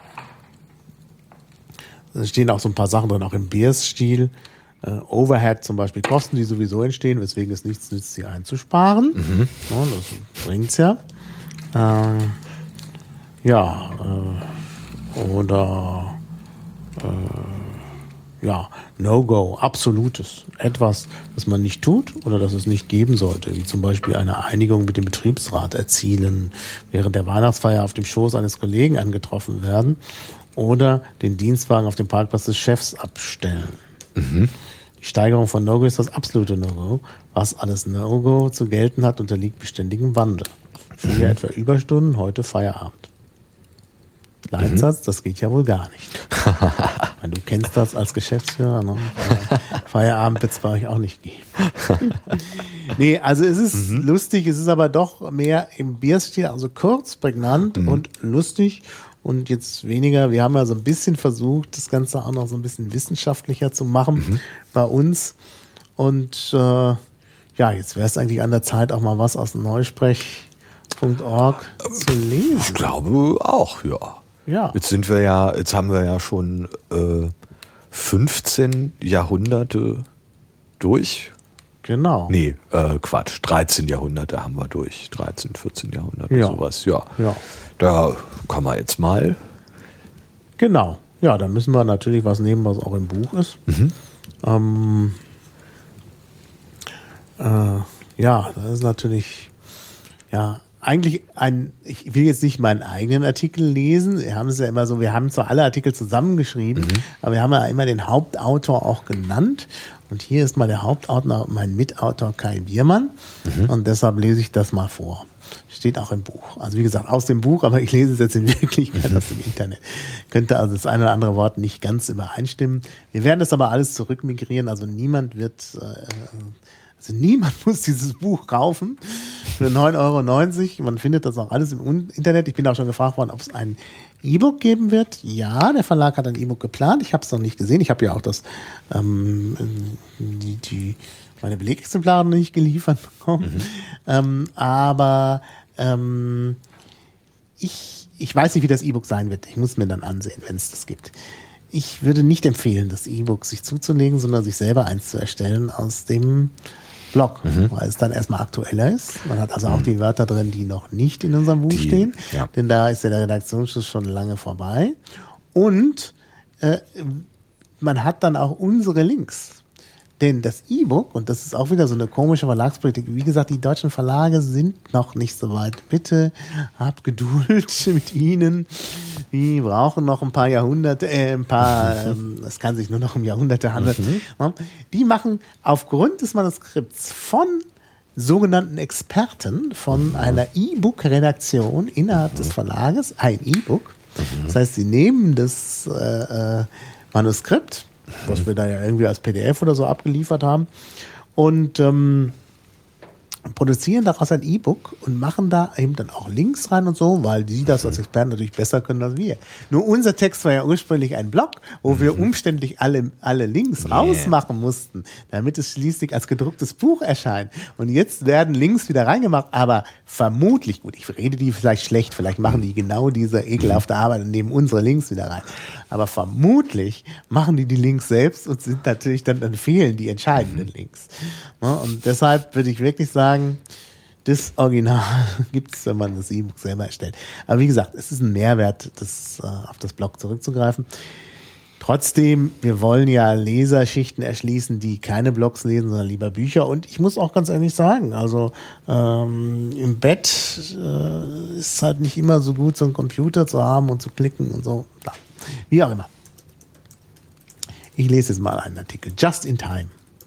Speaker 1: da stehen auch so ein paar Sachen drin, auch im Beers-Stil. Uh, Overhead zum Beispiel, Kosten, die sowieso entstehen, weswegen es nichts nützt, sie einzusparen. Mhm. Ja, das bringt's ja. Äh, ja, äh, oder äh, ja, No-Go, absolutes. Etwas, das man nicht tut oder das es nicht geben sollte, wie zum Beispiel eine Einigung mit dem Betriebsrat erzielen, während der Weihnachtsfeier auf dem Schoß eines Kollegen angetroffen werden oder den Dienstwagen auf dem Parkplatz des Chefs abstellen. Mhm. Die Steigerung von No-Go ist das absolute No-Go. Was alles No-Go zu gelten hat, unterliegt beständigem Wandel. Früher mhm. etwa Überstunden, heute Feierabend. Leitsatz, mhm. das geht ja wohl gar nicht. Du kennst das als Geschäftsführer, ne? Feierabend wird es bei euch auch nicht geben. Nee, also es ist mhm. lustig, es ist aber doch mehr im Bierstil, also kurz, prägnant mhm. und lustig. Und jetzt weniger, wir haben ja so ein bisschen versucht, das Ganze auch noch so ein bisschen wissenschaftlicher zu machen mhm. bei uns. Und äh, ja, jetzt wäre es eigentlich an der Zeit, auch mal was aus neusprech punkt org zu lesen.
Speaker 2: Ich glaube auch, ja.
Speaker 1: Ja.
Speaker 2: Jetzt sind wir ja, jetzt haben wir ja schon äh, fünfzehn Jahrhunderte durch.
Speaker 1: Genau.
Speaker 2: Nee, äh, Quatsch, dreizehn Jahrhunderte haben wir durch. dreizehn, vierzehn Jahrhunderte,
Speaker 1: ja.
Speaker 2: sowas, ja.
Speaker 1: Ja.
Speaker 2: Da kann man jetzt mal.
Speaker 1: Genau. Ja, da müssen wir natürlich was nehmen, was auch im Buch ist. Mhm. Ähm, äh, ja, das ist natürlich, ja, eigentlich ein, ich will jetzt nicht meinen eigenen Artikel lesen. Wir haben es ja immer so, wir haben zwar alle Artikel zusammengeschrieben, mhm. aber wir haben ja immer den Hauptautor auch genannt. Und hier ist mal der Hauptautor, mein Mitautor Kai Biermann. Mhm. Und deshalb lese ich das mal vor. Steht auch im Buch. Also wie gesagt, aus dem Buch, aber ich lese es jetzt in Wirklichkeit aus dem Internet. Könnte also das eine oder andere Wort nicht ganz übereinstimmen. Wir werden das aber alles zurückmigrieren. Also niemand wird, äh, also niemand muss dieses Buch kaufen für neun Euro neunzig. Man findet das auch alles im Internet. Ich bin auch schon gefragt worden, ob es ein E-Book geben wird. Ja, der Verlag hat ein E-Book geplant. Ich habe es noch nicht gesehen. Ich habe ja auch das ähm, die, die meine Belegexemplare noch nicht geliefert bekommen. Mhm. Ähm, aber ähm, ich, ich weiß nicht, wie das E-Book sein wird. Ich muss mir dann ansehen, wenn es das gibt. Ich würde nicht empfehlen, das E-Book sich zuzulegen, sondern sich selber eins zu erstellen aus dem Blog, mhm. weil es dann erstmal aktueller ist. Man hat also mhm. auch die Wörter drin, die noch nicht in unserem Buch die, stehen, ja. denn da ist ja der Redaktionsschluss schon lange vorbei. Und äh, man hat dann auch unsere Links. Denn das E-Book, und das ist auch wieder so eine komische Verlagspolitik, wie gesagt, die deutschen Verlage sind noch nicht so weit. Bitte habt Geduld mit ihnen. Die brauchen noch ein paar Jahrhunderte, äh, ein paar, ähm, es kann sich nur noch um Jahrhunderte handeln. Mhm. Die machen aufgrund des Manuskripts von sogenannten Experten von mhm. einer E-Book-Redaktion innerhalb mhm. des Verlages ein E-Book. Mhm. Das heißt, sie nehmen das äh, äh, Manuskript, was wir da ja irgendwie als P D F oder so abgeliefert haben, und ähm, produzieren daraus ein E-Book und machen da eben dann auch Links rein und so, weil die das als Experten natürlich besser können als wir. Nur unser Text war ja ursprünglich ein Blog, wo wir umständlich alle, alle Links yeah. rausmachen mussten, damit es schließlich als gedrucktes Buch erscheint. Und jetzt werden Links wieder reingemacht, aber vermutlich, gut, ich rede die vielleicht schlecht, vielleicht machen die genau diese ekelhafte Arbeit und nehmen unsere Links wieder rein. Aber vermutlich machen die die Links selbst und sind natürlich dann, dann fehlen die entscheidenden Links. Ja, und deshalb würde ich wirklich sagen, das Original gibt es, wenn man das E-Book selber erstellt. Aber wie gesagt, es ist ein Mehrwert, das, äh, auf das Blog zurückzugreifen. Trotzdem, wir wollen ja Leserschichten erschließen, die keine Blogs lesen, sondern lieber Bücher. Und ich muss auch ganz ehrlich sagen, also ähm, im Bett äh, ist es halt nicht immer so gut, so einen Computer zu haben und zu klicken und so. Klar. Wie auch immer. Ich lese jetzt mal einen Artikel. Just in Time.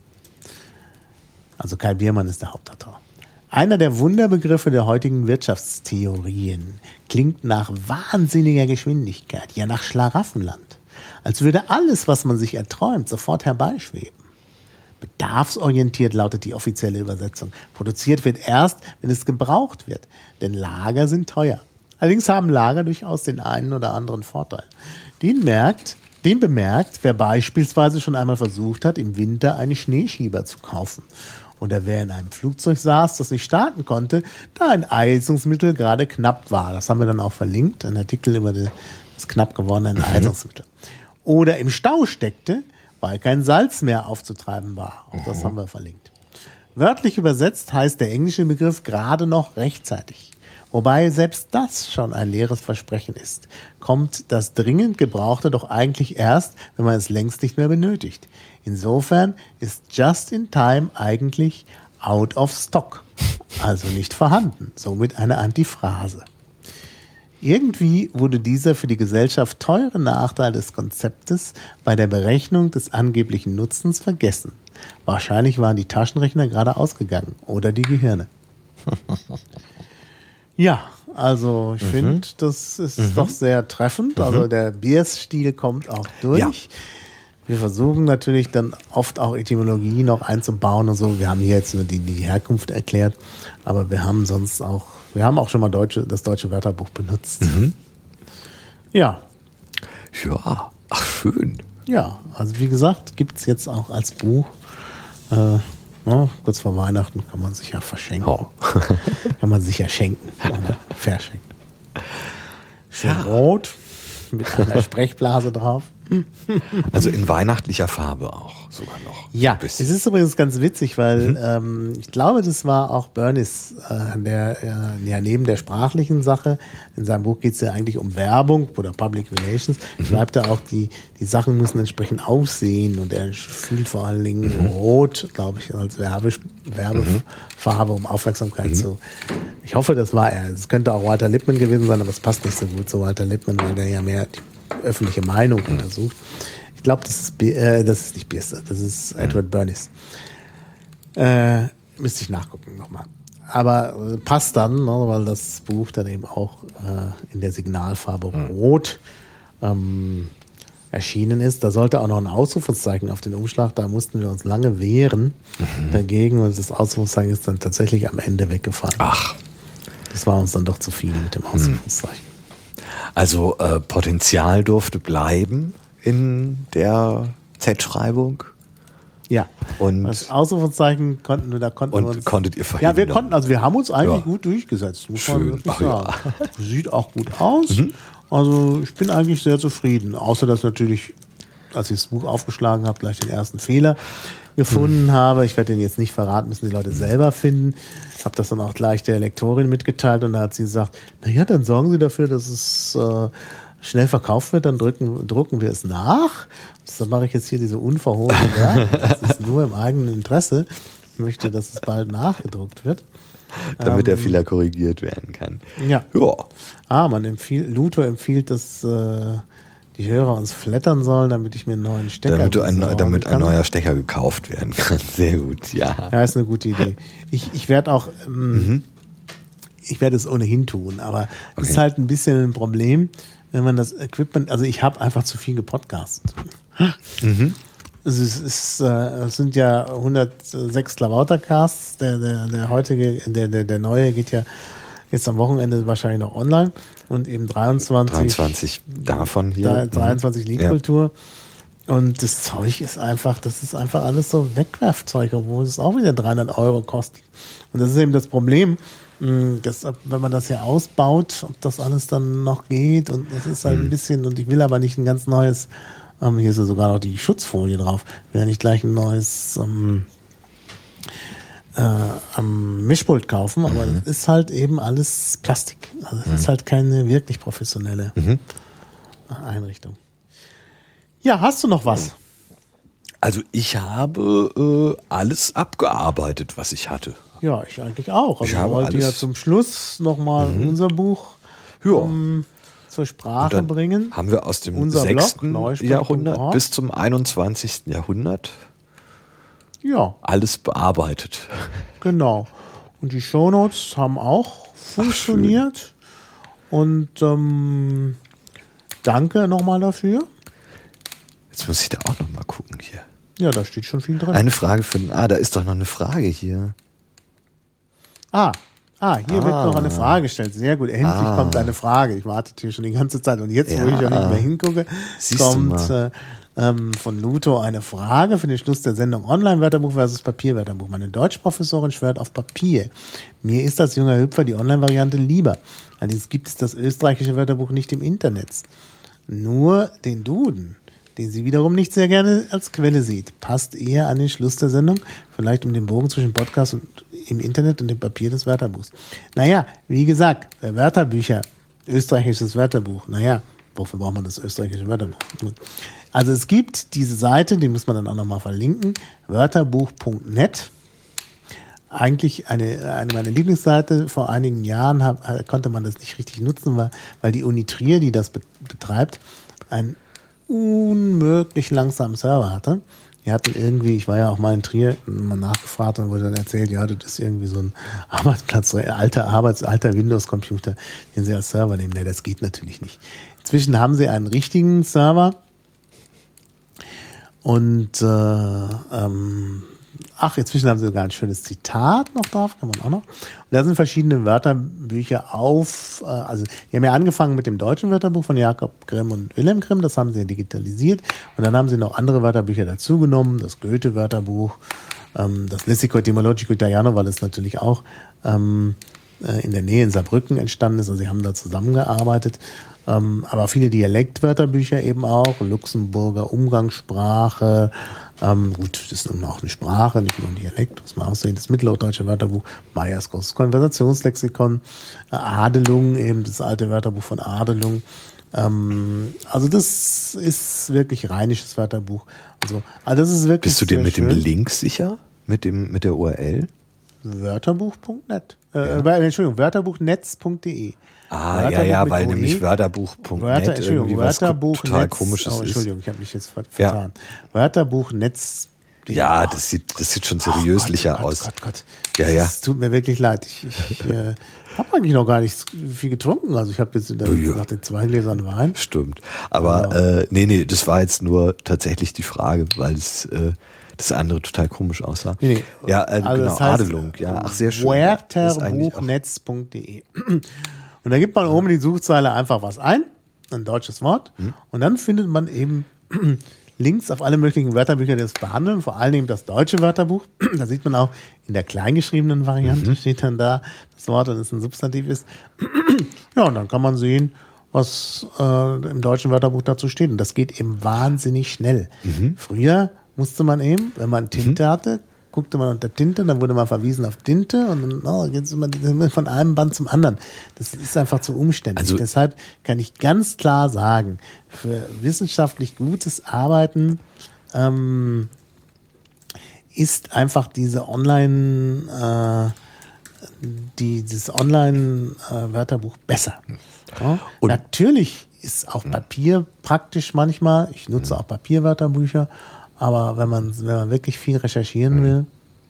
Speaker 1: Also Kai Biermann ist der Hauptautor. Einer der Wunderbegriffe der heutigen Wirtschaftstheorien klingt nach wahnsinniger Geschwindigkeit, ja nach Schlaraffenland. Als würde alles, was man sich erträumt, sofort herbeischweben. Bedarfsorientiert lautet die offizielle Übersetzung. Produziert wird erst, wenn es gebraucht wird, denn Lager sind teuer. Allerdings haben Lager durchaus den einen oder anderen Vorteil. Den merkt, den bemerkt, wer beispielsweise schon einmal versucht hat, im Winter einen Schneeschieber zu kaufen. Oder wer in einem Flugzeug saß, das nicht starten konnte, da ein Heizungsmittel gerade knapp war. Das haben wir dann auch verlinkt, ein Artikel über das knapp gewordene Heizungsmittel. Oder im Stau steckte, weil kein Salz mehr aufzutreiben war. Auch das haben wir verlinkt. Wörtlich übersetzt heißt der englische Begriff gerade noch rechtzeitig. Wobei selbst das schon ein leeres Versprechen ist. Kommt das dringend Gebrauchte doch eigentlich erst, wenn man es längst nicht mehr benötigt. Insofern ist Just in Time eigentlich out of stock, also nicht vorhanden, somit eine Antiphrase. Irgendwie wurde dieser für die Gesellschaft teure Nachteil des Konzeptes bei der Berechnung des angeblichen Nutzens vergessen. Wahrscheinlich waren die Taschenrechner gerade ausgegangen oder die Gehirne. Ja, also ich mhm. finde, das ist mhm. doch sehr treffend. Mhm. Also der Biers-Stil kommt auch durch. Ja. Wir versuchen natürlich dann oft auch Etymologie noch einzubauen und so. Wir haben hier jetzt nur die, die Herkunft erklärt, aber wir haben sonst auch, wir haben auch schon mal deutsche, das deutsche Wörterbuch benutzt. Mhm. Ja.
Speaker 2: Ja, ach schön.
Speaker 1: Ja, also wie gesagt, gibt es jetzt auch als Buch. Äh, Ja, kurz vor Weihnachten kann man sich ja verschenken. Oh. Kann man sich ja schenken oder verschenken. Schön ja. Rot mit einer Sprechblase drauf.
Speaker 2: Also in weihnachtlicher Farbe auch sogar noch.
Speaker 1: Ja, es ist übrigens ganz witzig, weil mhm. ähm, ich glaube, das war auch Bernis, äh, der, äh, ja, neben der sprachlichen Sache, in seinem Buch geht es ja eigentlich um Werbung oder Public Relations, mhm. schreibt er auch, die, die Sachen müssen entsprechend aussehen und er fühlt vor allen Dingen mhm. Rot, glaube ich, als Werbe, Werbefarbe, um Aufmerksamkeit mhm. zu. Ich hoffe, das war er. Es könnte auch Walter Lippmann gewesen sein, aber es passt nicht so gut zu Walter Lippmann, weil der ja mehr die öffentliche Meinung mhm. untersucht. Ich glaube, das ist äh, das ist nicht Bierce, das ist Edward Bernays. Äh, müsste ich nachgucken nochmal. Aber äh, passt dann, ne, weil das Buch dann eben auch äh, in der Signalfarbe mhm. Rot ähm, erschienen ist. Da sollte auch noch ein Ausrufungszeichen auf den Umschlag, da mussten wir uns lange wehren mhm. dagegen und das Ausrufungszeichen ist dann tatsächlich am Ende weggefallen.
Speaker 2: Ach.
Speaker 1: Das war uns dann doch zu viel mit dem Ausrufungszeichen.
Speaker 2: Also äh, Potenzial durfte bleiben in der Z-Schreibung.
Speaker 1: Ja.
Speaker 2: Und
Speaker 1: das Ausrufungszeichen konnten wir, da konnten
Speaker 2: und
Speaker 1: wir uns,
Speaker 2: konntet ihr verhindern?
Speaker 1: Ja, wir konnten, also wir haben uns eigentlich
Speaker 2: ja.
Speaker 1: gut durchgesetzt, muss
Speaker 2: Schön.
Speaker 1: man wirklich
Speaker 2: Ach,
Speaker 1: sagen.
Speaker 2: ja.
Speaker 1: Sieht auch gut aus. Mhm. Also ich bin eigentlich sehr zufrieden. Außer dass natürlich, als ich das Buch aufgeschlagen habe, gleich den ersten Fehler gefunden mhm. habe. Ich werde den jetzt nicht verraten, müssen die Leute selber finden. Ich habe das dann auch gleich der Lektorin mitgeteilt und da hat sie gesagt, naja, dann sorgen Sie dafür, dass es äh, schnell verkauft wird, dann drücken, drucken wir es nach. Das mache ich jetzt hier diese unverhohlene Werbung. Das ist nur im eigenen Interesse. Ich möchte, dass es bald nachgedruckt wird.
Speaker 2: Damit
Speaker 1: ähm,
Speaker 2: der Fehler korrigiert werden kann.
Speaker 1: Ja.
Speaker 2: ja.
Speaker 1: Ah, man empfiehlt, Luthor empfiehlt, dass äh, die Hörer uns flattern sollen, damit ich mir einen neuen Stecker
Speaker 2: Damit, du ein, damit ein
Speaker 1: kann.
Speaker 2: neuer Stecker gekauft werden kann. Sehr gut, ja.
Speaker 1: Ja, ist eine gute Idee. Ich, ich werde auch, ähm, mhm. ich werde es ohnehin tun, aber es okay. ist halt ein bisschen ein Problem, wenn man das Equipment, also ich habe einfach zu viel gepodcastet. Mhm. Es, ist, es, äh, es sind ja hundertsechs Klavautercasts, der, der, der heutige, der, der, der neue geht ja jetzt am Wochenende wahrscheinlich noch online und eben dreiundzwanzig,
Speaker 2: dreiundzwanzig davon hier.
Speaker 1: dreiundzwanzig Liedkultur. Ja. Und das Zeug ist einfach, das ist einfach alles so Wegwerfzeug, obwohl es auch wieder dreihundert Euro kostet. Und das ist eben das Problem, dass, wenn man das ja ausbaut, ob das alles dann noch geht. Und das ist halt ein bisschen, und ich will aber nicht ein ganz neues, ähm, hier ist ja sogar noch die Schutzfolie drauf, will ja nicht gleich ein neues ähm, äh, am Mischpult kaufen, aber mhm. das ist halt eben alles Plastik. Also das mhm. ist halt keine wirklich professionelle mhm. Einrichtung. Ja, hast du noch was?
Speaker 2: Also ich habe äh, alles abgearbeitet, was ich hatte.
Speaker 1: Ja, ich eigentlich auch. Also
Speaker 2: ich habe
Speaker 1: wollte
Speaker 2: alles
Speaker 1: ja zum Schluss nochmal mhm. unser Buch ja. um, zur Sprache bringen.
Speaker 2: Haben wir aus dem
Speaker 1: unser
Speaker 2: sechsten
Speaker 1: Blog,
Speaker 2: Jahrhundert bis zum einundzwanzigsten Jahrhundert
Speaker 1: ja.
Speaker 2: alles bearbeitet.
Speaker 1: Genau. Und die Shownotes haben auch funktioniert. Ach, und ähm, danke nochmal dafür.
Speaker 2: Jetzt muss ich da auch nochmal gucken hier.
Speaker 1: Ja, da steht schon viel drin.
Speaker 2: Eine Frage für den. Ah, da ist doch noch eine Frage hier.
Speaker 1: Ah, ah hier ah. wird noch eine Frage gestellt. Sehr gut. Endlich ah. kommt eine Frage. Ich warte hier schon die ganze Zeit. Und jetzt, ja. wo ich auch nicht mehr hingucke, Siehst kommt äh, ähm, von Luthor eine Frage für den Schluss der Sendung. Online-Wörterbuch versus Papierwörterbuch. Meine Deutschprofessorin schwört auf Papier. Mir ist als junger Hüpfer die Online-Variante lieber. Allerdings gibt es das österreichische Wörterbuch nicht im Internet. Nur den Duden, den sie wiederum nicht sehr gerne als Quelle sieht. Passt eher an den Schluss der Sendung, vielleicht um den Bogen zwischen Podcast und im Internet und dem Papier des Wörterbuchs. Naja, wie gesagt, Wörterbücher, österreichisches Wörterbuch, naja, wofür braucht man das österreichische Wörterbuch? Also es gibt diese Seite, die muss man dann auch nochmal verlinken, wörterbuch punkt net. Eigentlich eine, eine meiner Lieblingsseite. Vor einigen Jahren hab, konnte man das nicht richtig nutzen, weil, weil die Uni Trier, die das betreibt, ein unmöglich langsamen Server hatte. Die hatten irgendwie, ich war ja auch mal in Trier, mal nachgefragt und wurde dann erzählt, ja, das ist irgendwie so ein Arbeitsplatz, so ein alter Arbeits-, alter Windows-Computer, den sie als Server nehmen. Nee, das geht natürlich nicht. Inzwischen haben sie einen richtigen Server und äh, ähm, ach, inzwischen haben sie sogar ein schönes Zitat noch drauf, kann man auch noch. Und da sind verschiedene Wörterbücher auf, äh, also die haben ja angefangen mit dem deutschen Wörterbuch von Jakob Grimm und Wilhelm Grimm, das haben sie ja digitalisiert. Und dann haben sie noch andere Wörterbücher dazugenommen, das Goethe-Wörterbuch, ähm, das Lessico Etymologico Italiano, weil es natürlich auch ähm, äh, in der Nähe in Saarbrücken entstanden ist. Also sie haben da zusammengearbeitet. Ähm, aber viele Dialektwörterbücher eben auch, Luxemburger Umgangssprache. Ähm, gut, das ist nun auch eine Sprache, nicht nur ein Dialekt, muss man auch sehen. Das Mittelhochdeutsche Wörterbuch, Meyers großes Konversationslexikon, äh, Adelung, eben das alte Wörterbuch von Adelung. Ähm, also das ist wirklich rheinisches Wörterbuch. Also, also das ist wirklich.
Speaker 2: Bist du dir mit
Speaker 1: schön.
Speaker 2: dem Link sicher? Mit dem mit der U R L?
Speaker 1: Wörterbuch punkt net. Äh,
Speaker 2: Ja.
Speaker 1: Entschuldigung, wörterbuchnetz punkt de.
Speaker 2: Ah,
Speaker 1: Wörterbuch
Speaker 2: ja, ja,
Speaker 1: mit
Speaker 2: weil
Speaker 1: O E.
Speaker 2: nämlich Wörterbuch Punkt net
Speaker 1: Wörter, Entschuldigung,
Speaker 2: irgendwie was
Speaker 1: Wörterbuch
Speaker 2: total
Speaker 1: Netz,
Speaker 2: komisches
Speaker 1: oh,
Speaker 2: ist.
Speaker 1: Entschuldigung, ich habe mich jetzt ver- vertan. Ja. Wörterbuchnetz.
Speaker 2: Ja, das sieht, das sieht schon seriöslicher
Speaker 1: oh Gott,
Speaker 2: aus.
Speaker 1: Gott, Gott, Gott.
Speaker 2: Ja, ja.
Speaker 1: Es tut mir wirklich leid. Ich, ich äh, habe eigentlich noch gar nicht viel getrunken. Also ich habe jetzt in der,
Speaker 2: Ja.
Speaker 1: nach den zwei Gläsern Wein.
Speaker 2: Stimmt. Aber
Speaker 1: Ja.
Speaker 2: äh, nee, nee, das war jetzt nur tatsächlich die Frage, weil es äh, das andere total komisch aussah.
Speaker 1: Nee, nee.
Speaker 2: Ja, äh,
Speaker 1: Also
Speaker 2: genau,
Speaker 1: das heißt,
Speaker 2: Adelung. Ja, ach, sehr schön. Das ist eigentlich auch-
Speaker 1: Wörterbuchnetz punkt de. Und da gibt man oben in die Suchzeile einfach was ein, ein deutsches Wort,
Speaker 2: Hm.
Speaker 1: und dann findet man eben Links auf alle möglichen Wörterbücher, die das behandeln, vor allem eben das deutsche Wörterbuch. Da sieht man auch in der kleingeschriebenen Variante,
Speaker 2: Mhm.
Speaker 1: steht dann da das Wort, und es ein Substantiv ist. Ja, und dann kann man sehen, was äh, im deutschen Wörterbuch dazu steht. Und das geht eben wahnsinnig schnell.
Speaker 2: Mhm.
Speaker 1: Früher musste man eben, wenn man Tinte hatte, guckte man unter Tinte, dann wurde man verwiesen auf Tinte, und dann oh, jetzt ist man von einem Band zum anderen. Das ist einfach zu umständlich.
Speaker 2: Also-
Speaker 1: Deshalb kann ich ganz klar sagen, für wissenschaftlich gutes Arbeiten ähm, ist einfach diese Online, äh, die, dieses Online-Wörterbuch besser. Ja?
Speaker 2: Und-
Speaker 1: Natürlich ist auch Papier praktisch manchmal. Ich nutze auch Papierwörterbücher. Aber wenn man, wenn man wirklich viel recherchieren will,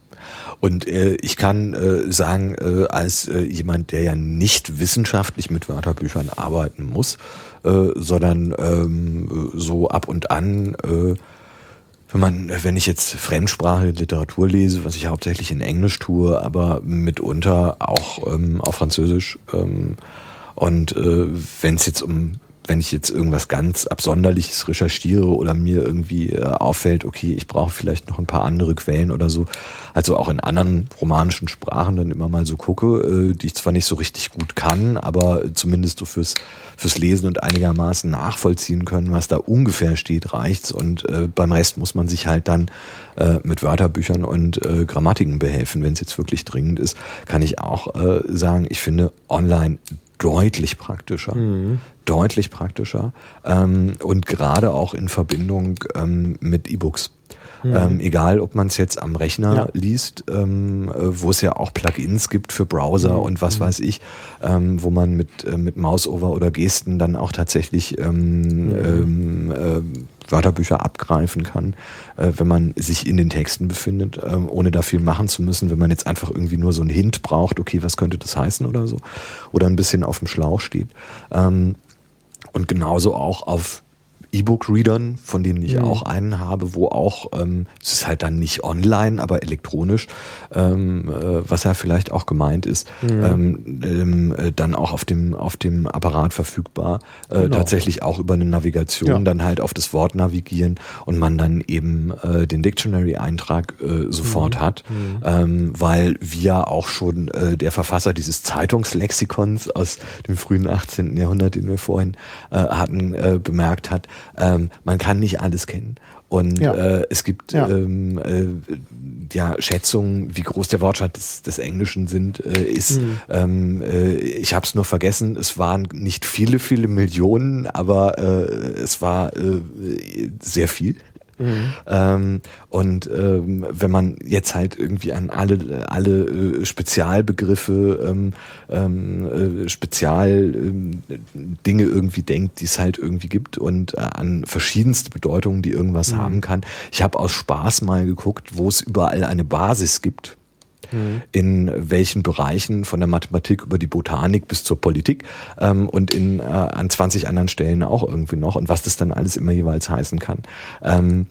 Speaker 2: Und äh, ich kann äh, sagen, äh, als äh, jemand, der ja nicht wissenschaftlich mit Wörterbüchern arbeiten muss, äh, sondern ähm, so ab und an, äh, wenn man, wenn ich jetzt Fremdsprache, Literatur lese, was ich hauptsächlich in Englisch tue, aber mitunter auch ähm, auf Französisch, ähm, und äh, wenn es jetzt um wenn ich jetzt irgendwas ganz Absonderliches recherchiere oder mir irgendwie äh, auffällt, okay, ich brauche vielleicht noch ein paar andere Quellen oder so, also auch in anderen romanischen Sprachen dann immer mal so gucke, äh, die ich zwar nicht so richtig gut kann, aber zumindest so fürs, fürs Lesen und einigermaßen nachvollziehen können, was da ungefähr steht, reicht's, und äh, beim Rest muss man sich halt dann äh, mit Wörterbüchern und äh, Grammatiken behelfen. Wenn es jetzt wirklich dringend ist, kann ich auch äh, sagen, ich finde online deutlich praktischer. Mhm. Deutlich praktischer. Ähm, und gerade auch in Verbindung ähm, mit E-Books. Mhm. Ähm, egal, ob man es jetzt am Rechner ja. liest, ähm, äh, wo es ja auch Plugins gibt für Browser mhm. und was mhm. weiß ich, ähm, wo man mit, äh, mit Mouseover oder Gesten dann auch tatsächlich ähm, mhm. ähm, äh, Wörterbücher abgreifen kann, äh, wenn man sich in den Texten befindet, äh, ohne da viel machen zu müssen, wenn man jetzt einfach irgendwie nur so einen Hint braucht, okay, was könnte das heißen oder so, oder ein bisschen auf dem Schlauch steht. Ähm, und genauso auch auf E-Book-Readern, von denen ich mhm. auch einen habe, wo auch, ähm, es ist halt dann nicht online, aber elektronisch, ähm, äh, was ja vielleicht auch gemeint ist, mhm. ähm, ähm, äh, dann auch auf dem, auf dem Apparat verfügbar, äh, genau. tatsächlich auch über eine Navigation ja. dann halt auf das Wort navigieren und man dann eben äh, den Dictionary-Eintrag äh, sofort mhm. hat, mhm. Ähm, weil wir auch schon äh, der Verfasser dieses Zeitungslexikons aus dem frühen achtzehnten Jahrhundert, den wir vorhin äh, hatten, äh, bemerkt hat, Ähm, man kann nicht alles kennen. Und ja. äh, es gibt ja. Ähm, äh, ja, Schätzungen, wie groß der Wortschatz des, des Englischen sind, äh, ist. Mhm. Ähm, äh, ich habe es nur vergessen, es waren nicht viele, viele Millionen, aber äh, es war äh, sehr viel. Mhm. Ähm, und ähm, wenn man jetzt halt irgendwie an alle alle äh, Spezialbegriffe, ähm, ähm, äh, Spezialdinge äh, irgendwie denkt, die es halt irgendwie gibt und äh, an verschiedenste Bedeutungen, die irgendwas mhm. haben kann. Ich habe aus Spaß mal geguckt, wo es überall eine Basis gibt. Mhm. In welchen Bereichen, von der Mathematik über die Botanik bis zur Politik, ähm, und in äh, an zwanzig anderen Stellen auch irgendwie noch, und was das dann alles immer jeweils heißen kann. Ähm,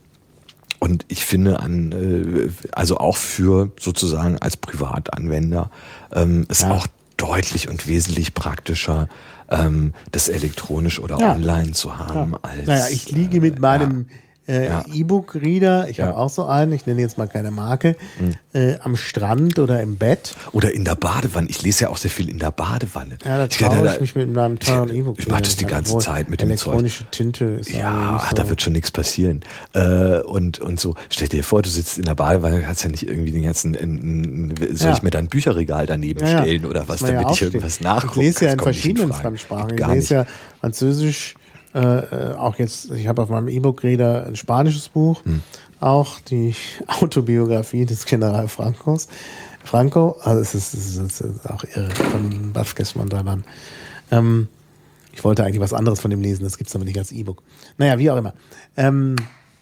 Speaker 2: und ich finde an, äh, also auch für sozusagen als Privatanwender, ähm, ist ja. auch deutlich und wesentlich praktischer, ähm, das elektronisch oder ja. online zu haben.
Speaker 1: Ja.
Speaker 2: Als,
Speaker 1: naja, ich liege mit meinem Äh,
Speaker 2: Ja.
Speaker 1: E-Book-Reader, ich
Speaker 2: Ja.
Speaker 1: habe auch so einen, ich nenne jetzt mal keine Marke,
Speaker 2: Mhm.
Speaker 1: äh, am Strand oder im Bett.
Speaker 2: Oder in der Badewanne. Ich lese ja auch sehr viel in der Badewanne.
Speaker 1: Ja, da
Speaker 2: ich kann
Speaker 1: traue
Speaker 2: ja
Speaker 1: ich mich mit meinem teuren
Speaker 2: ich-
Speaker 1: E-Book.
Speaker 2: ich mach das die ganze Zeit mit dem
Speaker 1: elektronische Tinte ist
Speaker 2: Ja,
Speaker 1: eigentlich
Speaker 2: ach,
Speaker 1: so.
Speaker 2: da wird schon nichts passieren. Äh, und, und so, stell dir vor, du sitzt in der Badewanne, kannst ja nicht irgendwie den ganzen, in, in, soll
Speaker 1: Ja.
Speaker 2: ich mir da ein Bücherregal daneben
Speaker 1: Ja, ja.
Speaker 2: stellen oder was,
Speaker 1: Muss man ja
Speaker 2: damit ich
Speaker 1: aufstehen.
Speaker 2: irgendwas nachgucke?
Speaker 1: Ich lese ja
Speaker 2: Das
Speaker 1: in
Speaker 2: kommt nicht
Speaker 1: verschiedenen
Speaker 2: Frage.
Speaker 1: Fremdsprachen.
Speaker 2: Geht
Speaker 1: Ich
Speaker 2: gar
Speaker 1: lese
Speaker 2: nicht.
Speaker 1: ja Französisch, äh, äh, auch jetzt, ich habe auf meinem E-Book-Reader ein spanisches Buch,
Speaker 2: Hm.
Speaker 1: auch die Autobiografie des General Francos. Franco, also es ist, es ist, es ist auch irre, von Vázquez Montalbán. Ähm, ich wollte eigentlich was anderes von dem lesen, das gibt es aber nicht als E-Book. Naja, wie auch immer. Ähm,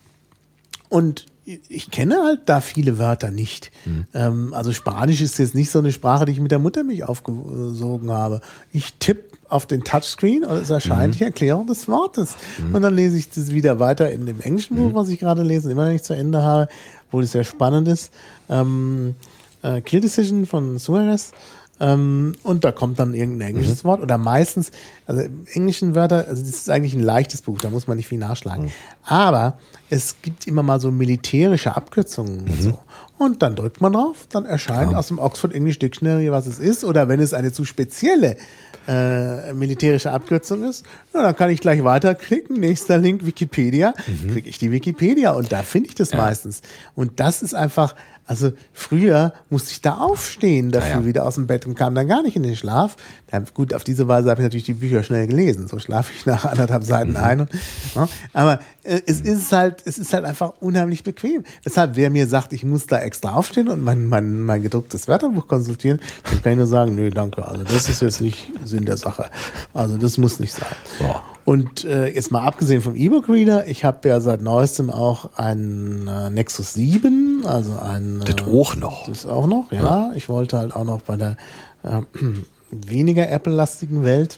Speaker 1: und ich kenne halt da viele Wörter nicht.
Speaker 2: Mhm.
Speaker 1: Ähm, also Spanisch ist jetzt nicht so eine Sprache, die ich mit der Muttermilch aufgesogen habe. Ich tippe auf den Touchscreen und es erscheint
Speaker 2: Mhm.
Speaker 1: die Erklärung des Wortes. Und dann lese ich das wieder weiter in dem englischen Buch, was ich gerade lese, immer noch nicht zu Ende habe, obwohl es sehr spannend ist. Ähm, äh, Kill Decision von Suarez. Ähm, und da kommt dann irgendein englisches Wort oder meistens, also im englischen Wörter, also das ist eigentlich ein leichtes Buch, da muss man nicht viel nachschlagen. Aber es gibt immer mal so militärische Abkürzungen und so. Und dann drückt man drauf, dann erscheint
Speaker 2: Ja.
Speaker 1: aus dem Oxford English Dictionary, was es ist. Oder wenn es eine zu spezielle äh, militärische Abkürzung ist, ja, dann kann ich gleich weiterklicken. Nächster Link, Wikipedia. Kriege ich die Wikipedia und da finde ich das
Speaker 2: Ja.
Speaker 1: meistens. Und das ist einfach, also früher musste ich da aufstehen dafür,
Speaker 2: Ja, ja.
Speaker 1: wieder aus dem Bett und kam dann gar nicht in den Schlaf. Dann, gut, auf diese Weise habe ich natürlich die Bücher schnell gelesen. So schlafe ich nach anderthalb Seiten ein. Und, ja, aber äh, es ist halt, es ist halt einfach unheimlich bequem. Deshalb, wer mir sagt, ich muss da extra aufstehen und mein, mein, mein gedrucktes Wörterbuch konsultieren, dann kann ich nur sagen, nö, danke. Also das ist jetzt nicht Sinn der Sache. Also das muss nicht sein.
Speaker 2: Ja.
Speaker 1: Und äh, jetzt mal abgesehen vom E-Book-Reader, ich habe ja seit neuestem auch einen äh, Nexus sieben, also ein...
Speaker 2: Das auch noch.
Speaker 1: Das auch noch, ja. ja. Ich wollte halt auch noch bei der äh, weniger Apple-lastigen Welt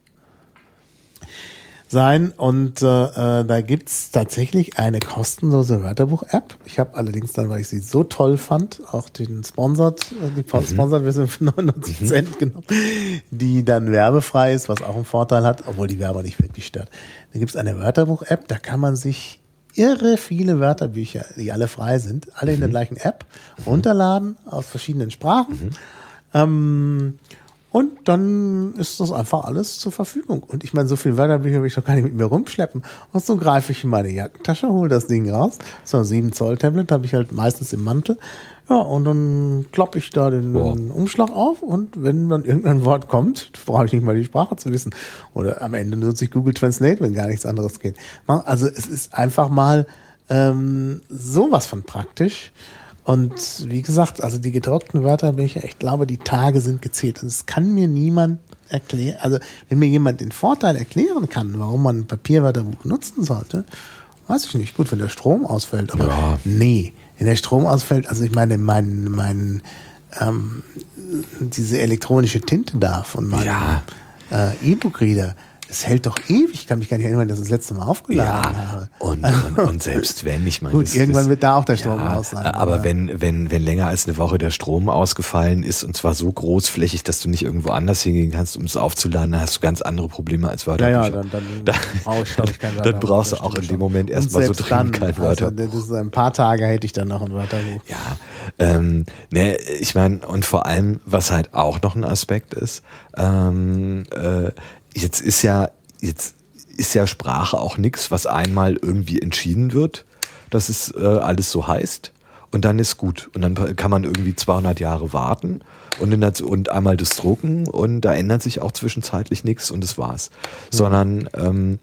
Speaker 1: sein. Und äh, äh, da gibt es tatsächlich eine kostenlose Wörterbuch-App. Ich habe allerdings dann, weil ich sie so toll fand, auch den Sponsored, die Sponsored-Version für neunundneunzig Cent genommen, die dann werbefrei ist, was auch einen Vorteil hat, obwohl die Werber nicht wirklich stört. Da gibt es eine Wörterbuch-App, da kann man sich irre viele Wörterbücher, die alle frei sind, alle in der gleichen App, runterladen aus verschiedenen Sprachen. Ähm, und dann ist das einfach alles zur Verfügung. Und ich meine, so viele Wörterbücher will ich doch gar nicht mit mir rumschleppen. Und so greife ich in meine Jackentasche, hole das Ding raus. So ein sieben Zoll Tablet habe ich halt meistens im Mantel. Ja, und dann kloppe ich da den
Speaker 2: Wow.
Speaker 1: Umschlag auf und wenn dann irgendein Wort kommt, brauche ich nicht mal die Sprache zu wissen. Oder am Ende nutze ich Google Translate, wenn gar nichts anderes geht. Also es ist einfach mal ähm, sowas von praktisch. Und wie gesagt, also die gedruckten Wörterbücher, ich glaube, die Tage sind gezählt. Und es kann mir niemand erklären, also wenn mir jemand den Vorteil erklären kann, warum man ein Papierwörterbuch nutzen sollte, weiß ich nicht. Gut, wenn der Strom ausfällt, aber
Speaker 2: Ja.
Speaker 1: nee, wenn der Strom ausfällt, also ich meine, mein, mein ähm, diese elektronische Tinte da von meinem
Speaker 2: Ja.
Speaker 1: äh, E-Book-Reader, es hält doch ewig. Ich kann mich gar nicht erinnern, dass ich das letzte Mal aufgeladen
Speaker 2: Ja,
Speaker 1: habe.
Speaker 2: und, und, und selbst wenn, ich meine...
Speaker 1: Gut,
Speaker 2: das-
Speaker 1: irgendwann
Speaker 2: das-
Speaker 1: wird da auch der Strom
Speaker 2: ja,
Speaker 1: aus sein.
Speaker 2: aber wenn, wenn, wenn länger als eine Woche der Strom ausgefallen ist und zwar so großflächig, dass du nicht irgendwo anders hingehen kannst, um es aufzuladen, dann hast du ganz andere Probleme als
Speaker 1: Ja,
Speaker 2: Wörterbücher.
Speaker 1: ja, dann, dann
Speaker 2: Da-
Speaker 1: brauche ich, glaube ich, kein
Speaker 2: dann
Speaker 1: Wörterbuch.
Speaker 2: brauchst du
Speaker 1: Das
Speaker 2: auch
Speaker 1: stimmt
Speaker 2: in dem
Speaker 1: schon.
Speaker 2: Moment
Speaker 1: Und
Speaker 2: erstmal so
Speaker 1: selbst
Speaker 2: dringend
Speaker 1: dann,
Speaker 2: kein Wörterbuch.
Speaker 1: Also, das ist ein paar Tage hätte ich dann noch ein Wörterbuch.
Speaker 2: Ja, ähm, ne, ich meine, und vor allem, was halt auch noch ein Aspekt ist, ähm, äh, jetzt ist ja, jetzt ist ja Sprache auch nichts, was einmal irgendwie entschieden wird, dass es äh, alles so heißt und dann ist gut. Und dann kann man irgendwie zweihundert Jahre warten und, in der, und einmal das drucken und da ändert sich auch zwischenzeitlich nichts und das war's. Mhm. Sondern ähm,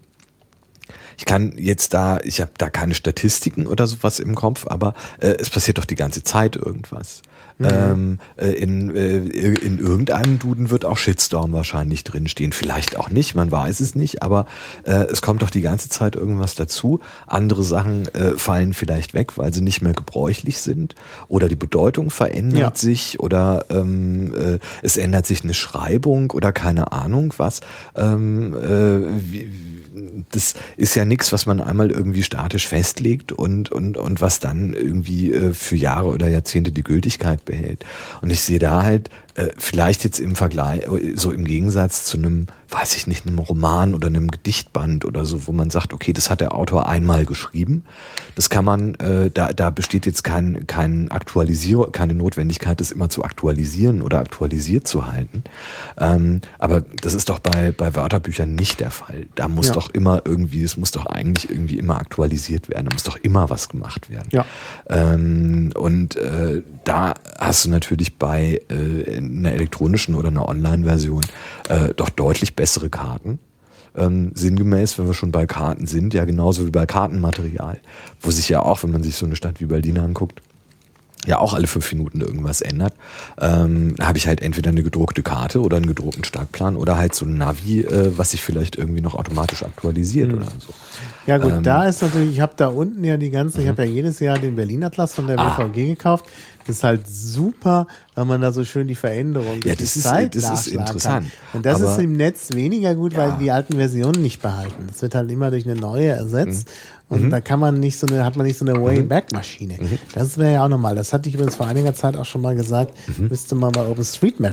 Speaker 2: ich kann jetzt da, ich habe da keine Statistiken oder sowas im Kopf, aber äh, es passiert doch die ganze Zeit irgendwas. Mhm. Ähm, äh, in, äh, in irgendeinem Duden wird auch Shitstorm wahrscheinlich drinstehen. Vielleicht auch nicht, man weiß es nicht, aber äh, es kommt doch die ganze Zeit irgendwas dazu. Andere Sachen äh, fallen vielleicht weg, weil sie nicht mehr gebräuchlich sind oder die Bedeutung verändert ja. sich oder ähm, äh, es ändert sich eine Schreibung oder keine Ahnung was. Ähm, äh, wie, das ist ja nichts, was man einmal irgendwie statisch festlegt und, und, und was dann irgendwie äh, für Jahre oder Jahrzehnte die Gültigkeit behält. Und ich sehe da halt äh, vielleicht jetzt im Vergleich, so im Gegensatz zu einem, weiß ich nicht, einem Roman oder einem Gedichtband oder so, wo man sagt, okay, das hat der Autor einmal geschrieben. Das kann man, äh, da, da besteht jetzt kein, kein Aktualisier, keine Notwendigkeit, das immer zu aktualisieren oder aktualisiert zu halten. Ähm, aber das ist doch bei, bei Wörterbüchern nicht der Fall. Da muss
Speaker 1: Ja.
Speaker 2: doch immer irgendwie, es muss doch eigentlich irgendwie immer aktualisiert werden. Da muss doch immer was gemacht werden.
Speaker 1: Ja.
Speaker 2: Ähm, und äh, da hast du natürlich bei äh, einer elektronischen oder einer Online-Version äh, doch deutlich bessere Karten. Ähm, sinngemäß, wenn wir schon bei Karten sind, ja genauso wie bei Kartenmaterial, wo sich ja auch, wenn man sich so eine Stadt wie Berlin anguckt, ja auch alle fünf Minuten irgendwas ändert. Ähm, da habe ich halt entweder eine gedruckte Karte oder einen gedruckten Startplan oder halt so ein Navi, äh, was sich vielleicht irgendwie noch automatisch aktualisiert
Speaker 1: Mhm.
Speaker 2: oder so.
Speaker 1: Ja gut,
Speaker 2: Ähm,
Speaker 1: da ist natürlich, ich habe da unten ja die ganze, ich
Speaker 2: Mhm.
Speaker 1: habe ja jedes Jahr den Berlin-Atlas von der
Speaker 2: Ah.
Speaker 1: W V G gekauft. Das ist halt super, weil man da so schön die Veränderung
Speaker 2: Ja,
Speaker 1: durch
Speaker 2: das
Speaker 1: die
Speaker 2: ist-
Speaker 1: Zeit
Speaker 2: das ist
Speaker 1: nachschlagen
Speaker 2: interessant.
Speaker 1: kann. Und das
Speaker 2: Aber-
Speaker 1: ist im Netz weniger gut, weil
Speaker 2: Ja.
Speaker 1: die alten Versionen nicht behalten. Das wird halt immer durch eine neue ersetzt.
Speaker 2: Mhm.
Speaker 1: Und da kann man nicht so eine, hat man nicht so eine Way-Back-Maschine.
Speaker 2: Mhm.
Speaker 1: Das wäre ja auch nochmal. Das hatte ich übrigens vor einiger Zeit auch schon mal gesagt,
Speaker 2: Mhm.
Speaker 1: müsste man bei OpenStreetMap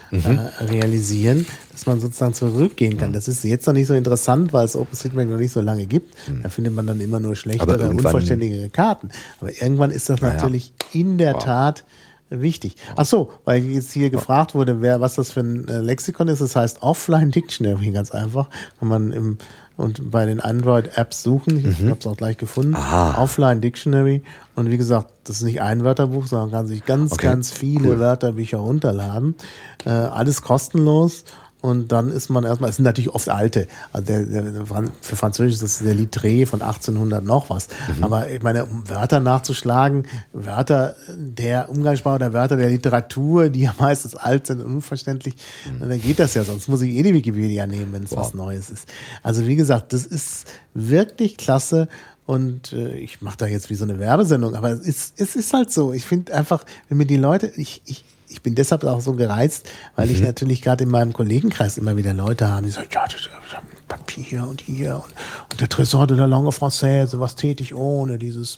Speaker 1: äh, realisieren, dass man sozusagen zurückgehen kann. Das ist jetzt noch nicht so interessant, weil es OpenStreetMap noch nicht so lange gibt. Da findet man dann immer nur schlechte
Speaker 2: Aber
Speaker 1: oder
Speaker 2: irgendwann-
Speaker 1: unvollständigere Karten. Aber irgendwann ist das
Speaker 2: Naja.
Speaker 1: natürlich in der
Speaker 2: Wow.
Speaker 1: Tat wichtig. Ach so, weil jetzt hier gefragt wurde, wer, was das für ein äh, Lexikon ist. Das heißt Offline Dictionary, ganz einfach. Kann man im, und bei den Android-Apps suchen. Ich habe es auch gleich gefunden.
Speaker 2: Aha.
Speaker 1: Offline Dictionary. Und wie gesagt, das ist nicht ein Wörterbuch, sondern kann sich ganz,
Speaker 2: Okay.
Speaker 1: ganz viele
Speaker 2: Cool.
Speaker 1: Wörterbücher runterladen. Äh, alles kostenlos. Und dann ist man erstmal, es sind natürlich oft alte. Also der, der, der Fran- für Französisch ist das der Littré von achtzehnhundert noch was.
Speaker 2: Mhm.
Speaker 1: Aber ich meine, um Wörter nachzuschlagen, Wörter der Umgangssprache oder Wörter der Literatur, die ja meistens alt sind und unverständlich, dann geht das ja. Sonst muss ich eh die Wikipedia nehmen, wenn es
Speaker 2: Mhm. Wow.
Speaker 1: was Neues ist. Also wie gesagt, das ist wirklich klasse. Und äh, ich mache da jetzt wie so eine Werbesendung, aber es ist, es ist halt so. Ich finde einfach, wenn mir die Leute, ich, ich, ich bin deshalb auch so gereizt, weil ich natürlich gerade in meinem Kollegenkreis immer wieder Leute habe, die sagen, ja, das ist Papier und hier und, und der Tresor de la Langue Française, was täte ich ohne dieses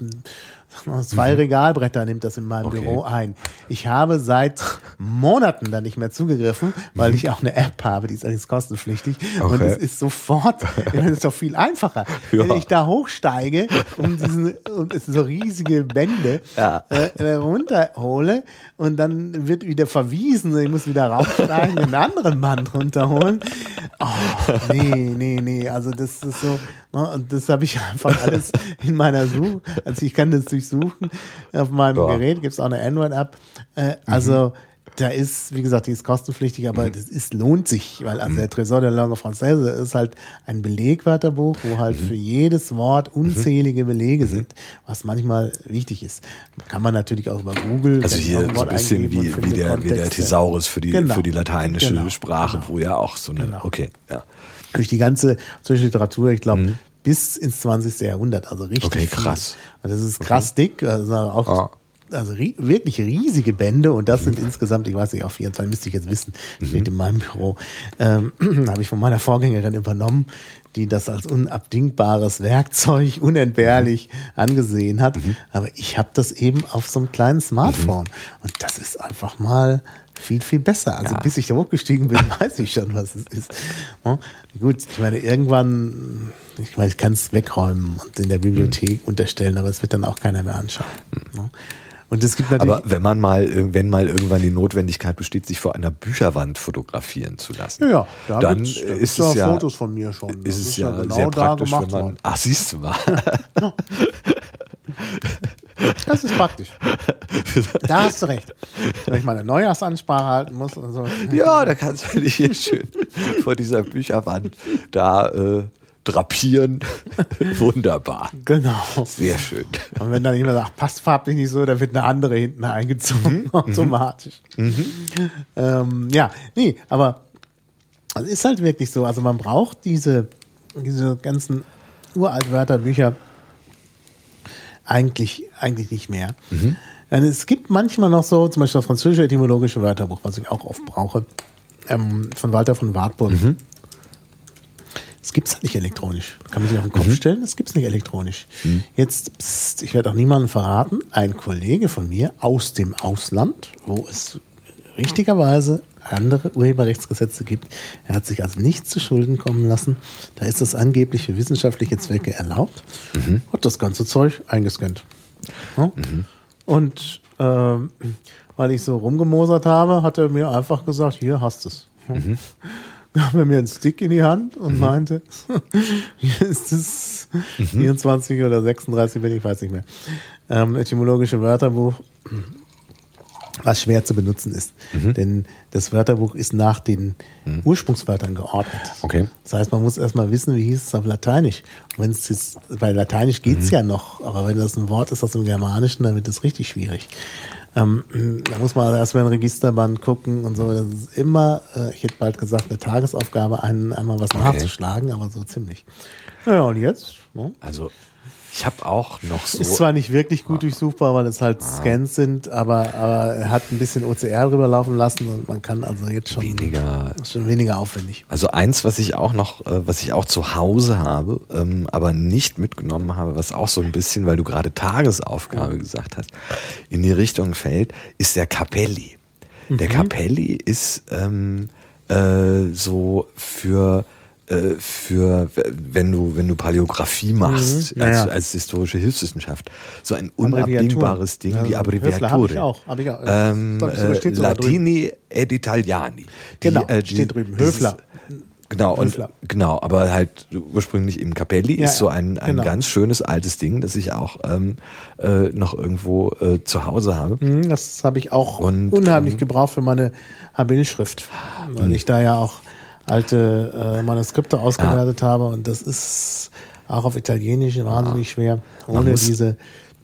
Speaker 1: zwei Regalbretter nimmt das in meinem
Speaker 2: Okay.
Speaker 1: Büro ein. Ich habe seit Monaten da nicht mehr zugegriffen, weil ich auch eine App habe, die ist allerdings kostenpflichtig. Und
Speaker 2: Okay.
Speaker 1: es ist sofort, es ist doch viel einfacher.
Speaker 2: Ja.
Speaker 1: Wenn ich da hochsteige und, diesen, und es sind so riesige Bände
Speaker 2: Ja.
Speaker 1: äh, runterhole und dann wird wieder verwiesen, ich muss wieder raufsteigen und einen anderen Band runterholen. Oh, nee, nee, nee. Also das ist so, ne, und das habe ich einfach alles in meiner Suche, also ich kann das durchsuchen. Auf meinem
Speaker 2: Ja.
Speaker 1: Gerät gibt es auch eine Android-App. Äh, also da ist, wie gesagt, die ist kostenpflichtig, aber das ist, lohnt sich, weil also der Tresor de la Langue Française ist halt ein Belegwörterbuch, wo halt für jedes Wort unzählige Belege sind, was manchmal wichtig ist. Kann man natürlich auch über Google.
Speaker 2: Also
Speaker 1: kann
Speaker 2: hier
Speaker 1: auch ein
Speaker 2: so
Speaker 1: Wort
Speaker 2: ein bisschen
Speaker 1: eingeben und
Speaker 2: wie, wie,
Speaker 1: findet
Speaker 2: der, wie der
Speaker 1: Kontexte.
Speaker 2: Thesaurus für die,
Speaker 1: Genau.
Speaker 2: für die lateinische
Speaker 1: Genau.
Speaker 2: Sprache,
Speaker 1: Genau.
Speaker 2: wo ja auch so eine,
Speaker 1: Genau.
Speaker 2: okay, ja.
Speaker 1: Durch die ganze französische Literatur, ich glaube, bis ins zwanzigste Jahrhundert, also richtig
Speaker 2: Okay,
Speaker 1: viel.
Speaker 2: krass.
Speaker 1: Und das ist krass dick, also auch
Speaker 2: Ah.
Speaker 1: also ri wirklich riesige Bände und das sind insgesamt, ich weiß nicht, auch vierundzwanzig, müsste ich jetzt wissen, steht in meinem Büro. Ähm, habe ich von meiner Vorgängerin übernommen, die das als unabdingbares Werkzeug unentbehrlich angesehen hat. Aber ich habe das eben auf so einem kleinen Smartphone und das ist einfach mal viel, viel besser. Also
Speaker 2: Ja.
Speaker 1: bis ich da hochgestiegen bin, weiß ich schon, was es ist. Ja, gut, ich meine, irgendwann, ich meine, ich kann es wegräumen und in der Bibliothek unterstellen, aber es wird dann auch keiner mehr anschauen. Ja. Und es gibt natürlich.
Speaker 2: Aber wenn man mal, äh, wenn mal irgendwann die Notwendigkeit besteht, sich vor einer Bücherwand fotografieren zu lassen,
Speaker 1: ja, ja, da
Speaker 2: dann
Speaker 1: gibt's- da
Speaker 2: ist
Speaker 1: gibt's
Speaker 2: es ja,
Speaker 1: Fotos von mir schon.
Speaker 2: ist
Speaker 1: Das
Speaker 2: es
Speaker 1: ist
Speaker 2: ja,
Speaker 1: ja genau
Speaker 2: sehr
Speaker 1: da
Speaker 2: praktisch, wenn
Speaker 1: gemacht
Speaker 2: man,
Speaker 1: worden.
Speaker 2: ach siehst du mal,
Speaker 1: Das ist praktisch. Da hast du recht. Wenn ich mal eine Neujahrsansprache halten muss und so.
Speaker 2: ja, da kannst du dich hier schön vor dieser Bücherwand da äh, drapieren, wunderbar,
Speaker 1: Genau.
Speaker 2: sehr schön.
Speaker 1: Und wenn dann jemand sagt, passt farblich nicht so, dann wird eine andere hinten eingezogen, automatisch. Ähm, ja, nee, aber es ist halt wirklich so. Also man braucht diese, diese ganzen Uralt-Wörterbücher eigentlich, eigentlich nicht mehr. Denn es gibt manchmal noch so, zum Beispiel das französische etymologische Wörterbuch, was ich auch oft brauche, ähm, von Walter von Wartburg. Das gibt es halt nicht elektronisch. Kann man sich auf den Kopf stellen, das gibt es nicht elektronisch. Jetzt, pst, ich werde auch niemandem verraten, ein Kollege von mir aus dem Ausland, wo es richtigerweise andere Urheberrechtsgesetze gibt. Er hat sich also nichts zu Schulden kommen lassen. Da ist das angeblich für wissenschaftliche Zwecke erlaubt. Mhm. Hat das ganze Zeug eingescannt. Ja? Mhm. Und ähm, weil ich so rumgemosert habe, hat er mir einfach gesagt, hier hast du es. Mhm. Da hat er mir einen Stick in die Hand und mhm. meinte, hier ist es mhm. vierundzwanzig oder sechsunddreißig, wenn ich weiß nicht mehr. Ähm, etymologische Wörterbuch, was schwer zu benutzen ist. Mhm. Denn das Wörterbuch ist nach den mhm. Ursprungswörtern geordnet.
Speaker 2: Okay.
Speaker 1: Das heißt, man muss erstmal wissen, wie hieß es auf Lateinisch. Und wenn es jetzt, bei Lateinisch geht es mhm. ja noch, aber wenn das ein Wort ist aus dem Germanischen, dann wird es richtig schwierig. Ähm, da muss man erstmal ein Registerband gucken und so. Das ist immer, äh, ich hätte bald gesagt, eine Tagesaufgabe, einen, einmal was okay. nachzuschlagen, aber so ziemlich. Naja, und jetzt? Ne?
Speaker 2: Also ich habe auch noch so...
Speaker 1: Ist zwar nicht wirklich gut durchsuchbar, weil es halt ah. Scans sind, aber, aber er hat ein bisschen O C R drüber laufen lassen und man kann also jetzt schon
Speaker 2: weniger,
Speaker 1: schon weniger aufwendig.
Speaker 2: Also eins, was ich auch noch, was ich auch zu Hause habe, ähm, aber nicht mitgenommen habe, was auch so ein bisschen, weil du gerade Tagesaufgabe ja. gesagt hast, in die Richtung fällt, ist der Capelli. Mhm. Der Capelli ist ähm, äh, so für... für, wenn du, wenn du Paläographie machst,
Speaker 1: mhm,
Speaker 2: als,
Speaker 1: ja.
Speaker 2: als historische Hilfswissenschaft, so ein unabdingbares Ding, ja, die Abbreviatur.
Speaker 1: Habe ich auch. Hab ich auch.
Speaker 2: Ähm, äh, Latini ed Italiani. Die,
Speaker 1: genau,
Speaker 2: äh, die,
Speaker 1: steht drüben. Höfler.
Speaker 2: Dieses, genau, Höfler. Und, genau, aber halt ursprünglich eben Capelli ja, ist so ein, ein genau. ganz schönes altes Ding, das ich auch ähm, äh, noch irgendwo äh, zu Hause habe.
Speaker 1: Mhm, das habe ich auch und, unheimlich ähm, gebraucht für meine Habil-Schrift, weil mhm. ich da ja auch alte äh, Manuskripte ausgewertet ja. habe und das ist auch auf Italienisch wahnsinnig ja. schwer, ohne diese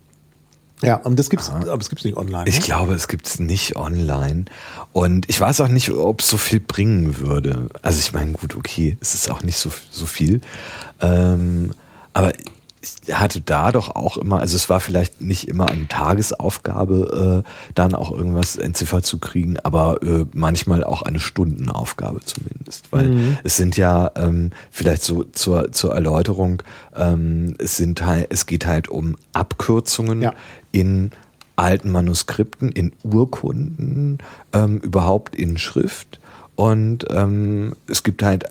Speaker 1: ja, und das gibt's, ja. aber es gibt's nicht online.
Speaker 2: Ich
Speaker 1: ne?
Speaker 2: glaube, es gibt's nicht online und ich weiß auch nicht, ob es so viel bringen würde. Also ich meine, gut, okay, es ist auch nicht so, so viel, ähm, aber ich hatte da doch auch immer, also es war vielleicht nicht immer eine Tagesaufgabe, äh, dann auch irgendwas entziffert zu kriegen, aber äh, manchmal auch eine Stundenaufgabe zumindest. Weil mhm. es sind ja, ähm, vielleicht so zur, zur Erläuterung, ähm, es sind halt, es geht halt um Abkürzungen ja. in alten Manuskripten, in Urkunden, ähm, überhaupt in Schrift. Und ähm, es gibt halt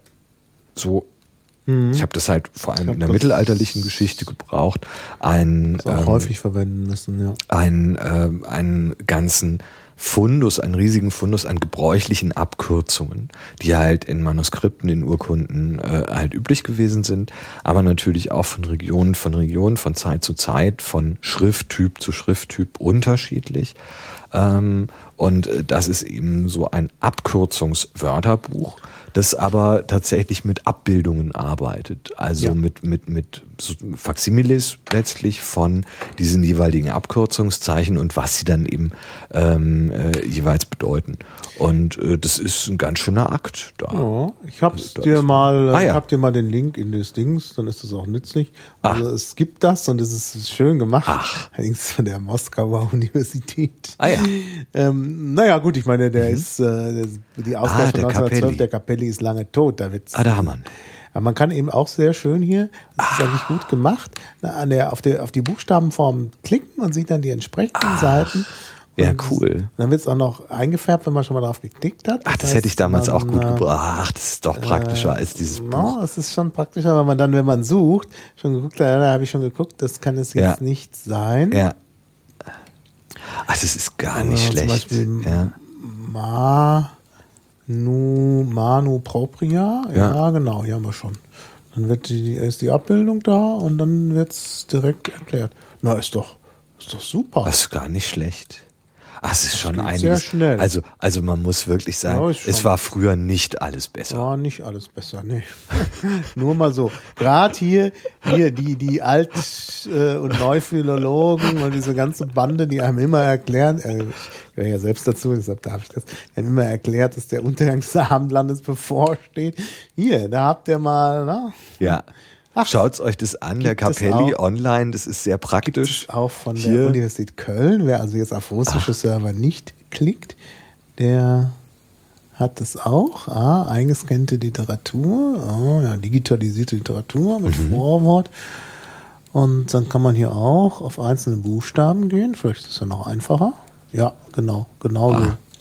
Speaker 2: so ich habe das halt vor allem in der mittelalterlichen Geschichte gebraucht, einen,
Speaker 1: auch ähm, häufig verwenden müssen, ja.
Speaker 2: einen, ähm, einen ganzen Fundus, einen riesigen Fundus an gebräuchlichen Abkürzungen, die halt in Manuskripten, in Urkunden äh, halt üblich gewesen sind, aber natürlich auch von Region von Region, von Zeit zu Zeit, von Schrifttyp zu Schrifttyp unterschiedlich. Ähm, und das ist eben so ein Abkürzungswörterbuch, das aber tatsächlich mit Abbildungen arbeitet, also ja. mit, mit, mit Faksimiles letztlich von diesen jeweiligen Abkürzungszeichen und was sie dann eben ähm, äh, jeweils bedeuten. Und äh, das ist ein ganz schöner Akt. Da.
Speaker 1: Ja, ich hab's da dir mal, ah, ja. hab dir mal den Link in das Dings, dann ist das auch nützlich. Also Ach. es gibt das und es ist schön gemacht.
Speaker 2: Ach.
Speaker 1: Allerdings von der Moskauer Universität.
Speaker 2: Ah ja.
Speaker 1: Ähm, naja gut, ich meine, der mhm. ist äh, die Ausgabe
Speaker 2: ah,
Speaker 1: von neunzehnhundertzwölf, der Capelli ist lange tot. Da wird's,
Speaker 2: ah, da haben wir.
Speaker 1: Aber man kann eben auch sehr schön hier, das ah. ist eigentlich gut gemacht, an der, auf, der, auf die Buchstabenform klicken und sieht dann die entsprechenden Ach. Seiten.
Speaker 2: Ja, cool.
Speaker 1: Dann wird es auch noch eingefärbt, wenn man schon mal drauf geklickt hat.
Speaker 2: Ach, das, das heißt, hätte ich damals man, auch gut gebracht. Ach, das ist doch praktischer äh, als dieses Buch.
Speaker 1: No, es ist schon praktischer, weil man dann, wenn man sucht, schon geguckt hat, da habe ich schon geguckt, das kann es jetzt
Speaker 2: ja.
Speaker 1: nicht sein.
Speaker 2: Ja. Ach, das ist gar nicht also, schlecht. Zum Beispiel ja.
Speaker 1: Manu, Manu Propria. Ja. ja, genau, hier haben wir schon. Dann wird die, ist die Abbildung da und dann wird es direkt erklärt. Na, ist doch, ist doch super.
Speaker 2: Das ist gar nicht schlecht. Ach, es ist das schon einiges.
Speaker 1: Sehr schnell.
Speaker 2: Also, also man muss wirklich sagen, ja, es war früher nicht alles besser.
Speaker 1: War nicht alles besser, nee. Nur mal so. Gerade hier, hier die, die Alt- und Neuphilologen und diese ganze Bande, die einem immer erklären, äh, ich gehöre ja selbst dazu, deshalb darf ich das, die haben immer erklärt, dass der Untergang des Abendlandes bevorsteht. Hier, da habt ihr mal, na?
Speaker 2: Ja. Schaut euch das an, der Capelli online, das ist sehr praktisch.
Speaker 1: Gibt es auch von Hier. der Universität Köln, wer also jetzt auf russische Ach. Server nicht klickt, der hat das auch. Ah, eingescannte Literatur, ah, ja, digitalisierte Literatur mit mhm. Vorwort. Und dann kann man hier auch auf einzelne Buchstaben gehen, vielleicht ist es ja noch einfacher. Ja, genau, genau
Speaker 2: ah.
Speaker 1: so.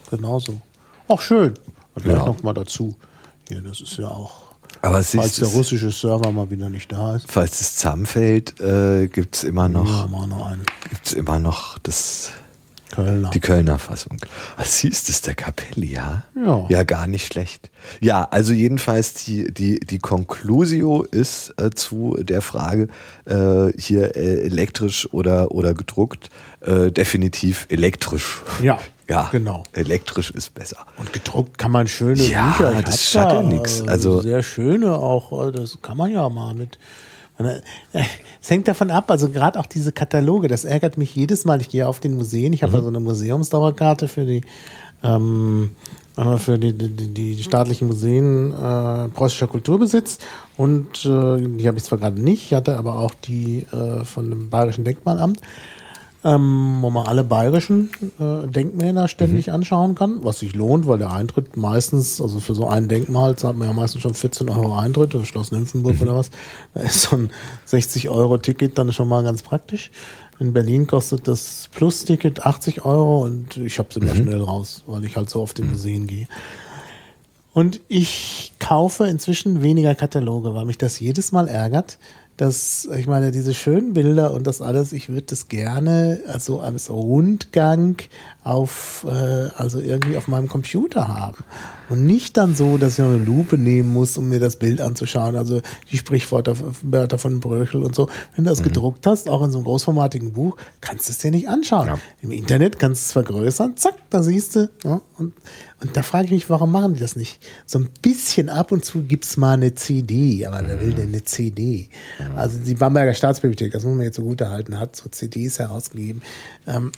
Speaker 1: genauso. Auch schön. Und vielleicht
Speaker 2: Ja.
Speaker 1: noch mal dazu. Hier, das ist ja auch,
Speaker 2: Aber es
Speaker 1: falls
Speaker 2: ist,
Speaker 1: der russische Server mal wieder nicht da ist.
Speaker 2: falls es zusammenfällt, äh, gibt es immer noch,
Speaker 1: Ja, mal noch einen.
Speaker 2: gibt's immer noch das,
Speaker 1: Kölner.
Speaker 2: die Kölner Fassung. Was hieß das, der Capelli, ja?
Speaker 1: Ja.
Speaker 2: Ja, gar nicht schlecht. Ja, also jedenfalls die, die, die Conclusio ist äh, zu der Frage, äh, hier äh, elektrisch oder, oder gedruckt, äh, definitiv elektrisch.
Speaker 1: Ja,
Speaker 2: Ja,
Speaker 1: genau.
Speaker 2: elektrisch ist besser.
Speaker 1: Und gedruckt kann man schöne
Speaker 2: Ja,
Speaker 1: Bücher. Ich
Speaker 2: das
Speaker 1: hab
Speaker 2: schadet
Speaker 1: da,
Speaker 2: nix.
Speaker 1: äh,
Speaker 2: Also-
Speaker 1: sehr schöne auch. äh, Das kann man ja mal mit. äh, Es hängt davon ab, also gerade auch diese Kataloge, das ärgert mich jedes Mal. Ich gehe auf den Museen, ich habe
Speaker 2: Mhm.
Speaker 1: ja so eine Museumsdauerkarte für die ähm, äh, für die, die, die, die staatlichen Museen äh, preußischer Kulturbesitz und äh, die habe ich zwar gerade nicht, ich hatte aber auch die äh, von dem Bayerischen Denkmalamt, ähm, wo man alle bayerischen äh, Denkmäler ständig anschauen kann, was sich lohnt, weil der Eintritt meistens, also für so ein Denkmal zahlt man ja meistens schon vierzehn Euro Eintritt, das Schloss Nymphenburg oder was, da ist so ein sechzig Euro Ticket dann schon mal ganz praktisch. In Berlin kostet das Plus-Ticket achtzig Euro und ich habe es immer schnell raus, weil ich halt so auf die Museen gehe. Und ich kaufe inzwischen weniger Kataloge, weil mich das jedes Mal ärgert, dass, ich meine, diese schönen Bilder und das alles, ich würde das gerne also als Rundgang auf, äh, also irgendwie auf meinem Computer haben. Und nicht dann so, dass ich noch eine Lupe nehmen muss, um mir das Bild anzuschauen. Also die Sprichwörter Wörter von Bröchel und so. Wenn du das gedruckt hast, auch in so einem großformatigen Buch, kannst du es dir nicht anschauen.
Speaker 2: Ja.
Speaker 1: Im Internet kannst du es vergrößern, zack, da siehst du. Ja, und, und da frage ich mich, warum machen die das nicht? So ein bisschen ab und zu gibt es mal eine C D, aber wer will denn eine C D? Also die Bamberger Staatsbibliothek, das muss man jetzt so gut erhalten, hat so C Ds herausgegeben. Ähm,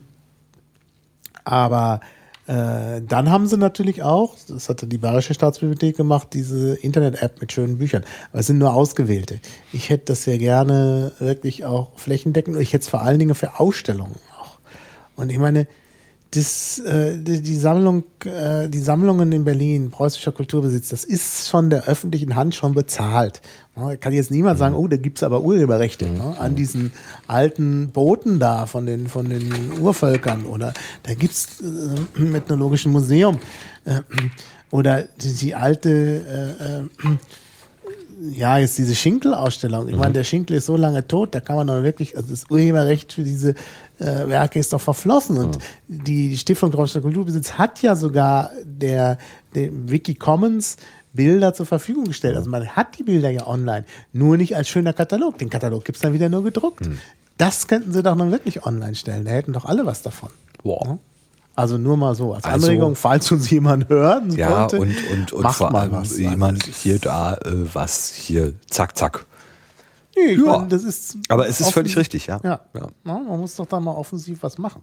Speaker 1: aber äh, dann haben sie natürlich auch, das hatte die Bayerische Staatsbibliothek gemacht, diese Internet-App mit schönen Büchern. Aber es sind nur ausgewählte. Ich hätte das ja gerne wirklich auch flächendeckend und ich hätte es vor allen Dingen für Ausstellungen auch. Und ich meine, das, äh, die, die Sammlung, äh, die Sammlungen in Berlin, preußischer Kulturbesitz, das ist von der öffentlichen Hand schon bezahlt. Ja, kann jetzt niemand sagen, oh, da gibt es aber Urheberrechte ne, an diesen alten Booten da von den, von den Urvölkern oder da gibt es äh, im Ethnologischen Museum äh, oder die, die alte äh, äh, ja, jetzt diese Schinkel-Ausstellung. Ich meine, der Schinkel ist so lange tot, da kann man doch wirklich, also das Urheberrecht für diese äh, Werke ist doch verflossen. Und die, die Stiftung Preußischer Kulturbesitz hat ja sogar der, der Wiki Commons Bilder zur Verfügung gestellt. Also man hat die Bilder ja online, nur nicht als schöner Katalog. Den Katalog gibt es dann wieder nur gedruckt. Das könnten sie doch nun wirklich online stellen. Da hätten doch alle was davon.
Speaker 2: Wow.
Speaker 1: Also nur mal so als
Speaker 2: Also-
Speaker 1: Anregung, falls uns jemand hören
Speaker 2: Ja,
Speaker 1: sollte,
Speaker 2: und, und, und
Speaker 1: macht
Speaker 2: vor
Speaker 1: mal
Speaker 2: allem
Speaker 1: was.
Speaker 2: jemand
Speaker 1: Also,
Speaker 2: hier da, äh, was hier, zack, zack.
Speaker 1: Nee, ich
Speaker 2: Ja.
Speaker 1: meine, das ist
Speaker 2: Aber es ist völlig
Speaker 1: offensiv-
Speaker 2: richtig, ja.
Speaker 1: Ja.
Speaker 2: Ja.
Speaker 1: Na, man muss doch da mal offensiv was machen.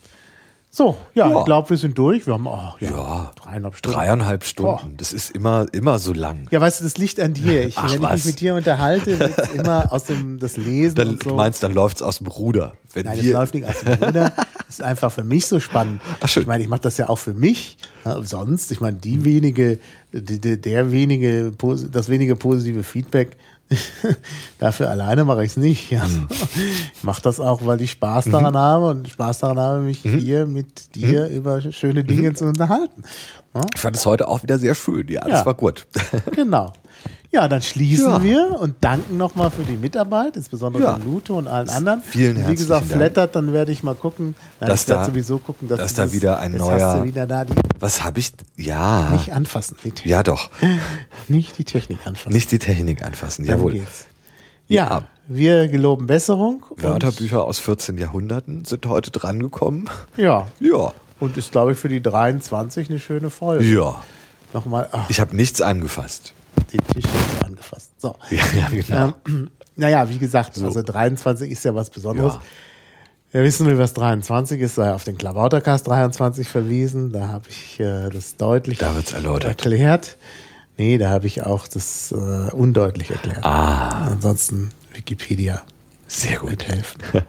Speaker 1: So, ja,
Speaker 2: Ja.
Speaker 1: ich glaube, wir sind durch. Wir haben oh, ja,
Speaker 2: Ja.
Speaker 1: dreieinhalb Stunden.
Speaker 2: Dreieinhalb Stunden,
Speaker 1: Boah.
Speaker 2: das ist immer, immer so lang.
Speaker 1: Ja, weißt du, das liegt an dir. Ich,
Speaker 2: Ach,
Speaker 1: wenn
Speaker 2: was.
Speaker 1: ich mich mit dir unterhalte, wird es immer aus dem das Lesen
Speaker 2: Dann
Speaker 1: und so.
Speaker 2: meinst dann läuft es aus dem Ruder. Wenn
Speaker 1: Nein, das
Speaker 2: wir,
Speaker 1: läuft nicht aus dem Ruder. Das ist einfach für mich so spannend.
Speaker 2: Ach, schön.
Speaker 1: Ich meine, ich mache das ja auch für mich. Ja, sonst, ich meine, die wenige, die, die, der wenige, posi- das wenige positive Feedback, dafür alleine mache ich es nicht. Ja.
Speaker 2: Mhm.
Speaker 1: Ich mache das auch, weil ich Spaß daran habe und Spaß daran habe, mich
Speaker 2: Mhm.
Speaker 1: hier mit dir über schöne Dinge zu unterhalten. Ja,
Speaker 2: ich fand es heute auch wieder sehr schön. Ja, das
Speaker 1: Ja.
Speaker 2: war gut.
Speaker 1: genau. Ja, dann schließen
Speaker 2: Ja.
Speaker 1: wir und danken nochmal für die Mitarbeit, insbesondere
Speaker 2: Ja.
Speaker 1: von Luto und allen anderen.
Speaker 2: Vielen
Speaker 1: Und Wie
Speaker 2: herzlichen
Speaker 1: gesagt,
Speaker 2: Dank.
Speaker 1: flattert, dann werde ich mal gucken. Nein,
Speaker 2: Dass
Speaker 1: ich werde
Speaker 2: da-
Speaker 1: sowieso gucken, dass,
Speaker 2: dass
Speaker 1: du
Speaker 2: da
Speaker 1: das-
Speaker 2: wieder ein
Speaker 1: jetzt
Speaker 2: neuer-
Speaker 1: Hast du wieder da die,
Speaker 2: Was habe ich? Ja.
Speaker 1: nicht anfassen. Die Technik,
Speaker 2: Ja, doch.
Speaker 1: nicht die Technik anfassen.
Speaker 2: Nicht die Technik anfassen.
Speaker 1: Dann
Speaker 2: Jawohl.
Speaker 1: geht's. Ja,
Speaker 2: Ja.
Speaker 1: wir geloben Besserung. und-
Speaker 2: Wörterbücher aus vierzehn Jahrhunderten sind heute drangekommen.
Speaker 1: Ja,
Speaker 2: Ja.
Speaker 1: und ist, glaube ich, für die dreiundzwanzig eine schöne Folge.
Speaker 2: Ja.
Speaker 1: Nochmal, ach,
Speaker 2: Ich habe nichts angefasst.
Speaker 1: den Tisch ist angefasst. So.
Speaker 2: Ja, ja genau.
Speaker 1: Ähm, naja, wie gesagt, also dreiundzwanzig ist ja was Besonderes.
Speaker 2: Ja.
Speaker 1: Wer wissen will, was dreiundzwanzig ist, sei auf den Klabautercast dreiundzwanzig verwiesen. Da habe ich äh, das deutlich
Speaker 2: Da wird's erläutert.
Speaker 1: erklärt. Nee, da habe ich auch das äh, undeutlich erklärt.
Speaker 2: Ah.
Speaker 1: Ansonsten Wikipedia
Speaker 2: Sehr gut.
Speaker 1: mithelfen.
Speaker 2: Ja.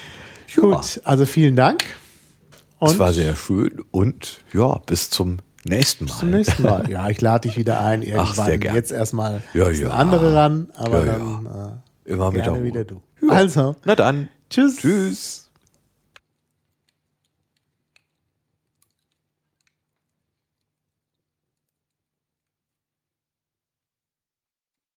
Speaker 1: Gut, also vielen Dank. Und
Speaker 2: Es war sehr schön und ja, bis zum nächsten Mal.
Speaker 1: zum nächsten Mal. Ja, ich lade dich wieder ein. Irgendwann.
Speaker 2: sehr gern.
Speaker 1: Jetzt erstmal
Speaker 2: Ja,
Speaker 1: müssen
Speaker 2: ja.
Speaker 1: andere ran, aber
Speaker 2: Ja, ja.
Speaker 1: dann äh,
Speaker 2: Immer mit
Speaker 1: gerne
Speaker 2: der
Speaker 1: wieder
Speaker 2: Ruhe.
Speaker 1: du.
Speaker 2: Ja.
Speaker 1: Also,
Speaker 2: Na dann.
Speaker 1: tschüss.
Speaker 2: Tschüss.